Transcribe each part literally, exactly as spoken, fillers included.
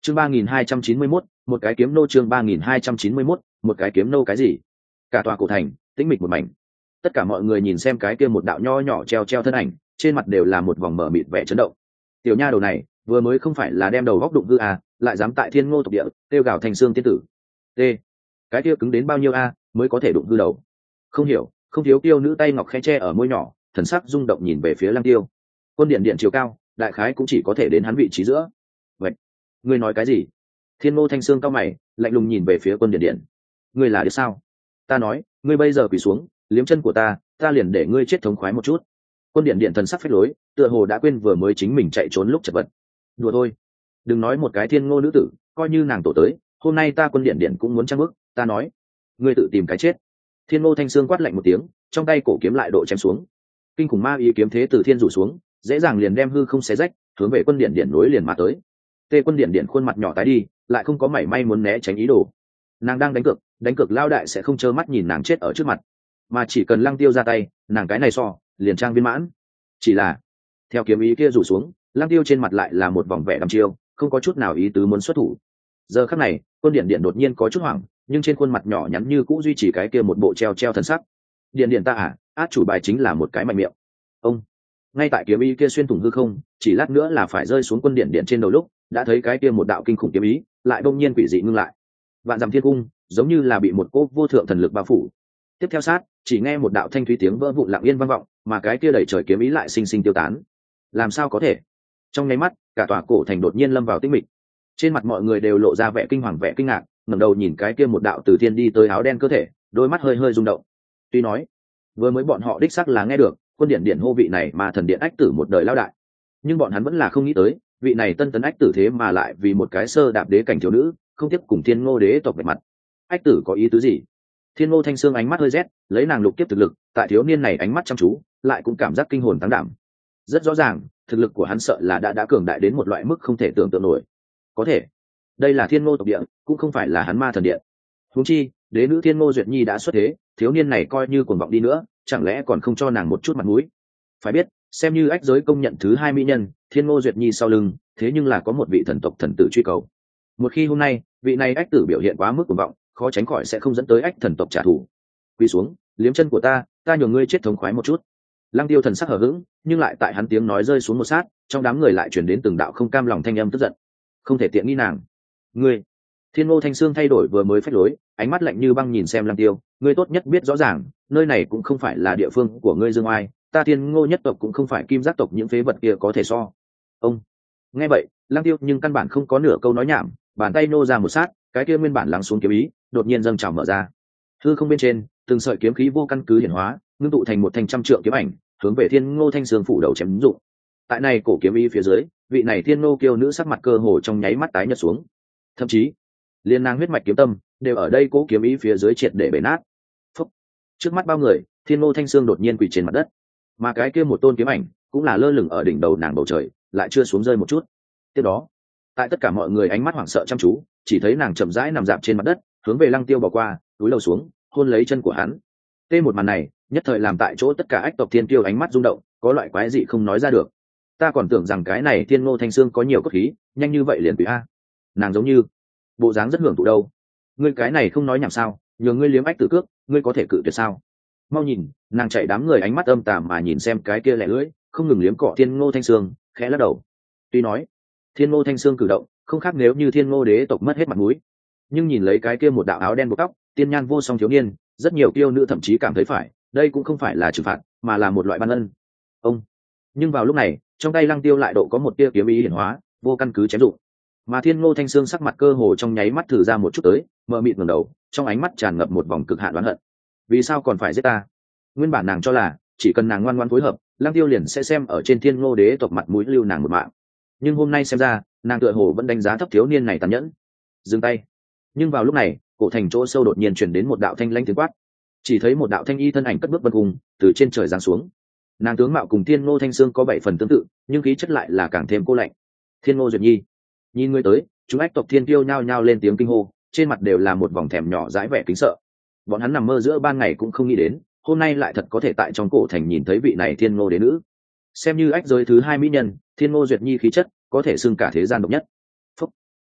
chương ba nghìn hai trăm chín mươi mốt, một cái kiếm nô. Chương ba nghìn hai trăm chín mươi mốt, một cái kiếm nô cái gì? Cả tòa cổ thành tĩnh mịch một mảnh, tất cả mọi người nhìn xem cái kia một đạo nho nhỏ treo treo thân ảnh, trên mặt đều là một vòng mở mịt vẻ chấn động. Tiểu nha đầu này vừa mới không phải là đem đầu góc đụng hư à, lại dám tại thiên ngô tộc địa tiêu gào thành xương tiên tử. T, cái kia cứng đến bao nhiêu a mới có thể đụng hư đầu? Không hiểu. Không thiếu tiêu nữ tay ngọc khẽ che ở môi nhỏ, thần sắc rung động nhìn về phía Lăng Tiêu. Quân điện điện chiều cao đại khái cũng chỉ có thể đến hắn vị trí giữa. Vậy ngươi nói cái gì? Thiên ngô thanh xương cao mày, lạnh lùng nhìn về phía quân điện điện. Ngươi là đứa sao? Ta nói ngươi bây giờ quỳ xuống liếm chân của ta, ta liền để ngươi chết thống khoái một chút. Quân điện điện thần sắc phách lối, tựa hồ đã quên vừa mới chính mình chạy trốn lúc chật vật. Đùa thôi, đừng nói một cái thiên ngô nữ tử, coi như nàng tổ tới, hôm nay ta quân điện điện cũng muốn trăng bước. Ta nói ngươi tự tìm cái chết. Thiên ngô thanh xương quát lạnh một tiếng, trong tay cổ kiếm lại độ chém xuống. Kinh khủng ma ý kiếm thế từ thiên rủ xuống, dễ dàng liền đem hư không xé rách, hướng về quân điện điện nối liền mà tới. Tê quân điện điện khuôn mặt nhỏ tái đi, lại không có mảy may muốn né tránh ý đồ. Nàng đang đánh cược, đánh cược lao đại sẽ không trơ mắt nhìn nàng chết ở trước mặt, mà chỉ cần Lăng Tiêu ra tay, nàng cái này so liền trang viên mãn. Chỉ là theo kiếm ý kia rủ xuống, Lăng Tiêu trên mặt lại là một vòng vẻ đăm chiêu, không có chút nào ý tứ muốn xuất thủ. Giờ khắc này quân điện điện đột nhiên có chút hoảng, nhưng trên khuôn mặt nhỏ nhắn như cũ duy trì cái kia một bộ treo treo thần sắc. Điện điện ta à, át chủ bài chính là một cái mạnh miệng. Ông ngay tại kiếm ý kia xuyên thủng hư không, chỉ lát nữa là phải rơi xuống quân điện điện trên đầu lúc, đã thấy cái kia một đạo kinh khủng kiếm ý lại bỗng nhiên quỷ dị ngưng lại. Vạn dặm thiên cung giống như là bị một cỗ vô thượng thần lực bao phủ. Tiếp theo sát chỉ nghe một đạo thanh thúy tiếng vỡ vụn lặng yên vang vọng, mà cái kia đẩy trời kiếm ý lại sinh sinh tiêu tán. Làm sao có thể? Trong nháy mắt cả tòa cổ thành đột nhiên lâm vào tĩnh mịch, trên mặt mọi người đều lộ ra vẻ kinh hoàng vẻ kinh ngạc, ngẩng đầu nhìn cái kia một đạo từ thiên đi tới áo đen cơ thể, đôi mắt hơi hơi rung động. Tuy nói vừa mới bọn họ đích xác là nghe được quân điện điện hô vị này mà thần điện ách tử một đời lao đại, nhưng bọn hắn vẫn là không nghĩ tới vị này tân tấn ách tử thế mà lại vì một cái sơ đạp đế cảnh thiếu nữ không tiếp cùng thiên ngô đế tộc về mặt. Ách tử có ý tứ gì? Thiên ngô thanh xương ánh mắt hơi rét, lấy nàng lục tiếp thực lực, tại thiếu niên này ánh mắt chăm chú lại cũng cảm giác kinh hồn tăng đảm. Rất rõ ràng thực lực của hắn sợ là đã đã cường đại đến một loại mức không thể tưởng tượng nổi. Có thể đây là thiên ngô tộc địa, cũng không phải là hắn ma thần điện. Huống chi đế nữ thiên ngô duyệt nhi đã xuất thế, thiếu niên này coi như cuồng vọng đi nữa, chẳng lẽ còn không cho nàng một chút mặt mũi? Phải biết xem như ách giới công nhận thứ hai mỹ nhân, thiên ngô duyệt nhi sau lưng thế nhưng là có một vị thần tộc thần tử truy cầu. Một khi hôm nay vị này ách tử biểu hiện quá mức cuồng vọng, khó tránh khỏi sẽ không dẫn tới ách thần tộc trả thù. Quỳ xuống liếm chân của ta, ta nhường ngươi chết thống khoái một chút. Lăng Tiêu thần sắc hờ hững, nhưng lại tại hắn tiếng nói rơi xuống một sát, trong đám người lại truyền đến từng đạo không cam lòng thanh âm tức giận. Không thể tiện nghi nàng. Ngươi. Thiên Ngô Thanh Sương thay đổi vừa mới phách lối, ánh mắt lạnh như băng nhìn xem Lăng Tiêu, ngươi tốt nhất biết rõ ràng, nơi này cũng không phải là địa phương của ngươi Dương Oai, ta Thiên Ngô nhất tộc cũng không phải kim giác tộc những phế vật kia có thể so. Ông. Nghe vậy, Lăng Tiêu nhưng căn bản không có nửa câu nói nhảm, bàn tay nô ra một sát, cái kia nguyên bản lắng xuống kiếm ý, đột nhiên dâng trào mở ra. Hư không bên trên, từng sợi kiếm khí vô căn cứ hiển hóa, ngưng tụ thành một thanh trăm trượng kiếm ảnh, hướng về Thiên Ngô Thanh Sương phủ đầu chém dụng. Tại này cổ kiếm ý phía dưới, vị này Thiên Ngô kiêu nữ sắc mặt cơ hồ trong nháy mắt tái nhợt xuống. Thậm chí, liên nàng huyết mạch kiếm tâm đều ở đây cố kiếm ý phía dưới triệt để bể nát. Phúc. Trước mắt bao người, Thiên Ngô Thanh Sương đột nhiên quỳ trên mặt đất, mà cái kia một tôn kiếm ảnh cũng là lơ lửng ở đỉnh đầu nàng bầu trời, lại chưa xuống rơi một chút. Tiếp đó, tại tất cả mọi người ánh mắt hoảng sợ chăm chú, chỉ thấy nàng chậm rãi nằm dạp trên mặt đất, hướng về Lăng Tiêu bỏ qua, túi lầu xuống, hôn lấy chân của hắn. Tê một màn này, nhất thời làm tại chỗ tất cả ách tộc thiên kiêu ánh mắt rung động, có loại quái dị không nói ra được. Ta còn tưởng rằng cái này Thiên Ngô Thanh Sương có nhiều cốt khí, nhanh như vậy liền tùy a. Nàng giống như bộ dáng rất hưởng thụ đâu. Ngươi cái này không nói nhảm sao? Nhờ ngươi liếm ách tử cước, ngươi có thể cự tuyệt sao? Mau nhìn, nàng chạy đám người ánh mắt âm tà mà nhìn xem cái kia lẻ lưỡi, không ngừng liếm cọ Thiên Ngô Thanh Sương, khẽ lắc đầu. Tuy nói Thiên Ngô Thanh Sương cử động không khác nếu như Thiên Ngô đế tộc mất hết mặt mũi, nhưng nhìn lấy cái kia một đạo áo đen buộc tóc, tiên nhan vô song thiếu niên, rất nhiều kiêu nữ thậm chí cảm thấy phải, đây cũng không phải là trừng phạt, mà là một loại ban ân. Ông. Nhưng vào lúc này, trong tay Lăng Tiêu lại độ có một tia kiếm ý hiển hóa, vô căn cứ chém dụng. Mà Thiên Ngô Thanh Sương sắc mặt cơ hồ trong nháy mắt thử ra một chút tới, mờ mịt ngẩng đầu, trong ánh mắt tràn ngập một vòng cực hạn oán hận. Vì sao còn phải giết ta? Nguyên bản nàng cho là chỉ cần nàng ngoan ngoãn phối hợp, Lăng Tiêu liền sẽ xem ở trên Thiên Ngô đế tộc mặt mũi lưu nàng một mạng. Nhưng hôm nay xem ra, nàng tựa hồ vẫn đánh giá thấp thiếu niên này tàn nhẫn. Dừng tay. Nhưng vào lúc này, cổ thành chỗ sâu đột nhiên truyền đến một đạo thanh lãnh tiếng quát. Chỉ thấy một đạo thanh y thân ảnh cất bước vân cùng, từ trên trời giáng xuống. Nàng tướng mạo cùng Thiên Ngô Thanh Sương có bảy phần tương tự, nhưng khí chất lại là càng thêm cô lạnh. Thiên Ngô Duyệt Nhi. Nhìn ngươi tới, chúng ách tộc thiên tiêu nhao nhao lên tiếng kinh hô, trên mặt đều là một vòng thèm nhỏ dãi vẻ kính sợ. Bọn hắn nằm mơ giữa ban ngày cũng không nghĩ đến, hôm nay lại thật có thể tại trong cổ thành nhìn thấy vị này Thiên Ngô đế nữ. Xem như ách giới thứ hai mỹ nhân, Thiên Ngô Duyệt Nhi khí chất có thể xưng cả thế gian độc nhất. Phúc.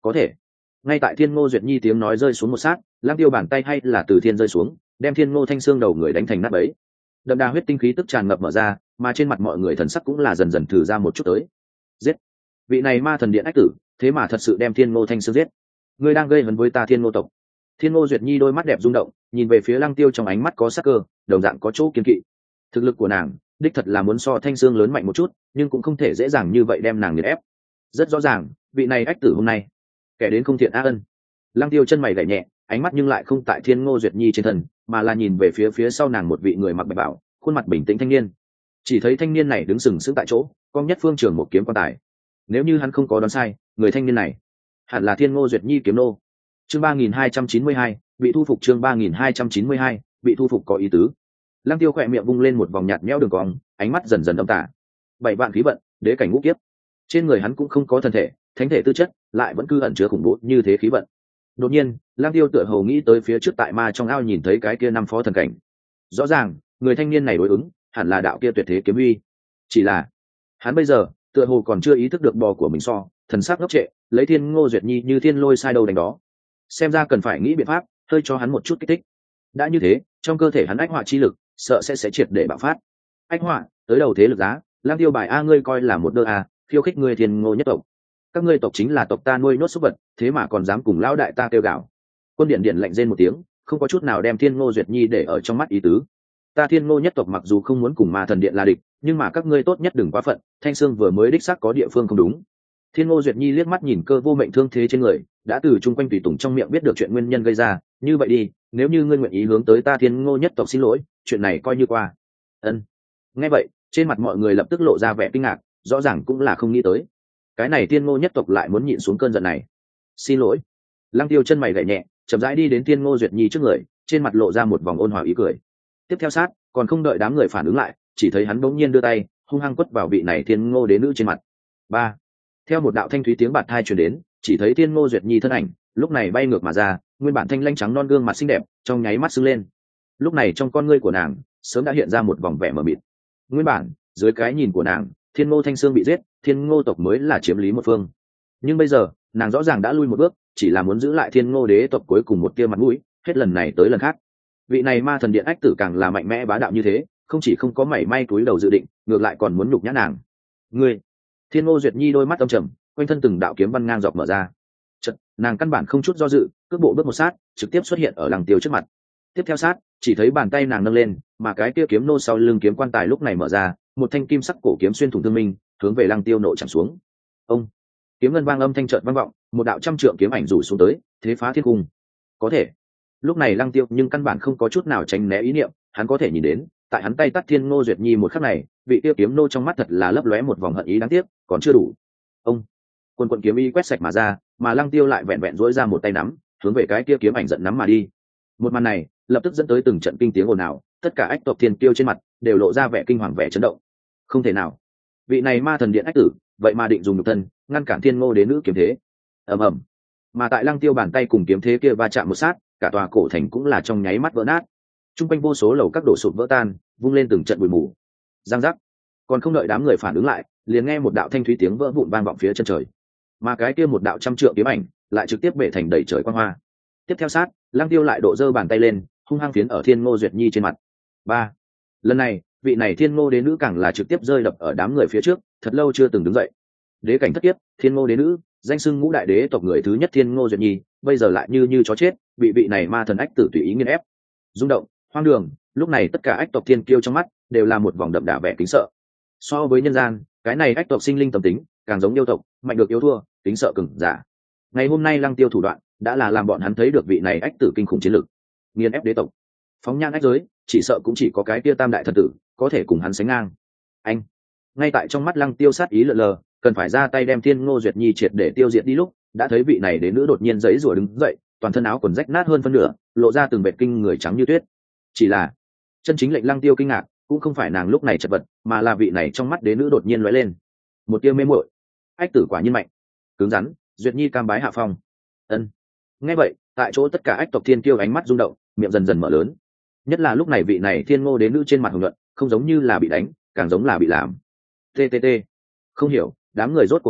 có thể. Ngay tại Thiên Ngô Duyệt Nhi tiếng nói rơi xuống một sát, Lăng Tiêu bàn tay hay là từ thiên rơi xuống, đem Thiên Ngô Thanh xương đầu người đánh thành nát bấy. Đậm đà huyết tinh khí tức tràn ngập mở ra, mà trên mặt mọi người thần sắc cũng là dần dần thử ra một chút tới. Giết! Vị này ma thần điện ách tử, thế mà thật sự đem Thiên Ngô Thanh xương giết. Ngươi đang gây hấn với ta Thiên Ngô tộc. Thiên Ngô Duyệt Nhi đôi mắt đẹp rung động, nhìn về phía Lăng Tiêu trong ánh mắt có sắc cơ, đồng dạng có chỗ kiên kỵ. Thực lực của nàng, đích thật là muốn so Thanh xương lớn mạnh một chút, nhưng cũng không thể dễ dàng như vậy đem nàng nghiền ép. Rất rõ ràng, vị này ách tử hôm nay, kẻ đến không thiện á ân. Lăng Tiêu chân mày gảy nhẹ, ánh mắt nhưng lại không tại Thiên Ngô Duyệt Nhi trên thân, mà là nhìn về phía phía sau nàng một vị người mặc bạch bào, khuôn mặt bình tĩnh thanh niên. Chỉ thấy thanh niên này đứng sừng sững tại chỗ, cong nhất phương trường một kiếm quan tài. Nếu như hắn không có đoán sai, người thanh niên này hẳn là Thiên Ngô Duyệt Nhi kiếm nô. Chương ba nghìn hai trăm chín mươi hai, bị thu phục. Chương ba nghìn hai trăm chín mươi hai, bị thu phục có ý tứ. Lăng Tiêu khỏe miệng vung lên một vòng nhạt nhẽo đường cong, ánh mắt dần dần âm tả. Bảy vạn khí vận, đế cảnh ngũ kiếp. Trên người hắn cũng không có thân thể, thánh thể tư chất, lại vẫn cứ ẩn chứa khủng bố như thế khí vận. Đột nhiên, Lăng Tiêu tựa hồ nghĩ tới phía trước tại ma trong ao nhìn thấy cái kia năm phó thần cảnh. Rõ ràng, người thanh niên này đối ứng, hẳn là đạo kia tuyệt thế kiếm uy. Chỉ là, hắn bây giờ, tựa hồ còn chưa ý thức được bò của mình so, thần sắc ngốc trệ, lấy Thiên Ngô Duyệt Nhi như thiên lôi sai đầu đánh đó. Xem ra cần phải nghĩ biện pháp, hơi cho hắn một chút kích thích. Đã như thế, trong cơ thể hắn ách hỏa chi lực, sợ sẽ sẽ triệt để bạo phát. Ách hỏa, tới đầu thế lực giá, Lăng Tiêu bài a ngươi coi là một đơ a, khiêu khích ngươi Thiên Ngô nhất tộc. Các ngươi tộc chính là tộc ta nuôi nốt súc vật, thế mà còn dám cùng lão đại ta kêu gào. Quân điện điện lạnh rên một tiếng, không có chút nào đem Thiên Ngô Duyệt Nhi để ở trong mắt ý tứ. Ta Thiên Ngô nhất tộc mặc dù không muốn cùng ma thần điện là địch, nhưng mà các ngươi tốt nhất đừng quá phận, Thanh Sương vừa mới đích xác có địa phương không đúng. Thiên Ngô Duyệt Nhi liếc mắt nhìn cơ vô mệnh thương thế trên người, đã từ chung quanh tùy tùng trong miệng biết được chuyện nguyên nhân gây ra, như vậy đi, nếu như ngươi nguyện ý hướng tới ta Thiên Ngô nhất tộc xin lỗi, chuyện này coi như qua. Ân. Nghe vậy, trên mặt mọi người lập tức lộ ra vẻ kinh ngạc, rõ ràng cũng là không nghĩ tới. Cái này Thiên Ngô nhất tộc lại muốn nhịn xuống cơn giận này. Xin lỗi. Lăng Tiêu chân mày gảy nhẹ, chậm rãi đi đến Thiên Ngô Duyệt Nhi trước người, trên mặt lộ ra một vòng ôn hòa ý cười. Tiếp theo sát, còn không đợi đám người phản ứng lại, chỉ thấy hắn bỗng nhiên đưa tay, hung hăng quất vào vị này Thiên Ngô đế nữ trên mặt. Ba. Theo một đạo thanh thúy tiếng bạt thai truyền đến, chỉ thấy Thiên Ngô Duyệt Nhi thân ảnh, lúc này bay ngược mà ra, nguyên bản thanh lanh trắng non gương mặt xinh đẹp, trong nháy mắt sưng lên. Lúc này trong con ngươi của nàng, sớm đã hiện ra một vòng vẻ mờ mịt. Nguyên bản, dưới cái nhìn của nàng, Thiên Ngô Thanh Sương bị giết, Thiên Ngô tộc mới là chiếm lý một phương. Nhưng bây giờ, nàng rõ ràng đã lui một bước, chỉ là muốn giữ lại Thiên Ngô đế tộc cuối cùng một tia mặt mũi, hết lần này tới lần khác. Vị này ma thần điện ách tử càng là mạnh mẽ bá đạo như thế, không chỉ không có mảy may túi đầu dự định, ngược lại còn muốn nhục nhã nàng. Ngươi! Thiên Ngô Duyệt Nhi đôi mắt âm trầm, quanh thân từng đạo kiếm văn ngang dọc mở ra. Chợt, nàng căn bản không chút do dự, cước bộ bước một sát, trực tiếp xuất hiện ở Lăng Tiêu trước mặt. Tiếp theo sát, chỉ thấy bàn tay nàng nâng lên, mà cái kia kiếm nô sau lưng kiếm quan tài lúc này mở ra, một thanh kim sắc cổ kiếm xuyên thủng thương minh, hướng về Lăng Tiêu nộ chạm xuống. Ông! Kiếm ngân vang âm thanh chợt vang vọng, một đạo trăm trượng kiếm ảnh rủ xuống tới, thế phá thiên cung. Có thể. Lúc này Lăng Tiêu nhưng căn bản không có chút nào tránh né ý niệm, hắn có thể nhìn đến, tại hắn tay tắt Thiên Ngô Duyệt Nhi một khắc này, vị tiêu kiếm nô trong mắt thật là lấp lóe một vòng hận ý đáng tiếc, còn chưa đủ. Ông! Quân quận kiếm y quét sạch mà ra, mà Lăng Tiêu lại vẹn vẹn duỗi ra một tay nắm, hướng về cái kia kiếm ảnh giận nắm mà đi. Một màn này, lập tức dẫn tới từng trận kinh tiếng ồn ào, tất cả ách tộc thiên kiêu trên mặt đều lộ ra vẻ kinh hoàng vẻ chấn động. Không thể nào, vị này ma thần điện ách tử, vậy mà định dùng nhục thân ngăn cản Thiên Ngô đế nữ kiếm thế. Ầm ầm. Mà tại Lăng Tiêu bàn tay cùng kiếm thế kia va chạm một sát, cả tòa cổ thành cũng là trong nháy mắt vỡ nát. Trung quanh vô số lầu các đổ sụp vỡ tan, vung lên từng trận bụi mù. Giang giác. Còn không đợi đám người phản ứng lại, liền nghe một đạo thanh thúy tiếng vỡ vụn vang vọng phía chân trời. Mà cái kia một đạo trăm trượng kiếm ảnh, lại trực tiếp bể thành đầy trời quang hoa. Tiếp theo sát, Lăng Tiêu lại độ giơ bàn tay lên, hung hăng phiến ở Thiên Ngô Duyệt Nhi trên mặt. Ba. Lần này, vị này Thiên Ngô đế nữ càng là trực tiếp rơi đập ở đám người phía trước, thật lâu chưa từng đứng dậy. Đế cảnh thất kiếp, Thiên Ngô đế nữ, danh xưng ngũ đại đế tộc người thứ nhất Thiên Ngô Duyệt Nhi, bây giờ lại như như chó chết, bị vị này ma thần ách tử tùy ý nghiền ép. Rung động, hoang đường, lúc này tất cả ách tộc thiên kiêu trong mắt đều là một vòng đậm đà vẻ kính sợ. So với nhân gian, cái này ách tộc sinh linh tâm tính, càng giống yêu tộc, mạnh được yếu thua, kính sợ cứng giả. Ngày hôm nay Lăng Tiêu thủ đoạn, đã là làm bọn hắn thấy được vị này ách tử kinh khủng chiến lực, nghiền ép đế tộc. Phóng nhan ách giới, chỉ sợ cũng chỉ có cái kia tam đại thần tử có thể cùng hắn sánh ngang. Anh, ngay tại trong mắt Lăng Tiêu sát ý lờ lờ, cần phải ra tay đem Thiên Ngô Duyệt Nhi triệt để tiêu diệt đi lúc, đã thấy vị này đến nữ đột nhiên giãy giụa đứng dậy, toàn thân áo quần rách nát hơn phân nửa, lộ ra từng vệt kinh người trắng như tuyết. Chỉ là, chân chính lệnh Lăng Tiêu kinh ngạc, cũng không phải nàng lúc này chật vật, mà là vị này trong mắt đế nữ đột nhiên lóe lên một tia mê muội. Ách tử quả nhiên mạnh, cứng rắn, Duyệt Nhi cam bái hạ phong. Ân. Nghe vậy, tại chỗ tất cả ách tộc thiên kiêu ánh mắt rung động, miệng dần dần mở lớn. Nhất là lúc này vị này Thiên Ngô đế nữ trên mặt hồng nhuận, không giống như là bị đánh, càng giống là bị làm. T T T. Không hiểu, đám người rốt cuộc minh bạch,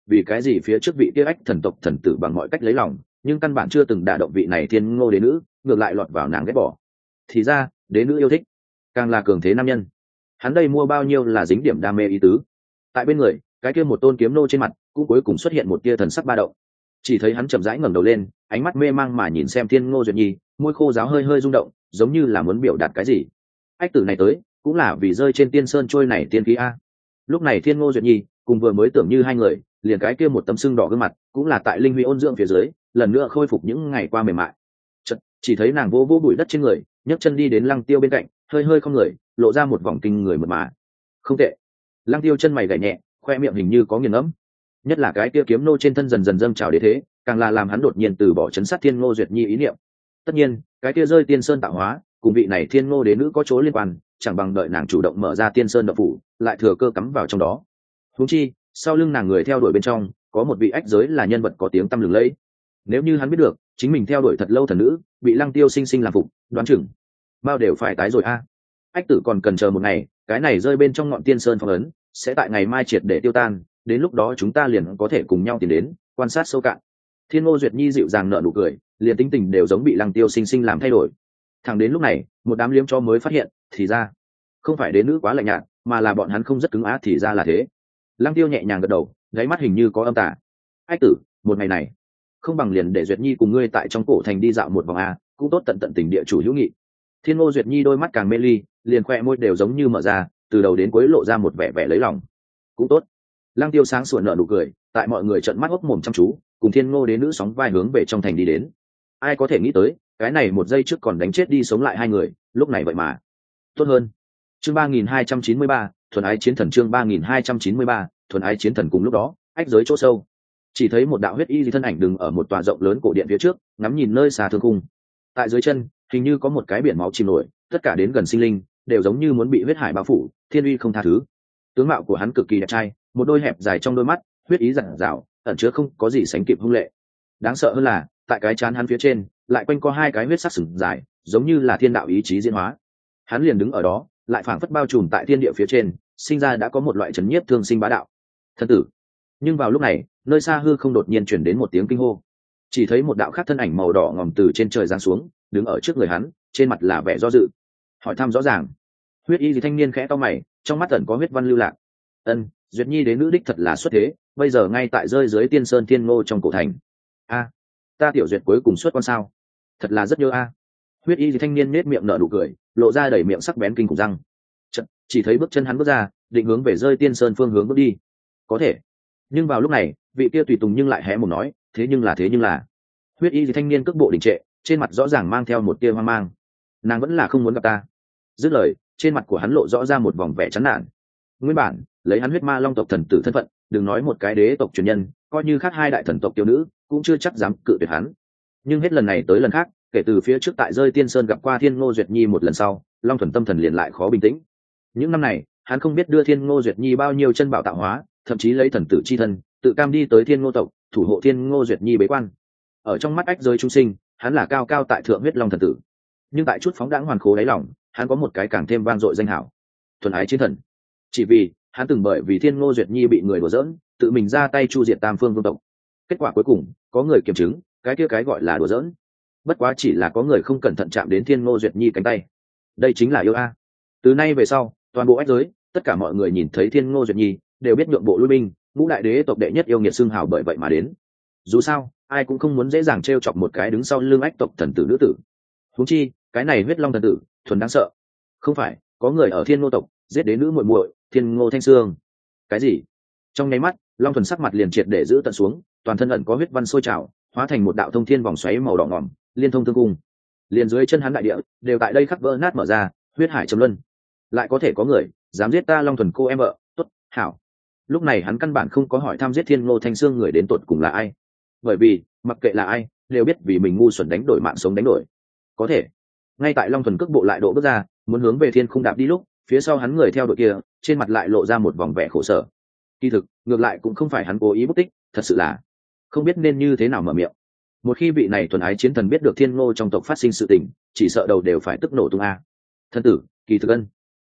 vì cái gì phía trước vị kia ách thần tộc thần tử bằng mọi cách lấy lòng, nhưng căn bản chưa từng đả động vị này thiên ngô đế nữ, ngược lại lọt vào nàng ghét bỏ. Thì ra đế nữ yêu thích càng là cường thế nam nhân. Hắn đây mua bao nhiêu là dính điểm đam mê ý tứ. Tại bên người cái kia một tôn kiếm nô trên mặt cũng cuối cùng xuất hiện một tia thần sắc ba động. Chỉ thấy hắn chậm rãi ngẩng đầu lên, ánh mắt mê mang mà nhìn xem thiên ngô duyệt nhi, môi khô giáo hơi hơi rung động, giống như là muốn biểu đạt cái gì. Ách tử này tới cũng là vì rơi trên tiên sơn trôi này tiên khí a. Lúc này thiên ngô duyệt nhi cùng vừa mới tưởng như hai người, liền cái kia một tấm sưng đỏ gương mặt cũng là tại linh huy ôn dưỡng phía dưới lần nữa khôi phục những ngày qua mềm mại. Chật, chỉ thấy nàng vô vô bụi đất trên người, nhấc chân đi đến lăng tiêu bên cạnh, hơi hơi không người lộ ra một vòng kinh người mượt mà. Không tệ. Lăng tiêu chân mày gảy nhẹ, khoe miệng hình như có nghiền ngẫm. Nhất là cái kia kiếm nô trên thân dần dần dâng trào đế thế, càng là làm hắn đột nhiên từ bỏ chấn sát thiên ngô duyệt nhi ý niệm. Tất nhiên cái kia rơi tiên sơn tạo hóa cùng vị này thiên ngô đế nữ có chỗ liên quan, chẳng bằng đợi nàng chủ động mở ra tiên sơn đậu phủ, lại thừa cơ cắm vào trong đó. Huống chi sau lưng nàng người theo đuổi bên trong có một vị ách giới là nhân vật có tiếng tăm lừng lẫy. Nếu như hắn biết được chính mình theo đuổi thật lâu thần nữ bị lăng tiêu sinh sinh làm phục, đoán chừng bao đều phải tái rồi a. Ách tử còn cần chờ một ngày, cái này rơi bên trong ngọn tiên sơn phong ấn sẽ tại ngày mai triệt để tiêu tan, đến lúc đó chúng ta liền có thể cùng nhau tiến đến quan sát sâu cạn. Thiên ngô duyệt nhi dịu dàng nở nụ cười, liền tính tình đều giống bị lăng tiêu sinh sinh làm thay đổi. Thẳng đến lúc này một đám liếm cho mới phát hiện, thì ra không phải đến nữ quá lạnh nhạt, mà là bọn hắn không rất cứng á, thì ra là thế. Lăng tiêu nhẹ nhàng gật đầu, gáy mắt hình như có âm tà. Ách tử, một ngày này không bằng liền để duyệt nhi cùng ngươi tại trong cổ thành đi dạo một vòng a, cũng tốt tận tận tình địa chủ hữu nghị. Thiên ngô duyệt nhi đôi mắt càng mê ly, liền khoe môi đều giống như mở ra, từ đầu đến cuối lộ ra một vẻ vẻ lấy lòng. Cũng tốt. Lăng tiêu sáng sủa nở nụ cười, tại mọi người trợn mắt ốc mồm chăm chú, cùng thiên ngô đế nữ sóng vai hướng về trong thành đi đến. Ai có thể nghĩ tới cái này một giây trước còn đánh chết đi sống lại hai người, lúc này vậy mà tốt hơn. Chương ba nghìn hai trăm chín mươi ba, thuần ái chiến thần. Chương ba nghìn hai trăm chín mươi ba, thuần ái chiến thần. Cùng lúc đó ách giới chỗ sâu, chỉ thấy một đạo huyết y di thân ảnh đứng ở một tòa rộng lớn cổ điện phía trước, ngắm nhìn nơi xa thương khung. Tại dưới chân hình như có một cái biển máu chìm nổi, tất cả đến gần sinh linh đều giống như muốn bị huyết hải bao phủ, thiên uy không tha thứ. Tướng mạo của hắn cực kỳ đẹp trai, một đôi hẹp dài trong đôi mắt huyết ý rạng rào, ẩn chứa không có gì sánh kịp hung lệ. Đáng sợ hơn là tại cái trán hắn phía trên lại quanh có hai cái huyết sắc sừng dài, giống như là thiên đạo ý chí diễn hóa. Hắn liền đứng ở đó, lại phảng phất bao trùm tại thiên địa phía trên, sinh ra đã có một loại chấn nhiếp thương sinh bá đạo. Thân tử. Nhưng vào lúc này nơi xa hư không đột nhiên chuyển đến một tiếng kinh hô. Chỉ thấy một đạo khác thân ảnh màu đỏ ngòm từ trên trời giáng xuống, đứng ở trước người hắn, trên mặt là vẻ do dự, hỏi thăm rõ ràng. Huyết y gì thanh niên khẽ to mày, trong mắt ẩn có huyết văn lưu lạc. Ân, duyệt nhi đế nữ đích thật là xuất thế, bây giờ ngay tại rơi dưới tiên sơn thiên ngô trong cổ thành. A, ta tiểu duyệt cuối cùng xuất con sao? Thật là rất nhớ a. Huyết y gì thanh niên nết miệng nở nụ cười, lộ ra đầy miệng sắc bén kinh khủng răng. Chật, chỉ thấy bước chân hắn bước ra, định hướng về rơi tiên sơn phương hướng bước đi. Có thể. Nhưng vào lúc này vị kia tùy tùng nhưng lại hé một nói, thế nhưng là thế nhưng là huyết y gì thanh niên cước bộ đình trệ, trên mặt rõ ràng mang theo một tia hoang mang. Nàng vẫn là không muốn gặp ta. Dứt lời, trên mặt của hắn lộ rõ ra một vòng vẻ chán nản. Nguyên bản lấy hắn huyết ma long tộc thần tử thân phận, đừng nói một cái đế tộc truyền nhân, coi như khác hai đại thần tộc tiểu nữ cũng chưa chắc dám cự tuyệt hắn. Nhưng hết lần này tới lần khác, kể từ phía trước tại rơi tiên sơn gặp qua thiên ngô duyệt nhi một lần sau, long thuần tâm thần liền lại khó bình tĩnh. Những năm này hắn không biết đưa thiên ngô duyệt nhi bao nhiêu chân bảo tạo hóa, thậm chí lấy thần tử chi thân tự cam đi tới thiên ngô tộc thủ hộ thiên ngô duyệt nhi bế quan. Ở trong mắt ách giới chúng sinh, hắn là cao cao tại thượng huyết long thần tử. Nhưng tại chút phóng đãng hoàn khố đáy lòng, hắn có một cái càng thêm vang dội danh hảo: thuần ái chiến thần. Chỉ vì hắn từng bởi vì thiên ngô duyệt nhi bị người đùa giỡn, tự mình ra tay chu diệt tam phương vương tộc. Kết quả cuối cùng có người kiểm chứng cái kia cái gọi là đùa giỡn, bất quá chỉ là có người không cẩn thận chạm đến thiên ngô duyệt nhi cánh tay. Đây chính là yêu a. Từ nay về sau, toàn bộ ách giới, tất cả mọi người nhìn thấy thiên ngô duyệt nhi đều biết nhượng bộ lui binh, ngũ đại đế tộc đệ nhất yêu nghiệt xưng hào bởi vậy mà đến. Dù sao ai cũng không muốn dễ dàng t r e o chọc một cái đứng sau lưng ách tộc thần tử nữ tử. Huống chi cái này huyết long thần tử thuần đáng sợ. Không phải có người ở thiên ngô tộc giết đến nữ muội muội thiên ngô thanh sương. Cái gì? Trong nháy mắt long thuần sắc mặt liền triệt để giữ tận xuống, toàn thân ẩn có huyết văn sôi trào, hóa thành một đạo thông thiên vòng xoáy màu đỏ ngỏm, liên thông thương cung. Liền dưới chân hắn đại địa đều tại đây khắc vỡ nát mở ra, huyết hải trầm luân. Lại có thể có người dám giết ta long thuần cô em vợ, tốt hảo. Lúc này hắn căn bản không có hỏi thăm giết thiên ngô thanh sương người đến tột cùng là ai, bởi vì mặc kệ là ai đều biết vì mình ngu xuẩn đánh đổi mạng sống đánh đổi. Có thể ngay tại long thuần cước bộ lại độ bước ra, muốn hướng về thiên không đạp đi lúc, phía sau hắn người theo đội kia trên mặt lại lộ ra một vòng vẻ khổ sở. Kỳ thực ngược lại cũng không phải hắn cố ý bất tích, thật sự là không biết nên như thế nào mở miệng. Một khi vị này thuần ái chiến thần biết được thiên ngô trong tộc phát sinh sự tình, chỉ sợ đầu đều phải tức nổ tung a. Thân tử, kỳ thực ân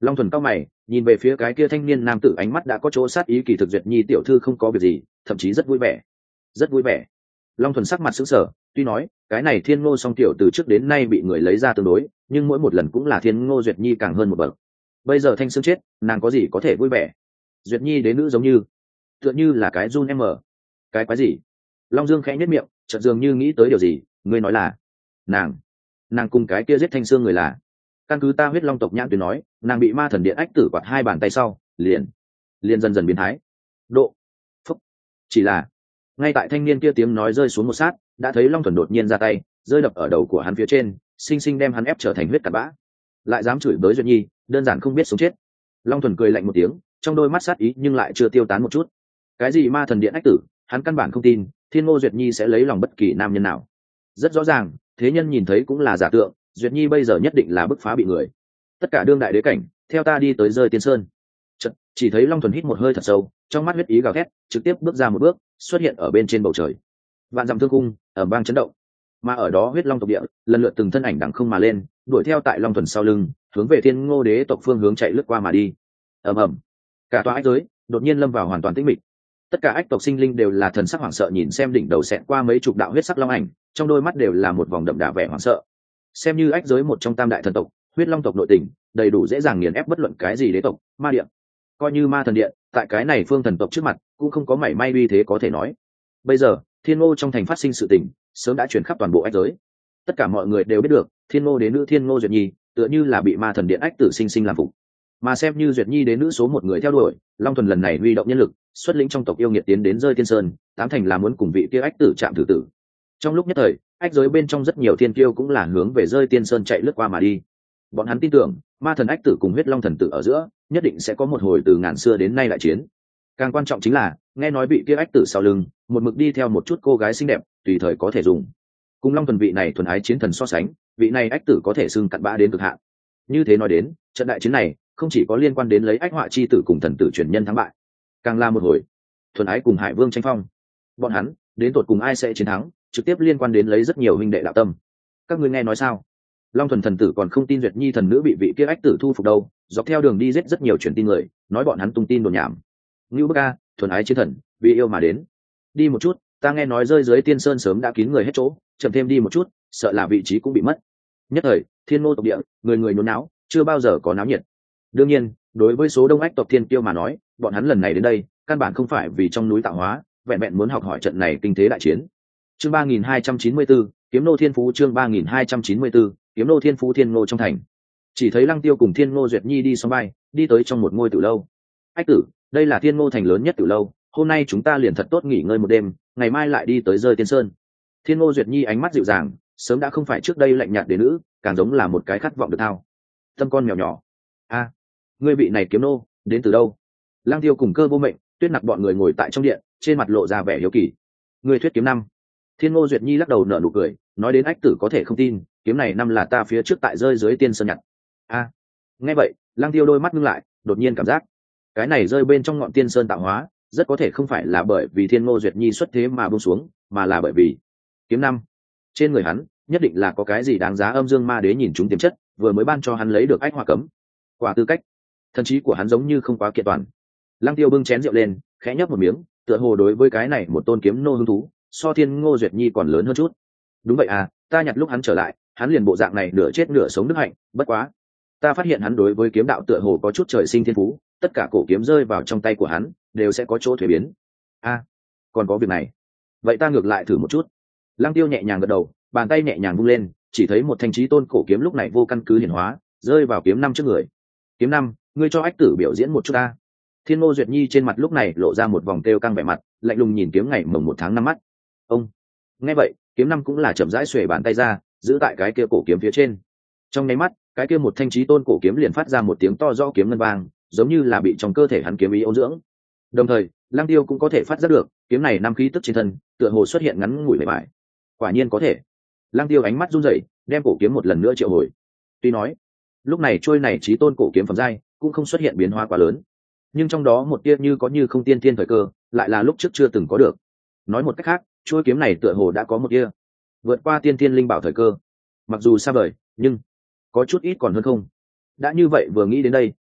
Long Thuần cao mày nhìn về phía cái kia thanh niên nam tử, ánh mắt đã có chỗ sát ý, kỳ thực Duyệt Nhi tiểu thư không có việc gì, thậm chí rất vui vẻ. Rất vui vẻ. Long Thuần sắc mặt sững sờ, tuy nói cái này Thiên Ngô song tiểu từ trước đến nay bị người lấy ra tương đối, nhưng mỗi một lần cũng là Thiên Ngô Duyệt Nhi càng hơn một bậc. Bây giờ Thanh Sương chết, nàng có gì có thể vui vẻ? Duyệt Nhi đế nữ giống như tựa như là cái run em mở. Cái quái gì? Long Dương khẽ nhếch miệng, chợt dường như nghĩ tới điều gì, ngươi nói là nàng nàng cùng cái kia giết Thanh Sương người là? Căn cứ ta huyết long tộc nhãn tuyến nói, nàng bị ma thần điện ách tử quạt hai bàn tay sau, liền liền dần dần biến thái. Độ phúc. Chỉ là ngay tại thanh niên kia tiếng nói rơi xuống một sát, đã thấy Long Thuần đột nhiên ra tay, rơi đập ở đầu của hắn phía trên, sinh sinh đem hắn ép trở thành huyết cặn bã. Lại dám chửi bới Duyệt Nhi, đơn giản không biết sống chết. Long Thuần cười lạnh một tiếng, trong đôi mắt sát ý nhưng lại chưa tiêu tán một chút. Cái gì ma thần điện ách tử, hắn căn bản không tin Thiên Ngô Duyệt Nhi sẽ lấy lòng bất kỳ nam nhân nào. Rất rõ ràng, thế nhân nhìn thấy cũng là giả tượng, Duyệt Nhi bây giờ nhất định là bức phá bị người. Tất cả đương đại đế cảnh, theo ta đi tới rơi tiên sơn. Chật, chỉ thấy Long Thuần hít một hơi thật sâu, trong mắt huyết ý gào thét, trực tiếp bước ra một bước, xuất hiện ở bên trên bầu trời. Vạn dặm thương cung, ầm vang chấn động. Mà ở đó huyết long tộc địa, lần lượt từng thân ảnh đằng không mà lên, đuổi theo tại Long Thuần sau lưng, hướng về Thiên Ngô đế tộc phương hướng chạy lướt qua mà đi. Ầm ầm. Cả tòa ách giới đột nhiên lâm vào hoàn toàn tĩnh mịch. Tất cả ách tộc sinh linh đều là thần sắc hoảng sợ nhìn xem đỉnh đầu xẹt qua mấy chục đạo huyết sắc long ảnh, trong đôi mắt đều là một vòng đậm đà vẻ hoảng sợ. Xem như ách giới một trong tam đại thần tộc, huyết long tộc nội tình đầy đủ dễ dàng nghiền ép bất luận cái gì đế tộc, ma điện. Coi như ma thần điện, tại cái này phương thần tộc trước mặt, cũng không có mảy may uy thế có thể nói. Bây giờ, Thiên Ngô trong thành phát sinh sự tình, sớm đã truyền khắp toàn bộ ách giới. Tất cả mọi người đều biết được, Thiên Ngô đế nữ Thiên Ngô Duyệt Nhi, tựa như là bị ma thần điện ách tử sinh sinh làm phục. Mà xem như Duyệt Nhi đế nữ số một người theo đuổi, Long Thuần lần này huy động nhân lực, xuất lĩnh trong tộc yêu nghiệt tiến đến rơi tiên sơn, tám thành là muốn cùng vị kia ách tử chạm thử tử. Trong lúc nhất thời, ách giới bên trong rất nhiều thiên kiêu cũng là hướng về rơi tiên sơn chạy lướt qua mà đi. Bọn hắn tin tưởng, ma thần ách tử cùng huyết long thần tử ở giữa, nhất định sẽ có một hồi từ ngàn xưa đến nay đại chiến. Càng quan trọng chính là, nghe nói vị kia ách tử sau lưng, một mực đi theo một chút cô gái xinh đẹp, tùy thời có thể dùng. Cùng Long Thuần vị này thuần ái chiến thần so sánh, vị này ách tử có thể xưng cặn bã đến cực hạn. Như thế nói đến, trận đại chiến này không chỉ có liên quan đến lấy ách họa chi tử cùng thần tử truyền nhân thắng bại, càng là một hồi thuần ái cùng hải vương tranh phong. Bọn hắn đến tột cùng ai sẽ chiến thắng, trực tiếp liên quan đến lấy rất nhiều huynh đệ đạo tâm. Các ngươi nghe nói sao? Long Thuần thần tử còn không tin Duyệt Nhi thần nữ bị vị kia ách tử thu phục đâu, dọc theo đường đi giết rất nhiều truyền tin người, nói bọn hắn tung tin đồn nhảm. Ngưu Bức A, thuần ái chiến thần, vì yêu mà đến. Đi một chút, ta nghe nói rơi dưới tiên sơn sớm đã kín người hết chỗ, chậm thêm đi một chút, sợ là vị trí cũng bị mất. Nhất thời, Thiên Ngô tộc địa, người người nhốn náo, chưa bao giờ có náo nhiệt. Đương nhiên, đối với số đông ách tộc thiên tiêu mà nói, bọn hắn lần này đến đây, căn bản không phải vì trong núi tạo hóa, vẹn vẹn muốn học hỏi trận này kinh thế đại chiến. Chương ba nghìn hai trăm chín mươi tư, Kiếm Nô Thiên Phú chương ba nghìn hai trăm chín mươi tư, Kiếm Nô Thiên Phú Thiên Ngô trong thành. Chỉ thấy Lăng Tiêu cùng Thiên Ngô Duyệt Nhi đi song bay, đi tới trong một ngôi tử lâu. Ách tử, đây là Thiên Ngô thành lớn nhất tử lâu, hôm nay chúng ta liền thật tốt nghỉ ngơi một đêm, ngày mai lại đi tới rơi tiên sơn. Thiên Ngô Duyệt Nhi ánh mắt dịu dàng, sớm đã không phải trước đây lạnh nhạt đế nữ, càng giống là một cái khát vọng được thao. Tâm con mèo nhỏ. A, ngươi vị này kiếm nô, đến từ đâu? Lăng Tiêu cùng Cơ Vô Mệnh, Tuyết Nặc bọn người ngồi tại trong điện, trên mặt lộ ra vẻ hiếu kỳ. Ngươi thuyết kiếm năm. Thiên Ngô Duyệt Nhi lắc đầu nở nụ cười, nói đến ách tử có thể không tin, kiếm này năm là ta phía trước tại rơi dưới tiên sơn nhặt. A, nghe vậy, Lăng Tiêu đôi mắt ngưng lại, đột nhiên cảm giác, cái này rơi bên trong ngọn tiên sơn tạo hóa, rất có thể không phải là bởi vì Thiên Ngô Duyệt Nhi xuất thế mà buông xuống, mà là bởi vì kiếm năm trên người hắn nhất định là có cái gì đáng giá. Âm Dương Ma Đế nhìn chúng tiềm chất, vừa mới ban cho hắn lấy được ách hỏa cấm. Quả tư cách, thần trí của hắn giống như không quá kiện toàn. Lăng Tiêu bưng chén rượu lên, khẽ nhấp một miếng, tựa hồ đối với cái này một tôn kiếm nô hứng thú, so Thiên Ngô Duyệt Nhi còn lớn hơn chút. Đúng vậy à, ta nhặt lúc hắn trở lại, hắn liền bộ dạng này nửa chết nửa sống đức hạnh, bất quá, ta phát hiện hắn đối với kiếm đạo tựa hồ có chút trời sinh thiên phú, tất cả cổ kiếm rơi vào trong tay của hắn đều sẽ có chỗ thuế biến. A, à, còn có việc này, vậy ta ngược lại thử một chút. Lăng Tiêu nhẹ nhàng gật đầu, bàn tay nhẹ nhàng vung lên, chỉ thấy một thanh chí tôn cổ kiếm lúc này vô căn cứ hiển hóa, rơi vào kiếm năm trước người. Kiếm năm, ngươi cho ách tử biểu diễn một chút ta. Thiên Ngô Duyệt Nhi trên mặt lúc này lộ ra một vòng kêu căng vẻ mặt, lạnh lùng nhìn kiếm ngày mồng một tháng năm mắt. Ông, nghe vậy, kiếm năm cũng là chậm rãi xuề bàn tay ra, giữ tại cái kia cổ kiếm phía trên. Trong nháy mắt, cái kia một thanh chí tôn cổ kiếm liền phát ra một tiếng to rõ kiếm ngân vang, giống như là bị trong cơ thể hắn kiếm ý ôn dưỡng. Đồng thời, Lăng Tiêu cũng có thể phát giác được, kiếm này năm khí tức trên thân, tựa hồ xuất hiện ngắn ngủi bề bại. Quả nhiên có thể. Lăng Tiêu ánh mắt run rẩy, đem cổ kiếm một lần nữa triệu hồi. Tuy nói, lúc này trôi này chí tôn cổ kiếm phẩm giai cũng không xuất hiện biến hóa quá lớn, nhưng trong đó một tia như có như không tiên thiên thời cơ, lại là lúc trước chưa từng có được. Nói một cách khác, trôi kiếm này tựa hồ đã có một tia vượt qua tiên thiên linh bảo thời cơ. Mặc dù xa vời, nhưng có chút ít còn hơn không. Đã như vậy vừa nghĩ đến đây,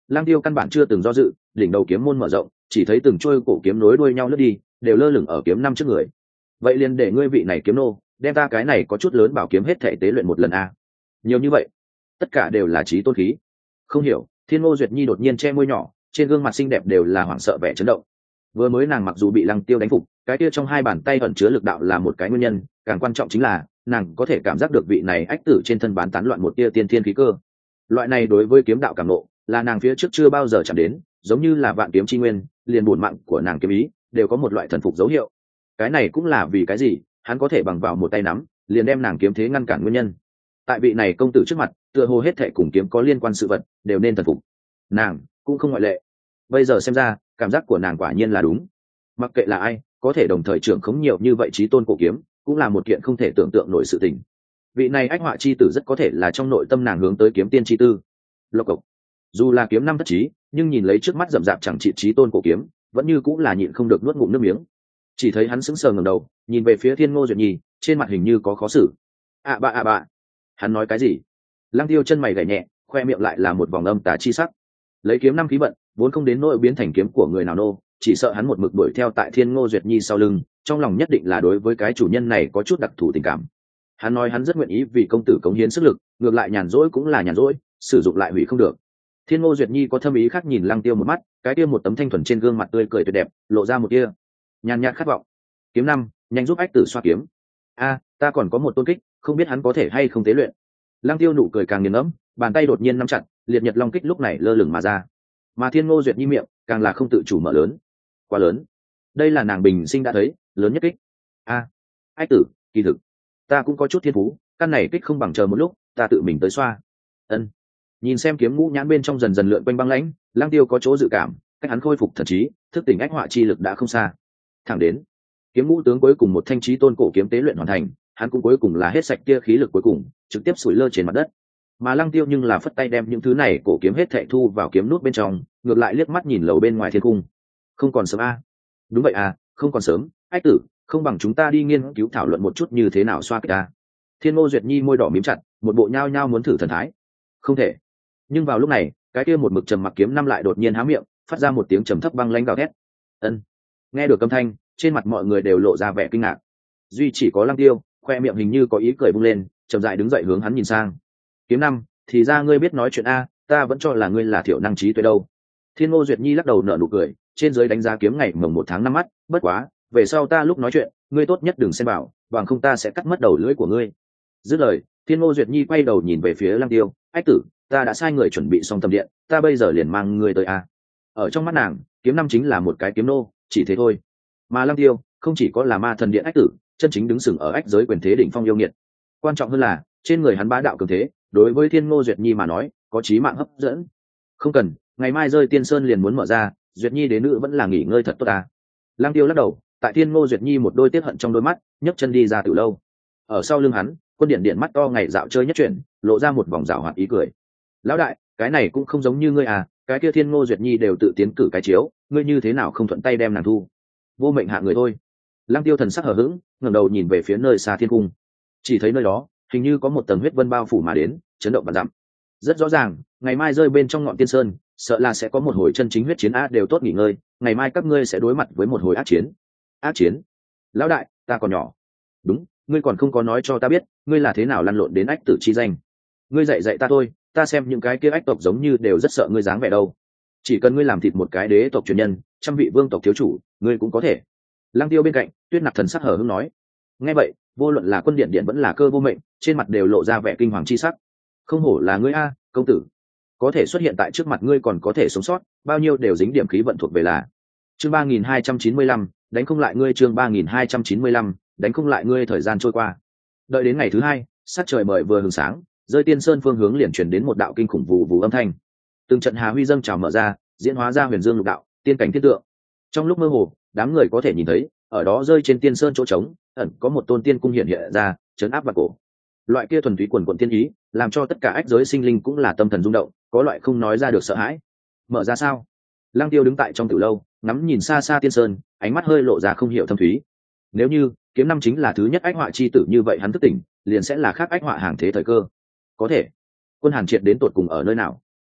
Lang Tiêu căn bản chưa từng do dự, đỉnh đầu kiếm môn mở rộng, chỉ thấy từng trôi cổ kiếm nối đuôi nhau lướt đi, đều lơ lửng ở kiếm năm trước người. Vậy liền để ngươi vị này kiếm nô, đem ta cái này có chút lớn bảo kiếm hết thể tế luyện một lần a. Nhiều như vậy, tất cả đều là chí tôn khí. Không hiểu, Thiên Ngô Duyệt Nhi đột nhiên che môi nhỏ, trên gương mặt xinh đẹp đều là hoảng sợ vẻ chấn động. Vừa mới nàng mặc dù bị Lăng Tiêu đánh phục, cái kia trong hai bàn tay ẩn chứa lực đạo là một cái nguyên nhân, càng quan trọng chính là nàng có thể cảm giác được vị này ách tử trên thân bán tán loạn một tia tiên thiên khí cơ. Loại này đối với kiếm đạo cảm ngộ, là nàng phía trước chưa bao giờ chạm đến, giống như là vạn kiếm chi nguyên, liền bổn mạng của nàng kiếm ý đều có một loại thần phục dấu hiệu. Cái này cũng là vì cái gì hắn có thể bằng vào một tay nắm liền đem nàng kiếm thế ngăn cản nguyên nhân. Tại vị này công tử trước mặt, tựa hồ hết thệ cùng kiếm có liên quan sự vật đều nên thần phục, nàng cũng không ngoại lệ. Bây giờ xem ra, cảm giác của nàng quả nhiên là đúng. Mặc kệ là ai, có thể đồng thời trưởng khống nhiều như vậy chí tôn cổ kiếm, cũng là một kiện không thể tưởng tượng nổi sự tình. Vị này ách họa chi tử rất có thể là trong nội tâm nàng hướng tới kiếm tiên chi tư. Lộc cộc. Dù là kiếm năm thất chí, nhưng nhìn lấy trước mắt rậm rạp chẳng trị chí tôn cổ kiếm, vẫn như cũng là nhịn không được nuốt ngụm nước miếng. Chỉ thấy hắn sững sờ ngẩng đầu, nhìn về phía Thiên Ngô Duyệt Nhi, trên mặt hình như có khó xử. À bạ à bạ. Hắn nói cái gì? Lăng Tiêu chân mày gảy nhẹ, khoe miệng lại là một vòng âm tà chi sắc. Lấy kiếm năm khí vận, vốn không đến nỗi biến thành kiếm của người nào nô, chỉ sợ hắn một mực đuổi theo tại Thiên Ngô Duyệt Nhi sau lưng, trong lòng nhất định là đối với cái chủ nhân này có chút đặc thù tình cảm. Hắn nói hắn rất nguyện ý vì công tử cống hiến sức lực, ngược lại nhàn rỗi cũng là nhàn rỗi, sử dụng lại hủy không được. Thiên Ngô Duyệt Nhi có thâm ý khác nhìn Lăng Tiêu một mắt, cái kia một tấm thanh thuần trên gương mặt tươi cười tuyệt đẹp, lộ ra một tia nhàn nhạt khát vọng. Kiếm năm, nhanh giúp ách tử xoa kiếm. A, ta còn có một tôn kích, không biết hắn có thể hay không tế luyện. Lăng Tiêu nụ cười càng nghiền ngẫm, bàn tay đột nhiên nắm chặt, liệt nhật long kích lúc này lơ lửng mà ra. Mà Thiên Ngô Duyệt Nhi miệng càng là không tự chủ mở lớn. Quá lớn. Đây là nàng bình sinh đã thấy lớn nhất kích. A, ách tử, kỳ thực ta cũng có chút thiên phú, căn này kích không bằng chờ một lúc, ta tự mình tới xoa. Ân. Nhìn xem kiếm ngũ nhãn bên trong dần dần lượn quanh băng lãnh, Lăng Tiêu có chỗ dự cảm, cách hắn khôi phục thần trí, thức tỉnh ách họa chi lực đã không xa. Thẳng đến kiếm ngũ tướng cuối cùng một thanh chí tôn cổ kiếm tế luyện hoàn thành, hắn cũng cuối cùng là hết sạch kia khí lực cuối cùng, trực tiếp sủi lơ trên mặt đất. Mà Lăng Tiêu nhưng là phất tay đem những thứ này cổ kiếm hết thảy thu vào kiếm nút bên trong, ngược lại liếc mắt nhìn lầu bên ngoài thiên cung. Không còn sớm a. Đúng vậy à, không còn sớm, ách tử, không bằng chúng ta đi nghiên cứu thảo luận một chút như thế nào xoa kích a. Thiên Ngô Duyệt Nhi môi đỏ mím chặt, một bộ nhao nhao muốn thử thần thái. Không thể. Nhưng vào lúc này, cái kia một mực trầm mặc kiếm năm lại đột nhiên há miệng, phát ra một tiếng trầm thấp băng lãnh gào thét. Ân. Nghe được âm thanh, trên mặt mọi người đều lộ ra vẻ kinh ngạc. Duy chỉ có Lăng Tiêu, khoe miệng hình như có ý cười bung lên, chậm rãi đứng dậy hướng hắn nhìn sang. Kiếm năm, thì ra ngươi biết nói chuyện a, ta vẫn cho là ngươi là thiểu năng trí tuệ đâu. Thiên Ngô Duyệt Nhi lắc đầu nở nụ cười, trên dưới đánh giá kiếm ngày mồng một tháng năm mắt, bất quá, về sau ta lúc nói chuyện, ngươi tốt nhất đừng xen vào, bằng không ta sẽ cắt mất đầu lưỡi của ngươi. Dứt lời, Thiên Ngô Duyệt Nhi quay đầu nhìn về phía Lăng Tiêu, ách tử, ta đã sai người chuẩn bị xong tầm điện, ta bây giờ liền mang ngươi tới a. Ở trong mắt nàng, kiếm năm chính là một cái kiếm nô, chỉ thế thôi. Mà Lăng Tiêu không chỉ có là ma thần điện ách tử, chân chính đứng sừng ở ách giới quyền thế đỉnh phong yêu nghiệt. Quan trọng hơn là, trên người hắn bá đạo cường thế, đối với Thiên Ngô Duyệt Nhi mà nói, có chí mạng hấp dẫn. Không cần, ngày mai rơi tiên sơn liền muốn mở ra, Duyệt Nhi đến nữ vẫn là nghỉ ngơi thật tốt à. Lăng Tiêu lắc đầu, tại Thiên Ngô Duyệt Nhi một đôi tiết hận trong đôi mắt, nhấc chân đi ra từ lâu. Ở sau lưng hắn, quân điện điện mắt to ngày dạo chơi nhất chuyển, lộ ra một vòng rảo hoạt ý cười. Lão đại, cái này cũng không giống như ngươi à, cái kia Thiên Ngô Duyệt Nhi đều tự tiến cử cái chiếu, ngươi như thế nào không thuận tay đem nàng thu? Vô mệnh hạ người thôi. Lăng Tiêu thần sắc hờ hững, ngẩng đầu nhìn về phía nơi xa thiên cung, chỉ thấy nơi đó hình như có một tầng huyết vân bao phủ mà đến, chấn động vạn dặm. Rất rõ ràng, ngày mai rơi bên trong ngọn tiên sơn, sợ là sẽ có một hồi chân chính huyết chiến á, đều tốt nghỉ ngơi, ngày mai các ngươi sẽ đối mặt với một hồi ác chiến. Ác chiến? Lão đại, ta còn nhỏ. Đúng, ngươi còn không có nói cho ta biết, ngươi là thế nào lăn lộn đến ách tử chi danh. Ngươi dạy dạy ta thôi, ta xem những cái kia ách tộc giống như đều rất sợ ngươi dáng vẻ đâu. Chỉ cần ngươi làm thịt một cái đế tộc truyền nhân, trăm vị vương tộc thiếu chủ, ngươi cũng có thể. Lăng Tiêu bên cạnh, Tuyết Nặc thần sắc hờ hững nói. Nghe vậy, vô luận là quân điện điện vẫn là Cơ Vô Mệnh, trên mặt đều lộ ra vẻ kinh hoàng chi sắc. Không hổ là ngươi a, công tử, có thể xuất hiện tại trước mặt ngươi còn có thể sống sót, bao nhiêu đều dính điểm khí vận thuộc về là. Chương ba nghìn hai trăm chín mươi lăm, đánh không lại ngươi. Chương ba nghìn hai trăm chín mươi lăm, đánh không lại ngươi. Thời gian trôi qua, đợi đến ngày thứ hai, sắc trời mời vừa hừng sáng, rơi tiên sơn phương hướng liền truyền đến một đạo kinh khủng vù vù âm thanh. Từng trận hà huy dâng trào mở ra, diễn hóa ra huyền dương lục đạo, tiên cảnh thiên tượng. Trong lúc mơ hồ, đám người có thể nhìn thấy, ở đó rơi trên tiên sơn chỗ trống, ẩn có một tôn tiên cung hiện hiện ra, chấn áp vào cổ. Loại kia thuần túy quần quần tiên ý, làm cho tất cả ách giới sinh linh cũng là tâm thần rung động, có loại không nói ra được sợ hãi. Mở ra sao? Lăng Tiêu đứng tại trong tiểu lâu, ngắm nhìn xa xa tiên sơn, ánh mắt hơi lộ ra không hiểu thâm thúy. Nếu như kiếm năm chính là thứ nhất ách họa chi tử như vậy hắn thức tỉnh, liền sẽ là khác ách họa hàng thế thời cơ. Có thể. Quân Hàn Triệt đến tột cùng ở nơi nào?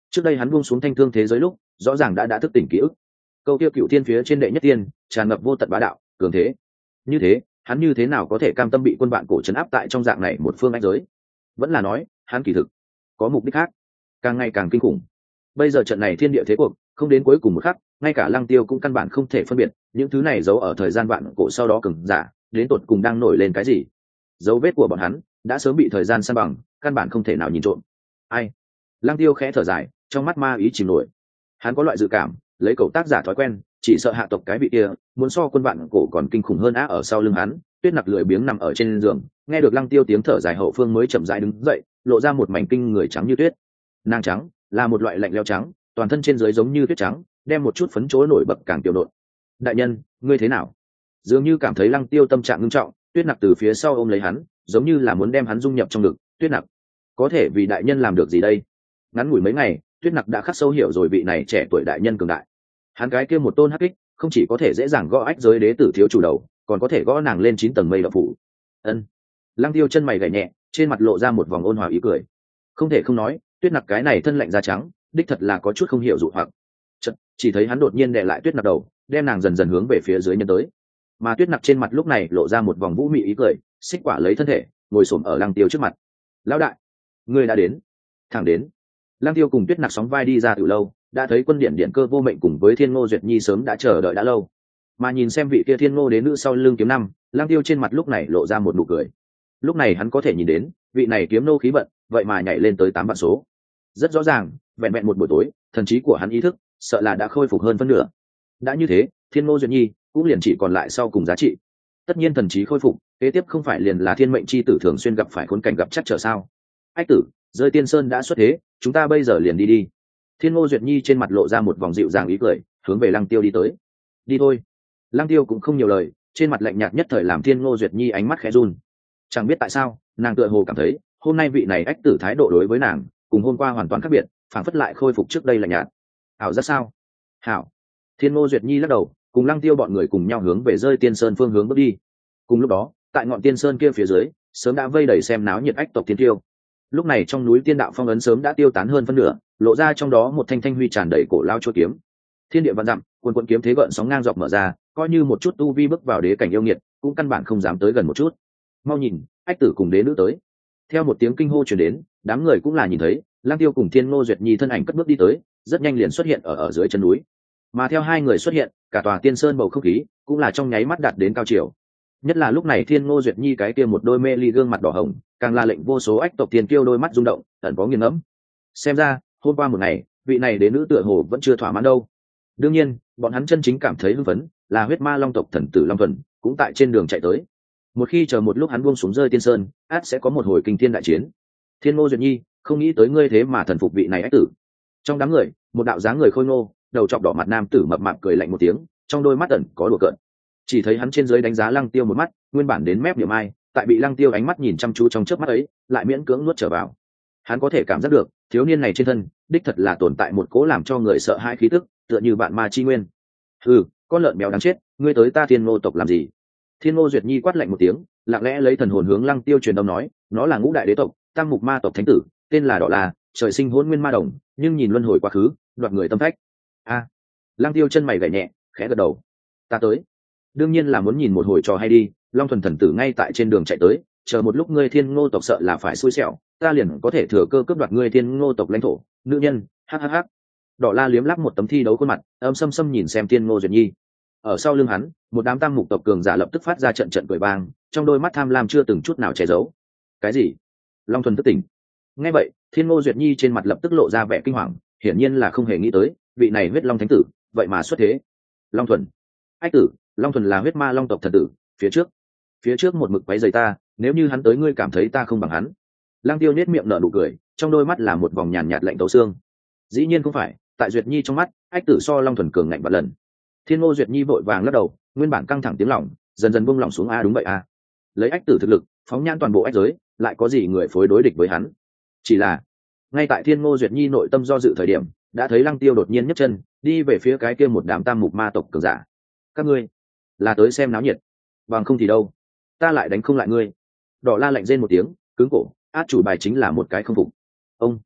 trước đây hắn buông xuống thanh thương thế giới lúc rõ ràng đã đã thức tỉnh ký ức. Câu kia cựu thiên phía trên đệ nhất tiên tràn ngập vô tận bá đạo cường thế, như thế hắn như thế nào có thể cam tâm bị quân bạn cổ trấn áp tại trong dạng này một phương ách giới? Vẫn là nói hắn kỳ thực có mục đích khác, càng ngày càng kinh khủng. Bây giờ trận này thiên địa thế cuộc không đến cuối cùng một khắc, ngay cả Lăng Tiêu cũng căn bản không thể phân biệt những thứ này giấu ở thời gian vạn cổ sau đó cường giả đến tột cùng đang nổi lên cái gì. Dấu vết của bọn hắn đã sớm bị thời gian san bằng, căn bản không thể nào nhìn trộm. Ai? Lăng Tiêu khẽ thở dài, trong mắt ma ý chìm nổi. Hắn có loại dự cảm, lấy cầu tác giả thói quen, chỉ sợ hạ tộc cái vị kia muốn so quân vạn cổ còn kinh khủng hơn á. Ở sau lưng hắn, Tuyết Nặc lười biếng nằm ở trên giường, nghe được Lăng Tiêu tiếng thở dài hậu phương mới chậm rãi đứng dậy, lộ ra một mảnh kinh người trắng như tuyết. Nàng trắng là một loại lạnh lẽo trắng, toàn thân trên dưới giống như tuyết trắng, đem một chút phấn chối nổi bật càng tiểu nộn. Đại nhân, ngươi thế nào? Dường như cảm thấy Lăng Tiêu tâm trạng nghiêm trọng, Tuyết Nặc từ phía sau ôm lấy hắn, giống như là muốn đem hắn dung nhập trong ngực. Tuyết Nặc, có thể vì đại nhân làm được gì đây? Ngắn ngủi mấy ngày, Tuyết Nặc đã khắc sâu hiểu rồi vị này trẻ tuổi đại nhân cường đại. Hắn cái kia một tôn hắc kích, không chỉ có thể dễ dàng gõ ách giới đế tử thiếu chủ đầu, còn có thể gõ nàng lên chín tầng mây đậu phủ. Ân. Lăng Tiêu chân mày gảy nhẹ, trên mặt lộ ra một vòng ôn hòa ý cười. Không thể không nói, Tuyết Nặc cái này thân lạnh da trắng, đích thật là có chút không hiểu dụ hoặc. Chật, chỉ thấy hắn đột nhiên đè lại Tuyết Nặc đầu, đem nàng dần dần hướng về phía dưới nhân tới. Mà Tuyết Nặc trên mặt lúc này lộ ra một vòng vũ mị ý cười, xích quả lấy thân thể, ngồi xổm ở Lăng Tiêu trước mặt. Lão đại, ngươi đã đến. Thẳng đến. Lăng Tiêu cùng Tuyết Nặc sóng vai đi ra từ lâu, đã thấy quân điện điện cơ vô mệnh cùng với Thiên Ngô Duyệt Nhi sớm đã chờ đợi đã lâu. Mà nhìn xem vị kia Thiên Ngô đế nữ sau lưng kiếm năm, Lăng Tiêu trên mặt lúc này lộ ra một nụ cười. Lúc này hắn có thể nhìn đến, vị này kiếm nô khí vận, vậy mà nhảy lên tới tám vạn số. Rất rõ ràng, vẹn vẹn một buổi tối, thần trí của hắn ý thức, sợ là đã khôi phục hơn phân nửa. Đã như thế, Thiên Ngô Duyệt Nhi cũng liền chỉ còn lại sau cùng giá trị. Tất nhiên thần trí khôi phục, kế tiếp không phải liền là thiên mệnh chi tử thường xuyên gặp phải khốn cảnh gặp chắc trở sao? Ách tử, rơi tiên sơn đã xuất thế, chúng ta bây giờ liền đi đi. Thiên Ngô Duyệt Nhi trên mặt lộ ra một vòng dịu dàng ý cười, hướng về Lăng Tiêu đi tới. Đi thôi. Lăng Tiêu cũng không nhiều lời, trên mặt lạnh nhạt nhất thời làm Thiên Ngô Duyệt Nhi ánh mắt khẽ run. Chẳng biết tại sao, nàng tựa hồ cảm thấy, hôm nay vị này ách tử thái độ đối với nàng, cùng hôm qua hoàn toàn khác biệt, phản phất lại khôi phục trước đây lạnh nhạt. Hảo ra sao? Hảo. Thiên Ngô Duyệt Nhi lắc đầu, cùng Lăng Tiêu bọn người cùng nhau hướng về rơi tiên sơn phương hướng bước đi. Cùng lúc đó, tại ngọn tiên sơn kia phía dưới, sớm đã vây đầy xem náo nhiệt ách tộc tiên tiêu. Lúc này trong núi tiên đạo phong ấn sớm đã tiêu tán hơn phân nửa, lộ ra trong đó một thanh thanh huy tràn đầy cổ lao chua kiếm. Thiên địa vạn dặm, quần quần kiếm thế gợn sóng ngang dọc mở ra, coi như một chút tu vi bước vào đế cảnh yêu nghiệt, cũng căn bản không dám tới gần một chút. Mau nhìn, ách tử cùng đế nữ tới. Theo một tiếng kinh hô truyền đến, đám người cũng là nhìn thấy, Lăng Tiêu cùng Thiên Ngô Duyệt Nhi thân ảnh cất bước đi tới, rất nhanh liền xuất hiện ở ở dưới chân núi. Mà theo hai người xuất hiện, cả tòa tiên sơn bầu không khí cũng là trong nháy mắt đạt đến cao chiều. Nhất là lúc này Thiên Ngô Duyệt Nhi cái kia một đôi mê ly gương mặt đỏ hồng, càng là lệnh vô số ách tộc tiền kiêu đôi mắt rung động, ẩn có nghiền ngẫm. Xem ra, hôm qua một ngày, vị này đến nữ tựa hồ vẫn chưa thỏa mãn đâu. Đương nhiên, bọn hắn chân chính cảm thấy hưng phấn, là huyết ma long tộc thần tử Long Thuần, cũng tại trên đường chạy tới. Một khi chờ một lúc hắn buông xuống rơi tiên sơn, át sẽ có một hồi kinh thiên đại chiến. Thiên Ngô Duyệt Nhi, không nghĩ tới ngươi thế mà thần phục vị này ách tử. Trong đám người, một đạo dáng người khôi ngô, đầu trọc đỏ mặt nam tử mập mạp cười lạnh một tiếng, trong đôi mắt ẩn có đùa cợt. Chỉ thấy hắn trên dưới đánh giá Lăng Tiêu một mắt, nguyên bản đến mép niệm ai, tại bị Lăng Tiêu ánh mắt nhìn chăm chú trong chớp mắt ấy, lại miễn cưỡng nuốt trở vào. Hắn có thể cảm giác được, thiếu niên này trên thân, đích thật là tồn tại một cố làm cho người sợ hãi khí tức, tựa như bạn ma chi nguyên. Ừ, con lợn béo đáng chết, ngươi tới ta Thiên Ngô tộc làm gì? Thiên Ngô Duyệt Nhi quát lạnh một tiếng, lặng lẽ lấy thần hồn hướng Lăng Tiêu truyền âm nói, nó là ngũ đại đế tộc, tam mục ma tộc thánh tử, tên là Đỏ La, trời sinh hỗn nguyên ma đồng, nhưng nhìn luân hồi quá khứ, đoạt người tâm phách. A. Lăng Tiêu chân mày gảy nhẹ, khẽ gật đầu. Ta tới. Đương nhiên là muốn nhìn một hồi trò hay đi, Long Thuần thần tử ngay tại trên đường chạy tới, chờ một lúc ngươi Thiên Ngô tộc sợ là phải xui xẻo, ta liền có thể thừa cơ cướp đoạt ngươi Thiên Ngô tộc lãnh thổ. Nữ nhân, hắc hắc hắc. Đỏ La liếm lắp một tấm thi đấu khuôn mặt, âm sâm sâm nhìn xem Thiên Ngô Duyệt Nhi. Ở sau lưng hắn, một đám tam mục tộc cường giả lập tức phát ra trận trận cười vang, trong đôi mắt tham lam chưa từng chút nào che giấu. Cái gì? Long Thuần thức tỉnh. Nghe vậy, Thiên Ngô Duyệt Nhi trên mặt lập tức lộ ra vẻ kinh hoàng, hiển nhiên là không hề nghĩ tới, vị này huyết long thánh tử, vậy mà xuất thế. Long Thuần, ách tử, Long Thuần là huyết ma long tộc thần tử, phía trước, phía trước một mực quấy rầy ta, nếu như hắn tới ngươi cảm thấy ta không bằng hắn. Lăng Tiêu nhếch miệng nở nụ cười, trong đôi mắt là một vòng nhàn nhạt lạnh tấu xương. Dĩ nhiên không phải, tại Duyệt Nhi trong mắt, ách tử so Long Thuần cường ngạnh vạn lần. Thiên Ngô Duyệt Nhi vội vàng lắc đầu, nguyên bản căng thẳng tiếng lòng, dần dần buông lỏng xuống. A đúng vậy a, lấy ách tử thực lực, phóng nhãn toàn bộ ách giới, lại có gì người phối đối địch với hắn? Chỉ là, ngay tại Thiên Ngô Duyệt Nhi nội tâm do dự thời điểm, đã thấy Lăng Tiêu đột nhiên nhấc chân, đi về phía cái kia một đám tam mục ma tộc cường giả. Các ngươi là tới xem náo nhiệt, bằng không thì đâu, ta lại đánh không lại ngươi. Đỏ La lạnh rên một tiếng, cứng cổ, át chủ bài chính là một cái không phục. Ông,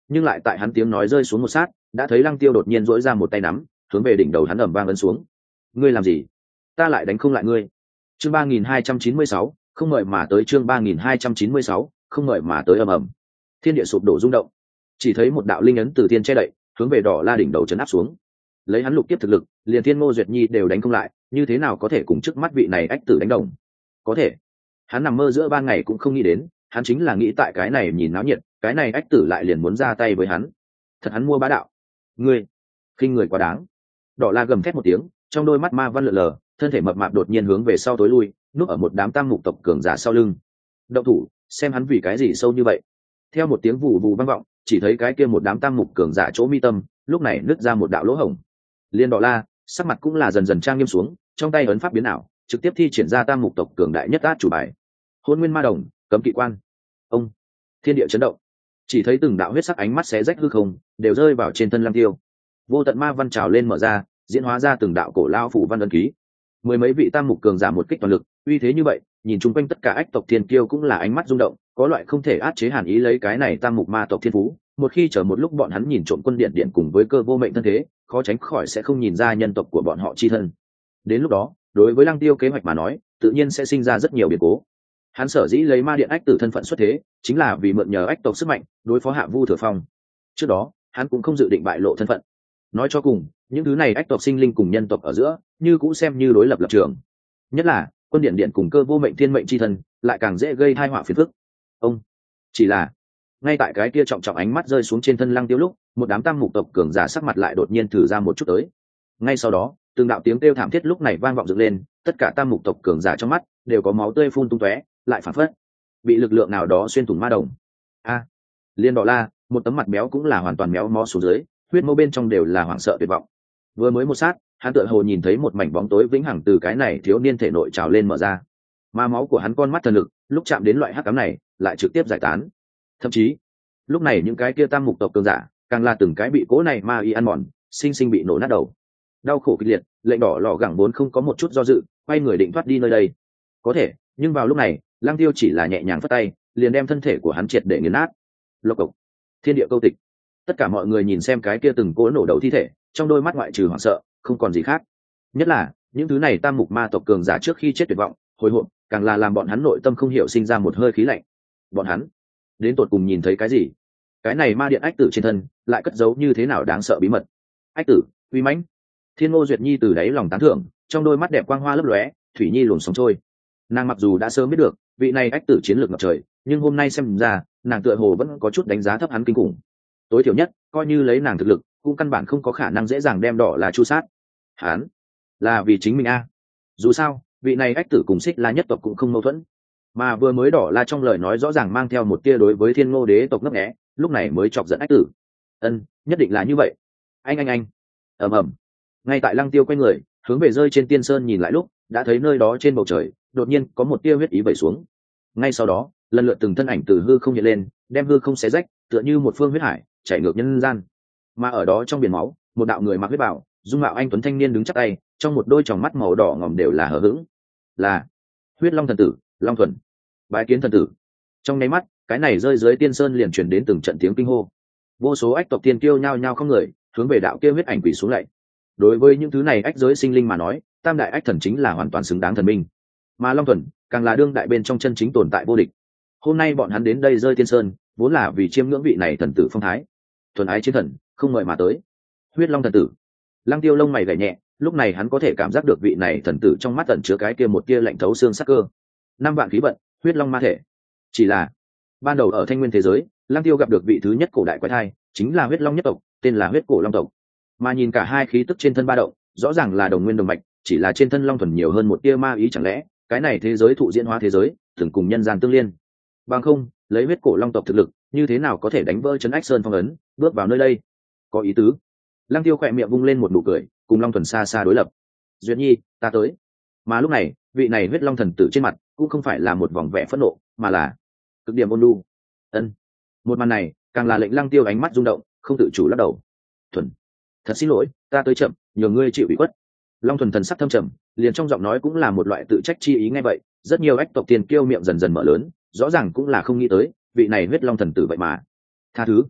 nhưng lại tại hắn tiếng nói rơi xuống một sát, đã thấy Lăng Tiêu đột nhiên duỗi ra một tay nắm, hướng về đỉnh đầu hắn ầm vang ấn xuống. Ngươi làm gì? Ta lại đánh không lại ngươi. Chương ba nghìn hai trăm chín mươi sáu, không ngợi mà tới. Chương ba nghìn hai trăm chín mươi sáu, không ngợi mà tới. Ầm ầm. Thiên địa sụp đổ rung động, chỉ thấy một đạo linh ấn từ thiên che đậy, hướng về Đỏ La đỉnh đầu chấn áp xuống. Lấy hắn lục kiếp thực lực, liền Thiên Ngô Duyệt Nhi đều đánh không lại, như thế nào có thể cùng trước mắt vị này ách tử đánh đồng? Có thể. Hắn nằm mơ giữa ban ngày cũng không nghĩ đến, hắn chính là nghĩ tại cái này nhìn náo nhiệt, cái này ách tử lại liền muốn ra tay với hắn. Thật hắn mua bá đạo. Ngươi, khinh người quá đáng. Đỏ La gầm thét một tiếng, trong đôi mắt ma văn lượn lờ, thân thể mập mạp đột nhiên hướng về sau tối lui, núp ở một đám tam mục tộc cường giả sau lưng. Động thủ, xem hắn vì cái gì sâu như vậy. Theo một tiếng vù vù vang vọng, chỉ thấy cái kia một đám tam mục cường giả chỗ mi tâm, lúc này nứt ra một đạo lỗ hổng. Liên Đỏ La, sắc mặt cũng là dần dần trang nghiêm xuống, trong tay ấn pháp biến ảo, trực tiếp thi triển ra tam mục tộc cường đại nhất át chủ bài. Hôn Nguyên Ma Đồng, Cấm Kỵ Quan. Ông, thiên địa chấn động. Chỉ thấy từng đạo huyết sắc ánh mắt xé rách hư không, đều rơi vào trên thân Lăng Tiêu. Vô tận ma văn trào lên mở ra, diễn hóa ra từng đạo cổ lao phủ văn ấn ký. Mười mấy vị tam mục cường giả một kích toàn lực, uy thế như vậy, nhìn chung quanh tất cả ách tộc thiên kiêu cũng là ánh mắt rung động, có loại không thể át chế hàn ý lấy cái này tam mục ma tộc thiên phú. Một khi chờ một lúc bọn hắn nhìn trộm quân điện điện cùng với Cơ Vô Mệnh thân thế, khó tránh khỏi sẽ không nhìn ra nhân tộc của bọn họ chi thân. Đến lúc đó, đối với Lăng Tiêu kế hoạch mà nói, tự nhiên sẽ sinh ra rất nhiều biến cố. Hắn sở dĩ lấy ma điện ách tử thân phận xuất thế, chính là vì mượn nhờ ách tộc sức mạnh đối phó Hạ Vu Thừa Phong. Trước đó, hắn cũng không dự định bại lộ thân phận. Nói cho cùng, những thứ này ách tộc sinh linh cùng nhân tộc ở giữa, như cũng xem như đối lập lập trường. Nhất là, quân điện điện cùng Cơ Vô Mệnh thiên mệnh chi thân, lại càng dễ gây tai họa phiền phức. Ông, chỉ là, ngay tại cái kia trọng trọng ánh mắt rơi xuống trên thân Lăng Tiêu lúc, một đám tam mục tộc cường giả sắc mặt lại đột nhiên thử ra một chút tới. Ngay sau đó, từng đạo tiếng kêu thảm thiết lúc này vang vọng dựng lên, tất cả tam mục tộc cường giả trong mắt đều có máu tươi phun tung tóe, lại phản phất bị lực lượng nào đó xuyên thủng ma đồng. A, Liên Đỏ La, một tấm mặt béo cũng là hoàn toàn méo mó xuống dưới, huyết mâu bên trong đều là hoảng sợ tuyệt vọng. Vừa mới một sát, hắn tựa hồ nhìn thấy một mảnh bóng tối vĩnh hằng từ cái này thiếu niên thể nội trào lên mở ra. Ma máu của hắn con mắt thần lực, lúc chạm đến loại hắc ám này, lại trực tiếp giải tán. Thậm chí, lúc này những cái kia tam mục tộc cường giả, càng là từng cái bị cố này ma y ăn mòn, sinh sinh bị nổ nát đầu. Đau khổ kịch liệt, lệnh Đỏ lò gẳng vốn không có một chút do dự, quay người định thoát đi nơi đây. Có thể, nhưng vào lúc này, Lăng Tiêu chỉ là nhẹ nhàng phất tay, liền đem thân thể của hắn triệt để nghiền nát. Lộc cộc, thiên địa câu tịch. Tất cả mọi người nhìn xem cái kia từng cỗ nổ đầu thi thể, trong đôi mắt ngoại trừ hoảng sợ, không còn gì khác. Nhất là, những thứ này tam mục ma tộc cường giả trước khi chết tuyệt vọng, hồi hộp, càng là làm bọn hắn nội tâm không hiểu sinh ra một hơi khí lạnh. Bọn hắn, đến tột cùng nhìn thấy cái gì? Cái này ma điện ách tử trên thân, lại cất giấu như thế nào đáng sợ bí mật? Ách tử, uy mãnh. Thiên Ngô Duyệt Nhi từ đáy lòng tán thưởng, trong đôi mắt đẹp quang hoa lấp lóe, thủy nhi luồng sóng trôi. Nàng mặc dù đã sớm biết được vị này ách tử chiến lược ngập trời, nhưng hôm nay xem ra nàng tựa hồ vẫn có chút đánh giá thấp hắn kinh khủng. Tối thiểu nhất, coi như lấy nàng thực lực, cũng căn bản không có khả năng dễ dàng đem Đỏ là chu sát. Hắn là vì chính mình a. Dù sao, vị này ách tử cùng Xích La nhất tộc cũng không mâu thuẫn, mà vừa mới Đỏ là trong lời nói rõ ràng mang theo một tia đối với Thiên Ngô đế tộc ngấp nghé, lúc này mới chọc giận ách tử. Ân, nhất định là như vậy. Anh anh anh. Ầm ầm. Ngay tại Lăng Tiêu quay người, hướng về rơi trên tiên sơn nhìn lại lúc, đã thấy nơi đó trên bầu trời đột nhiên có một tia huyết ý vẩy xuống. Ngay sau đó, lần lượt từng thân ảnh từ hư không hiện lên, đem hư không xé rách, tựa như một phương huyết hải chảy ngược nhân gian. Mà ở đó trong biển máu, một đạo người mặc huyết bào, dung mạo anh tuấn thanh niên đứng chắp tay, trong một đôi tròng mắt màu đỏ ngòm đều là hờ hững. Là Huyết Long thần tử, Long Thuần. Bái kiến thần tử. Trong nháy mắt, cái này rơi dưới tiên sơn liền truyền đến từng trận tiếng kinh hô. Vô số ách tộc tiên kiêu nhao nhao không người, hướng về đạo kia huyết ảnh quỳ xuống lạy. Đối với những thứ này ách giới sinh linh mà nói, tam đại ách thần chính là hoàn toàn xứng đáng thần minh, mà Long Thuần càng là đương đại bên trong chân chính tồn tại vô địch. Hôm nay bọn hắn đến đây rơi tiên sơn, vốn là vì chiêm ngưỡng vị này thần tử phong thái. Thuần ái chiến thần, không mời mà tới. Huyết Long thần tử. Lăng Tiêu lông mày gảy nhẹ, lúc này hắn có thể cảm giác được vị này thần tử trong mắt ẩn chứa cái kia một tia lạnh thấu xương sắc cơ. Năm vạn khí vận, huyết long ma thể. Chỉ là ban đầu ở Thanh Nguyên thế giới, Lăng Tiêu gặp được vị thứ nhất cổ đại quái thai, chính là huyết long nhất tộc, tên là huyết cổ long tộc. Mà nhìn cả hai khí tức trên thân ba động, rõ ràng là đồng nguyên đồng mạch, chỉ là trên thân Long Thuần nhiều hơn một tia ma ý, chẳng lẽ cái này thế giới thụ diễn hóa thế giới, thường cùng nhân gian tương liên. Bằng không, lấy huyết cổ long tộc thực lực, như thế nào có thể đánh vỡ trấn Ách Sơn phong ấn, bước vào nơi đây? Có ý tứ. Lăng Tiêu khỏe miệng vung lên một nụ cười, cùng Long Thuần xa xa đối lập. Duyệt Nhi, ta tới. Mà lúc này, vị này huyết long thần tử trên mặt cũng không phải là một vòng vẻ phẫn nộ, mà là cực điểm ôn nhu. Ân. Một màn này, càng là lệnh Lăng Tiêu ánh mắt rung động, không tự chủ lắc đầu. Thuần, thật xin lỗi, ta tới chậm, nhờ ngươi chịu ủy khuất. Long Thuần thần sắc thâm trầm, liền trong giọng nói cũng là một loại tự trách chi ý. Nghe vậy, rất nhiều ách tộc tiền kiêu miệng dần dần mở lớn, rõ ràng cũng là không nghĩ tới vị này huyết long thần tử vậy mà tha thứ.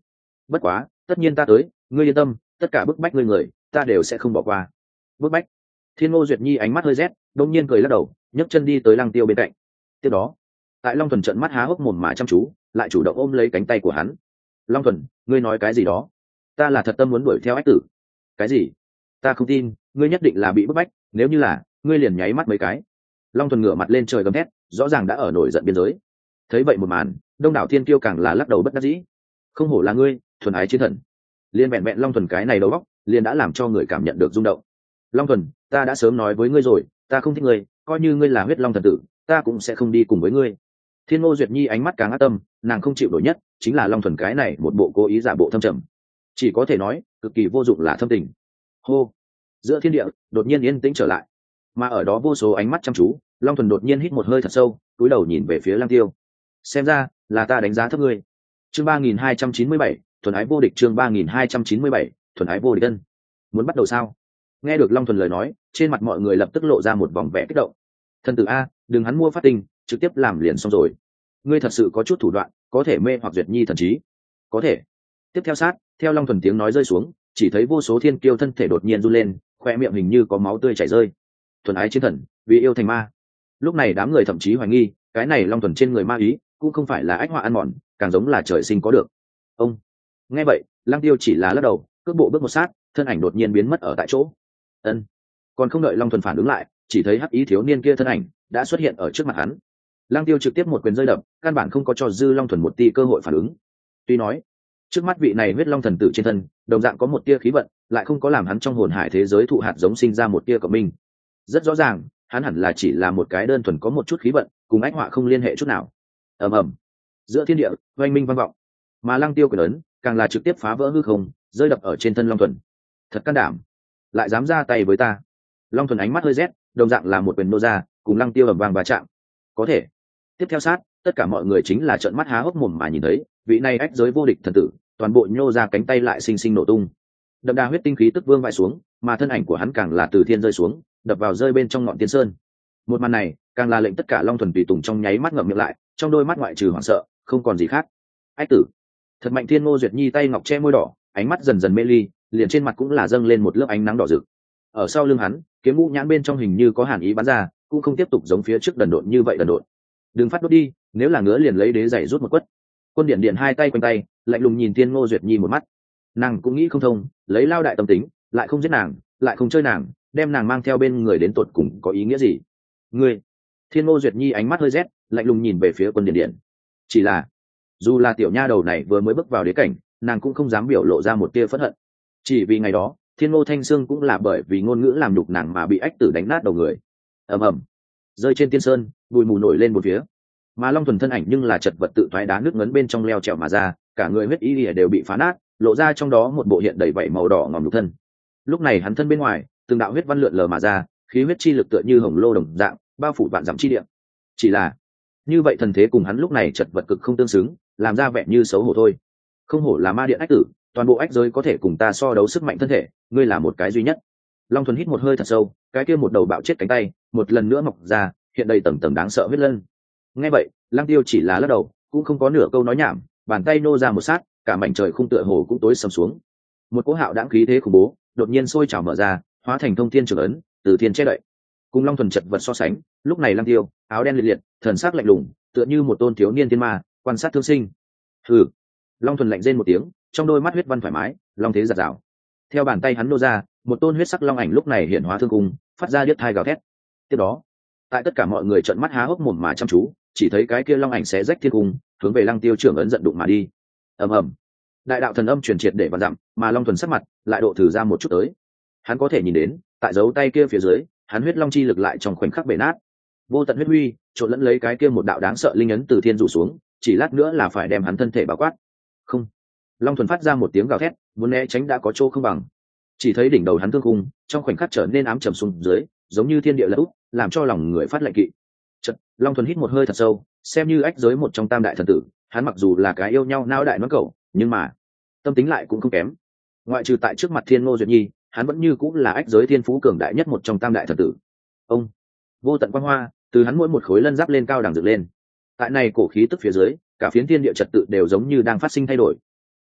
bất quá tất nhiên ta tới, ngươi yên tâm, tất cả bức bách ngươi người ta đều sẽ không bỏ qua. Bức bách? Thiên Ngô Duyệt Nhi ánh mắt hơi rét, đông nhiên cười lắc đầu, nhấc chân đi tới Lăng Tiêu bên cạnh. Tiếp đó, tại Long Thuần trợn mắt há hốc mồm mà chăm chú, lại chủ động ôm lấy cánh tay của hắn. Long Thuần, ngươi nói cái gì đó? Ta là thật tâm muốn đuổi theo ách tử. Cái gì? Ta không tin, ngươi nhất định là bị bức bách, nếu như là, ngươi liền nháy mắt mấy cái. Long Thuần ngửa mặt lên trời gầm thét, rõ ràng đã ở nổi giận biên giới. Thấy vậy một màn, đông đảo thiên kiêu càng là lắc đầu bất đắc dĩ. Không hổ là ngươi, thuần ái chiến thần. Liên vẹn vẹn Long Thuần cái này đầu óc, liền đã làm cho người cảm nhận được rung động. Long Thuần, ta đã sớm nói với ngươi rồi, ta không thích ngươi, coi như ngươi là huyết long thần tử, ta cũng sẽ không đi cùng với ngươi. Thiên Ngô Duyệt Nhi ánh mắt càng ác tâm, nàng không chịu nổi nhất chính là Long Thuần cái này một bộ cố ý giả bộ thâm trầm, chỉ có thể nói cực kỳ vô dụng là thâm tình. Hô, giữa thiên địa đột nhiên yên tĩnh trở lại, mà ở đó vô số ánh mắt chăm chú. Long Thuần đột nhiên hít một hơi thật sâu, cúi đầu nhìn về phía Lăng Tiêu. Xem ra là ta đánh giá thấp ngươi. Chương ba nghìn hai trăm chín mươi bảy, thuần ái vô địch. Chương ba nghìn hai trăm chín mươi bảy, thuần ái vô địch. Ân, muốn bắt đầu sao? Nghe được Long Thuần lời nói, trên mặt mọi người lập tức lộ ra một vòng vẻ kích động. Thần tử a, đừng hắn mua phát tinh, trực tiếp làm liền xong rồi. Ngươi thật sự có chút thủ đoạn, có thể mê hoặc Duyệt Nhi thần trí. Có thể. Tiếp theo sát, theo Long Thuần tiếng nói rơi xuống, chỉ thấy vô số thiên kiêu thân thể đột nhiên run lên, khoe miệng hình như có máu tươi chảy rơi. Thuần ái chiến thần, vì yêu thành ma. Lúc này đám người thậm chí hoài nghi, cái này Long Thuần trên người ma ý cũng không phải là ách họa ăn mòn, càng giống là trời sinh có được. Ông. Nghe vậy, Lăng Tiêu chỉ là lắc đầu, cước bộ bước một sát, thân ảnh đột nhiên biến mất ở tại chỗ. Ân. Còn không đợi Long Thuần phản ứng lại, chỉ thấy hắc ý thiếu niên kia thân ảnh đã xuất hiện ở trước mặt hắn. Lăng Tiêu trực tiếp một quyền rơi đập, căn bản không có cho dư Long Thuần một tia cơ hội phản ứng. Tuy nói, trước mắt vị này huyết long thần tử trên thân đồng dạng có một tia khí vận, lại không có làm hắn trong hồn hải thế giới thụ hạt giống sinh ra một tia cộng minh. Rất rõ ràng, hắn hẳn là chỉ là một cái đơn thuần có một chút khí vận, cùng ách họa không liên hệ chút nào. Ầm ầm, giữa thiên địa oanh minh vang vọng, mà Lăng Tiêu quyền ấn càng là trực tiếp phá vỡ hư không, rơi đập ở trên thân Long Thuần. Thật can đảm, lại dám ra tay với ta. Long Thuần ánh mắt hơi rét, đồng dạng là một quyền nô ra, cùng Lăng Tiêu ầm vang va chạm. Có thể. Tiếp theo sát, tất cả mọi người chính là trợn mắt há hốc mồm mà nhìn thấy, vị này ách giới vô địch thần tử, toàn bộ nhô ra cánh tay lại sinh sinh nổ tung. Đậm đà huyết tinh khí tức vương vãi xuống, mà thân ảnh của hắn càng là từ thiên rơi xuống, đập vào rơi bên trong ngọn tiên sơn. Một màn này, càng là lệnh tất cả Long Thuần tùy tùng trong nháy mắt ngậm miệng lại, trong đôi mắt ngoại trừ hoảng sợ, không còn gì khác. Ách tử. Thật mạnh. Thiên Ngô Duyệt Nhi tay ngọc che môi đỏ, ánh mắt dần dần mê ly, liền trên mặt cũng là dâng lên một lớp ánh nắng đỏ rực. Ở sau lưng hắn, kiếm ngũ nhãn bên trong hình như có hàn ý bắn ra, cũng không tiếp tục giống phía trước đần độn như vậy đần độn. Đừng phát đốt đi, nếu là ngứa liền lấy đế giày rút một quất. Quân Điện Điện hai tay quanh tay, lạnh lùng nhìn Thiên Ngô Duyệt Nhi một mắt. Nàng cũng nghĩ không thông, lấy lao đại tâm tính, lại không giết nàng, lại không chơi nàng, đem nàng mang theo bên người đến tột cùng có ý nghĩa gì? Ngươi. Thiên Ngô Duyệt Nhi ánh mắt hơi rét, lạnh lùng nhìn về phía Quân Điện Điện. Chỉ là, dù là tiểu nha đầu này vừa mới bước vào đế cảnh, nàng cũng không dám biểu lộ ra một tia phẫn hận. Chỉ vì ngày đó, Thiên Ngô Thanh Sương cũng là bởi vì ngôn ngữ làm nhục nàng mà bị ách tử đánh nát đầu người. Ầm ầm, rơi trên tiên sơn, bụi mù nổi lên một phía. Mà Long Thuần thân ảnh nhưng là chật vật tự thoái đá nước ngấn bên trong leo trèo mà ra, cả người huyết y đều bị phá nát, lộ ra trong đó một bộ hiện đầy vảy màu đỏ ngòm nhục thân. Lúc này hắn thân bên ngoài, từng đạo huyết văn lượn lờ mà ra, khí huyết chi lực tựa như hồng lô đồng dạng, bao phủ vạn dặm chi địa. Chỉ là, như vậy thần thế cùng hắn lúc này chật vật cực không tương xứng, làm ra vẻ như xấu hổ thôi. Không hổ là ma điện ách tử, toàn bộ ách giới có thể cùng ta so đấu sức mạnh thân thể, ngươi là một cái duy nhất. Long Thuần hít một hơi thật sâu, cái kia một đầu bạo chết cánh tay một lần nữa mọc ra, hiện đầy tầng tầng đáng sợ huyết lân. Nghe vậy, Lăng Tiêu chỉ là lắc đầu, cũng không có nửa câu nói nhảm, bàn tay nô ra một sát, cả mảnh trời khung tựa hồ cũng tối sầm xuống. Một cỗ hạo đãng khí thế khủng bố đột nhiên sôi trào mở ra, hóa thành thông thiên trường ấn, từ thiên che đậy. Cùng Long Thuần chật vật so sánh, lúc này Lăng Tiêu áo đen liệt liệt, thần sắc lạnh lùng, tựa như một tôn thiếu niên thiên ma, quan sát thương sinh. Hừ. Long Thuần lạnh rên một tiếng, trong đôi mắt huyết văn thoải mái, long thế giật rào. Theo bàn tay hắn nô ra, một tôn huyết sắc long ảnh lúc này hiện hóa thương cung, phát ra điếc thai gào thét. Tiếp đó, tại tất cả mọi người trợn mắt há hốc mồm mà chăm chú, chỉ thấy cái kia long ảnh xé rách thiên cung, hướng về Lăng Tiêu trưởng ấn giận đụng mà đi. Ầm ầm, đại đạo thần âm truyền triệt để vạn dặm, mà Long Thuần sắc mặt lại độ thử ra một chút tới. Hắn có thể nhìn đến, tại dấu tay kia phía dưới, hắn huyết long chi lực lại trong khoảnh khắc bể nát. Vô tận huyết huy trộn lẫn lấy cái kia một đạo đáng sợ linh ấn từ thiên rủ xuống, chỉ lát nữa là phải đem hắn thân thể bao quát. Không. Long Thuần phát ra một tiếng gào thét, muốn né tránh đã có chỗ không bằng. Chỉ thấy đỉnh đầu hắn thương khung trong khoảnh khắc trở nên ám trầm xuống dưới, giống như thiên địa lật úp, làm cho lòng người phát lạnh kỵ. Chật, Long Thuần hít một hơi thật sâu, xem như ách giới một trong tam đại thần tử, hắn mặc dù là cái yêu nhau nao đại nó cẩu, nhưng mà tâm tính lại cũng không kém. Ngoại trừ tại trước mặt Thiên Ngô Duyệt Nhi, hắn vẫn như cũng là ách giới thiên phú cường đại nhất một trong tam đại thần tử. Ông vô tận quang hoa từ hắn mỗi một khối lân giáp lên cao đằng dựng lên. Tại này cổ khí tức phía dưới, cả phiến thiên địa trật tự đều giống như đang phát sinh thay đổi.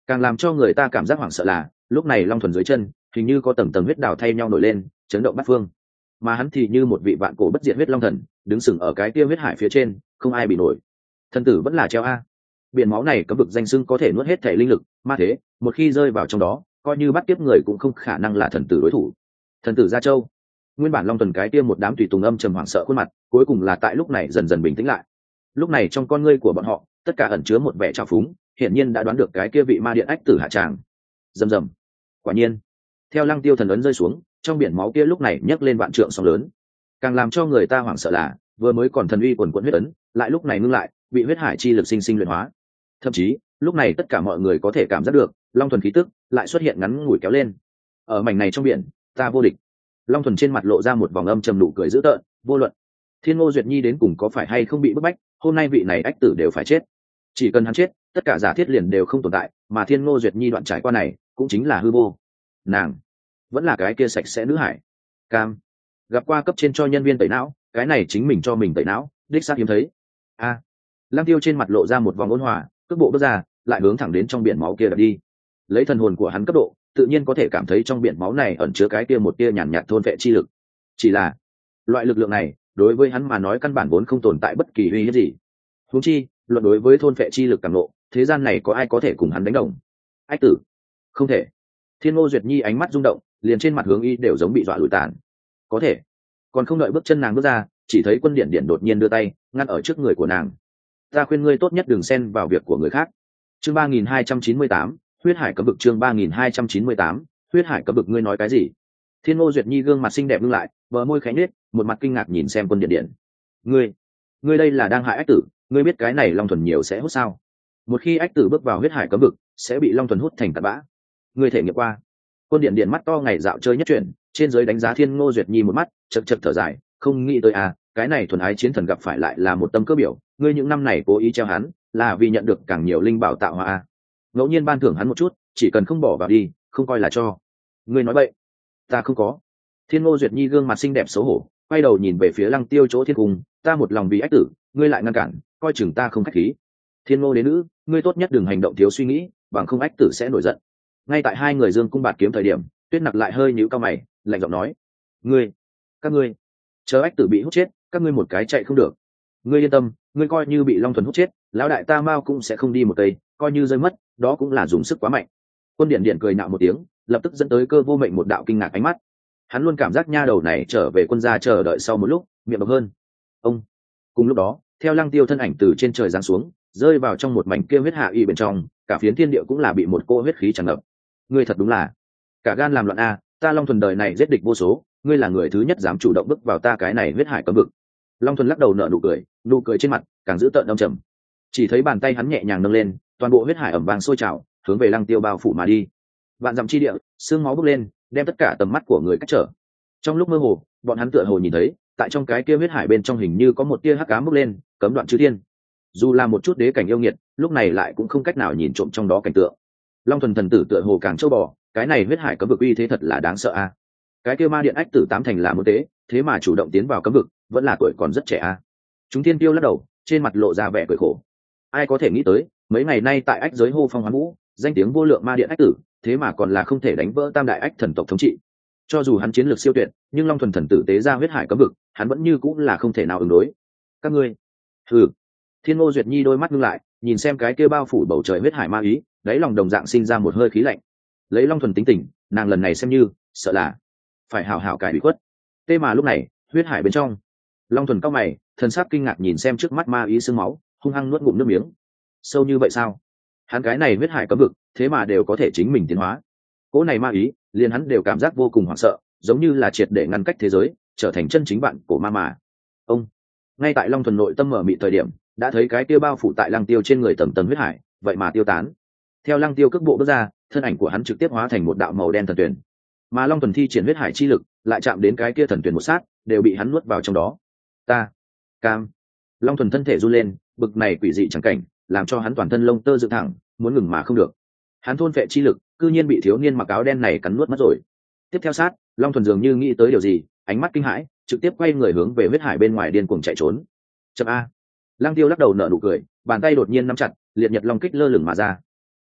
Càng làm cho người ta cảm giác hoảng sợ là lúc này long thuần dưới chân hình như có tầng tầng huyết đào thay nhau nổi lên, chấn động bát phương, mà hắn thì như một vị vạn cổ bất diệt huyết long thần đứng sừng ở cái kia huyết hải phía trên, không ai bị nổi. Thần tử vẫn là treo a. Biển máu này cấm vực danh xưng có thể nuốt hết thể linh lực ma thế, một khi rơi vào trong đó coi như bắt tiếp người cũng không khả năng là thần tử đối thủ. Thần tử Gia Châu. Nguyên bản long tuần cái kia một đám tùy tùng âm trầm hoảng sợ khuôn mặt cuối cùng là tại lúc này dần dần bình tĩnh lại. Lúc này trong con ngươi của bọn họ tất cả ẩn chứa một vẻ trào phúng, hiển nhiên đã đoán được cái kia vị ma điện ách tử hạ tràng. Rầm rầm. Quả nhiên, theo lăng tiêu thần ấn rơi xuống, trong biển máu kia lúc này nhấc lên vạn trượng sóng lớn. Càng làm cho người ta hoảng sợ là vừa mới còn thần uy quần quẫn huyết ấn lại lúc này ngưng lại, bị huyết hải chi lực sinh sinh luyện hóa. Thậm chí lúc này tất cả mọi người có thể cảm giác được long thuần khí tức lại xuất hiện ngắn ngủi kéo lên. Ở mảnh này trong biển ta vô địch. Long thuần trên mặt lộ ra một vòng âm trầm nụ cười dữ tợn, vô luận Thiên Ngô Duyệt Nhi đến cùng có phải hay không bị bức bách, hôm nay vị này ách tử đều phải chết. Chỉ cần hắn chết, tất cả giả thiết liền đều không tồn tại, mà Thiên Ngô Duyệt Nhi đoạn trải qua này cũng chính là hư vô. Nàng vẫn là cái kia sạch sẽ nữ hải. Cam gặp qua cấp trên cho nhân viên tẩy não, cái này chính mình cho mình tẩy não, đích xác hiếm thấy. A. À, Lăng Tiêu trên mặt lộ ra một vòng ôn hòa, cước bộ bước ra, lại hướng thẳng đến trong biển máu kia đập đi. Lấy thần hồn của hắn cấp độ, tự nhiên có thể cảm thấy trong biển máu này ẩn chứa cái kia một tia nhàn nhạt thôn vệ chi lực. Chỉ là loại lực lượng này, đối với hắn mà nói căn bản vốn không tồn tại bất kỳ uy hiếp gì. Huống chi, luận đối với thôn vệ chi lực càng nộ, thế gian này có ai có thể cùng hắn đánh đồng? Ách tử, không thể. Thiên Ngô Duyệt Nhi ánh mắt rung động, liền trên mặt hướng y đều giống bị dọa lùi tàn. Có thể. Còn không đợi bước chân nàng bước ra, chỉ thấy Quân Điện Điện đột nhiên đưa tay ngăn ở trước người của nàng. Ta khuyên ngươi tốt nhất đừng xen vào việc của người khác. Chương ba nghìn hai trăm chín mươi tám, huyết hải cấm vực. Chương ba nghìn hai trăm chín mươi tám, huyết hải cấm vực. Ngươi nói cái gì? Thiên Ngô Duyệt Nhi gương mặt xinh đẹp ngưng lại, bờ môi khẽ nhếch, một mặt kinh ngạc nhìn xem Quân Điện Điện. Ngươi, ngươi đây là đang hại ách tử, ngươi biết cái này long thuần nhiều sẽ hút sao? Một khi ách tử bước vào huyết hải cấm vực, sẽ bị long thuần hút thành tạt bã. Ngươi thể nghiệm qua? Quân Điện Điện mắt to ngày dạo chơi nhất chuyển, trên dưới đánh giá Thiên Ngô Duyệt Nhi một mắt, chậc chậc thở dài, không nghĩ tới à, cái này thuần ái chiến thần gặp phải lại là một tâm cơ biểu, ngươi những năm này cố ý treo hắn, là vì nhận được càng nhiều linh bảo tạo hóa à? Ngẫu nhiên ban thưởng hắn một chút, chỉ cần không bỏ vào đi, không coi là cho. Ngươi nói bậy. Ta không có. Thiên Ngô Duyệt Nhi gương mặt xinh đẹp xấu hổ, quay đầu nhìn về phía Lăng Tiêu chỗ thiên cung, ta một lòng vì ách tử, ngươi lại ngăn cản, coi chừng ta không khách khí. Thiên Ngô đế nữ, ngươi tốt nhất đừng hành động thiếu suy nghĩ, bằng không ách tử sẽ nổi giận. Ngay tại hai người dương cung bạt kiếm thời điểm, Tuyết Nặc lại hơi nhíu cao mày, lạnh giọng nói: ngươi, các ngươi, chờ ách tử bị hút chết, các ngươi một cái chạy không được. Ngươi yên tâm, ngươi coi như bị long thuần hút chết, lão đại ta Mao cũng sẽ không đi một cây, coi như rơi mất, đó cũng là dùng sức quá mạnh. Quân Điện Điện cười nạo một tiếng, lập tức dẫn tới Cơ Vô Mệnh một đạo kinh ngạc ánh mắt. Hắn luôn cảm giác nha đầu này trở về quân gia chờ đợi sau một lúc, miệng độc hơn. Ông. Cùng lúc đó, theo Lăng Tiêu thân ảnh từ trên trời giáng xuống, rơi vào trong một mảnh kia huyết hạ y bên trong, cả phiến thiên địa cũng là bị một cô huyết khí tràn ngập. Ngươi thật đúng là cả gan làm loạn a, ta Long Thuần đời này giết địch vô số, ngươi là người thứ nhất dám chủ động bước vào ta cái này huyết hải cấm vực. Long Thuần lắc đầu nở nụ cười, nụ cười trên mặt càng giữ tợn âm trầm. Chỉ thấy bàn tay hắn nhẹ nhàng nâng lên, toàn bộ huyết hải ẩm vàng sôi trào, hướng về Lăng Tiêu bao phủ mà đi. Vạn dặm chi địa, xương máu bốc lên, đem tất cả tầm mắt của người cách trở. Trong lúc mơ hồ, bọn hắn tựa hồ nhìn thấy, tại trong cái kia huyết hải bên trong hình như có một tia hắc ám bốc lên, cấm đoạn chư thiên. Dù là một chút đế cảnh yêu nghiệt, lúc này lại cũng không cách nào nhìn trộm trong đó cảnh tượng. Long Thuần thần tử tựa hồ càng châu bò, cái này huyết hải cấm vực uy thế thật là đáng sợ a. Cái kia ma điện ách tử tám thành là một tế, thế mà chủ động tiến vào cấm vực, vẫn là tuổi còn rất trẻ a. Chúng thiên tiêu lắc đầu, trên mặt lộ ra vẻ cười khổ. Ai có thể nghĩ tới, mấy ngày nay tại ách giới hô phong hoán vũ, danh tiếng vô lượng ma điện ách tử, thế mà còn là không thể đánh vỡ tam đại ách thần tộc thống trị. Cho dù hắn chiến lược siêu tuyệt, nhưng Long Thuần thần tử tế ra huyết hải cấm vực, hắn vẫn như cũng là không thể nào ứng đối. Các ngươi, hừ. Thiên Ngô Duyệt Nhi đôi mắt ngưng lại, nhìn xem cái kia bao phủ bầu trời huyết hải ma ý, đáy lòng đồng dạng sinh ra một hơi khí lạnh. Lấy Long Thuần tính tình, nàng lần này xem như sợ là phải hảo hảo cải bị khuất. Tê mà lúc này, huyết hải bên trong, Long Thuần cao mày, thần sắc kinh ngạc nhìn xem trước mắt ma ý sương máu, hung hăng nuốt ngụm nước miếng. Sâu như vậy sao? Hắn cái này huyết hải cấm vực, thế mà đều có thể chính mình tiến hóa. Cỗ này ma ý, liền hắn đều cảm giác vô cùng hoảng sợ, giống như là triệt để ngăn cách thế giới, trở thành chân chính bạn của ma mà. Ông, ngay tại Long Thuần nội tâm mở mịt thời điểm, đã thấy cái tiêu bao phủ tại Lăng Tiêu trên người tầng tầng huyết hải, vậy mà tiêu tán. Theo Lăng Tiêu cước bộ bước ra, thân ảnh của hắn trực tiếp hóa thành một đạo màu đen thần tuyển, mà Long Thuần thi triển huyết hải chi lực, lại chạm đến cái kia thần tuyển một sát, đều bị hắn nuốt vào trong đó. Ta, cam. Long Thuần thân thể run lên, bực này quỷ dị chẳng cảnh, làm cho hắn toàn thân lông tơ dựng thẳng, muốn ngừng mà không được. Hắn thôn phệ chi lực, cư nhiên bị thiếu niên mặc áo đen này cắn nuốt mất rồi. Tiếp theo sát, Long Thuần dường như nghĩ tới điều gì, ánh mắt kinh hãi, trực tiếp quay người hướng về huyết hải bên ngoài điên cuồng chạy trốn. Chậm a. Lăng Tiêu lắc đầu nở nụ cười, bàn tay đột nhiên nắm chặt, liệt nhật long kích lơ lửng mà ra.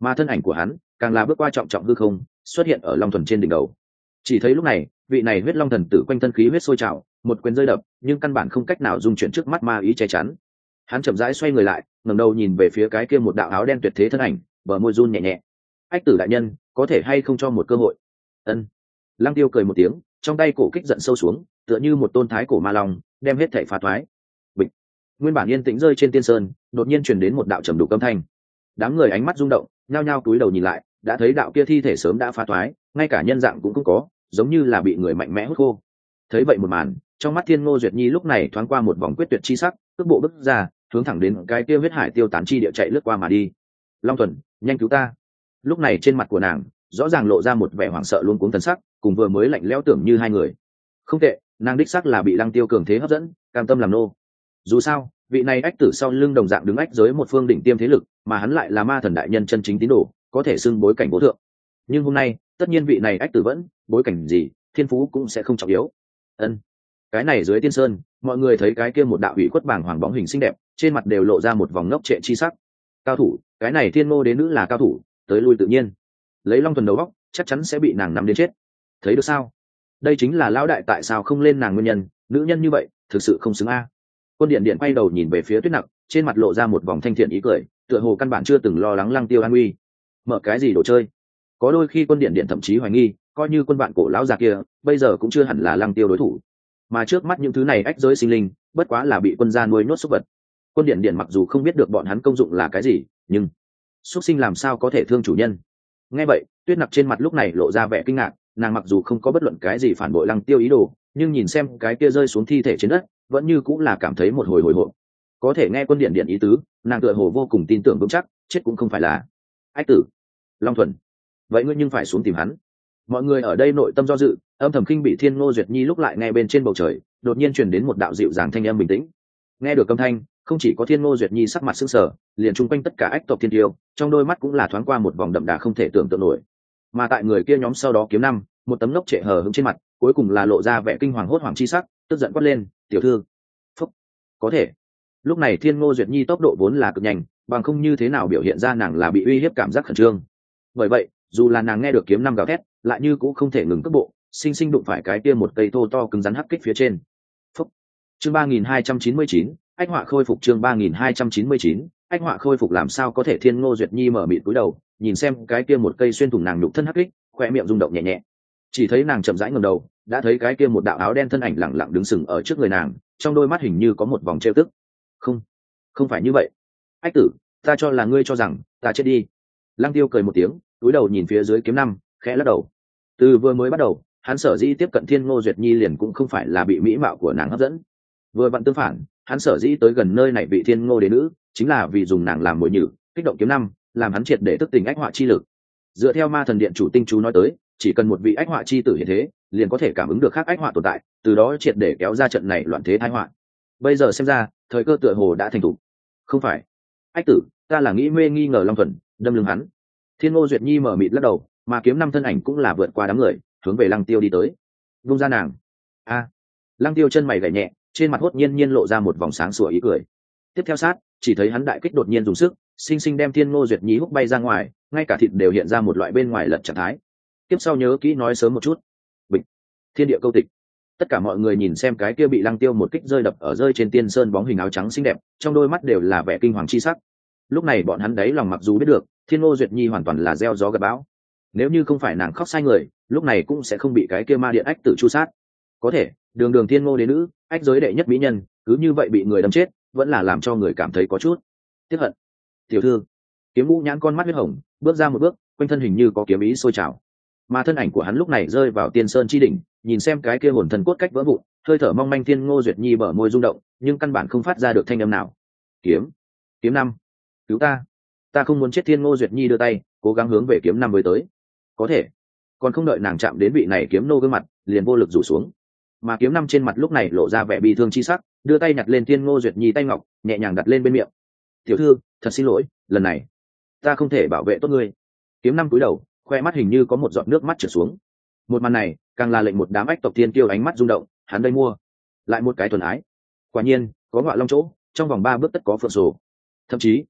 mà thân ảnh của hắn càng là bước qua trọng trọng hư không, xuất hiện ở long thuần trên đỉnh đầu. Chỉ thấy lúc này vị này huyết long thần tử quanh thân khí huyết sôi trào, một quyền rơi đập nhưng căn bản không cách nào dung chuyển trước mắt ma ý che chắn. Hắn chậm rãi xoay người lại, ngẩng đầu nhìn về phía cái kia một đạo áo đen tuyệt thế thân ảnh, bờ môi run nhẹ nhẹ. Ách tử đại nhân, có thể hay không cho một cơ hội? Ân. Lăng Tiêu cười một tiếng, trong tay cổ kích giận sâu xuống, tựa như một tôn thái cổ ma long, đem hết thảy phá thoái. Bịch. Nguyên bản yên tĩnh rơi trên tiên sơn, đột nhiên truyền đến một đạo trầm đục âm thanh. Đám người ánh mắt rung động, nhao nhao cúi đầu nhìn lại, đã thấy đạo kia thi thể sớm đã phá thoái, ngay cả nhân dạng cũng không có, giống như là bị người mạnh mẽ hút khô. Thấy vậy một màn, trong mắt Thiên Ngô Duyệt Nhi lúc này thoáng qua một vòng quyết tuyệt chi sắc, cước bộ bước ra, hướng thẳng đến cái kia huyết hải tiêu tán chi địa chạy lướt qua mà đi. Long Tuần, nhanh cứu ta! Lúc này trên mặt của nàng rõ ràng lộ ra một vẻ hoảng sợ luống cuống thần sắc, cùng vừa mới lạnh lẽo tưởng như hai người. Không tệ, nàng đích xác là bị Lăng Tiêu cường thế hấp dẫn, cam tâm làm nô. Dù sao, vị này ách tử sau lưng đồng dạng đứng ách giới một phương đỉnh tiêm thế lực, mà hắn lại là ma thần đại nhân chân chính tín đồ, có thể xưng bối cảnh vô thượng. Nhưng hôm nay, tất nhiên vị này ách tử vẫn, bối cảnh gì, thiên phú cũng sẽ không trọng yếu. Ân. Cái này dưới tiên sơn, mọi người thấy cái kia một đạo ủy khuất bảng hoàng bóng hình xinh đẹp, trên mặt đều lộ ra một vòng ngốc trệ chi sắc. Cao thủ, cái này Thiên Ngô đế nữ là cao thủ, tới lui tự nhiên. Lấy Long Thuần đầu góc, chắc chắn sẽ bị nàng nắm đến chết. Thấy được sao? Đây chính là lão đại tại sao không lên nàng nguyên nhân, nữ nhân như vậy, thực sự không xứng a. Quân Điện Điện quay đầu nhìn về phía Tuyết Nặc, trên mặt lộ ra một vòng thanh thiện ý cười, tựa hồ căn bản chưa từng lo lắng Lăng Tiêu an nguy. Mở cái gì đồ chơi? Có đôi khi Quân Điện Điện thậm chí hoài nghi, coi như quân bạn cổ lão già kia, bây giờ cũng chưa hẳn là Lăng Tiêu đối thủ. Mà trước mắt những thứ này ách giới sinh linh, bất quá là bị quân gia nuôi nhốt súc vật. Quân Điện Điện mặc dù không biết được bọn hắn công dụng là cái gì, nhưng súc sinh làm sao có thể thương chủ nhân? Nghe vậy, Tuyết Nặc trên mặt lúc này lộ ra vẻ kinh ngạc, nàng mặc dù không có bất luận cái gì phản bội Lăng Tiêu ý đồ, nhưng nhìn xem cái kia rơi xuống thi thể trên đất, vẫn như cũng là cảm thấy một hồi hồi hộp. Có thể nghe Quân Điện Điện ý tứ, nàng tựa hồ vô cùng tin tưởng vững chắc, chết cũng không phải là ách tử. Long Thuần, vậy ngươi nhưng phải xuống tìm hắn. Mọi người ở đây nội tâm do dự, âm thầm khinh bị Thiên Ngô Duyệt Nhi lúc lại nghe bên trên bầu trời, đột nhiên truyền đến một đạo dịu dàng thanh âm bình tĩnh. Nghe được âm thanh, không chỉ có Thiên Ngô Duyệt Nhi sắc mặt sững sờ, liền chung quanh tất cả ách tộc thiên tiêu, trong đôi mắt cũng là thoáng qua một vòng đậm đà không thể tưởng tượng nổi. Mà tại người kia nhóm sau đó kiếm năm, một tấm lốc trệ hờ hững trên mặt, cuối cùng là lộ ra vẻ kinh hoàng hốt hoảng chi sắc, tức giận quát lên, "Tiểu thư!" Phúc, có thể. Lúc này Thiên Ngô Duyệt Nhi tốc độ vốn là cực nhanh, bằng không như thế nào biểu hiện ra nàng là bị uy hiếp cảm giác khẩn trương. Bởi vậy, dù là nàng nghe được kiếm năm gào thét, lại như cũng không thể ngừng cước bộ, sinh sinh đụng phải cái kia một cây thô to cứng rắn hắc kích phía trên. Phúc. Chương ba nghìn hai trăm chín mươi chín, ách họa khôi phục. Chương ba nghìn hai trăm chín mươi chín, ách họa khôi phục. Làm sao có thể? Thiên Ngô Duyệt Nhi mở mịt cúi đầu, nhìn xem cái kia một cây xuyên thủng nàng nhục thân hắc kích, khoe miệng rung động nhẹ nhẹ. Chỉ thấy nàng chậm rãi ngẩng đầu, đã thấy cái kia một đạo áo đen thân ảnh lặng lặng đứng sừng ở trước người nàng, trong đôi mắt hình như có một vòng trêu tức. Không, không phải như vậy. Ách tử, ta cho là ngươi cho rằng ta chết đi. Lăng Tiêu cười một tiếng, cúi đầu nhìn phía dưới kiếm năm, khẽ lắc đầu. Từ vừa mới bắt đầu, hắn sở dĩ tiếp cận Thiên Ngô Duyệt Nhi liền cũng không phải là bị mỹ mạo của nàng hấp dẫn. Vừa vặn tương phản, hắn sở dĩ tới gần nơi này vị Thiên Ngô đế nữ, chính là vì dùng nàng làm mồi nhử, kích động kiếm năm, làm hắn triệt để thức tỉnh ách họa chi lực. Dựa theo Ma Thần Điện chủ tinh chú nói tới, chỉ cần một vị ách họa chi tử hiện thế, liền có thể cảm ứng được khác ách họa tồn tại, từ đó triệt để kéo ra trận này loạn thế tai họa. Bây giờ xem ra, thời cơ tựa hồ đã thành thủ. Không phải, ách tử, ta là nghĩ mê nghi ngờ Long Thuần, đâm lưng hắn. Thiên Ngô Duyệt Nhi mở mịt lắc đầu, mà kiếm năm thân ảnh cũng là vượt qua đám người, hướng về Lăng Tiêu đi tới. Vung ra nàng. A. À. Lăng Tiêu chân mày gảy nhẹ, trên mặt hốt nhiên nhiên lộ ra một vòng sáng sủa ý cười. Tiếp theo sát, chỉ thấy hắn đại kích đột nhiên dùng sức, sinh sinh đem Thiên Ngô Duyệt Nhi húc bay ra ngoài, ngay cả thịt đều hiện ra một loại bên ngoài lật trạng thái. Tiếp sau nhớ kỹ nói sớm một chút. Bịch. Thiên địa câu tịch. Tất cả mọi người nhìn xem cái kia bị Lăng Tiêu một kích rơi đập ở rơi trên tiên sơn bóng hình áo trắng xinh đẹp, trong đôi mắt đều là vẻ kinh hoàng chi sắc. Lúc này bọn hắn đấy lòng mặc dù biết được, Thiên Ngô Duyệt Nhi hoàn toàn là gieo gió gặt bão. Nếu như không phải nàng khóc sai người, lúc này cũng sẽ không bị cái kia ma điện ách tử chu sát. Có thể, đường đường Thiên Ngô đế nữ, ách giới đệ nhất mỹ nhân, cứ như vậy bị người đâm chết, vẫn là làm cho người cảm thấy có chút tiếc hận. Tiểu thư, Kiếm Vũ nhãn con mắt huyết hồng, bước ra một bước, quanh thân hình như có kiếm ý sôi trào. Mà thân ảnh của hắn lúc này rơi vào tiên sơn chi đỉnh, nhìn xem cái kia hồn thần cốt cách vỡ vụn, hơi thở mong manh. Thiên Ngô Duyệt Nhi bở môi rung động, nhưng căn bản không phát ra được thanh âm nào. Kiếm, kiếm năm, cứu ta, ta không muốn chết. Thiên Ngô Duyệt Nhi đưa tay, cố gắng hướng về kiếm năm với tới. Có thể, còn không đợi nàng chạm đến vị này kiếm nô gương mặt, liền vô lực rủ xuống. Mà kiếm năm trên mặt lúc này lộ ra vẻ bi thương chi sắc, đưa tay nhặt lên Thiên Ngô Duyệt Nhi tay ngọc, nhẹ nhàng đặt lên bên miệng. Tiểu thư, thật xin lỗi, lần này ta không thể bảo vệ tốt ngươi. Kiếm năm cúi đầu, khoe mắt hình như có một giọt nước mắt trượt xuống. Một màn này càng là lệnh một đám ách tộc tiên kiêu ánh mắt rung động. Hắn đây mua lại một cái thuần ái. Quả nhiên có ngọa long chỗ, trong vòng ba bước tất có phượng sổ. Thậm chí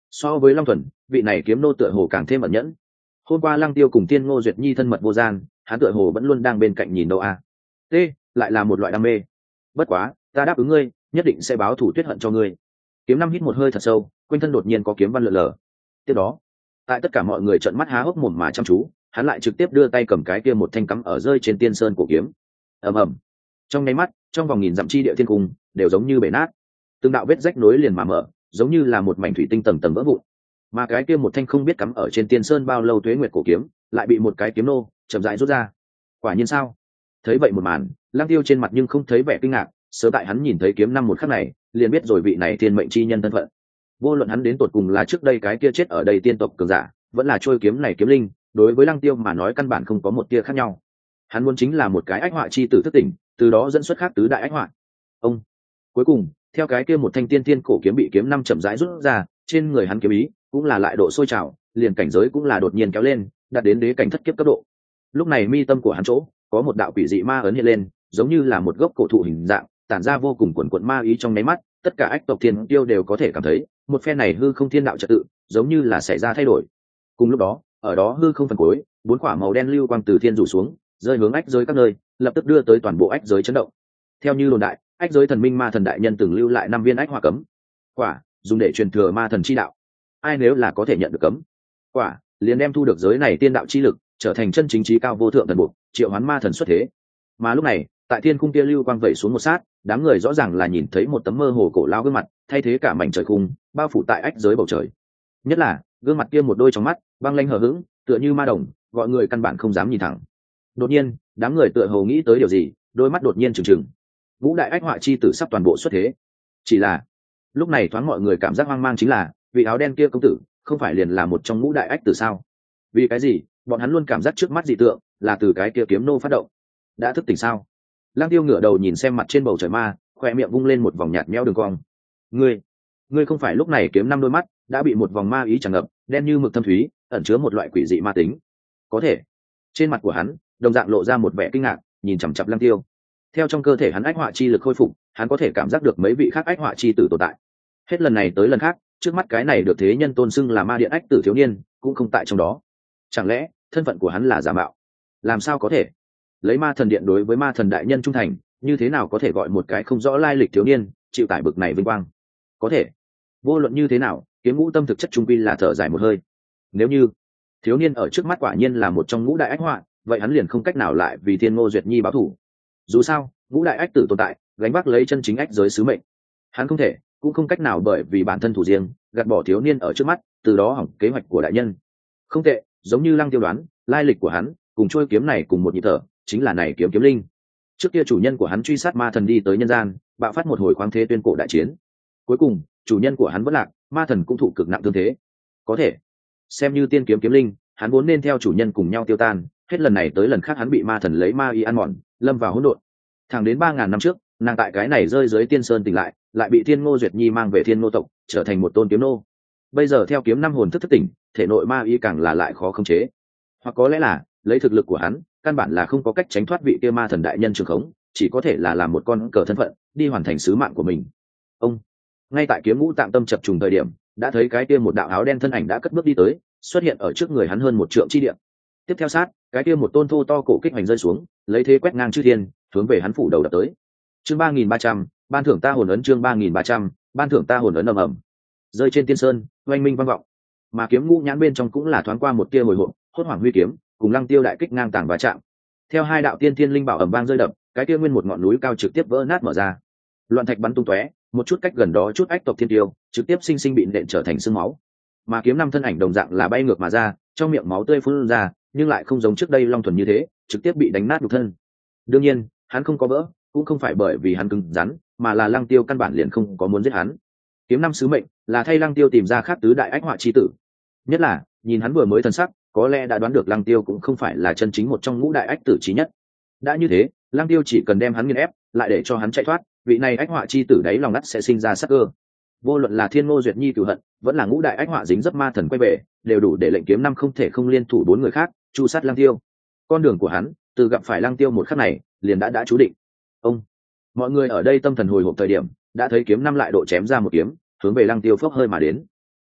So với Long Thuần, vị này kiếm nô tựa hồ càng thêm ẩn nhẫn. Hôm qua Lăng Tiêu cùng Tiên Ngô Duyệt Nhi thân mật vô gian, hắn tựa hồ vẫn luôn đang bên cạnh nhìn đâu a. T, lại là một loại đam mê. Bất quá, ta đáp ứng ngươi, nhất định sẽ báo thủ tuyết hận cho ngươi. Kiếm năm hít một hơi thật sâu, quanh thân đột nhiên có kiếm văn lượn lờ. Tiếp đó, tại tất cả mọi người trợn mắt há hốc mồm mà chăm chú, hắn lại trực tiếp đưa tay cầm cái kia một thanh cắm ở rơi trên tiên sơn cổ kiếm. Ầm ầm. Trong nháy mắt, trong vòng nghìn dặm chi địa thiên cung đều giống như bể nát. Từng đạo vết rách nối liền mà mở, giống như là một mảnh thủy tinh tầng tầng vỡ vụn. Mà cái kia một thanh không biết cắm ở trên tiên sơn bao lâu tuế nguyệt cổ kiếm, lại bị một cái kiếm nô chậm rãi rút ra. Quả nhiên sao? Thấy vậy một màn, Lăng Tiêu trên mặt nhưng không thấy vẻ kinh ngạc, sớm tại hắn nhìn thấy kiếm năm một khắc này, liền biết rồi vị này thiên mệnh chi nhân thân phận. Vô luận hắn đến tột cùng là trước đây cái kia chết ở đây tiên tộc cường giả, vẫn là trôi kiếm này kiếm linh, đối với Lăng Tiêu mà nói căn bản không có một tia khác nhau. Hắn muốn chính là một cái ách họa chi tử thức tỉnh, từ đó dẫn xuất khác tứ đại ách họa. Ông cuối cùng, theo cái kia một thanh tiên tiên cổ kiếm bị kiếm năm chậm rãi rút ra, trên người hắn kiếm ý cũng là lại độ sôi trào, liền cảnh giới cũng là đột nhiên kéo lên, đạt đến đế cảnh thất kiếp cấp độ. Lúc này mi tâm của hắn chỗ có một đạo quỷ dị ma ấn hiện lên, giống như là một gốc cổ thụ hình dạng, tản ra vô cùng quần quần ma ý trong nháy mắt, tất cả ách tộc thiên tiêu đều có thể cảm thấy, một phe này hư không thiên đạo trật tự, giống như là xảy ra thay đổi. Cùng lúc đó, ở đó hư không phần cuối, bốn quả màu đen lưu quang từ thiên rủ xuống, rơi hướng ách giới các nơi, lập tức đưa tới toàn bộ ách giới chấn động. Theo như đồn đại, ách giới thần minh ma thần đại nhân từng lưu lại năm viên ách hỏa cấm quả, dùng để truyền thừa ma thần chi đạo. Ai nếu là có thể nhận được cấm quả, liền đem thu được giới này tiên đạo chi lực, trở thành chân chính trí cao vô thượng thần buộc, triệu hoán ma thần xuất thế. Mà lúc này, tại thiên cung kia lưu quang vẩy xuống một sát, đám người rõ ràng là nhìn thấy một tấm mơ hồ cổ lao gương mặt, thay thế cả mảnh trời khung, bao phủ tại ách giới bầu trời. Nhất là gương mặt kia một đôi trong mắt băng lanh hờ hững, tựa như ma đồng, gọi người căn bản không dám nhìn thẳng. Đột nhiên, đám người tựa hồ nghĩ tới điều gì, đôi mắt đột nhiên trừng trừng. Ngũ đại ách họa chi tử sắp toàn bộ xuất thế. Chỉ là lúc này thoáng mọi người cảm giác hoang mang chính là, vị áo đen kia công tử không phải liền là một trong ngũ đại ách tử sao? Vì cái gì bọn hắn luôn cảm giác trước mắt dị tượng là từ cái kia kiếm nô phát động? Đã thức tỉnh sao? Lang Tiêu ngửa đầu nhìn xem mặt trên bầu trời ma, khoe miệng vung lên một vòng nhạt nhẽo đường cong. Ngươi, ngươi không phải lúc này kiếm năm đôi mắt đã bị một vòng ma ý tràn ngập, đen như mực thâm thúy, ẩn chứa một loại quỷ dị ma tính. Có thể. Trên mặt của hắn đồng dạng lộ ra một vẻ kinh ngạc, nhìn chằm chằm Lang Tiêu. Theo trong cơ thể hắn ách họa chi lực khôi phục, hắn có thể cảm giác được mấy vị khác ách họa chi tử tồn tại. Hết lần này tới lần khác, trước mắt cái này được thế nhân tôn xưng là ma điện ách tử thiếu niên cũng không tại trong đó. Chẳng lẽ thân phận của hắn là giả mạo? Làm sao có thể? Lấy ma thần điện đối với ma thần đại nhân trung thành, như thế nào có thể gọi một cái không rõ lai lịch thiếu niên chịu tải bực này vinh quang? Có thể. Vô luận như thế nào, Kiếm Ngũ tâm thực chất trung quy là thở dài một hơi. Nếu như thiếu niên ở trước mắt quả nhiên là một trong ngũ đại ách họa, vậy hắn liền không cách nào lại vì Thiên Ngô Duyệt Nhi báo thù. Dù sao, ngũ đại ách tử tồn tại, gánh vác lấy chân chính ách giới sứ mệnh. Hắn không thể, cũng không cách nào bởi vì bản thân thủ riêng, gạt bỏ thiếu niên ở trước mắt, từ đó hỏng kế hoạch của đại nhân. Không tệ, giống như Lăng Tiêu đoán, lai lịch của hắn cùng trôi kiếm này cùng một nhịp thở, chính là này kiếm kiếm linh. Trước kia chủ nhân của hắn truy sát ma thần đi tới nhân gian, bạo phát một hồi khoáng thế tuyên cổ đại chiến. Cuối cùng, chủ nhân của hắn vẫn lạc, ma thần cũng thụ cực nặng thương thế. Có thể xem như tiên kiếm kiếm linh, hắn vốn nên theo chủ nhân cùng nhau tiêu tan, hết lần này tới lần khác hắn bị ma thần lấy ma y ăn mòn, lâm vào hỗn độn. Thẳng đến ba ngàn năm trước, nàng tại cái này rơi dưới tiên sơn tỉnh lại, lại bị Thiên Ngô Duyệt Nhi mang về Thiên Ngô tộc, trở thành một tôn kiếm nô. Bây giờ theo kiếm năm hồn thức thức tỉnh, thể nội ma y càng là lại khó khống chế. Hoặc có lẽ là lấy thực lực của hắn, căn bản là không có cách tránh thoát vị kia ma thần đại nhân trường khống, chỉ có thể là làm một con cờ thân phận, đi hoàn thành sứ mạng của mình. Ông ngay tại Kiếm Ngũ tạm tâm chập trùng thời điểm, đã thấy cái kia một đạo áo đen thân ảnh đã cất bước đi tới, xuất hiện ở trước người hắn hơn một trượng chi địa. Tiếp theo sát, cái kia một tôn thô to cổ kích hành rơi xuống, lấy thế quét ngang chư thiên, hướng về hắn phủ đầu đập tới. Chương ba nghìn ba trăm, ban thưởng ta hồn ấn. Chương ba nghìn ba trăm, ban thưởng ta hồn ấn ầm ầm. Rơi trên tiên sơn, oanh minh vang vọng. Mà Kiếm Ngũ nhãn bên trong cũng là thoáng qua một tia hồi hộp, hốt hoảng huy kiếm, cùng Lăng Tiêu đại kích ngang tàng va chạm. Theo hai đạo tiên thiên linh bảo ầm vang rơi đập, cái kia nguyên một ngọn núi cao trực tiếp vỡ nát mở ra. Loạn thạch bắn tung tóe, một chút cách gần đó chút ách tộc thiên tiêu, trực tiếp sinh sinh bị nện trở thành xương máu. Mà kiếm năm thân ảnh đồng dạng là bay ngược mà ra, trong miệng máu tươi phun ra, nhưng lại không giống trước đây Long Thuần như thế, trực tiếp bị đánh nát nhục thân. Đương nhiên, hắn không có vỡ, cũng không phải bởi vì hắn cứng rắn, mà là Lăng Tiêu căn bản liền không có muốn giết hắn. Kiếm năm sứ mệnh là thay Lăng Tiêu tìm ra khác tứ đại ách họa chi tử. Nhất là, nhìn hắn vừa mới thần sắc, có lẽ đã đoán được Lăng Tiêu cũng không phải là chân chính một trong ngũ đại ách tử chí nhất. Đã như thế, Lăng Tiêu chỉ cần đem hắn nghiền ép, lại để cho hắn chạy thoát, vị này ách họa chi tử đấy lòng ngắt sẽ sinh ra sắc cơ. Vô luận là Thiên Ngô Duyệt Nhi cửu hận, vẫn là ngũ đại ách họa dính dấp ma thần quay về, đều đủ để lệnh kiếm năm không thể không liên thủ bốn người khác chu sát Lăng Tiêu. Con đường của hắn, từ gặp phải Lăng Tiêu một khắc này, liền đã đã chú định. Ông, mọi người ở đây tâm thần hồi hộp thời điểm, đã thấy kiếm năm lại độ chém ra một kiếm, hướng về Lăng Tiêu phốc hơi mà đến.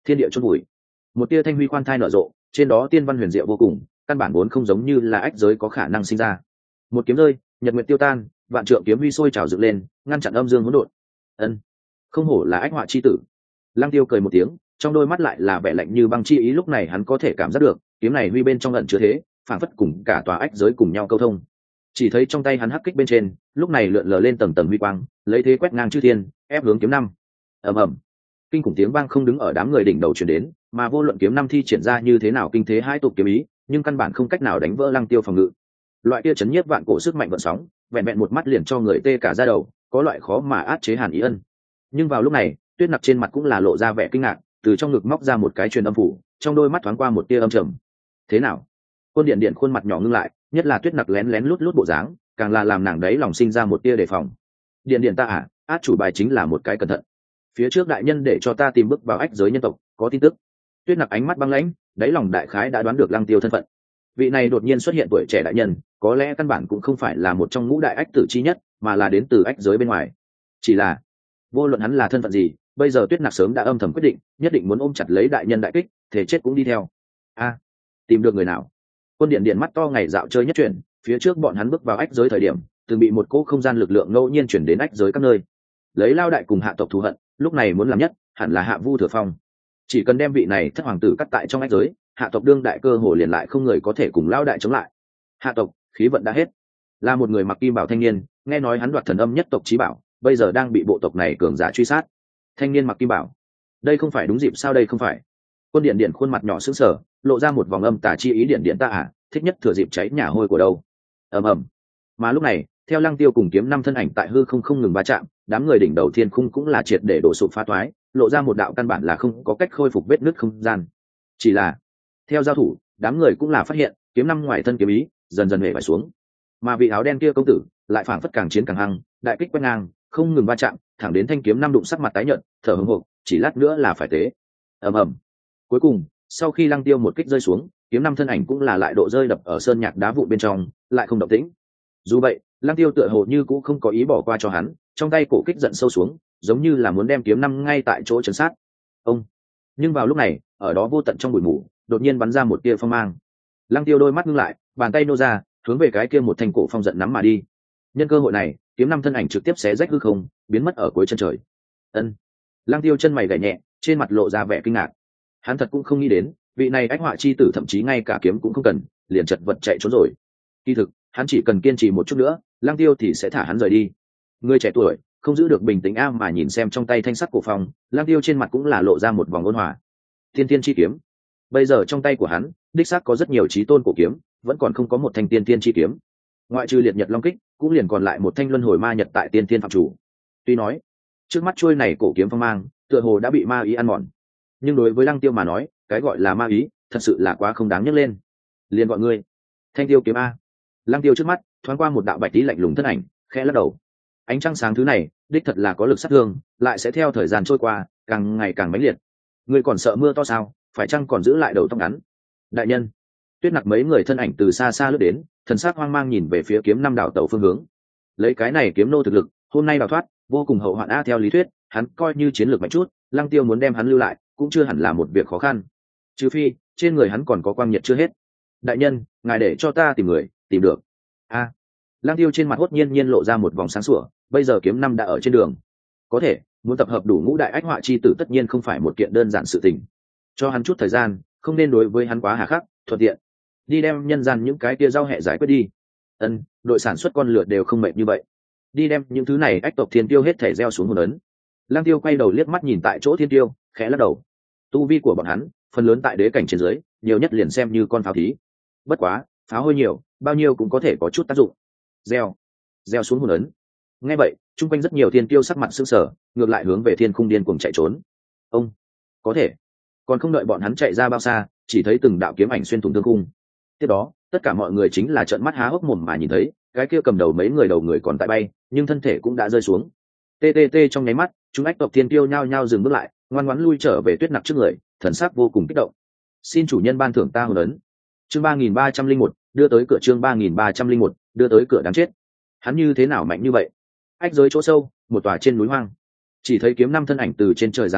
thiên địa chôn bụi. Một tia thanh huy khoan thai nở rộ, trên đó tiên văn huyền diệu vô cùng, căn bản vốn không giống như là ách giới có khả năng sinh ra. Một kiếm rơi, nhật nguyệt tiêu tan, vạn trượng kiếm huy sôi trào dựng lên, ngăn chặn âm dương hỗn độn. Ân, không hổ là ách họa chi tử. Lăng Tiêu cười một tiếng, trong đôi mắt lại là vẻ lạnh như băng chi ý, lúc này hắn có thể cảm giác được, kiếm này huy bên trong ẩn chứa thế, phản phất cùng cả tòa ách giới cùng nhau câu thông. Chỉ thấy trong tay hắn hắc kích bên trên, lúc này lượn lờ lên tầng tầng huy quang, lấy thế quét ngang chư thiên, ép hướng kiếm năm. Ầm ầm, kinh khủng tiếng vang không đứng ở đám người đỉnh đầu truyền đến, mà vô luận kiếm năm thi triển ra như thế nào kinh thế hai tục kiếm ý, nhưng căn bản không cách nào đánh vỡ Lăng Tiêu phòng ngự. Loại kia chấn nhiếp vạn cổ sức mạnh vận sóng, vẹn vẹn một mắt liền cho người tê cả da đầu, có loại khó mà át chế hàn ý ân. Nhưng vào lúc này, Tuyết Nặc trên mặt cũng là lộ ra vẻ kinh ngạc, từ trong ngực móc ra một cái truyền âm phủ, trong đôi mắt thoáng qua một tia âm trầm. Thế nào? Quân Điện Điện khuôn mặt nhỏ ngưng lại, nhất là Tuyết Nặc lén lén lút lút bộ dáng, càng là làm nàng đấy lòng sinh ra một tia đề phòng. Điện Điện ta à, át chủ bài chính là một cái cẩn thận. Phía trước đại nhân để cho ta tìm bước vào ách giới nhân tộc, có tin tức. Tuyết Nặc ánh mắt băng lãnh, đáy lòng đại khái đã đoán được Lăng Tiêu thân phận. Vị này đột nhiên xuất hiện tuổi trẻ đại nhân, có lẽ căn bản cũng không phải là một trong ngũ đại ách tử chi nhất, mà là đến từ ách giới bên ngoài. Chỉ là, vô luận hắn là thân phận gì, bây giờ Tuyết Nặc sớm đã âm thầm quyết định, nhất định muốn ôm chặt lấy đại nhân đại kích, thể chết cũng đi theo. A, tìm được người nào? Quân Điện Điện mắt to ngày dạo chơi nhất chuyển, phía trước bọn hắn bước vào ách giới thời điểm, từng bị một cỗ không gian lực lượng ngẫu nhiên chuyển đến ách giới các nơi. Lấy Lao đại cùng hạ tộc thù hận, lúc này muốn làm nhất, hẳn là Hạ Vu Thừa Phong. Chỉ cần đem vị này thất hoàng tử cắt tại trong ách giới, hạ tộc đương đại cơ hồ liền lại không người có thể cùng Lao đại chống lại. Hạ tộc khí vận đã hết, là một người mặc kim bảo thanh niên, nghe nói hắn đoạt thần âm nhất tộc chí bảo, bây giờ đang bị bộ tộc này cường giả truy sát. Thanh niên mặc kim bảo, đây không phải đúng dịp sao? Đây không phải. Quân Điện Điện khuôn mặt nhỏ sững sờ, lộ ra một vòng âm tà chi ý. Điện Điện ta à, thích nhất thừa dịp cháy nhà hôi của đâu. Ầm ầm. Mà lúc này, theo Lăng Tiêu cùng kiếm năm thân ảnh tại hư không không ngừng va chạm, đám người đỉnh đầu thiên khung cũng là triệt để đổ sụp phá toái, lộ ra một đạo căn bản là không có cách khôi phục vết nứt không gian. Chỉ là, theo giao thủ, đám người cũng là phát hiện, kiếm năm ngoài thân kiếm ý dần dần hề phải xuống, mà vị áo đen kia công tử lại phảng phất càng chiến càng hăng, đại kích quét ngang, không ngừng va chạm, thẳng đến thanh kiếm năm đụng sắc mặt tái nhợt, thở hổn hộc, chỉ lát nữa là phải tế. Ầm ầm. Cuối cùng, sau khi Lăng Tiêu một kích rơi xuống, kiếm năm thân ảnh cũng là lại độ rơi đập ở sơn nhạc đá vụn bên trong, lại không động tĩnh. Dù vậy, Lăng Tiêu tựa hồ như cũng không có ý bỏ qua cho hắn, trong tay cổ kích giận sâu xuống, giống như là muốn đem kiếm năm ngay tại chỗ chấn sát. Ông. Nhưng vào lúc này, ở đó vô tận trong bụi mù, đột nhiên bắn ra một tia phong mang. Lăng Tiêu đôi mắt ngưng lại, bàn tay nô ra, hướng về cái kia một thanh cổ phong giận nắm mà đi. Nhân cơ hội này, kiếm năm thân ảnh trực tiếp xé rách hư không, biến mất ở cuối chân trời. Ân. Lăng Tiêu chân mày gảy nhẹ, trên mặt lộ ra vẻ kinh ngạc. Hắn thật cũng không nghĩ đến, vị này ách họa chi tử thậm chí ngay cả kiếm cũng không cần, liền chật vật chạy trốn rồi. Kỳ thực, hắn chỉ cần kiên trì một chút nữa, Lăng Tiêu thì sẽ thả hắn rời đi. Người trẻ tuổi không giữ được bình tĩnh a, mà nhìn xem trong tay thanh sắc cổ phong, Lăng Tiêu trên mặt cũng là lộ ra một vòng ôn hòa. Tiên tiên chi kiếm, bây giờ trong tay của hắn đích xác có rất nhiều chí tôn cổ kiếm, vẫn còn không có một thanh tiên tiên chi kiếm. Ngoại trừ liệt nhật long kích, cũng liền còn lại một thanh luân hồi ma nhật tại tiên tiên phạm chủ. Tuy nói trước mắt trôi này cổ kiếm phong mang tựa hồ đã bị ma ý ăn mòn, nhưng đối với Lăng Tiêu mà nói, cái gọi là ma ý thật sự là quá không đáng nhắc lên. Liền gọi ngươi Thanh Tiêu kiếm a. Lăng Tiêu trước mắt thoáng qua một đạo bạch tí lạnh lùng thân ảnh, khẽ lắc đầu. Ánh trăng sáng thứ này đích thật là có lực sát thương, lại sẽ theo thời gian trôi qua càng ngày càng mãnh liệt. Ngươi còn sợ mưa to sao? Phải chăng còn giữ lại đầu tóc ngắn? Đại nhân. Tuyết Nặc mấy người thân ảnh từ xa xa lướt đến, thần sắc hoang mang nhìn về phía kiếm năm đảo tàu phương hướng. Lấy cái này kiếm nô thực lực, hôm nay đào thoát vô cùng hậu hoạn a. Theo lý thuyết, hắn coi như chiến lược mạnh chút, Lăng Tiêu muốn đem hắn lưu lại cũng chưa hẳn là một việc khó khăn, trừ phi trên người hắn còn có quang nhiệt chưa hết. Đại nhân, ngài để cho ta tìm người, tìm được. A. À, Lăng Tiêu trên mặt hốt nhiên nhiên lộ ra một vòng sáng sủa, bây giờ kiếm năm đã ở trên đường, có thể muốn tập hợp đủ ngũ đại ách họa chi tử tất nhiên không phải một kiện đơn giản sự tình. Cho hắn chút thời gian, không nên đối với hắn quá hà khắc, thuận tiện đi đem nhân gian những cái kia giao hệ giải quyết đi. Ân, đội sản xuất con lượt đều không mệt như vậy, đi đem những thứ này ách tộc thiên tiêu hết thể gieo xuống hồn ấn. Lăng Tiêu quay đầu liếc mắt nhìn tại chỗ thiên tiêu, khẽ lắc đầu. Tu vi của bọn hắn phần lớn tại đế cảnh trên dưới, nhiều nhất liền xem như con pháo thí. Bất quá pháo hôi nhiều, bao nhiêu cũng có thể có chút tác dụng. Gieo, gieo xuống hồn ấn. Nghe vậy, chung quanh rất nhiều thiên tiêu sắc mặt sững sờ, ngược lại hướng về thiên khung điên cuồng chạy trốn. Ông, có thể. Còn không đợi bọn hắn chạy ra bao xa, chỉ thấy từng đạo kiếm ảnh xuyên thủng thương khung. Tiếp đó, tất cả mọi người chính là trợn mắt há hốc mồm mà nhìn thấy, cái kia cầm đầu mấy người đầu người còn tại bay, nhưng thân thể cũng đã rơi xuống. Tê tê tê trong nháy mắt, chúng ách tộc thiên tiêu nhao nhao dừng bước lại, ngoan ngoãn lui trở về Tuyết Nặc trước người, thần sắc vô cùng kích động. Xin chủ nhân ban thưởng ta hồn ấn. Chương ba nghìn ba trăm linh một, đưa tới cửa. Chương ba nghìn ba trăm linh một, đưa tới cửa. Đáng chết, hắn như thế nào mạnh như vậy? Ách giới chỗ sâu, một tòa trên núi hoang, chỉ thấy kiếm năm thân ảnh từ trên trời giáng xuống,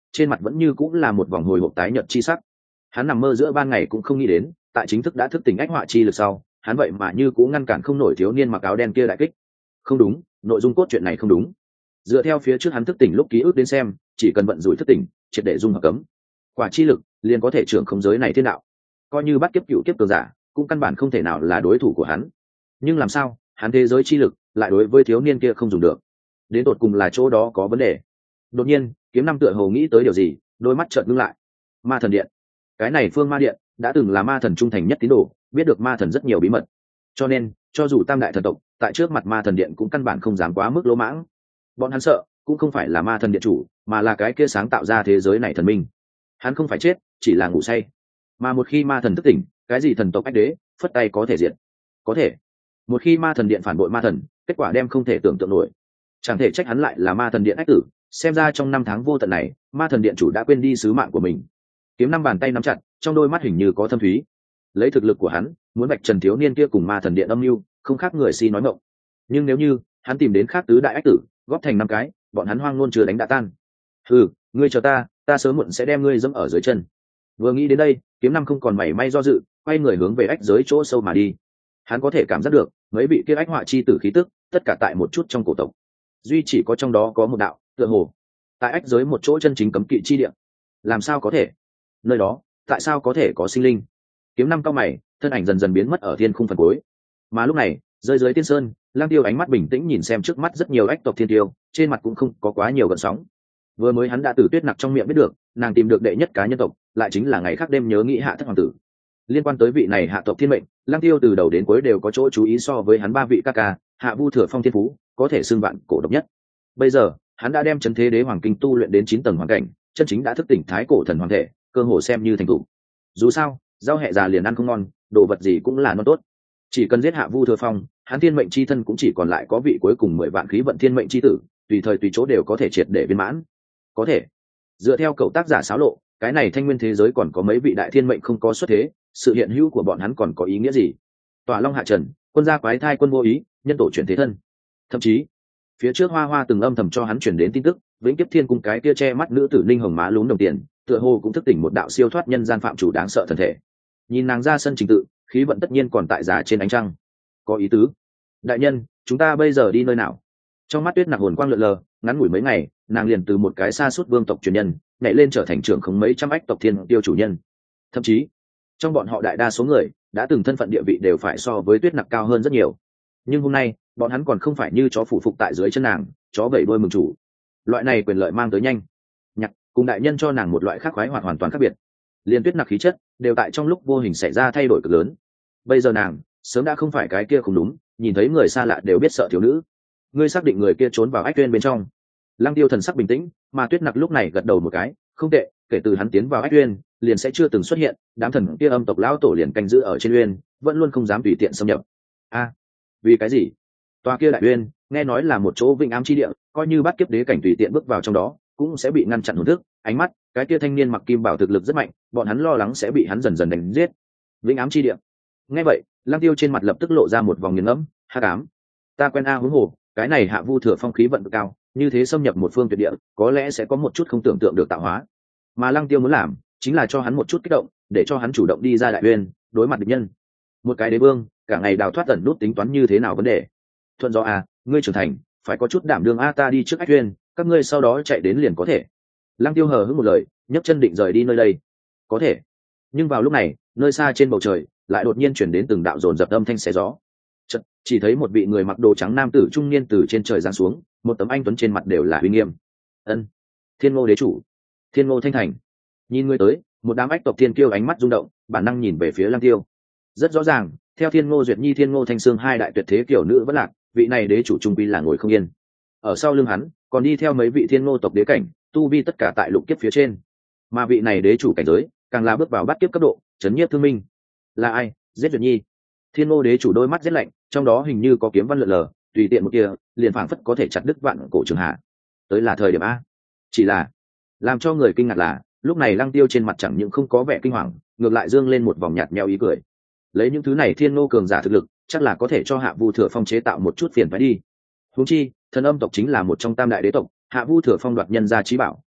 trên mặt vẫn như cũng là một vòng hồi hộp tái nhợt chi sắc. Hắn nằm mơ giữa ban ngày cũng không nghĩ đến, tại chính thức đã thức tỉnh ách họa chi lực sau, hắn vậy mà như cũng ngăn cản không nổi thiếu niên mặc áo đen kia đại kích. Không đúng, nội dung cốt truyện này không đúng. Dựa theo phía trước hắn thức tỉnh lúc ký ức đến xem, chỉ cần vận rủi thức tỉnh, triệt để dung hợp cấm quả chi lực, liền có thể trưởng không giới này thiên đạo. Coi như bắt kiếp cựu kiếp cường giả, cũng căn bản không thể nào là đối thủ của hắn. Nhưng làm sao, hắn thế giới chi lực lại đối với thiếu niên kia không dùng được? Đến tột cùng là chỗ đó có vấn đề. Đột nhiên, Kiếm Năm tựa hồ nghĩ tới điều gì, đôi mắt chợt ngưng lại. Ma thần điện, cái này phương ma điện đã từng là ma thần trung thành nhất tín đồ, biết được ma thần rất nhiều bí mật, cho nên cho dù tam đại thần tộc tại trước mặt ma thần điện cũng căn bản không dám quá mức lỗ mãng. Bọn hắn sợ cũng không phải là ma thần điện chủ, mà là cái kia sáng tạo ra thế giới này thần minh. Hắn không phải chết, chỉ là ngủ say. Mà một khi ma thần thức tỉnh, cái gì thần tộc ách đế phất tay có thể diệt. Có thể một khi ma thần điện phản bội ma thần, kết quả đem không thể tưởng tượng nổi. Chẳng thể trách hắn lại là ma thần điện ách tử, xem ra trong năm tháng vô tận này, ma thần điện chủ đã quên đi sứ mạng của mình. Kiếm Năm bàn tay nắm chặt, trong đôi mắt hình như có thâm thúy. Lấy thực lực của hắn, muốn bạch trần thiếu niên kia cùng ma thần điện âm mưu, không khác người si nói mộng. Nhưng nếu như hắn tìm đến khác tứ đại ách tử, góp thành năm cái, bọn hắn hoang ngôn chưa đánh đã tan. Ừ, ngươi chờ ta, ta sớm muộn sẽ đem ngươi dẫm ở dưới chân. Vừa nghĩ đến đây, Kiếm Năm không còn mảy may do dự, quay người hướng về ách giới chỗ sâu mà đi. Hắn có thể cảm giác được mấy vị kia ách họa chi tử khí tức, tất cả tại một chút trong cổ tộc, duy chỉ có trong đó có một đạo tựa hồ tại ách giới một chỗ chân chính cấm kỵ chi địa. Làm sao có thể? Nơi đó tại sao có thể có sinh linh? Kiếm Năm cao mày, thân ảnh dần dần biến mất ở thiên khung phần cuối. Mà lúc này, rơi dưới tiên sơn, Lang Tiêu ánh mắt bình tĩnh nhìn xem trước mắt rất nhiều ách tộc thiên tiêu, trên mặt cũng không có quá nhiều gợn sóng. Vừa mới hắn đã từ Tuyết Nặc trong miệng biết được, nàng tìm được đệ nhất cá nhân tộc, lại chính là ngày khác đêm nhớ nghĩ hạ thất hoàng tử. Liên quan tới vị này hạ tộc thiên mệnh, Lang Tiêu từ đầu đến cuối đều có chỗ chú ý, so với hắn ba vị ca ca, Hạ Vu Thừa Phong thiên phú, có thể xưng vạn cổ độc nhất. Bây giờ, hắn đã đem Chấn Thế Đế Hoàng Kinh tu luyện đến chín tầng hoàn cảnh, chân chính đã thức tỉnh thái cổ thần hoàng thể, cơ hồ xem như thành tựu. Dù sao, rau hẹ già liền ăn không ngon, đồ vật gì cũng là non tốt. Chỉ cần giết Hạ Vu Thừa Phong, hắn thiên mệnh chi thân cũng chỉ còn lại có vị cuối cùng mười vạn khí vận thiên mệnh chi tử, tùy thời tùy chỗ đều có thể triệt để viên mãn. Có thể, dựa theo cậu tác giả xáo lộ, cái này thanh nguyên thế giới còn có mấy vị đại thiên mệnh không có xuất thế, sự hiện hữu của bọn hắn còn có ý nghĩa gì? Tòa Long hạ trần, quân gia quái thai quân vô ý, nhân tổ chuyển thế thân. Thậm chí, phía trước Hoa Hoa từng âm thầm cho hắn chuyển đến tin tức, vĩnh kiếp thiên cung cái kia che mắt nữ tử linh hồng má lún đồng tiền, tựa hồ cũng thức tỉnh một đạo siêu thoát nhân gian phạm chủ đáng sợ thần thể. Nhìn nàng ra sân trình tự, khí vận tất nhiên còn tại giả trên ánh trăng. Có ý tứ. Đại nhân, chúng ta bây giờ đi nơi nào? Trong mắt Tuyết Nặc hồn quang lượn lờ, ngắn ngủi mấy ngày, nàng liền từ một cái xa suốt vương tộc truyền nhân, nhảy lên trở thành trưởng khống mấy trăm ách tộc thiên tiêu chủ nhân. Thậm chí, trong bọn họ đại đa số người đã từng thân phận địa vị đều phải so với Tuyết Nặc cao hơn rất nhiều. Nhưng hôm nay, bọn hắn còn không phải như chó phủ phục tại dưới chân nàng, chó vẩy đuôi mừng chủ. Loại này quyền lợi mang tới nhanh nhặt, cùng đại nhân cho nàng một loại khác khoái hoạt hoàn toàn khác biệt. Liên Tuyết Nặc khí chất đều tại trong lúc vô hình xảy ra thay đổi cực lớn. Bây giờ nàng sớm đã không phải cái kia không đúng, nhìn thấy người xa lạ đều biết sợ thiếu nữ. Ngươi xác định người kia trốn vào ách tuyên bên trong? Lăng Tiêu thần sắc bình tĩnh, mà Tuyết Nặc lúc này gật đầu một cái, không tệ, kể từ hắn tiến vào ách uyên, liền sẽ chưa từng xuất hiện, đám thần kia âm tộc lão tổ liền canh giữ ở trên uyên, vẫn luôn không dám tùy tiện xâm nhập. A, à, vì cái gì? Tòa kia đại uyên, nghe nói là một chỗ vĩnh ám chi địa, coi như bắt kiếp đế cảnh tùy tiện bước vào trong đó, cũng sẽ bị ngăn chặn hồn thức, ánh mắt, cái kia thanh niên mặc kim bảo thực lực rất mạnh, bọn hắn lo lắng sẽ bị hắn dần dần đánh giết. Vĩnh ám chi địa. Nghe vậy, Lăng Tiêu trên mặt lập tức lộ ra một vòng nghiền ngẫm, hắc ám. Ta quen a huống hồ, cái này Hạ Vu Thừa Phong khí vận cực cao, như thế xâm nhập một phương tuyệt địa, có lẽ sẽ có một chút không tưởng tượng được tạo hóa. Mà Lăng Tiêu muốn làm, chính là cho hắn một chút kích động, để cho hắn chủ động đi ra đại uyên, đối mặt địch nhân. Một cái đế vương, cả ngày đào thoát ẩn nút tính toán như thế nào vấn đề. Thuận do à, ngươi trưởng thành, phải có chút đảm đương a, ta đi trước ách uyên, các ngươi sau đó chạy đến liền có thể. Lăng Tiêu hờ hững một lời, nhấc chân định rời đi nơi đây. Có thể. Nhưng vào lúc này, nơi xa trên bầu trời, lại đột nhiên chuyển đến từng đạo dồn dập âm thanh xé gió. Chật, chỉ thấy một vị người mặc đồ trắng nam tử trung niên từ trên trời giáng xuống, một tấm anh tuấn trên mặt đều là uy nghiêm. Ân, Thiên Ngô đế chủ, Thiên Ngô Thanh Thành. Nhìn người tới, một đám ách tộc thiên kiêu ánh mắt rung động, bản năng nhìn về phía Lăng Tiêu. Rất rõ ràng, theo Thiên Ngô Duyệt Nhi, Thiên Ngô Thanh Sương hai đại tuyệt thế kiểu nữ vẫn lạc, vị này đế chủ trung quy là ngồi không yên. Ở sau lưng hắn, còn đi theo mấy vị Thiên Ngô tộc đế cảnh, tu vi tất cả tại lục kiếp phía trên. Mà vị này đế chủ cảnh giới, càng là bước vào bát kiếp cấp độ, chấn nhiếp thương minh. Là ai? Giết Duyệt Nhi. Thiên Ngô đế chủ đôi mắt rất lạnh, trong đó hình như có kiếm văn lượn lờ, tùy tiện một kia, liền phảng phất có thể chặt đứt vạn cổ trường hạ. Tới là thời điểm a. Chỉ là, làm cho người kinh ngạc là, lúc này Lăng Tiêu trên mặt chẳng những không có vẻ kinh hoàng, ngược lại dương lên một vòng nhạt nhẽo ý cười. Lấy những thứ này Thiên Ngô cường giả thực lực, chắc là có thể cho Hạ Vu Thừa Phong chế tạo một chút phiền phải đi. Huống chi, thần âm tộc chính là một trong tam đại đế tộc, Hạ Vu Thừa Phong đoạt nhân gia chí bảo,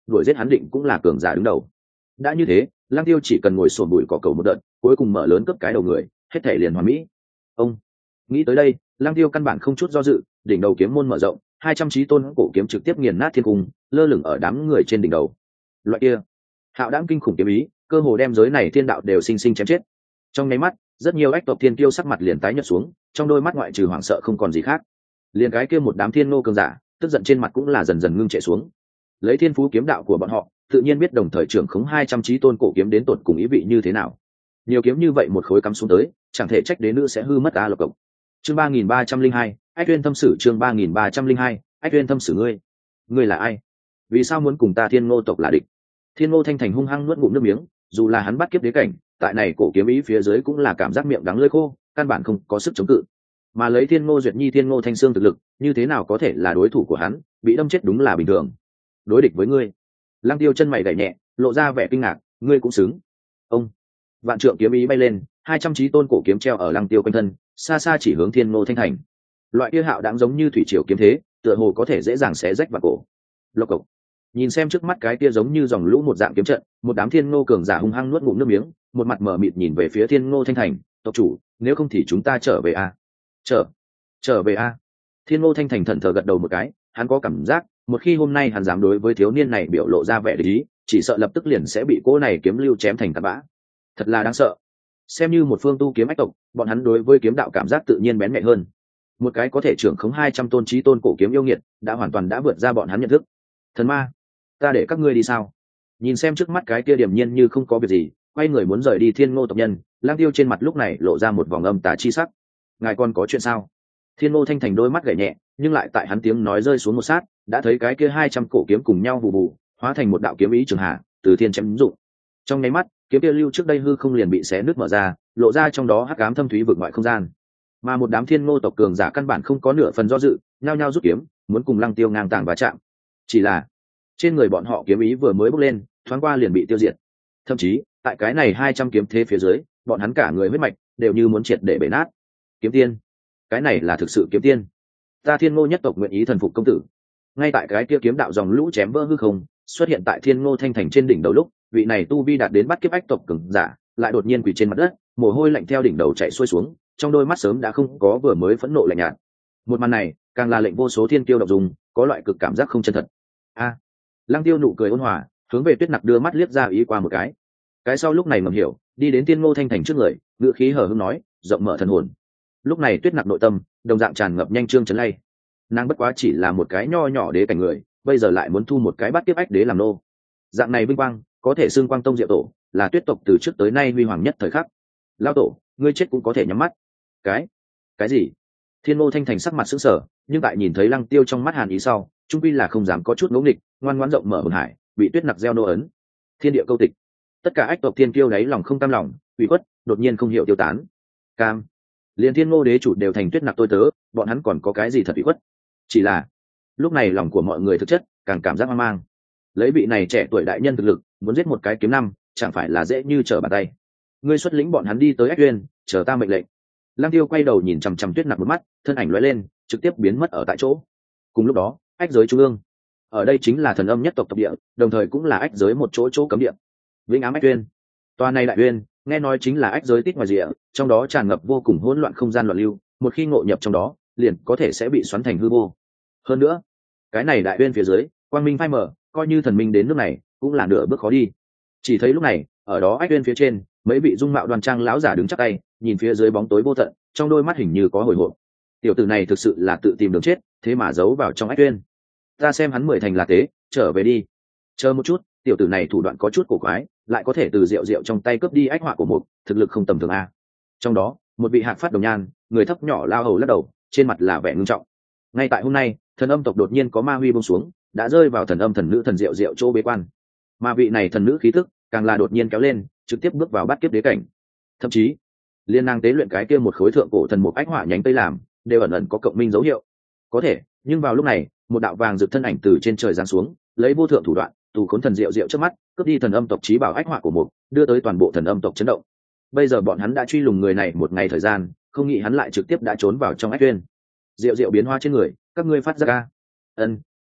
đuổi giết hắn định cũng là cường giả đứng đầu. Đã như thế, Lăng Tiêu chỉ cần ngồi sồn bụi cỏ cầu một đợt, cuối cùng mở lớn cấp cái đầu người, hết thể liền hoàn mỹ. Ông nghĩ tới đây, Lăng Tiêu căn bản không chút do dự, đỉnh đầu kiếm môn mở rộng, hai trăm chí tôn cổ kiếm trực tiếp nghiền nát thiên cung, lơ lửng ở đám người trên đỉnh đầu. Loại kia hạo đãng kinh khủng kiếm ý, cơ hồ đem giới này thiên đạo đều sinh sinh chém chết. Trong nháy mắt, rất nhiều ách tộc thiên tiêu sắc mặt liền tái nhợt xuống, trong đôi mắt ngoại trừ hoảng sợ không còn gì khác. Liền cái kia một đám thiên nô cường giả, tức giận trên mặt cũng là dần dần ngưng trệ xuống. Lấy thiên phú kiếm đạo của bọn họ, tự nhiên biết đồng thời trưởng khống hai trăm chí tôn cổ kiếm đến tột cùng ý vị như thế nào. Nhiều kiếm như vậy một khối cắm xuống tới, chẳng thể trách đế nữ sẽ hư mất a lộc cộc. Chương ba nghìn ba trăm linh hai, Ách Uyên thâm sử chương ba nghìn ba trăm linh hai, Ách Uyên thâm sử ngươi, ngươi là ai? Vì sao muốn cùng ta Thiên Ngô tộc là địch? Thiên Ngô Thanh Thành hung hăng nuốt ngụm nước miếng, dù là hắn bắt kiếp đế cảnh, tại này cổ kiếm ý phía dưới cũng là cảm giác miệng đắng lưỡi khô, căn bản không có sức chống cự. Mà lấy Thiên Ngô Duyệt Nhi Thiên Ngô Thanh Xương thực lực, như thế nào có thể là đối thủ của hắn, bị đâm chết đúng là bình thường. Đối địch với ngươi. Lăng Tiêu chân mày gảy nhẹ, lộ ra vẻ kinh ngạc, ngươi cũng xứng. Ông vạn trượng kiếm ý bay lên, hai trăm chí tôn cổ kiếm treo ở Lăng Tiêu quanh thân, xa xa chỉ hướng Thiên Ngô Thanh Thành. Loại kia hạo đáng giống như thủy triều kiếm thế, tựa hồ có thể dễ dàng xé rách vào cổ. Lộc cộc. Nhìn xem trước mắt cái kia giống như dòng lũ một dạng kiếm trận, một đám Thiên Ngô cường giả hung hăng nuốt ngụm nước miếng, một mặt mở mịt nhìn về phía Thiên Ngô Thanh Thành, tộc chủ, nếu không thì chúng ta trở về a. Trở, trở về a. Thiên Ngô Thanh Thành thẫn thờ gật đầu một cái, hắn có cảm giác, một khi hôm nay hắn dám đối với thiếu niên này biểu lộ ra vẻ địch ý, chỉ sợ lập tức liền sẽ bị cô này kiếm lưu chém thành tạt bã. Thật là đáng sợ. Xem như một phương tu kiếm ách tộc, bọn hắn đối với kiếm đạo cảm giác tự nhiên bén nhạy hơn. Một cái có thể trưởng khống hai trăm tôn chí tôn cổ kiếm yêu nghiệt, đã hoàn toàn đã vượt ra bọn hắn nhận thức. Thần ma, ta để các ngươi đi sao? Nhìn xem trước mắt cái kia điềm nhiên như không có việc gì, quay người muốn rời đi Thiên Ngô tộc nhân, Lang Tiêu trên mặt lúc này lộ ra một vòng âm tà chi sắc. Ngài còn có chuyện sao? Thiên Ngô Thanh Thành đôi mắt gảy nhẹ, nhưng lại tại hắn tiếng nói rơi xuống một sát, đã thấy cái kia hai trăm cổ kiếm cùng nhau vụ vụ, hóa thành một đạo kiếm ý trường hạ, từ thiên chém dụng. Trong nháy mắt, kiếm kia lưu trước đây hư không liền bị xé nứt mở ra, lộ ra trong đó hắc ám thâm thúy vực ngoại không gian. Mà một đám Thiên Ngô tộc cường giả căn bản không có nửa phần do dự, nhao nhao rút kiếm, muốn cùng Lăng Tiêu ngang tàng và chạm. Chỉ là, trên người bọn họ kiếm ý vừa mới bốc lên, thoáng qua liền bị tiêu diệt. Thậm chí, tại cái này hai trăm kiếm thế phía dưới, bọn hắn cả người huyết mạch đều như muốn triệt để bể nát. Kiếm tiên, cái này là thực sự kiếm tiên. Ta Thiên Ngô nhất tộc nguyện ý thần phục công tử. Ngay tại cái kia kiếm đạo dòng lũ chém vỡ hư không, xuất hiện tại Thiên Ngô Thanh Thành trên đỉnh đầu lúc, vị này tu vi đạt đến bắt kiếp ách tộc cường giả, lại đột nhiên quỳ trên mặt đất, mồ hôi lạnh theo đỉnh đầu chảy xuôi xuống, trong đôi mắt sớm đã không có vừa mới phẫn nộ lạnh nhạt. Một màn này, càng là lệnh vô số thiên kiêu động dung, có loại cực cảm giác không chân thật. A, Lăng Tiêu nụ cười ôn hòa, hướng về Tuyết Nặc đưa mắt liếc ra ý qua một cái. Cái sau lúc này ngầm hiểu, đi đến Thiên Ngô Thanh Thành trước người, ngữ khí hờ hững nói, rộng mở thần hồn. Lúc này Tuyết Nặc nội tâm đồng dạng tràn ngập nhanh trương chấn lay. Nàng bất quá chỉ là một cái nho nhỏ đế cảnh người, bây giờ lại muốn thu một cái bắt tiếp ách đế làm nô. Dạng này vinh quang, có thể xưng Quang Tông Diệu Tổ, là Tuyết tộc từ trước tới nay huy hoàng nhất thời khắc. Lão tổ, ngươi chết cũng có thể nhắm mắt. Cái, cái gì? Thiên Ngô Thanh Thành sắc mặt sững sờ, nhưng tại nhìn thấy Lăng Tiêu trong mắt hàn ý sau, trung quy là không dám có chút ngỗ nghịch, ngoan ngoãn rộng mở hồn hải, bị Tuyết Nặc gieo nô ấn. Thiên địa câu tịch. Tất cả ách tộc thiên kiêu đáy lòng không cam lòng, ủy khuất, đột nhiên không hiểu tiêu tán. Cam. Liên Thiên Ngô đế chủ đều thành Tuyết Nặc tôi tớ, bọn hắn còn có cái gì thật ủy khuất? Chỉ là, lúc này lòng của mọi người thực chất càng cảm giác hoang mang. Lấy vị này trẻ tuổi đại nhân thực lực, muốn giết một cái kiếm năm, chẳng phải là dễ như trở bàn tay. Ngươi xuất lĩnh bọn hắn đi tới Ách Uyên, chờ ta mệnh lệnh. Lăng Tiêu quay đầu nhìn chằm chằm Tuyết Nặc một mắt, thân ảnh lóe lên, trực tiếp biến mất ở tại chỗ. Cùng lúc đó, ách giới trung ương, ở đây chính là thần âm nhất tộc tộc địa, đồng thời cũng là ách giới một chỗ chỗ cấm địa. Vĩnh Ám Ách Uyên, tòa này đại uyên, nghe nói chính là ách giới tít ngoài rìa, trong đó tràn ngập vô cùng hỗn loạn không gian loạn lưu, một khi ngộ nhập trong đó, liền có thể sẽ bị xoắn thành hư vô. Hơn nữa, cái này đại uyên phía dưới, quang minh phai mờ, coi như thần minh đến nước này, cũng là nửa bước khó đi. Chỉ thấy lúc này, ở đó ách uyên phía trên, mấy vị dung mạo đoan trang lão giả đứng chắp tay, nhìn phía dưới bóng tối vô tận, trong đôi mắt hình như có hồi hộp. Tiểu tử này thực sự là tự tìm đường chết, thế mà giấu vào trong ách uyên. Ta xem hắn mười thành là tế, trở về đi. Chờ một chút, tiểu tử này thủ đoạn có chút cổ quái, lại có thể từ rượu rượu trong tay cướp đi ách họa của một, thực lực không tầm thường a. Trong đó, một vị hạc phát đồng nhan, người thấp nhỏ lao hầu lắc đầu, trên mặt là vẻ ngưng trọng. Ngay tại hôm nay, thần âm tộc đột nhiên có ma huy buông xuống, đã rơi vào thần âm thần nữ thần rượu rượu chỗ bế quan. Mà vị này thần nữ khí tức, càng là đột nhiên kéo lên, trực tiếp bước vào bát kiếp đế cảnh. Thậm chí, liên năng tế luyện cái kia một khối thượng cổ thần mục ách họa nhánh tây làm, đều ẩn ẩn có cộng minh dấu hiệu. Có thể, nhưng vào lúc này, một đạo vàng rực thân ảnh từ trên trời giáng xuống, lấy vô thượng thủ đoạn, tù khốn thần diệu diệu trước mắt, cướp đi thần âm tộc chí bảo ách họa của mục, đưa tới toàn bộ thần âm tộc chấn động. Bây giờ bọn hắn đã truy lùng người này một ngày thời gian, không nghĩ hắn lại trực tiếp đã trốn vào trong ách uyên. Diệu diệu biến hóa trên người, các ngươi phát ra ca. Ân,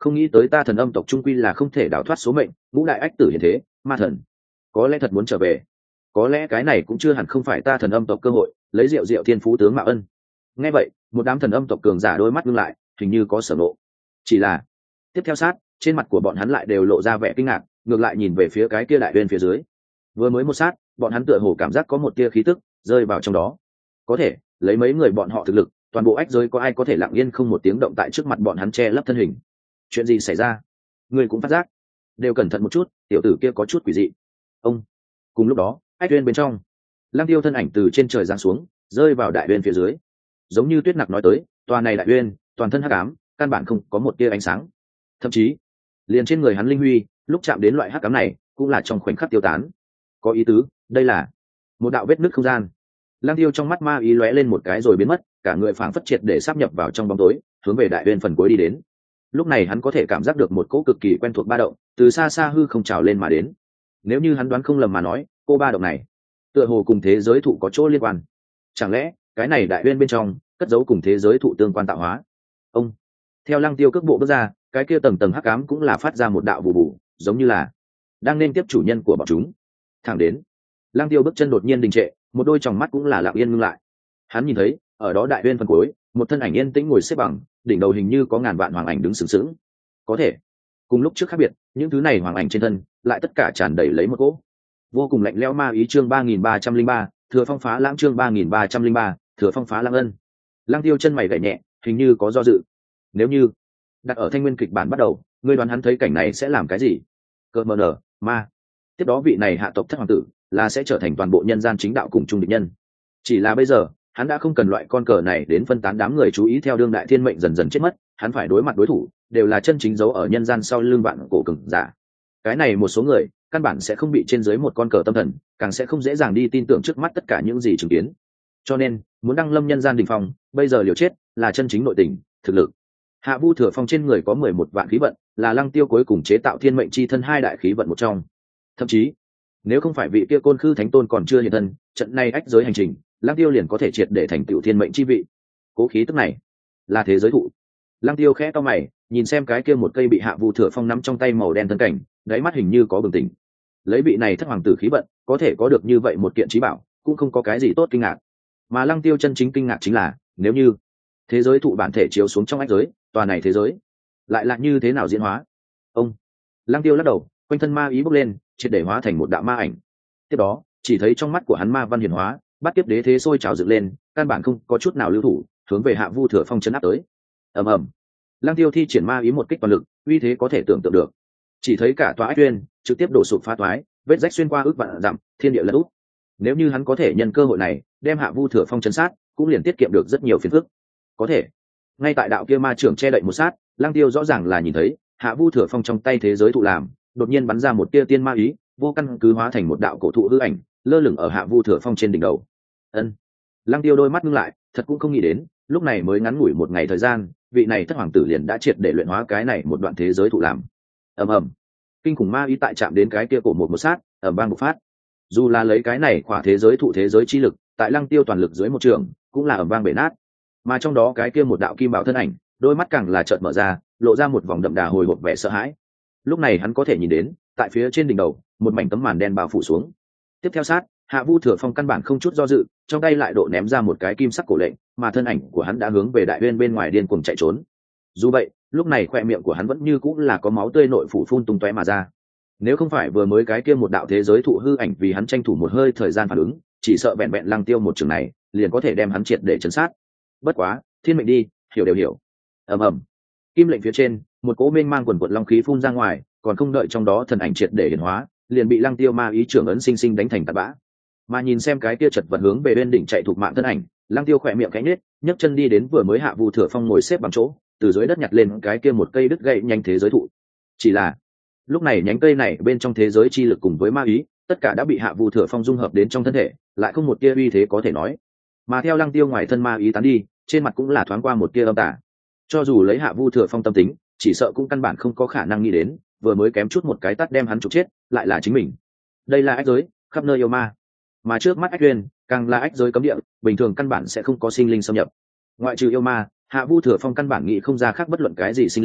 không nghĩ tới ta thần âm tộc trung quy là không thể đào thoát số mệnh, ngũ đại ách tử hiện thế, ma thần có lẽ thật muốn trở về. Có lẽ cái này cũng chưa hẳn không phải ta thần âm tộc cơ hội, lấy rượu rượu thiên phú tướng mạo ân. Nghe vậy, một đám thần âm tộc cường giả đôi mắt ngưng lại, hình như có sở nộ. Chỉ là tiếp theo sát, trên mặt của bọn hắn lại đều lộ ra vẻ kinh ngạc, ngược lại nhìn về phía cái kia đại uyên phía dưới. Vừa mới một sát, bọn hắn tựa hồ cảm giác có một tia khí tức rơi vào trong đó. Có thể lấy mấy người bọn họ thực lực, toàn bộ ách giới có ai có thể lặng yên không một tiếng động tại trước mặt bọn hắn che lấp thân hình? Chuyện gì xảy ra? Người cũng phát giác. Đều cẩn thận một chút, tiểu tử kia có chút quỷ dị. Ông. Cùng lúc đó, ách uyên bên trong, Lăng Tiêu thân ảnh từ trên trời giáng xuống, rơi vào đại uyên phía dưới. Giống như Tuyết Nặc nói tới, tòa này đại uyên, toàn thân hắc ám, căn bản không có một tia ánh sáng. Thậm chí, liền trên người hắn linh huy, lúc chạm đến loại hắc ám này, cũng là trong khoảnh khắc tiêu tán. Có ý tứ, đây là một đạo vết nứt không gian. Lăng Tiêu trong mắt ma ý lóe lên một cái rồi biến mất, cả người phảng phất triệt để sáp nhập vào trong bóng tối, hướng về đại uyên phần cuối đi đến. Lúc này hắn có thể cảm giác được một cỗ cực kỳ quen thuộc ba động, từ xa xa hư không trào lên mà đến. Nếu như hắn đoán không lầm mà nói, cô ba động này tựa hồ cùng thế giới thụ có chỗ liên quan. Chẳng lẽ cái này đại uyên bên trong cất giấu cùng thế giới thụ tương quan tạo hóa? Ông. Theo Lăng Tiêu cước bộ bước ra, cái kia tầng tầng hắc ám cũng là phát ra một đạo bù bù, giống như là đang nên tiếp chủ nhân của bọn chúng. Thẳng đến, Lăng Tiêu bước chân đột nhiên đình trệ, một đôi tròng mắt cũng là lặng yên ngưng lại. Hắn nhìn thấy, ở đó đại uyên phần cuối, một thân ảnh yên tĩnh ngồi xếp bằng, đỉnh đầu hình như có ngàn vạn hoàng ảnh đứng sừng sững. Có thể, cùng lúc trước khác biệt, những thứ này hoàng ảnh trên thân lại tất cả tràn đầy lấy một cỗ vô cùng lạnh lẽo ma ý. Chương ba nghìn ba trăm linh ba, Thừa Phong phá lãng. Chương ba nghìn ba trăm linh ba, Thừa Phong phá lãng ân. Lăng Tiêu chân mày gảy nhẹ, hình như có do dự. Nếu như đặt ở Thanh Nguyên kịch bản bắt đầu, ngươi đoán hắn thấy cảnh này sẽ làm cái gì? Cơ mờ nở, ma. Tiếp đó vị này hạ tộc thất hoàng tử là sẽ trở thành toàn bộ nhân gian chính đạo cùng chung địch nhân. Chỉ là bây giờ, hắn đã không cần loại con cờ này đến phân tán đám người chú ý theo đương đại thiên mệnh dần dần chết mất, hắn phải đối mặt đối thủ đều là chân chính dấu ở nhân gian sau lưng vạn cổ cường giả. Cái này một số người căn bản sẽ không bị trên dưới một con cờ tâm thần, càng sẽ không dễ dàng đi tin tưởng trước mắt tất cả những gì chứng kiến. Cho nên, muốn đăng lâm nhân gian đỉnh phong, bây giờ liều chết là chân chính nội tình, thực lực. Hạ Vu Thừa Phong trên người có mười một vạn khí vận, là Lăng Tiêu cuối cùng chế tạo thiên mệnh chi thân hai đại khí vận một trong. Thậm chí, nếu không phải vị kia Côn Khư Thánh Tôn còn chưa hiện thân, trận này ách giới hành trình, Lăng Tiêu liền có thể triệt để thành tựu thiên mệnh chi vị. Cố khí tức này, là thế giới thụ. Lăng Tiêu khẽ cau mày, nhìn xem cái kia một cây bị Hạ Vu Thừa Phong nắm trong tay màu đen thân cảnh, đáy mắt hình như có bừng tỉnh. Lấy vị này thất hoàng tử khí vận, có thể có được như vậy một kiện chí bảo, cũng không có cái gì tốt kinh ngạc. Mà Lăng Tiêu chân chính kinh ngạc chính là, nếu như thế giới thụ bản thể chiếu xuống trong ách giới, tòa này thế giới lại là như thế nào diễn hóa? Ông. Lăng Tiêu lắc đầu, quanh thân ma ý bốc lên, triệt để hóa thành một đạo ma ảnh. Tiếp đó, chỉ thấy trong mắt của hắn ma văn hiển hóa, bắt tiếp đế thế sôi trào dựng lên, căn bản không có chút nào lưu thủ, hướng về Hạ Vu Thừa Phong chấn áp tới. Ầm ầm. Lăng Tiêu thi triển ma ý một kích toàn lực, uy thế có thể tưởng tượng được. Chỉ thấy cả tòa ách uyên trực tiếp đổ sụp phá toái, vết rách xuyên qua ước vạn dặm, thiên địa lật úp. Nếu như hắn có thể nhân cơ hội này, đem Hạ Vu Thừa Phong chấn sát, cũng liền tiết kiệm được rất nhiều phiền phức. Có thể, ngay tại đạo kia ma trưởng che đậy một sát, Lăng Tiêu rõ ràng là nhìn thấy, Hạ Vu Thừa Phong trong tay thế giới thụ làm, đột nhiên bắn ra một tia tiên ma ý, vô căn cứ hóa thành một đạo cổ thụ hư ảnh, lơ lửng ở Hạ Vu Thừa Phong trên đỉnh đầu. Ân. Lăng Tiêu đôi mắt ngưng lại, thật cũng không nghĩ đến, lúc này mới ngắn ngủi một ngày thời gian, vị này thất hoàng tử liền đã triệt để luyện hóa cái này một đoạn thế giới thụ làm. Ầm ầm. Kinh khủng ma ý tại chạm đến cái kia cổ một một sát, ầm vang một phát. Dù là lấy cái này khỏa thế giới thụ thế giới chi lực, tại Lăng Tiêu toàn lực dưới một trường, cũng là ầm vang bể nát. Mà trong đó cái kia một đạo kim bảo thân ảnh, đôi mắt càng là chợt mở ra, lộ ra một vòng đậm đà hồi hộp vẻ sợ hãi. Lúc này hắn có thể nhìn đến, tại phía trên đỉnh đầu, một mảnh tấm màn đen bao phủ xuống. Tiếp theo sát, Hạ Vu Thừa Phong căn bản không chút do dự, trong tay lại độ ném ra một cái kim sắc cổ lệnh, mà thân ảnh của hắn đã hướng về đại uyên bên ngoài điên cuồng chạy trốn. Dù vậy, lúc này khoe miệng của hắn vẫn như cũng là có máu tươi nội phủ phun tung tóe mà ra. Nếu không phải vừa mới cái kia một đạo thế giới thụ hư ảnh vì hắn tranh thủ một hơi thời gian phản ứng, chỉ sợ vẹn vẹn Lăng Tiêu một trường này, liền có thể đem hắn triệt để chấn sát. Bất quá, thiên mệnh đi, hiểu đều hiểu. Ầm ầm. Kim lệnh phía trên, một cỗ mênh mang quần quật long khí phun ra ngoài, còn không đợi trong đó thần ảnh triệt để hiển hóa, liền bị Lăng Tiêu ma ý trưởng ấn sinh sinh đánh thành tạt bã. Mà nhìn xem cái kia chật vật hướng về bên đỉnh chạy thục mạng thân ảnh, Lăng Tiêu khỏe miệng khẽ nhếch, nhấc chân đi đến vừa mới Hạ Vu Thừa Phong ngồi xếp bằng chỗ, từ dưới đất nhặt lên cái kia một cây đứt gãy nhanh thế giới thụ. Chỉ là, lúc này nhánh cây này bên trong thế giới chi lực cùng với ma ý, tất cả đã bị Hạ Vu Thừa Phong dung hợp đến trong thân thể, lại không một tia uy thế có thể nói. Mà theo Lăng Tiêu ngoài thân ma ý tán đi, trên mặt cũng là thoáng qua một tia âm tà. Cho dù lấy Hạ Vu Thừa Phong tâm tính, chỉ sợ cũng căn bản không có khả năng nghĩ đến, vừa mới kém chút một cái tát đem hắn trục chết, lại là chính mình. Đây là ách giới, khắp nơi yêu ma. Mà trước mắt ách uyên, càng là ách giới cấm địa, bình thường căn bản sẽ không có sinh linh xâm nhập. Ngoại trừ yêu ma, Hạ Vu Thừa Phong căn bản nghĩ không ra khác bất luận cái gì sinh linh,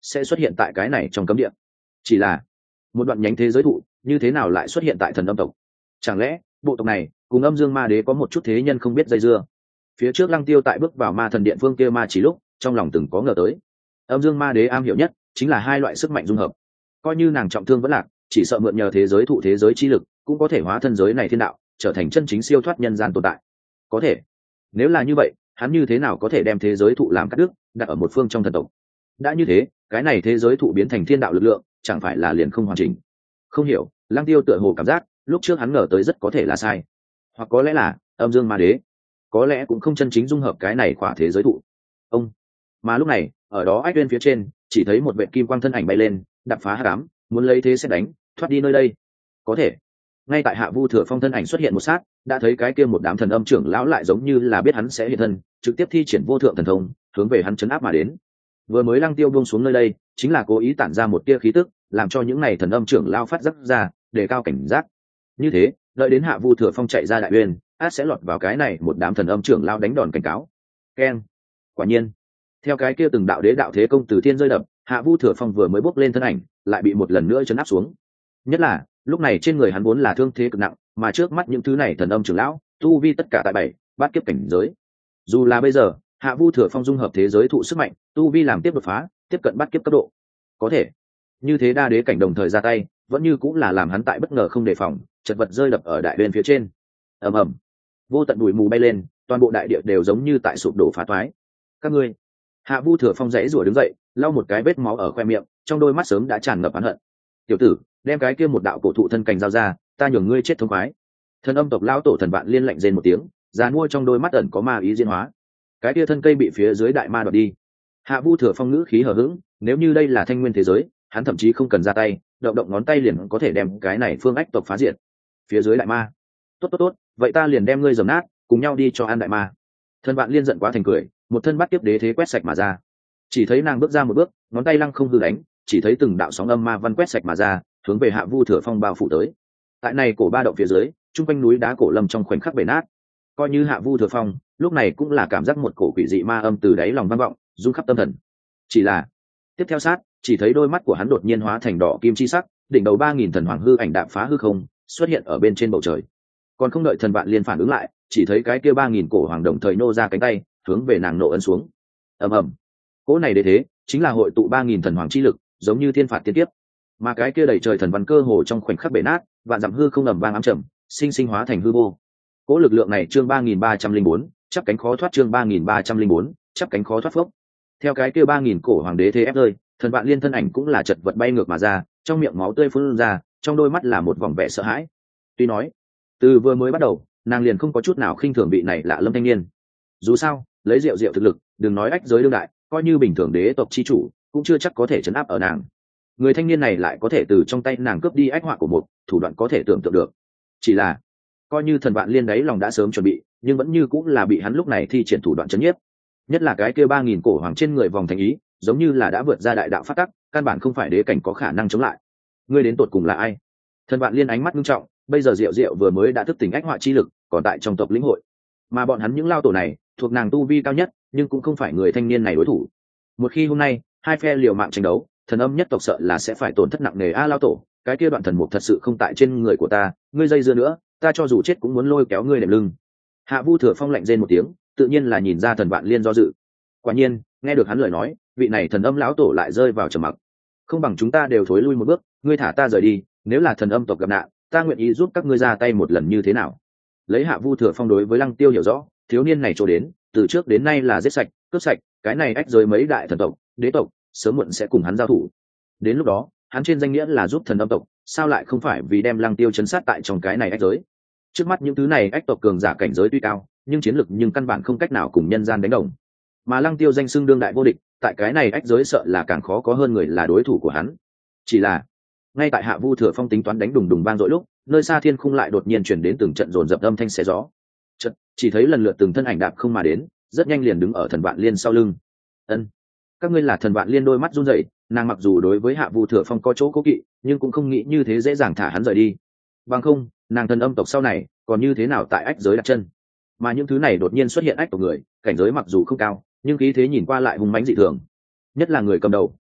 sẽ xuất hiện tại cái này trong cấm địa. Chỉ là một đoạn nhánh thế giới thụ như thế nào lại xuất hiện tại thần âm tộc? Chẳng lẽ bộ tộc này cùng âm dương ma đế có một chút thế nhân không biết dây dưa? Phía trước Lăng Tiêu tại bước vào ma thần điện phương kia ma chỉ lúc, trong lòng từng có ngờ tới, âm dương ma đế am hiểu nhất chính là hai loại sức mạnh dung hợp. Coi như nàng trọng thương vẫn lạc, chỉ sợ mượn nhờ thế giới thụ thế giới chi lực, cũng có thể hóa thân giới này thiên đạo, trở thành chân chính siêu thoát nhân gian tồn tại. Có thể, nếu là như vậy, hắn như thế nào có thể đem thế giới thụ làm cắt đứt, đặt ở một phương trong thần tộc? Đã như thế, cái này thế giới thụ biến thành thiên đạo lực lượng, chẳng phải là liền không hoàn chỉnh? Không hiểu, Lăng Tiêu tựa hồ cảm giác, lúc trước hắn ngờ tới rất có thể là sai, hoặc có lẽ là âm dương ma đế, có lẽ cũng không chân chính dung hợp cái này khỏa thế giới thụ. Ông, mà lúc này, ở đó ách uyên phía trên, chỉ thấy một vệt kim quang thân ảnh bay lên, đập phá hắc ám, muốn lấy thế xét đánh, thoát đi nơi đây. Có thể, ngay tại Hạ Vu Thừa Phong thân ảnh xuất hiện một sát, đã thấy cái kia một đám thần âm trưởng lão lại giống như là biết hắn sẽ hiện thân, trực tiếp thi triển vô thượng thần thông, hướng về hắn chấn áp mà đến. Vừa mới Lăng Tiêu buông xuống nơi đây, chính là cố ý tản ra một tia khí tức, làm cho những này thần âm trưởng lão phát giác ra, để cao cảnh giác. Như thế, đợi đến Hạ Vu Thừa Phong chạy ra đại uyên, át sẽ lọt vào cái này một đám thần âm trưởng lão đánh đòn cảnh cáo. Keng. Quả nhiên, theo cái kia từng đạo đế đạo thế công từ thiên rơi đập, Hạ Vu Thừa Phong vừa mới bước lên thân ảnh, lại bị một lần nữa chấn áp xuống. Nhất là, lúc này trên người hắn vốn là thương thế cực nặng, mà trước mắt những thứ này thần âm trưởng lão, tu vi tất cả tại bảy, bát kiếp cảnh giới. Dù là bây giờ, Hạ Vu Thừa Phong dung hợp thế giới thụ sức mạnh, tu vi làm tiếp đột phá, tiếp cận bát kiếp cấp độ. Có thể, như thế đa đế cảnh đồng thời ra tay, vẫn như cũng là làm hắn tại bất ngờ không đề phòng, chật vật rơi đập ở đại bên phía trên. Ầm ầm, vô tận bụi mù bay lên, toàn bộ đại địa đều giống như tại sụp đổ phá toái. Các ngươi, Hạ Vu Thừa Phong dãy rủa đứng dậy, lau một cái vết máu ở khoe miệng, trong đôi mắt sớm đã tràn ngập oán hận. Tiểu tử, đem cái kia một đạo cổ thụ thân cành giao ra, ta nhường ngươi chết thống khoái. Thần âm tộc lão tổ Thần Vạn Liên lạnh rên một tiếng, già mua trong đôi mắt ẩn có ma ý diễn hóa. Cái kia thân cây bị phía dưới đại ma đoạt đi. Hạ Vu Thừa Phong ngữ khí hờ hững, nếu như đây là thanh nguyên thế giới, hắn thậm chí không cần ra tay, động động ngón tay liền có thể đem cái này phương ách tộc phá diệt. Phía dưới đại ma, tốt tốt tốt, vậy ta liền đem ngươi dầm nát, cùng nhau đi cho ăn đại ma. Thần Vạn Liên giận quá thành cười, một thân bắt tiếp đế thế quét sạch mà ra. Chỉ thấy nàng bước ra một bước, ngón tay lăng không hư đánh, chỉ thấy từng đạo sóng âm ma văn quét sạch mà ra, hướng về Hạ Vu Thừa Phong bao phủ tới. Tại này cổ ba động phía dưới, trung quanh núi đá cổ lâm trong khoảnh khắc bể nát. Coi như Hạ Vu Thừa Phong, lúc này cũng là cảm giác một cổ quỷ dị ma âm từ đáy lòng vang vọng, rung khắp tâm thần. Chỉ là, tiếp theo sát, chỉ thấy đôi mắt của hắn đột nhiên hóa thành đỏ kim chi sắc, đỉnh đầu ba nghìn thần hoàng hư ảnh đạp phá hư không, xuất hiện ở bên trên bầu trời. Còn không đợi Thần Vạn Liên phản ứng lại, chỉ thấy cái kia ba nghìn cổ hoàng đồng thời nô ra cánh tay, hướng về nàng nộ ấn xuống. Ầm ầm. Cỗ này đế thế, chính là hội tụ ba nghìn thần hoàng chi lực, giống như thiên phạt tiên tiếp. Mà cái kia đầy trời thần văn cơ hồ trong khoảnh khắc bể nát, vạn dặm hư không ầm vang ám trầm, sinh sinh hóa thành hư vô. Cỗ lực lượng này chương ba nghìn ba trăm linh bốn, chắp cánh khó thoát chương ba nghìn ba trăm linh bốn, chắp cánh khó thoát phốc. Theo cái kia ba nghìn cổ hoàng đế thế ép rơi, Thần Vạn Liên thân ảnh cũng là chật vật bay ngược mà ra, trong miệng máu tươi phun ra, trong đôi mắt là một vòng vẻ sợ hãi. Tuy nói, từ vừa mới bắt đầu, nàng liền không có chút nào khinh thường vị này lạ lâm thanh niên. Dù sao, lấy rượu rượu thực lực, đừng nói ách giới đương đại, coi như bình thường đế tộc chi chủ, cũng chưa chắc có thể chấn áp ở nàng. Người thanh niên này lại có thể từ trong tay nàng cướp đi ách họa của một, thủ đoạn có thể tưởng tượng được. Chỉ là, coi như Thần Vạn Liên đấy lòng đã sớm chuẩn bị, nhưng vẫn như cũng là bị hắn lúc này thi triển thủ đoạn chấn nhiếp. Nhất là cái kia ba nghìn cổ hoàng trên người vòng thành ý, giống như là đã vượt ra đại đạo phát tắc, căn bản không phải đế cảnh có khả năng chống lại. Ngươi đến tột cùng là ai? Thần Vạn Liên ánh mắt nghiêm trọng, bây giờ Diệu Diệu vừa mới đã thức tỉnh ách họa chi lực, còn tại trong tộc lĩnh hội, mà bọn hắn những lao tổ này, thuộc nàng tu vi cao nhất, nhưng cũng không phải người thanh niên này đối thủ. Một khi hôm nay hai phe liều mạng tranh đấu, thần âm nhất tộc sợ là sẽ phải tổn thất nặng nề. A lao tổ, cái kia đoạn thần mục thật sự không tại trên người của ta, ngươi dây dưa nữa, ta cho dù chết cũng muốn lôi kéo ngươi đệm lưng. Hạ Vu Thừa Phong lạnh rên một tiếng, tự nhiên là nhìn ra Thần Vạn Liên do dự. Quả nhiên, nghe được hắn lời nói, vị này thần âm lão tổ lại rơi vào trầm mặc. Không bằng chúng ta đều thối lui một bước, ngươi thả ta rời đi, nếu là thần âm tộc gặp nạn, ta nguyện ý giúp các ngươi ra tay một lần như thế nào? Lấy Hạ Vu Thừa Phong đối với Lăng Tiêu hiểu rõ, thiếu niên này cho đến, từ trước đến nay là giết sạch, cướp sạch, cái này ách giới mấy đại thần tộc, đế tộc, sớm muộn sẽ cùng hắn giao thủ. Đến lúc đó, hắn trên danh nghĩa là giúp thần âm tộc, sao lại không phải vì đem Lăng Tiêu chấn sát tại trong cái này ách giới? Trước mắt những thứ này ách tộc cường giả cảnh giới tuy cao, nhưng chiến lực nhưng căn bản không cách nào cùng nhân gian đánh đồng. Mà Lăng Tiêu danh xưng đương đại vô địch, tại cái này ách giới sợ là càng khó có hơn người là đối thủ của hắn. Chỉ là, ngay tại Hạ Vu Thừa Phong tính toán đánh đùng đùng vang dội lúc, nơi xa thiên khung lại đột nhiên chuyển đến từng trận dồn dập âm thanh xé gió. Chợt, chỉ thấy lần lượt từng thân ảnh đạp không mà đến, rất nhanh liền đứng ở Thần Vạn Liên sau lưng. Ân, các ngươi là Thần Vạn Liên đôi mắt run rẩy, nàng mặc dù đối với Hạ Vu Thừa Phong có chỗ cố kỵ, nhưng cũng không nghĩ như thế dễ dàng thả hắn rời đi. Bằng không, nàng thần âm tộc sau này còn như thế nào tại ách giới đặt chân? Mà những thứ này đột nhiên xuất hiện ách tộc người, cảnh giới mặc dù không cao, nhưng khí thế nhìn qua lại hung mãnh dị thường. Nhất là người cầm đầu,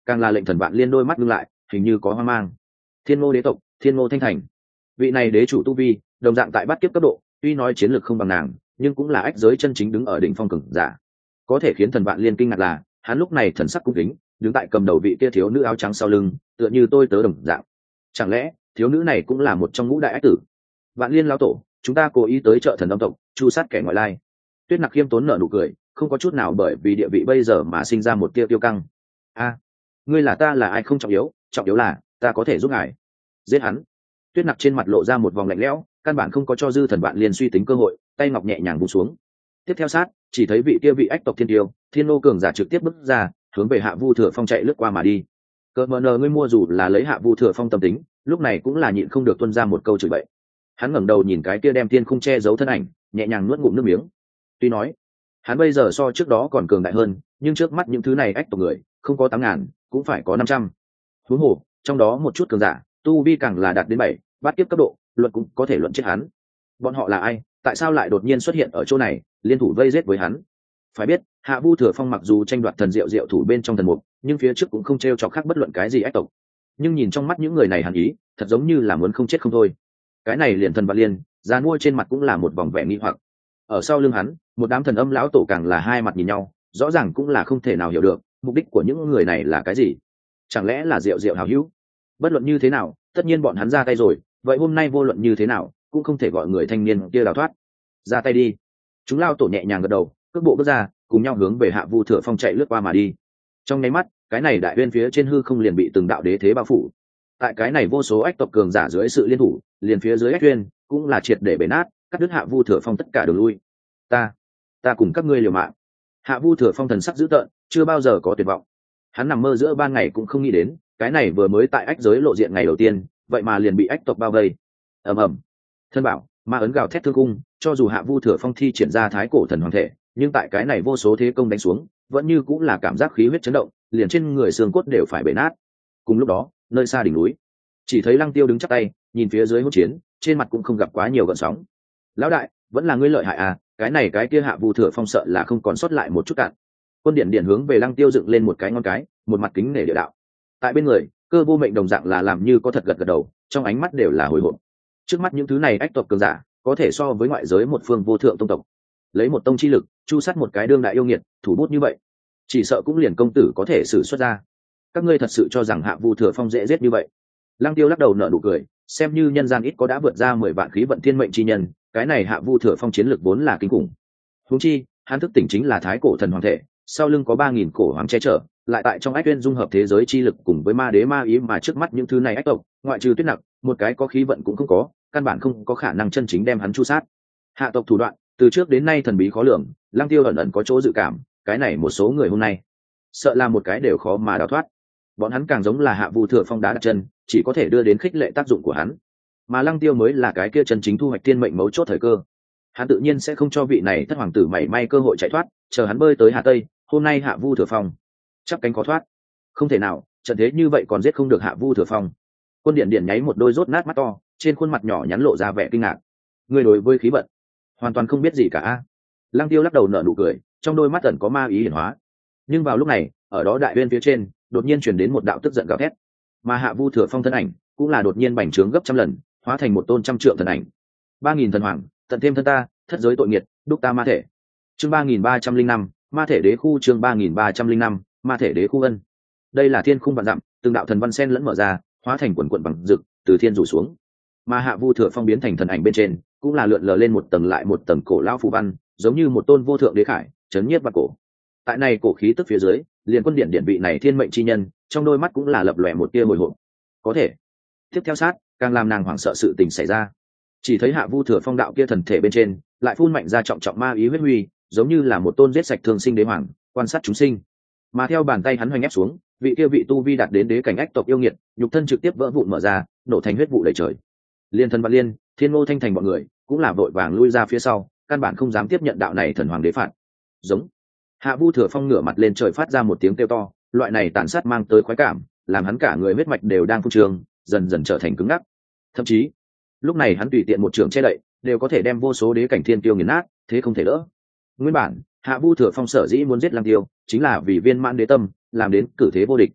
càng là lệnh thần vạn liên đôi mắt ngưng lại, hình như có hoang mang. Thiên Ngô đế tộc, Thiên Ngô Thanh Thành, vị này đế chủ tu vi đồng dạng tại bát kiếp cấp độ, tuy nói chiến lược không bằng nàng, nhưng cũng là ách giới chân chính đứng ở đỉnh phong cường giả. Có thể khiến thần vạn liên kinh ngạc là, hắn lúc này thần sắc cung kính, đứng tại cầm đầu vị kia thiếu nữ áo trắng sau lưng, tựa như tôi tớ đồng dạng. Chẳng lẽ thiếu nữ này cũng là một trong ngũ đại ách tử? Vạn liên lão tổ, chúng ta cố ý tới trợ thần âm tộc, chu sát kẻ ngoại lai. Tuyết Nặc khiêm tốn nở nụ cười, không có chút nào bởi vì địa vị bây giờ mà sinh ra một tia tiêu căng. A, ngươi là ta là ai không trọng yếu, trọng yếu là ta có thể giúp ngài giết hắn. Tuyết Nặc trên mặt lộ ra một vòng lạnh lẽo, căn bản không có cho dư thần vạn liên suy tính cơ hội, tay ngọc nhẹ nhàng buông xuống. Tiếp theo sát, chỉ thấy vị kia vị ách tộc thiên tiêu, thiên nô cường giả trực tiếp bước ra, hướng về Hạ Vu Thừa Phong chạy lướt qua mà đi. Cờ mờ nờ ngươi mua dù là lấy Hạ Vu Thừa Phong tâm tính, lúc này cũng là nhịn không được tuôn ra một câu chửi bậy. Hắn ngẩng đầu nhìn cái kia đem thiên khung che giấu thân ảnh, nhẹ nhàng nuốt ngụm nước miếng. Tuy nói, hắn bây giờ so trước đó còn cường đại hơn, nhưng trước mắt những thứ này ách tộc người, không có tám ngàn, cũng phải có năm trăm. Huống hồ, trong đó một chút cường giả, tu vi càng là đạt đến bảy, bát kiếp cấp độ, luận cũng có thể luận chết hắn. Bọn họ là ai, tại sao lại đột nhiên xuất hiện ở chỗ này, liên thủ vây giết với hắn? Phải biết, Hạ Vu Thừa Phong mặc dù tranh đoạt thần diệu diệu thủ bên trong thần mục, nhưng phía trước cũng không treo chọc khác bất luận cái gì ách tộc. Nhưng nhìn trong mắt những người này hàn ý, thật giống như là muốn không chết không thôi. Cái này liền thần vạn liên, già nuôi trên mặt cũng là một vòng vẻ nghi hoặc. Ở sau lưng hắn, một đám thần âm lão tổ càng là hai mặt nhìn nhau, rõ ràng cũng là không thể nào hiểu được mục đích của những người này là cái gì. Chẳng lẽ là diệu diệu hảo hữu? Bất luận như thế nào, tất nhiên bọn hắn ra tay rồi, vậy hôm nay vô luận như thế nào cũng không thể gọi người thanh niên kia đào thoát. Ra tay đi. Chúng lao tổ nhẹ nhàng gật đầu, cước bộ bước ra, cùng nhau hướng về Hạ Vu Thừa Phong chạy lướt qua mà đi. Trong nháy mắt, cái này đại uyên phía trên hư không liền bị từng đạo đế thế bao phủ. Tại cái này vô số ách tộc cường giả dưới sự liên thủ, liền phía dưới ách uyên cũng là triệt để bể nát, cắt đứt Hạ Vu Thừa Phong tất cả đường lui. Ta, ta cùng các ngươi liều mạng. Hạ Vu Thừa Phong thần sắc dữ tợn, chưa bao giờ có tuyệt vọng. Hắn nằm mơ giữa ban ngày cũng không nghĩ đến, cái này vừa mới tại ách giới lộ diện ngày đầu tiên, vậy mà liền bị ách tộc bao vây. Ầm ầm. Thân bảo, ma ấn gào thét thương cung, cho dù Hạ Vu Thừa Phong thi triển ra thái cổ thần hoàng thể, nhưng tại cái này vô số thế công đánh xuống, vẫn như cũng là cảm giác khí huyết chấn động, liền trên người xương cốt đều phải bể nát. Cùng lúc đó, nơi xa đỉnh núi, chỉ thấy Lăng Tiêu đứng chắp tay, nhìn phía dưới hỗn chiến, trên mặt cũng không gặp quá nhiều gợn sóng. Lão đại, vẫn là ngươi lợi hại à, cái này cái kia Hạ Vu Thừa Phong sợ là không còn sót lại một chút cạn. Quân điện điện hướng về Lăng Tiêu dựng lên một cái ngón cái, một mặt kính nể địa đạo. Tại bên người, Cơ Vô Mệnh đồng dạng là làm như có thật gật gật đầu, trong ánh mắt đều là hồi hộp. Trước mắt những thứ này ách tộc cường giả, có thể so với ngoại giới một phương vô thượng tông tộc. Lấy một tông chi lực, chu sát một cái đương đại yêu nghiệt, thủ bút như vậy, chỉ sợ cũng liền công tử có thể sử xuất ra. Các ngươi thật sự cho rằng Hạ Vu Thừa Phong dễ giết như vậy? Lăng Tiêu lắc đầu nở nụ cười, xem như nhân gian ít có đã vượt ra mười vạn khí vận thiên mệnh chi nhân, cái này Hạ Vu Thừa Phong chiến lực vốn là kinh khủng. Huống chi, hắn thức tỉnh chính là thái cổ thần hoàng thể, sau lưng có ba nghìn cổ hoàng che chở, lại tại trong ách uyên dung hợp thế giới chi lực cùng với ma đế ma ý, mà trước mắt những thứ này ách tộc, ngoại trừ Tuyết Nặc, một cái có khí vận cũng không có, căn bản không có khả năng chân chính đem hắn chu sát. Hạ tộc thủ đoạn, từ trước đến nay thần bí khó lường, Lăng Tiêu ẩn ẩn có chỗ dự cảm, cái này một số người hôm nay, sợ là một cái đều khó mà đào thoát. Bọn hắn càng giống là Hạ Vu Thừa Phong đá đặt chân, chỉ có thể đưa đến khích lệ tác dụng của hắn, mà Lăng Tiêu mới là cái kia chân chính thu hoạch thiên mệnh mấu chốt thời cơ. Hắn tự nhiên sẽ không cho vị này thất hoàng tử mảy may cơ hội chạy thoát, chờ hắn bơi tới Hà Tây, hôm nay Hạ Vu Thừa Phong chắp cánh khó thoát. Không thể nào, trận thế như vậy còn giết không được Hạ Vu Thừa Phong. Quân điện điện nháy một đôi rốt nát mắt to, trên khuôn mặt nhỏ nhắn lộ ra vẻ kinh ngạc. Người đối với khí vận hoàn toàn không biết gì cả. Lăng Tiêu lắc đầu nở nụ cười, trong đôi mắt ẩn có ma ý hiển hóa. Nhưng vào lúc này, ở đó đại uyên phía trên, đột nhiên truyền đến một đạo tức giận gào thét, mà Hạ Vu Thừa Phong thân ảnh cũng là đột nhiên bành trướng gấp trăm lần, hóa thành một tôn trăm trượng thần ảnh. Ba nghìn thần hoàng, tận thêm thân ta, thất giới tội nghiệt, đúc ta ma thể. Chương ba nghìn ba trăm linh năm, ma thể đế khu. Chương ba nghìn ba trăm linh năm, ma thể đế khu ân. Đây là thiên khung vạn dặm, từng đạo thần văn sen lẫn mở ra, hóa thành quần quần bằng rực, từ thiên rủ xuống. Mà Hạ Vu Thừa Phong biến thành thần ảnh bên trên, cũng là lượn lờ lên một tầng lại một tầng cổ lão phù văn, giống như một tôn vô thượng đế khải, chấn nhiếp vạn cổ. Tại này cổ khí tức phía dưới, liền quân điện điện vị này thiên mệnh chi nhân, trong đôi mắt cũng là lập lòe một tia hồi hộp. Có thể, tiếp theo sát, càng làm nàng hoảng sợ sự tình xảy ra. Chỉ thấy Hạ Vu Thừa Phong đạo kia thần thể bên trên, lại phun mạnh ra trọng trọng ma ý huyết huy, giống như là một tôn giết sạch thương sinh đế hoàng, quan sát chúng sinh. Mà theo bàn tay hắn hoành ép xuống, vị kia vị tu vi đạt đến đế cảnh ách tộc yêu nghiệt, nhục thân trực tiếp vỡ vụn mở ra, nổ thành huyết vụ đầy trời. Liên thân Vạn Liên, Thiên Ngô Thanh Thành bọn người, cũng là vội vàng lui ra phía sau, căn bản không dám tiếp nhận đạo này thần hoàng đế phạt. Giống. Hạ Vu Thừa Phong ngửa mặt lên trời phát ra một tiếng kêu to, loại này tàn sát mang tới khoái cảm, làm hắn cả người huyết mạch đều đang phun trương, dần dần trở thành cứng ngắc. Thậm chí, lúc này hắn tùy tiện một trường che đậy, đều có thể đem vô số đế cảnh thiên tiêu nghiền nát, thế không thể đỡ. Nguyên bản, Hạ Vu Thừa Phong sở dĩ muốn giết Lăng Tiêu, chính là vì viên mãn đế tâm, làm đến cử thế vô địch.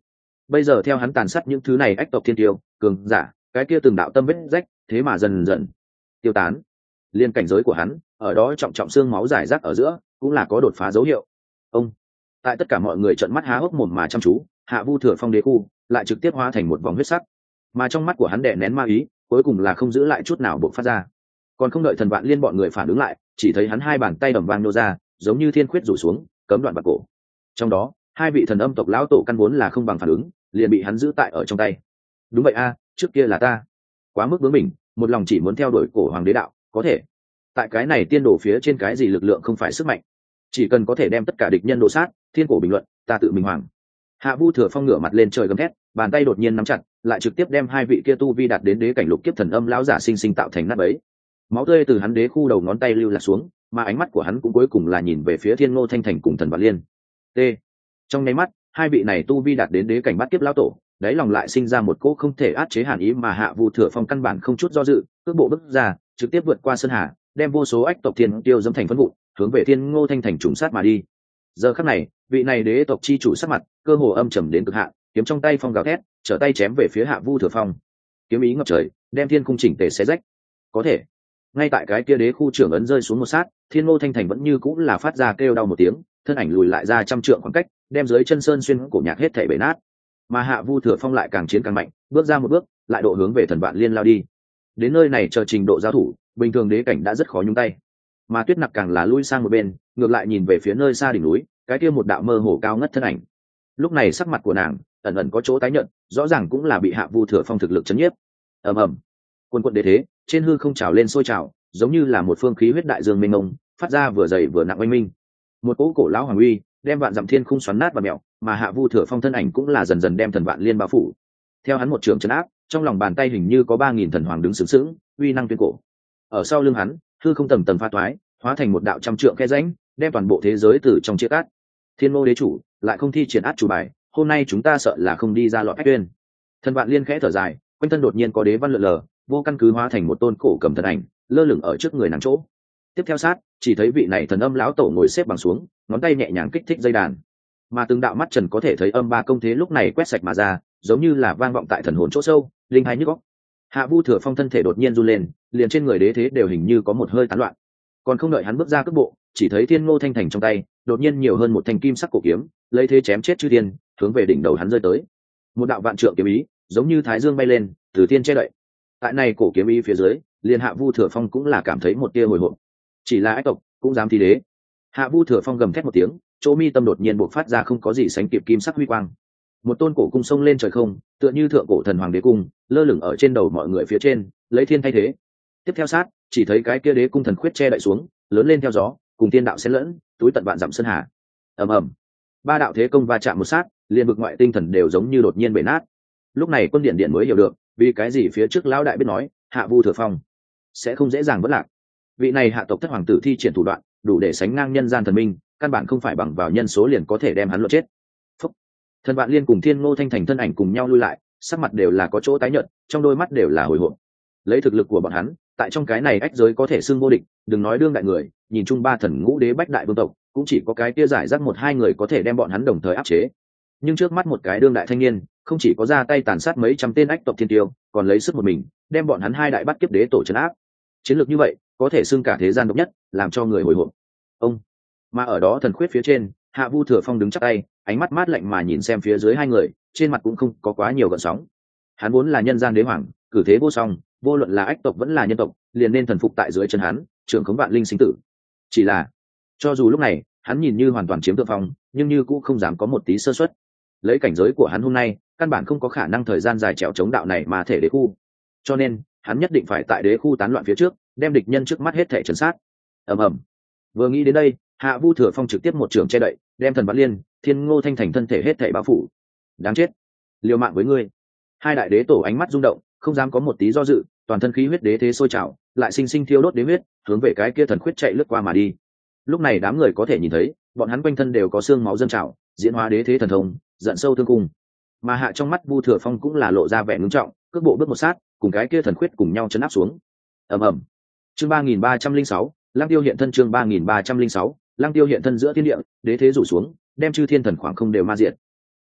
bây giờ theo hắn tàn sát những thứ này ách tộc thiên tiêu cường giả, cái kia từng đạo tâm vết rách thế mà dần dần tiêu tán. Liên cảnh giới của hắn ở đó trọng trọng xương máu giải rác ở giữa cũng là có đột phá dấu hiệu. Ông tại tất cả mọi người trợn mắt há hốc mồm mà chăm chú, Hạ Vu Thừa Phong đế khu lại trực tiếp hóa thành một vòng huyết sắc, mà trong mắt của hắn đè nén ma ý cuối cùng là không giữ lại chút nào bộc phát ra. Còn không đợi Thần Vạn Liên bọn người phản ứng lại, chỉ thấy hắn hai bàn tay ầm vang nô ra, giống như thiên khuyết rủ xuống cấm đoạn bạc cổ. Trong đó hai vị thần âm tộc lão tổ căn vốn là không bằng phản ứng, liền bị hắn giữ tại ở trong tay. Đúng vậy a, trước kia là ta quá mức bướng mình, một lòng chỉ muốn theo đuổi cổ hoàng đế đạo, có thể tại cái này tiên đồ phía trên cái gì lực lượng không phải sức mạnh, chỉ cần có thể đem tất cả địch nhân đổ sát, thiên cổ bình luận, ta tự mình hoàng. Hạ Vu Thừa Phong ngửa mặt lên trời gầm thét, bàn tay đột nhiên nắm chặt, lại trực tiếp đem hai vị kia tu vi đạt đến đế cảnh lục kiếp thần âm lão giả sinh sinh tạo thành nát bấy. Máu tươi từ hắn đế khu đầu ngón tay lưu lạc xuống, mà ánh mắt của hắn cũng cuối cùng là nhìn về phía Thiên Ngô Thanh Thành cùng Thần Vạn Liên. T. Trong nháy mắt, hai vị này tu vi đạt đến đế cảnh bắt kiếp lão tổ, đáy lòng lại sinh ra một cỗ không thể át chế hàn ý, mà Hạ Vu Thừa Phong căn bản không chút do dự, cước bộ bước ra, trực tiếp vượt qua sơn hà, đem vô số ách tộc thiên tiêu dẫm thành phân vụn, hướng về Thiên Ngô Thanh Thành trùng sát mà đi. Giờ khắc này, vị này đế tộc chi chủ sắc mặt cơ hồ âm trầm đến cực hạn, kiếm trong tay phong gào thét, trở tay chém về phía Hạ Vu Thừa Phong. Kiếm ý ngập trời, đem thiên cung chỉnh tề xé rách. Có thể, ngay tại cái kia đế khu trưởng ấn rơi xuống một sát, Thiên Ngô Thanh Thành vẫn như cũng là phát ra kêu đau một tiếng, thân ảnh lùi lại ra trăm trượng khoảng cách, đem dưới chân sơn xuyên cổ nhạc hết thảy bể nát. Mà Hạ Vu Thừa Phong lại càng chiến càng mạnh, bước ra một bước, lại độ hướng về Thần Vạn Liên lao đi. Đến nơi này chờ trình độ giao thủ, bình thường đế cảnh đã rất khó nhúng tay. Mà Tuyết Nặc càng là lui sang một bên, ngược lại nhìn về phía nơi xa đỉnh núi, cái kia một đạo mơ hồ cao ngất thân ảnh. Lúc này sắc mặt của nàng ẩn ẩn có chỗ tái nhợt, rõ ràng cũng là bị Hạ Vu Thừa Phong thực lực chấn nhiếp. Ầm ầm, quân quận đế thế trên hư không trào lên sôi trào, giống như là một phương khí huyết đại dương mênh mông, phát ra vừa dày vừa nặng oanh minh. Một cỗ cổ lão hoàng uy đem vạn dặm thiên khung xoắn nát và mèo, mà Hạ Vu Thừa Phong thân ảnh cũng là dần dần đem Thần Vạn Liên bao phủ. Theo hắn một trường chấn áp, trong lòng bàn tay hình như có ba nghìn thần hoàng đứng sướng sướng, uy năng tuyên cổ. Ở sau lưng hắn, hư không tầng tầng pha toái, hóa thành một đạo trăm trượng khe rãnh, đem toàn bộ thế giới từ trong chia cắt. Thiên Ngô đế chủ lại không thi triển át chủ bài, hôm nay chúng ta sợ là không đi ra lọt ách tuyên. Thần Vạn Liên khẽ thở dài, quanh thân đột nhiên có đế văn lượn lờ, vô căn cứ hóa thành một tôn cổ cầm thần ảnh, lơ lửng ở trước người nàng chỗ. Tiếp theo sát, chỉ thấy vị này thần âm lão tổ ngồi xếp bằng xuống, ngón tay nhẹ nhàng kích thích dây đàn, mà từng đạo mắt trần có thể thấy âm ba công thế lúc này quét sạch mà ra, giống như là vang vọng tại thần hồn chỗ sâu, linh hai nhức óc. Hạ Vu Thừa Phong thân thể đột nhiên run lên, liền trên người đế thế đều hình như có một hơi tán loạn. Còn không đợi hắn bước ra cước bộ, chỉ thấy Thiên Ngô Thanh Thành trong tay đột nhiên nhiều hơn một thanh kim sắc cổ kiếm, lấy thế chém chết chư thiên, hướng về đỉnh đầu hắn rơi tới. Một đạo vạn trượng kiếm ý, giống như thái dương bay lên, từ thiên che đậy. Tại này cổ kiếm ý phía dưới, liền Hạ Vu Thừa Phong cũng là cảm thấy một tia hồi hộp. Chỉ là ách tộc cũng dám thi đế. Hạ Vu Thừa Phong gầm thét một tiếng, chỗ mi tâm đột nhiên bộc phát ra không có gì sánh kịp kim sắc huy quang. Một tôn cổ cung sông lên trời không, tựa như thượng cổ thần hoàng đế cung, lơ lửng ở trên đầu mọi người phía trên, lấy thiên thay thế. Tiếp theo sát, chỉ thấy cái kia đế cung thần khuyết che đậy xuống, lớn lên theo gió, cùng tiên đạo xen lẫn, túi tận vạn dặm sơn hà. Ầm ầm, ba đạo thế công va chạm một sát, liền vực ngoại tinh thần đều giống như đột nhiên bể nát. Lúc này quân điện điện mới hiểu được, vì cái gì phía trước lão đại biết nói, Hạ Vu Thừa Phong sẽ không dễ dàng vỡ lạc. Vị này hạ tộc thất hoàng tử thi triển thủ đoạn, đủ để sánh ngang nhân gian thần minh, căn bản không phải bằng vào nhân số liền có thể đem hắn luận chết. Phúc. Thần Vạn Liên cùng Thiên Ngô Thanh Thành thân ảnh cùng nhau lui lại, sắc mặt đều là có chỗ tái nhợt, trong đôi mắt đều là hồi hộp. Lấy thực lực của bọn hắn, tại trong cái này ách giới có thể xưng vô địch, đừng nói đương đại người, nhìn chung ba thần ngũ đế bách đại vương tộc, cũng chỉ có cái kia giải rác một hai người có thể đem bọn hắn đồng thời áp chế. Nhưng trước mắt một cái đương đại thanh niên, không chỉ có ra tay tàn sát mấy trăm tên ách tộc thiên tiêu, còn lấy sức một mình đem bọn hắn hai đại bắt kiếp đế tổ trấn áp. Chiến lược như vậy, có thể xưng cả thế gian độc nhất, làm cho người hồi hộp. Ông, mà ở đó thần khuyết phía trên, Hạ Vu Thừa Phong đứng chắp tay, ánh mắt mát lạnh mà nhìn xem phía dưới hai người, trên mặt cũng không có quá nhiều gợn sóng. Hắn vốn là nhân gian đế hoàng, cử thế vô song, vô luận là ách tộc vẫn là nhân tộc, liền nên thần phục tại dưới chân hắn, trưởng khống vạn linh sinh tử. Chỉ là, cho dù lúc này, hắn nhìn như hoàn toàn chiếm thượng phong, nhưng như cũng không dám có một tí sơ suất. Lấy cảnh giới của hắn hôm nay, căn bản không có khả năng thời gian dài trèo chống đạo này mà thể đế khu. Cho nên, hắn nhất định phải tại đế khu tán loạn phía trước, đem địch nhân trước mắt hết thể trấn sát. Ầm ầm. Vừa nghĩ đến đây, Hạ Vu Thừa Phong trực tiếp một trường che đậy, đem Thần Vạn Liên, Thiên Ngô Thanh Thành thân thể hết thảy bao phủ. Đáng chết, liều mạng với ngươi. Hai đại đế tổ ánh mắt rung động, không dám có một tí do dự, toàn thân khí huyết đế thế sôi trào, lại sinh sinh thiêu đốt đế huyết, hướng về cái kia thần khuyết chạy lướt qua mà đi. Lúc này đám người có thể nhìn thấy, bọn hắn quanh thân đều có xương máu dâng trào, diễn hóa đế thế thần thông, giận sâu thương cung. Mà hạ trong mắt Vu Thừa Phong cũng là lộ ra vẻ ngưng trọng, cước bộ bước một sát, cùng cái kia thần khuyết cùng nhau chấn áp xuống. Ầm ầm. Chương ba nghìn ba trăm linh sáu, Lăng Tiêu hiện thân chương ba nghìn ba trăm linh sáu, Lăng Tiêu hiện thân giữa thiên địa, đế thế rủ xuống, đem chư thiên thần khoảng không đều ma diệt.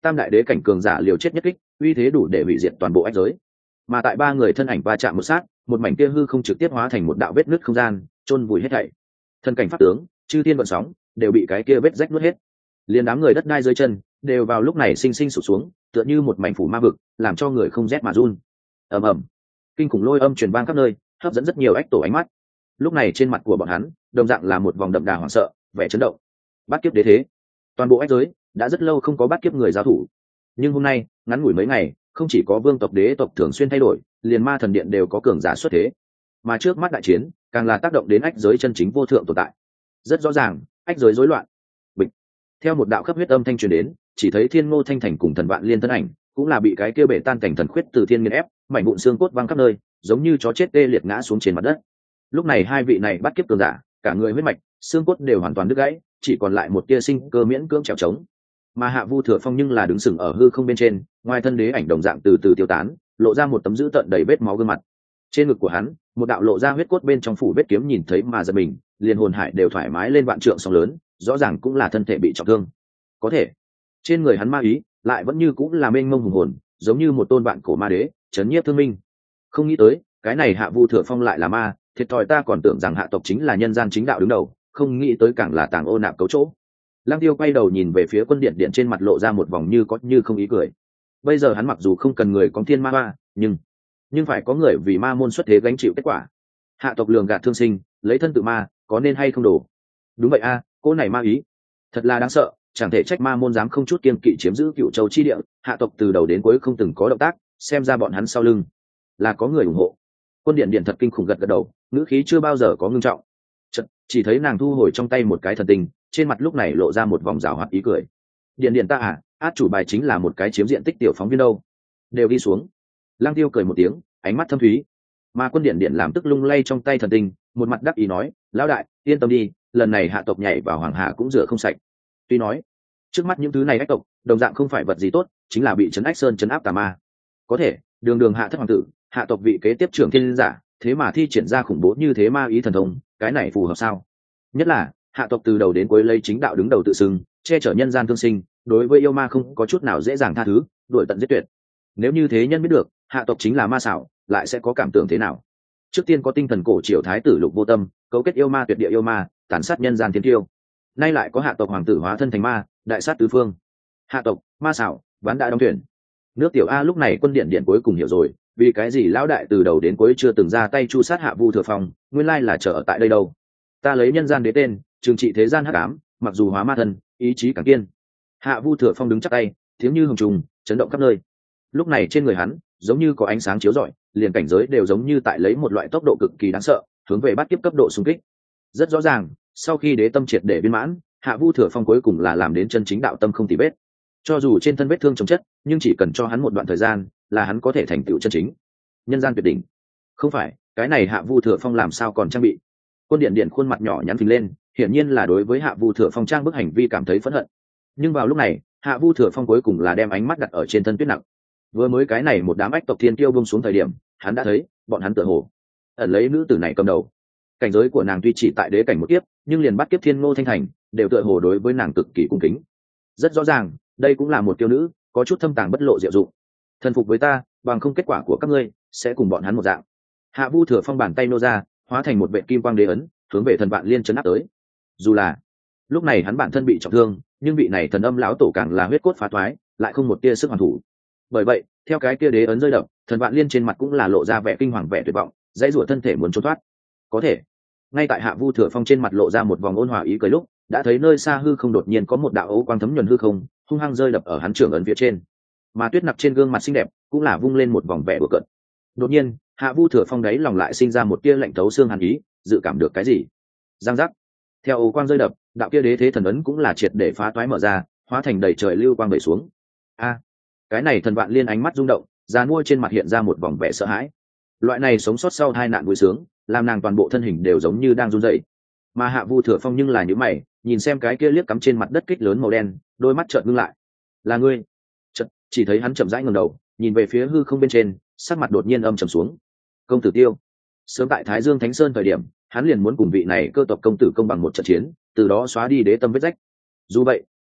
tam đại đế cảnh cường giả liều chết nhất kích, uy thế đủ để hủy diệt toàn bộ ách giới. Mà tại ba người thân ảnh va chạm một sát, một mảnh kia hư không trực tiếp hóa thành một đạo vết nứt không gian, chôn vùi hết thảy. Thân cảnh pháp tướng, chư thiên vận sóng, đều bị cái kia vết rách nuốt hết. Liên đám người đất đai dưới chân, đều vào lúc này sinh sinh sụp xuống, tựa như một mảnh phủ ma vực, làm cho người không rét mà run. Ầm ầm, kinh khủng lôi âm truyền vang khắp nơi, hấp dẫn rất nhiều ách tổ ánh mắt. Lúc này trên mặt của bọn hắn, đồng dạng là một vòng đậm đà hoảng sợ, vẻ chấn động. Bát kiếp đế thế, toàn bộ ách giới đã rất lâu không có bát kiếp người giao thủ, nhưng hôm nay ngắn ngủi mấy ngày, không chỉ có vương tộc đế tộc thường xuyên thay đổi, liền ma thần điện đều có cường giả xuất thế, mà trước mắt đại chiến càng là tác động đến ách giới chân chính vô thượng tồn tại. Rất rõ ràng, ách giới rối loạn. Bịch, theo một đạo khắp huyết âm thanh truyền đến, chỉ thấy thiên ngô thanh thành cùng thần vạn liên thân ảnh cũng là bị cái kia bể tan cảnh thần khuyết từ thiên nghiền ép, mảnh vụn xương cốt văng khắp nơi, giống như chó chết tê liệt ngã xuống trên mặt đất. Lúc này hai vị này bắt kiếp cường giả, cả người huyết mạch, xương cốt đều hoàn toàn đứt gãy, chỉ còn lại một tia sinh cơ miễn cưỡng trèo trống. Mà Hạ Vu Thừa Phong nhưng là đứng sừng ở hư không bên trên, ngoài thân đế ảnh đồng dạng từ từ tiêu tán, lộ ra một tấm dữ tợn đầy vết máu gương mặt. Trên ngực của hắn, một đạo lộ ra huyết cốt bên trong phủ vết kiếm nhìn thấy mà giật mình, liền hồn hải đều thoải mái lên vạn trượng sóng lớn, rõ ràng cũng là thân thể bị trọng thương. Có thể, trên người hắn ma ý lại vẫn như cũng là mênh mông hùng hồn, giống như một tôn vạn cổ ma đế, chấn nhiếp thương minh. Không nghĩ tới, cái này Hạ Vu Thừa Phong lại là ma, thiệt thòi ta còn tưởng rằng hạ tộc chính là nhân gian chính đạo đứng đầu, không nghĩ tới càng là tàng ô nạp cấu chỗ. Lăng Tiêu quay đầu nhìn về phía quân điện điện, trên mặt lộ ra một vòng như có như không ý cười. Bây giờ hắn mặc dù không cần người có thiên ma ba, nhưng nhưng phải có người vì ma môn xuất thế gánh chịu kết quả. Hạ tộc lường gạt thương sinh, lấy thân tự ma, có nên hay không đổ? Đúng vậy a, à, cô này ma ý thật là đáng sợ, chẳng thể trách ma môn dám không chút kiêng kỵ chiếm giữ Cựu Châu chi địa. Hạ tộc từ đầu đến cuối không từng có động tác, xem ra bọn hắn sau lưng là có người ủng hộ. Quân điện điện thật kinh khủng gật gật đầu, ngữ khí chưa bao giờ có ngưng trọng. Chật, chỉ thấy nàng thu hồi trong tay một cái thần tinh, trên mặt lúc này lộ ra một vòng rào hoạt ý cười. Điện điện ta à, át chủ bài chính là một cái chiếm diện tích tiểu phóng viên đâu. Đều đi xuống. Lăng Tiêu cười một tiếng, ánh mắt thâm thúy. Mà quân điện điện làm tức lung lay trong tay thần tinh, một mặt đắc ý nói, lão đại, yên tâm đi, lần này hạ tộc nhảy vào hoàng hà cũng rửa không sạch. Tuy nói, trước mắt những thứ này ách tộc, đồng dạng không phải vật gì tốt, chính là bị trấn ách sơn trấn áp tà ma. Có thể, đường đường hạ thất hoàng tử, hạ tộc vị kế tiếp trưởng thiên giả, thế mà thi triển ra khủng bố như thế ma ý thần thông, cái này phù hợp sao? Nhất là hạ tộc từ đầu đến cuối lấy chính đạo đứng đầu tự xưng, che chở nhân gian thương sinh, đối với yêu ma không có chút nào dễ dàng tha thứ, đuổi tận giết tuyệt. Nếu như thế nhân biết được hạ tộc chính là ma xảo, lại sẽ có cảm tưởng thế nào? Trước tiên có tinh thần cổ triều thái tử Lục Vô Tâm cấu kết yêu ma tuyệt địa yêu ma, tàn sát nhân gian thiên tiêu, nay lại có hạ tộc hoàng tử hóa thân thành ma, đại sát tứ phương. Hạ tộc, ma xảo, ván đã đóng thuyền. Nước tiểu A lúc này quân điện điện cuối cùng hiểu rồi, vì cái gì lão đại từ đầu đến cuối chưa từng ra tay chu sát Hạ Vu Thừa Phong, nguyên lai là chờ ở tại đây đâu. Ta lấy nhân gian đế tên, trừng trị thế gian hắc ám, mặc dù hóa ma thân, ý chí càng kiên. Hạ Vu Thừa Phong đứng chắc tay, tiếng như hồng trùng, chấn động khắp nơi. Lúc này trên người hắn, giống như có ánh sáng chiếu rọi, liền cảnh giới đều giống như tại lấy một loại tốc độ cực kỳ đáng sợ, hướng về bát kiếp cấp độ xung kích. Rất rõ ràng, sau khi đế tâm triệt để viên mãn, Hạ Vu Thừa Phong cuối cùng là làm đến chân chính đạo tâm không tì vết. Cho dù trên thân vết thương chồng chất, nhưng chỉ cần cho hắn một đoạn thời gian, là hắn có thể thành tựu chân chính nhân gian tuyệt đỉnh. Không phải, cái này Hạ Vu Thừa Phong làm sao còn trang bị? Quân điện điện khuôn mặt nhỏ nhắn phình lên, hiển nhiên là đối với Hạ Vu Thừa Phong trang bức hành vi cảm thấy phẫn hận. Nhưng vào lúc này, Hạ Vu Thừa Phong cuối cùng là đem ánh mắt đặt ở trên thân Tuyết Nặc. Vừa mới cái này một đám ách tộc thiên kiêu buông xuống thời điểm, hắn đã thấy bọn hắn tựa hồ ẩn lấy nữ tử này cầm đầu. Cảnh giới của nàng tuy chỉ tại đế cảnh một kiếp, nhưng liền bắt kiếp thiên ngô thanh thành đều tựa hồ đối với nàng cực kỳ cung kính. Rất rõ ràng, đây cũng là một tiêu nữ, có chút thâm tàng bất lộ diệu dụng. Thần phục với ta, bằng không kết quả của các ngươi sẽ cùng bọn hắn một dạng. Hạ Vu Thừa Phong bàn tay nô ra, hóa thành một vệ kim quang đế ấn, hướng về thần vạn liên chấn áp tới. Dù là lúc này hắn bản thân bị trọng thương, nhưng vị này thần âm lão tổ càng là huyết cốt phá toái, lại không một tia sức hoàn thủ. Bởi vậy, theo cái kia đế ấn rơi đập, thần vạn liên trên mặt cũng là lộ ra vẻ kinh hoàng, vẻ tuyệt vọng, dãy rủa thân thể muốn trốn thoát. Có thể, ngay tại Hạ Vu Thừa Phong trên mặt lộ ra một vòng ôn hòa ý cười lúc, đã thấy nơi xa hư không đột nhiên có một đạo ấu quang thấm nhuần hư không, hung hăng rơi đập ở hắn trưởng ấn phía trên. Mà Tuyết Nặc trên gương mặt xinh đẹp cũng là vung lên một vòng vẻ bừa cợt. Đột nhiên, Hạ Vu Thừa Phong đáy lòng lại sinh ra một tia lạnh thấu xương hàn ý, dự cảm được cái gì. Giang giác. Theo ấu quang rơi đập, đạo kia đế thế thần ấn cũng là triệt để phá toái mở ra, hóa thành đầy trời lưu quang vẩy xuống. A, cái này thần vạn liên ánh mắt rung động, già nuôi trên mặt hiện ra một vòng vẻ sợ hãi. Loại này sống sót sau tai nạn vui sướng, làm nàng toàn bộ thân hình đều giống như đang run rẩy. Mà Hạ Vu Thừa Phong nhưng là nhíu mày, nhìn xem cái kia liếc cắm trên mặt đất kích lớn màu đen, đôi mắt trợn ngưng lại. Là ngươi? Chợt, chỉ thấy hắn chậm rãi ngẩng đầu, nhìn về phía hư không bên trên, sắc mặt đột nhiên âm trầm xuống. Công tử Tiêu. Sớm tại Thái Dương Thánh Sơn thời điểm, hắn liền muốn cùng vị này cơ tộc công tử công bằng một trận chiến, từ đó xóa đi đế tâm vết rách. Dù vậy,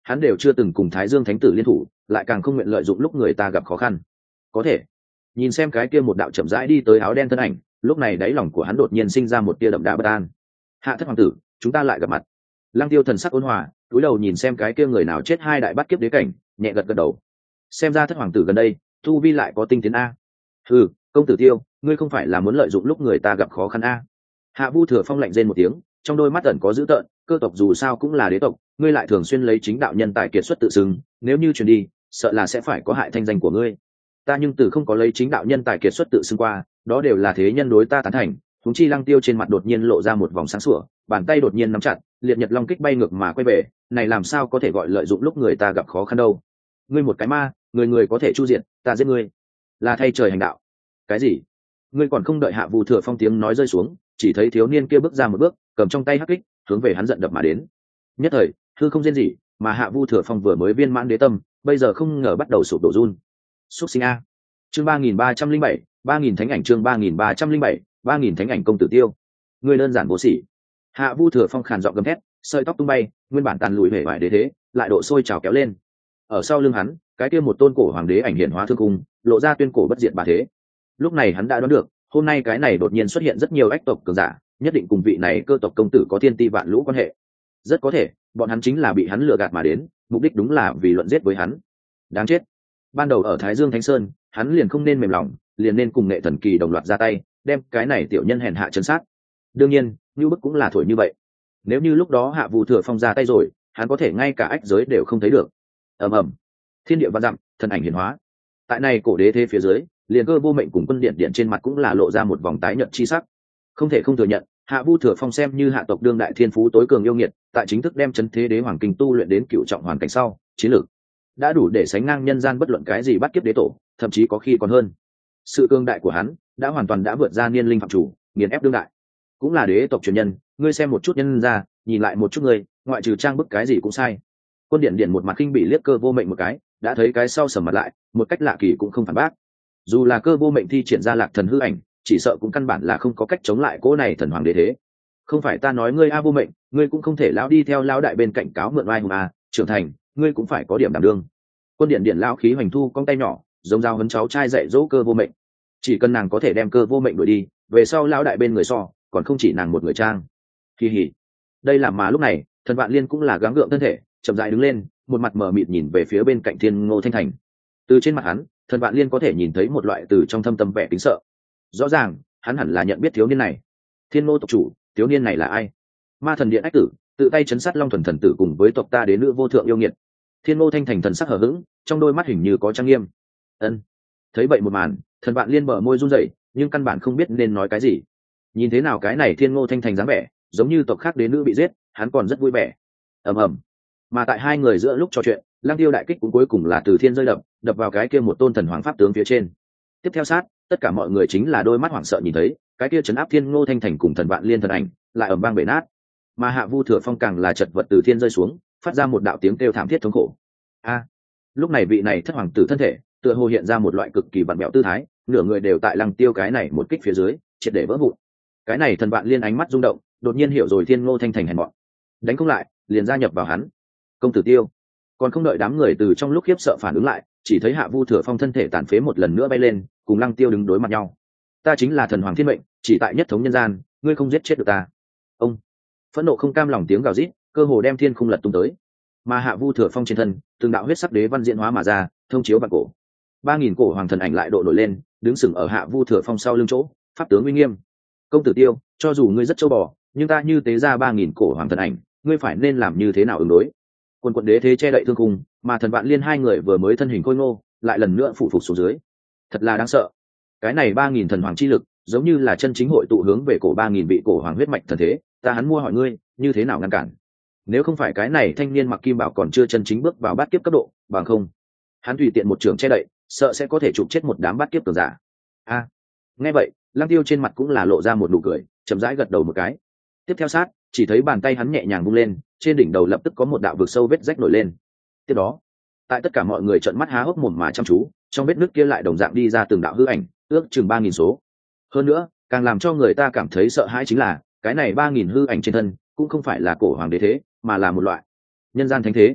hắn đều chưa từng cùng Thái Dương Thánh Tử liên thủ, lại càng không nguyện lợi dụng lúc người ta gặp khó khăn. Có thể nhìn xem cái kia một đạo chậm rãi đi tới áo đen thân ảnh, lúc này đáy lòng của hắn đột nhiên sinh ra một tia đậm đà bất an. Hạ thất hoàng tử, chúng ta lại gặp mặt. Lăng Tiêu thần sắc ôn hòa, cúi đầu nhìn xem cái kia người nào chết hai đại bát kiếp đế cảnh, nhẹ gật gật đầu. Xem ra thất hoàng tử gần đây tu vi lại có tinh tiến a. Ừ, công tử Tiêu, ngươi không phải là muốn lợi dụng lúc người ta gặp khó khăn a? Hạ Vu Thừa Phong lạnh rên một tiếng, trong đôi mắt ẩn có dữ tợn. Cơ tộc dù sao cũng là đế tộc, ngươi lại thường xuyên lấy chính đạo nhân tài kiệt xuất tự xưng, nếu như truyền đi, sợ là sẽ phải có hại thanh danh của ngươi. Ta nhưng từ không có lấy chính đạo nhân tài kiệt xuất tự xưng qua, đó đều là thế nhân đối ta tán thành. Huống chi Lăng Tiêu trên mặt đột nhiên lộ ra một vòng sáng sủa, bàn tay đột nhiên nắm chặt, liệt nhật long kích bay ngược mà quay về, này làm sao có thể gọi lợi dụng lúc người ta gặp khó khăn đâu? Ngươi một cái ma, người người có thể chu diện, ta giết ngươi, là thay trời hành đạo. Cái gì? Ngươi còn không đợi Hạ Vu Thừa Phong tiếng nói rơi xuống, chỉ thấy thiếu niên kia bước ra một bước, cầm trong tay hắc kích, hướng về hắn giận đập mà đến. Nhất thời, hư không rên gì, mà Hạ Vu Thừa Phong vừa mới viên mãn đế tâm, bây giờ không ngờ bắt đầu sụp đổ run. Súc sinh a. Chương ba nghìn ba trăm linh bảy, ba nghìn thánh ảnh chương ba nghìn ba trăm linh bảy, ba nghìn thánh ảnh công tử Tiêu. Ngươi đơn giản vô sỉ. Hạ Vu Thừa Phong khàn giọng gầm thét, sợi tóc tung bay, nguyên bản tàn lùi hể bại đế thế, lại độ sôi trào kéo lên. Ở sau lưng hắn, cái kia một tôn cổ hoàng đế ảnh hiện hóa thương cung, lộ ra tuyên cổ bất diệt bà thế. Lúc này hắn đã đoán được, hôm nay cái này đột nhiên xuất hiện rất nhiều ách tộc cường giả, nhất định cùng vị này cơ tộc công tử có thiên ti vạn lũ quan hệ. Rất có thể, bọn hắn chính là bị hắn lừa gạt mà đến, mục đích đúng là vì luận giết với hắn. Đáng chết. Ban đầu ở Thái Dương Thánh Sơn, hắn liền không nên mềm lòng, liền nên cùng nghệ thần kỳ đồng loạt ra tay, đem cái này tiểu nhân hèn hạ chấn sát. Đương nhiên, như bức cũng là thổi như vậy. Nếu như lúc đó Hạ Vu Thừa Phong ra tay rồi, hắn có thể ngay cả ách giới đều không thấy được. Ầm ầm, thiên địa vạn dặm, thần ảnh hiển hóa. Tại này cổ đế thế phía dưới, liền Cơ Vô Mệnh cùng Quân Điện Điện trên mặt cũng là lộ ra một vòng tái nhợt chi sắc. Không thể không thừa nhận, Hạ Vu Thừa Phong xem như hạ tộc đương đại thiên phú tối cường yêu nghiệt, tại chính thức đem chấn thế đế hoàng kinh tu luyện đến cựu trọng hoàn cảnh sau, chiến lược đã đủ để sánh ngang nhân gian bất luận cái gì bắt kiếp đế tổ, thậm chí có khi còn hơn. Sự cương đại của hắn đã hoàn toàn đã vượt ra niên linh phạm chủ, nghiền ép đương đại. Cũng là đế tộc truyền nhân, ngươi xem một chút nhân ra, nhìn lại một chút ngươi, ngoại trừ trang bức cái gì cũng sai. Quân Điện Điện một mặt khinh bị liếc Cơ Vô Mệnh một cái, đã thấy cái sau sầm mặt lại, một cách lạ kỳ cũng không phản bác. Dù là Cơ Vô Mệnh thi triển ra lạc thần hư ảnh, chỉ sợ cũng căn bản là không có cách chống lại cỗ này thần hoàng đế thế. Không phải ta nói ngươi a Vô Mệnh, ngươi cũng không thể lão đi theo lão đại bên cạnh cáo mượn oai hùng a, trưởng thành, ngươi cũng phải có điểm đảm đương. Quân Điện Điện lão khí hoành thu cong tay nhỏ, giống dao hấn cháu trai dạy dỗ Cơ Vô Mệnh. Chỉ cần nàng có thể đem Cơ Vô Mệnh đuổi đi, về sau lão đại bên người so, còn không chỉ nàng một người trang. Kỳ hỉ. Đây là mà lúc này, Thần Vạn Liên cũng là gắng gượng thân thể, chậm rãi đứng lên, một mặt mờ mịt nhìn về phía bên cạnh Thiên Ngô Thanh Thành. Từ trên mặt hắn, Thần Vạn Liên có thể nhìn thấy một loại từ trong thâm tâm vẻ kính sợ. Rõ ràng, hắn hẳn là nhận biết thiếu niên này. Thiên Ngô tộc chủ, thiếu niên này là ai? Ma Thần Điện ách tử, tự tay chấn sát Long Thuần thần tử cùng với tộc ta đến nữ vô thượng yêu nghiệt. Thiên Ngô Thanh Thành thần sắc hờ hững, trong đôi mắt hình như có trang nghiêm. Ân. Thấy vậy một màn, Thần Vạn Liên bờ môi run rẩy, nhưng căn bản không biết nên nói cái gì. Nhìn thế nào cái này Thiên Ngô Thanh Thành dáng vẻ, giống như tộc khác đến nữ bị giết, hắn còn rất vui vẻ. Ầm ầm. Mà tại hai người giữa lúc trò chuyện, Lăng Tiêu đại kích cũng cuối cùng là từ thiên rơi đập, đập vào cái kia một tôn thần hoàng pháp tướng phía trên. Tiếp theo sát, tất cả mọi người chính là đôi mắt hoảng sợ nhìn thấy, cái kia chấn áp Thiên Ngô Thanh Thành cùng Thần Vạn Liên thần ảnh, lại ầm vang bể nát. Mà Hạ Vu Thừa Phong càng là chật vật từ thiên rơi xuống, phát ra một đạo tiếng kêu thảm thiết thống khổ. A! Lúc này vị này thất hoàng tử thân thể, tựa hồ hiện ra một loại cực kỳ vặn vẹo tư thái, nửa người đều tại Lăng Tiêu cái này một kích phía dưới, triệt để vỡ vụn. Cái này Thần Vạn Liên ánh mắt rung động, đột nhiên hiểu rồi Thiên Ngô Thanh Thành hèn mọn, đánh không lại, liền gia nhập vào hắn. Công tử Tiêu. Còn không đợi đám người từ trong lúc khiếp sợ phản ứng lại, chỉ thấy Hạ Vu Thừa Phong thân thể tàn phế một lần nữa bay lên, cùng Lăng Tiêu đứng đối mặt nhau. Ta chính là thần hoàng thiên mệnh, chỉ tại nhất thống nhân gian, ngươi không giết chết được ta. Ông. Phẫn nộ không cam lòng tiếng gào rít, cơ hồ đem thiên khung lật tung tới. Mà Hạ Vu Thừa Phong trên thân, từng đạo huyết sắc đế văn diễn hóa mà ra, thông chiếu vạn cổ. Ba nghìn cổ hoàng thần ảnh lại độ nổi lên, đứng sừng ở Hạ Vu Thừa Phong sau lưng chỗ, pháp tướng uy nghiêm. Công tử Tiêu, cho dù ngươi rất châu bò, nhưng ta như tế ra ba nghìn cổ hoàng thần ảnh, ngươi phải nên làm như thế nào ứng đối? Quân quận đế thế che đậy thương khung, mà Thần Vạn Liên hai người vừa mới thân hình khôi ngô, lại lần nữa phụ phục xuống dưới. Thật là đáng sợ. Cái này ba nghìn thần hoàng chi lực, giống như là chân chính hội tụ hướng về cổ ba nghìn vị cổ hoàng huyết mạch thần thế, ta hắn mua hỏi ngươi, như thế nào ngăn cản? Nếu không phải cái này thanh niên mặc kim bảo còn chưa chân chính bước vào bát kiếp cấp độ, bằng không, hắn tùy tiện một trường che đậy, sợ sẽ có thể chụp chết một đám bát kiếp cường giả. A. Nghe vậy, Lăng Tiêu trên mặt cũng là lộ ra một nụ cười, chậm rãi gật đầu một cái. Tiếp theo sát, chỉ thấy bàn tay hắn nhẹ nhàng vung lên, trên đỉnh đầu lập tức có một đạo vực sâu vết rách nổi lên. Tiếp đó, tại tất cả mọi người trợn mắt há hốc mồm mà chăm chú, trong vết nước kia lại đồng dạng đi ra từng đạo hư ảnh, ước chừng ba nghìn số. Hơn nữa, càng làm cho người ta cảm thấy sợ hãi chính là, cái này ba nghìn hư ảnh trên thân, cũng không phải là cổ hoàng đế thế, mà là một loại nhân gian thánh thế.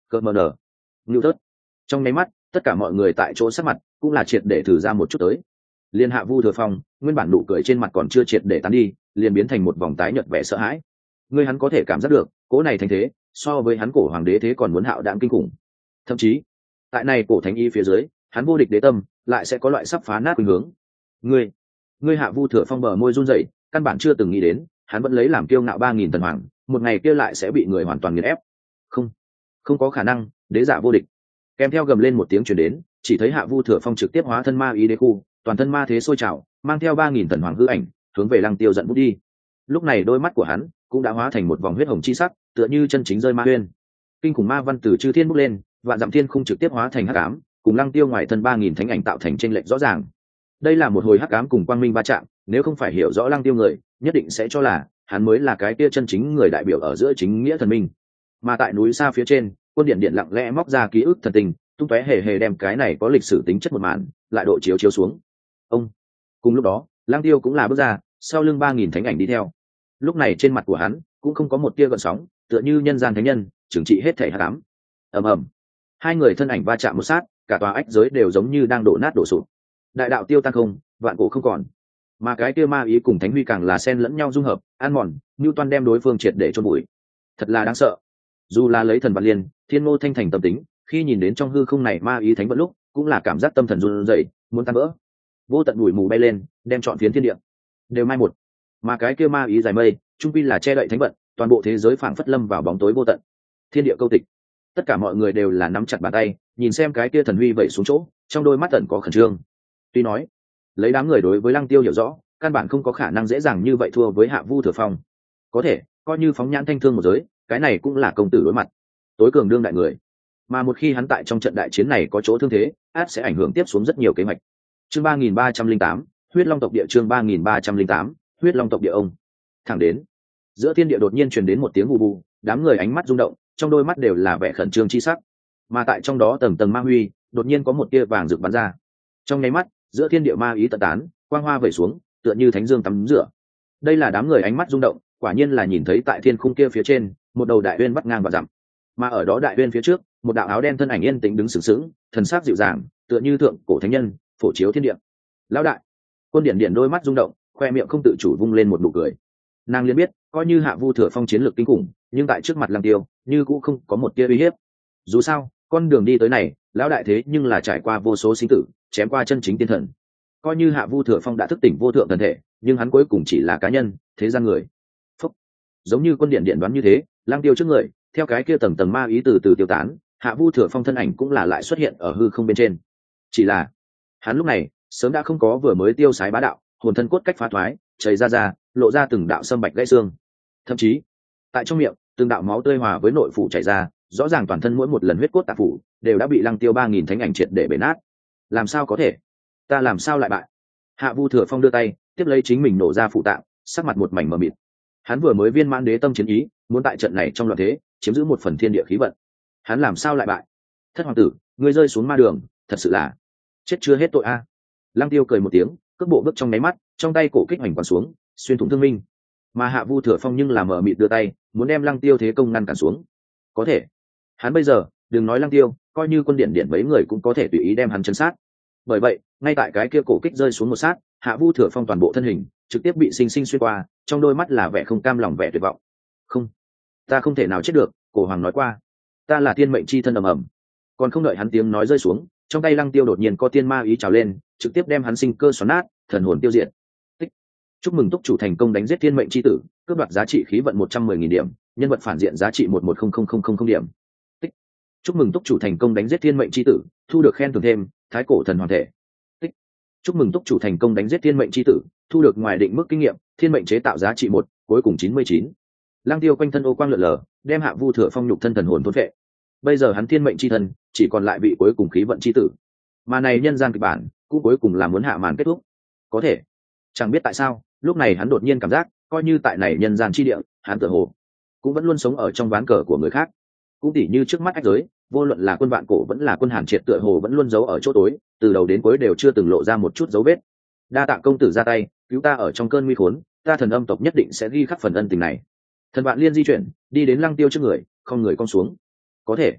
cợt mờ nở, ngưu thớt. Trong nháy mắt tất cả mọi người tại chỗ sắc mặt cũng là triệt để thử ra một chút tới. Liên Hạ Vu Thừa Phong nguyên bản nụ cười trên mặt còn chưa triệt để tán đi, liền biến thành một vòng tái nhợt vẻ sợ hãi. Người hắn có thể cảm giác được cỗ này thành thế so với hắn cổ hoàng đế thế còn muốn hạo đạm kinh khủng. Thậm chí tại này cổ thánh y phía dưới, hắn vô địch đế tâm lại sẽ có loại sắp phá nát khuynh hướng. Ngươi, ngươi Hạ Vu Thừa Phong bờ môi run rẩy, căn bản chưa từng nghĩ đến hắn vẫn lấy làm kiêu ngạo ba nghìn thần hoàng, một ngày kia lại sẽ bị người hoàn toàn nghiền ép. Không, không có khả năng, đế giả vô địch. Kèm theo gầm lên một tiếng truyền đến, chỉ thấy Hạ Vu Thừa Phong trực tiếp hóa thân ma ý đế khu, toàn thân ma thế sôi trào, mang theo ba nghìn thần hoàng hư ảnh hướng về Lăng Tiêu giận bút đi. Lúc này đôi mắt của hắn cũng đã hóa thành một vòng huyết hồng chi sắc, tựa như chân chính rơi ma huyên. Kinh khủng ma văn từ chư thiên bốc lên, vạn dặm thiên khung trực tiếp hóa thành hắc ám, cùng Lăng Tiêu ngoài thân ba nghìn thánh ảnh tạo thành chênh lệch rõ ràng. Đây là một hồi hắc ám cùng quang minh va chạm, nếu không phải hiểu rõ Lăng Tiêu người, nhất định sẽ cho là hắn mới là cái kia chân chính người đại biểu ở giữa chính nghĩa thần minh. Mà tại núi xa phía trên, quân điện điện lặng lẽ móc ra ký ức thần tình, tung tóe hề hề đem cái này có lịch sử tính chất một màn lại độ chiếu chiếu xuống. Ông cùng lúc đó Lăng Tiêu cũng là bước ra, sau lưng ba nghìn thánh ảnh đi theo. Lúc này trên mặt của hắn cũng không có một tia gợn sóng, tựa như nhân gian thánh nhân trừng trị hết thể hắc ám. Ầm ầm, hai người thân ảnh va chạm một sát, cả tòa ách giới đều giống như đang đổ nát đổ sụp. Đại đạo tiêu tan không, vạn cổ không còn. Mà cái kia ma ý cùng thánh huy càng là xen lẫn nhau dung hợp, ăn mòn, Newton đem đối phương triệt để chôn bụi. Thật là đáng sợ. Dù là lấy thần vạn liên, thiên ngô thanh thành tâm tính, khi nhìn đến trong hư không này ma ý thánh vận lúc, cũng là cảm giác tâm thần run rẩy, muốn tan vỡ. Vô tận bụi mù bay lên, đem trọn phiến thiên địa đều mai một. Mà cái kia ma ý dài mây, trung quy là che đậy thánh vận, toàn bộ thế giới phảng phất lâm vào bóng tối vô tận. Thiên địa câu tịch. Tất cả mọi người đều là nắm chặt bàn tay, nhìn xem cái kia thần huy vẩy xuống chỗ, trong đôi mắt tận có khẩn trương. Tuy nói, lấy đám người đối với Lăng Tiêu hiểu rõ, căn bản không có khả năng dễ dàng như vậy thua với Hạ Vu Thừa Phong. Có thể, coi như phóng nhãn thanh thương một giới, cái này cũng là công tử đối mặt, tối cường đương đại người. Mà một khi hắn tại trong trận đại chiến này có chỗ thương thế, át sẽ ảnh hưởng tiếp xuống rất nhiều kế hoạch. Chương ba nghìn ba trăm linh tám, Huyết Long tộc địa chương ba nghìn ba trăm linh tám, Huyết Long tộc địa ông. Thẳng đến, giữa thiên địa đột nhiên truyền đến một tiếng bù bù, đám người ánh mắt rung động, trong đôi mắt đều là vẻ khẩn trương chi sắc. Mà tại trong đó tầng tầng ma huy, đột nhiên có một tia vàng rực bắn ra. Trong nháy mắt, giữa thiên địa ma ý tận tán, quang hoa vẩy xuống, tựa như thánh dương tắm rửa. Đây là đám người ánh mắt rung động, quả nhiên là nhìn thấy tại thiên khung kia phía trên, một đầu đại uyên vắt ngang và dặm. Mà ở đó đại uyên phía trước, một đạo áo đen thân ảnh yên tĩnh đứng sừng sững, thần sắc dịu dàng, tựa như thượng cổ thánh nhân, phổ chiếu thiên địa. Lão đại, Quân Điện Điện đôi mắt rung động, khoe miệng không tự chủ vung lên một nụ cười. Nàng liền biết, coi như Hạ Vu Thừa Phong chiến lược kinh khủng, nhưng tại trước mặt Lăng Tiêu, như cũng không có một tia uy hiếp. Dù sao, con đường đi tới này, lão đại thế nhưng là trải qua vô số sinh tử, chém qua chân chính tiên thần. Coi như Hạ Vu Thừa Phong đã thức tỉnh vô thượng thần thể, nhưng hắn cuối cùng chỉ là cá nhân, thế gian người. Phúc. Giống như Quân Điện Điện đoán như thế, Lăng Tiêu trước người, theo cái kia tầng tầng ma ý từ từ tiêu tán, Hạ Vu Thừa Phong thân ảnh cũng là lại xuất hiện ở hư không bên trên. Chỉ là, hắn lúc này sớm đã không có vừa mới tiêu sái bá đạo, hồn thân cốt cách phá thoái, chảy ra ra, lộ ra từng đạo sâm bạch gãy xương. Thậm chí, tại trong miệng, từng đạo máu tươi hòa với nội phủ chảy ra, rõ ràng toàn thân mỗi một lần huyết cốt tạp phủ đều đã bị Lăng Tiêu ba nghìn thánh ảnh triệt để bể nát. Làm sao có thể? Ta làm sao lại bại? Hạ Vu Thừa Phong đưa tay, tiếp lấy chính mình nổ ra phụ tạng, sắc mặt một mảnh mờ mịt. Hắn vừa mới viên mãn đế tâm chiến ý, muốn tại trận này trong loạn thế, chiếm giữ một phần thiên địa khí vận. Hắn làm sao lại bại? Thất hoàng tử, ngươi rơi xuống ma đường, thật sự là chết chưa hết tội a. Lăng Tiêu cười một tiếng, cước bộ bước trong nháy mắt, trong tay cổ kích hoành quằn xuống, xuyên thủng thương minh. Mà Hạ Vu Thừa Phong nhưng là mở mịt đưa tay, muốn đem Lăng Tiêu thế công ngăn cản xuống. Có thể, hắn bây giờ, đừng nói Lăng Tiêu, coi như Quân Điện Điện mấy người cũng có thể tùy ý đem hắn chấn sát. Bởi vậy, ngay tại cái kia cổ kích rơi xuống một sát, Hạ Vu Thừa Phong toàn bộ thân hình trực tiếp bị sinh sinh xuyên qua, trong đôi mắt là vẻ không cam lòng, vẻ tuyệt vọng. Không, ta không thể nào chết được, cổ hoàng nói qua, ta là tiên mệnh chi thân ầm ầm. Còn không đợi hắn tiếng nói rơi xuống, trong tay Lăng Tiêu đột nhiên có tiên ma ý trào lên, trực tiếp đem hắn sinh cơ xoắn nát, thần hồn tiêu diệt. Tích. Chúc mừng túc chủ thành công đánh giết thiên mệnh chi tử, cướp đoạt giá trị khí vận một trăm mười nghìn điểm, nhân vật phản diện giá trị một một không không không không điểm. Tích. Chúc mừng túc chủ thành công đánh giết thiên mệnh chi tử, thu được khen thưởng thêm thái cổ thần hoàn thể. Tích. Chúc mừng túc chủ thành công đánh giết thiên mệnh chi tử, thu được ngoài định mức kinh nghiệm, thiên mệnh chế tạo giá trị một, cuối cùng chín mươi chín. Lăng Tiêu quanh thân ô quang lượn lờ, đem Hạ Vu Thừa Phong nhục thân thần hồn thôn phệ. Bây giờ hắn thiên mệnh chi thần chỉ còn lại vị cuối cùng khí vận chi tử, mà này nhân gian kịch bản cũng cuối cùng là muốn hạ màn kết thúc. Có thể, chẳng biết tại sao, lúc này hắn đột nhiên cảm giác, coi như tại này nhân gian chi địa, hắn tựa hồ cũng vẫn luôn sống ở trong ván cờ của người khác. Cũng tỉ như trước mắt ách giới, vô luận là quân vạn cổ vẫn là quân Hàn Triệt, tựa hồ vẫn luôn giấu ở chỗ tối, từ đầu đến cuối đều chưa từng lộ ra một chút dấu vết. Đa tạ công tử ra tay, cứu ta ở trong cơn nguy khốn, ta Thần Âm tộc nhất định sẽ ghi khắc phần ân tình này. Thần Vạn Liên di chuyển, đi đến Lăng Tiêu trước người, không người cong xuống. Có thể,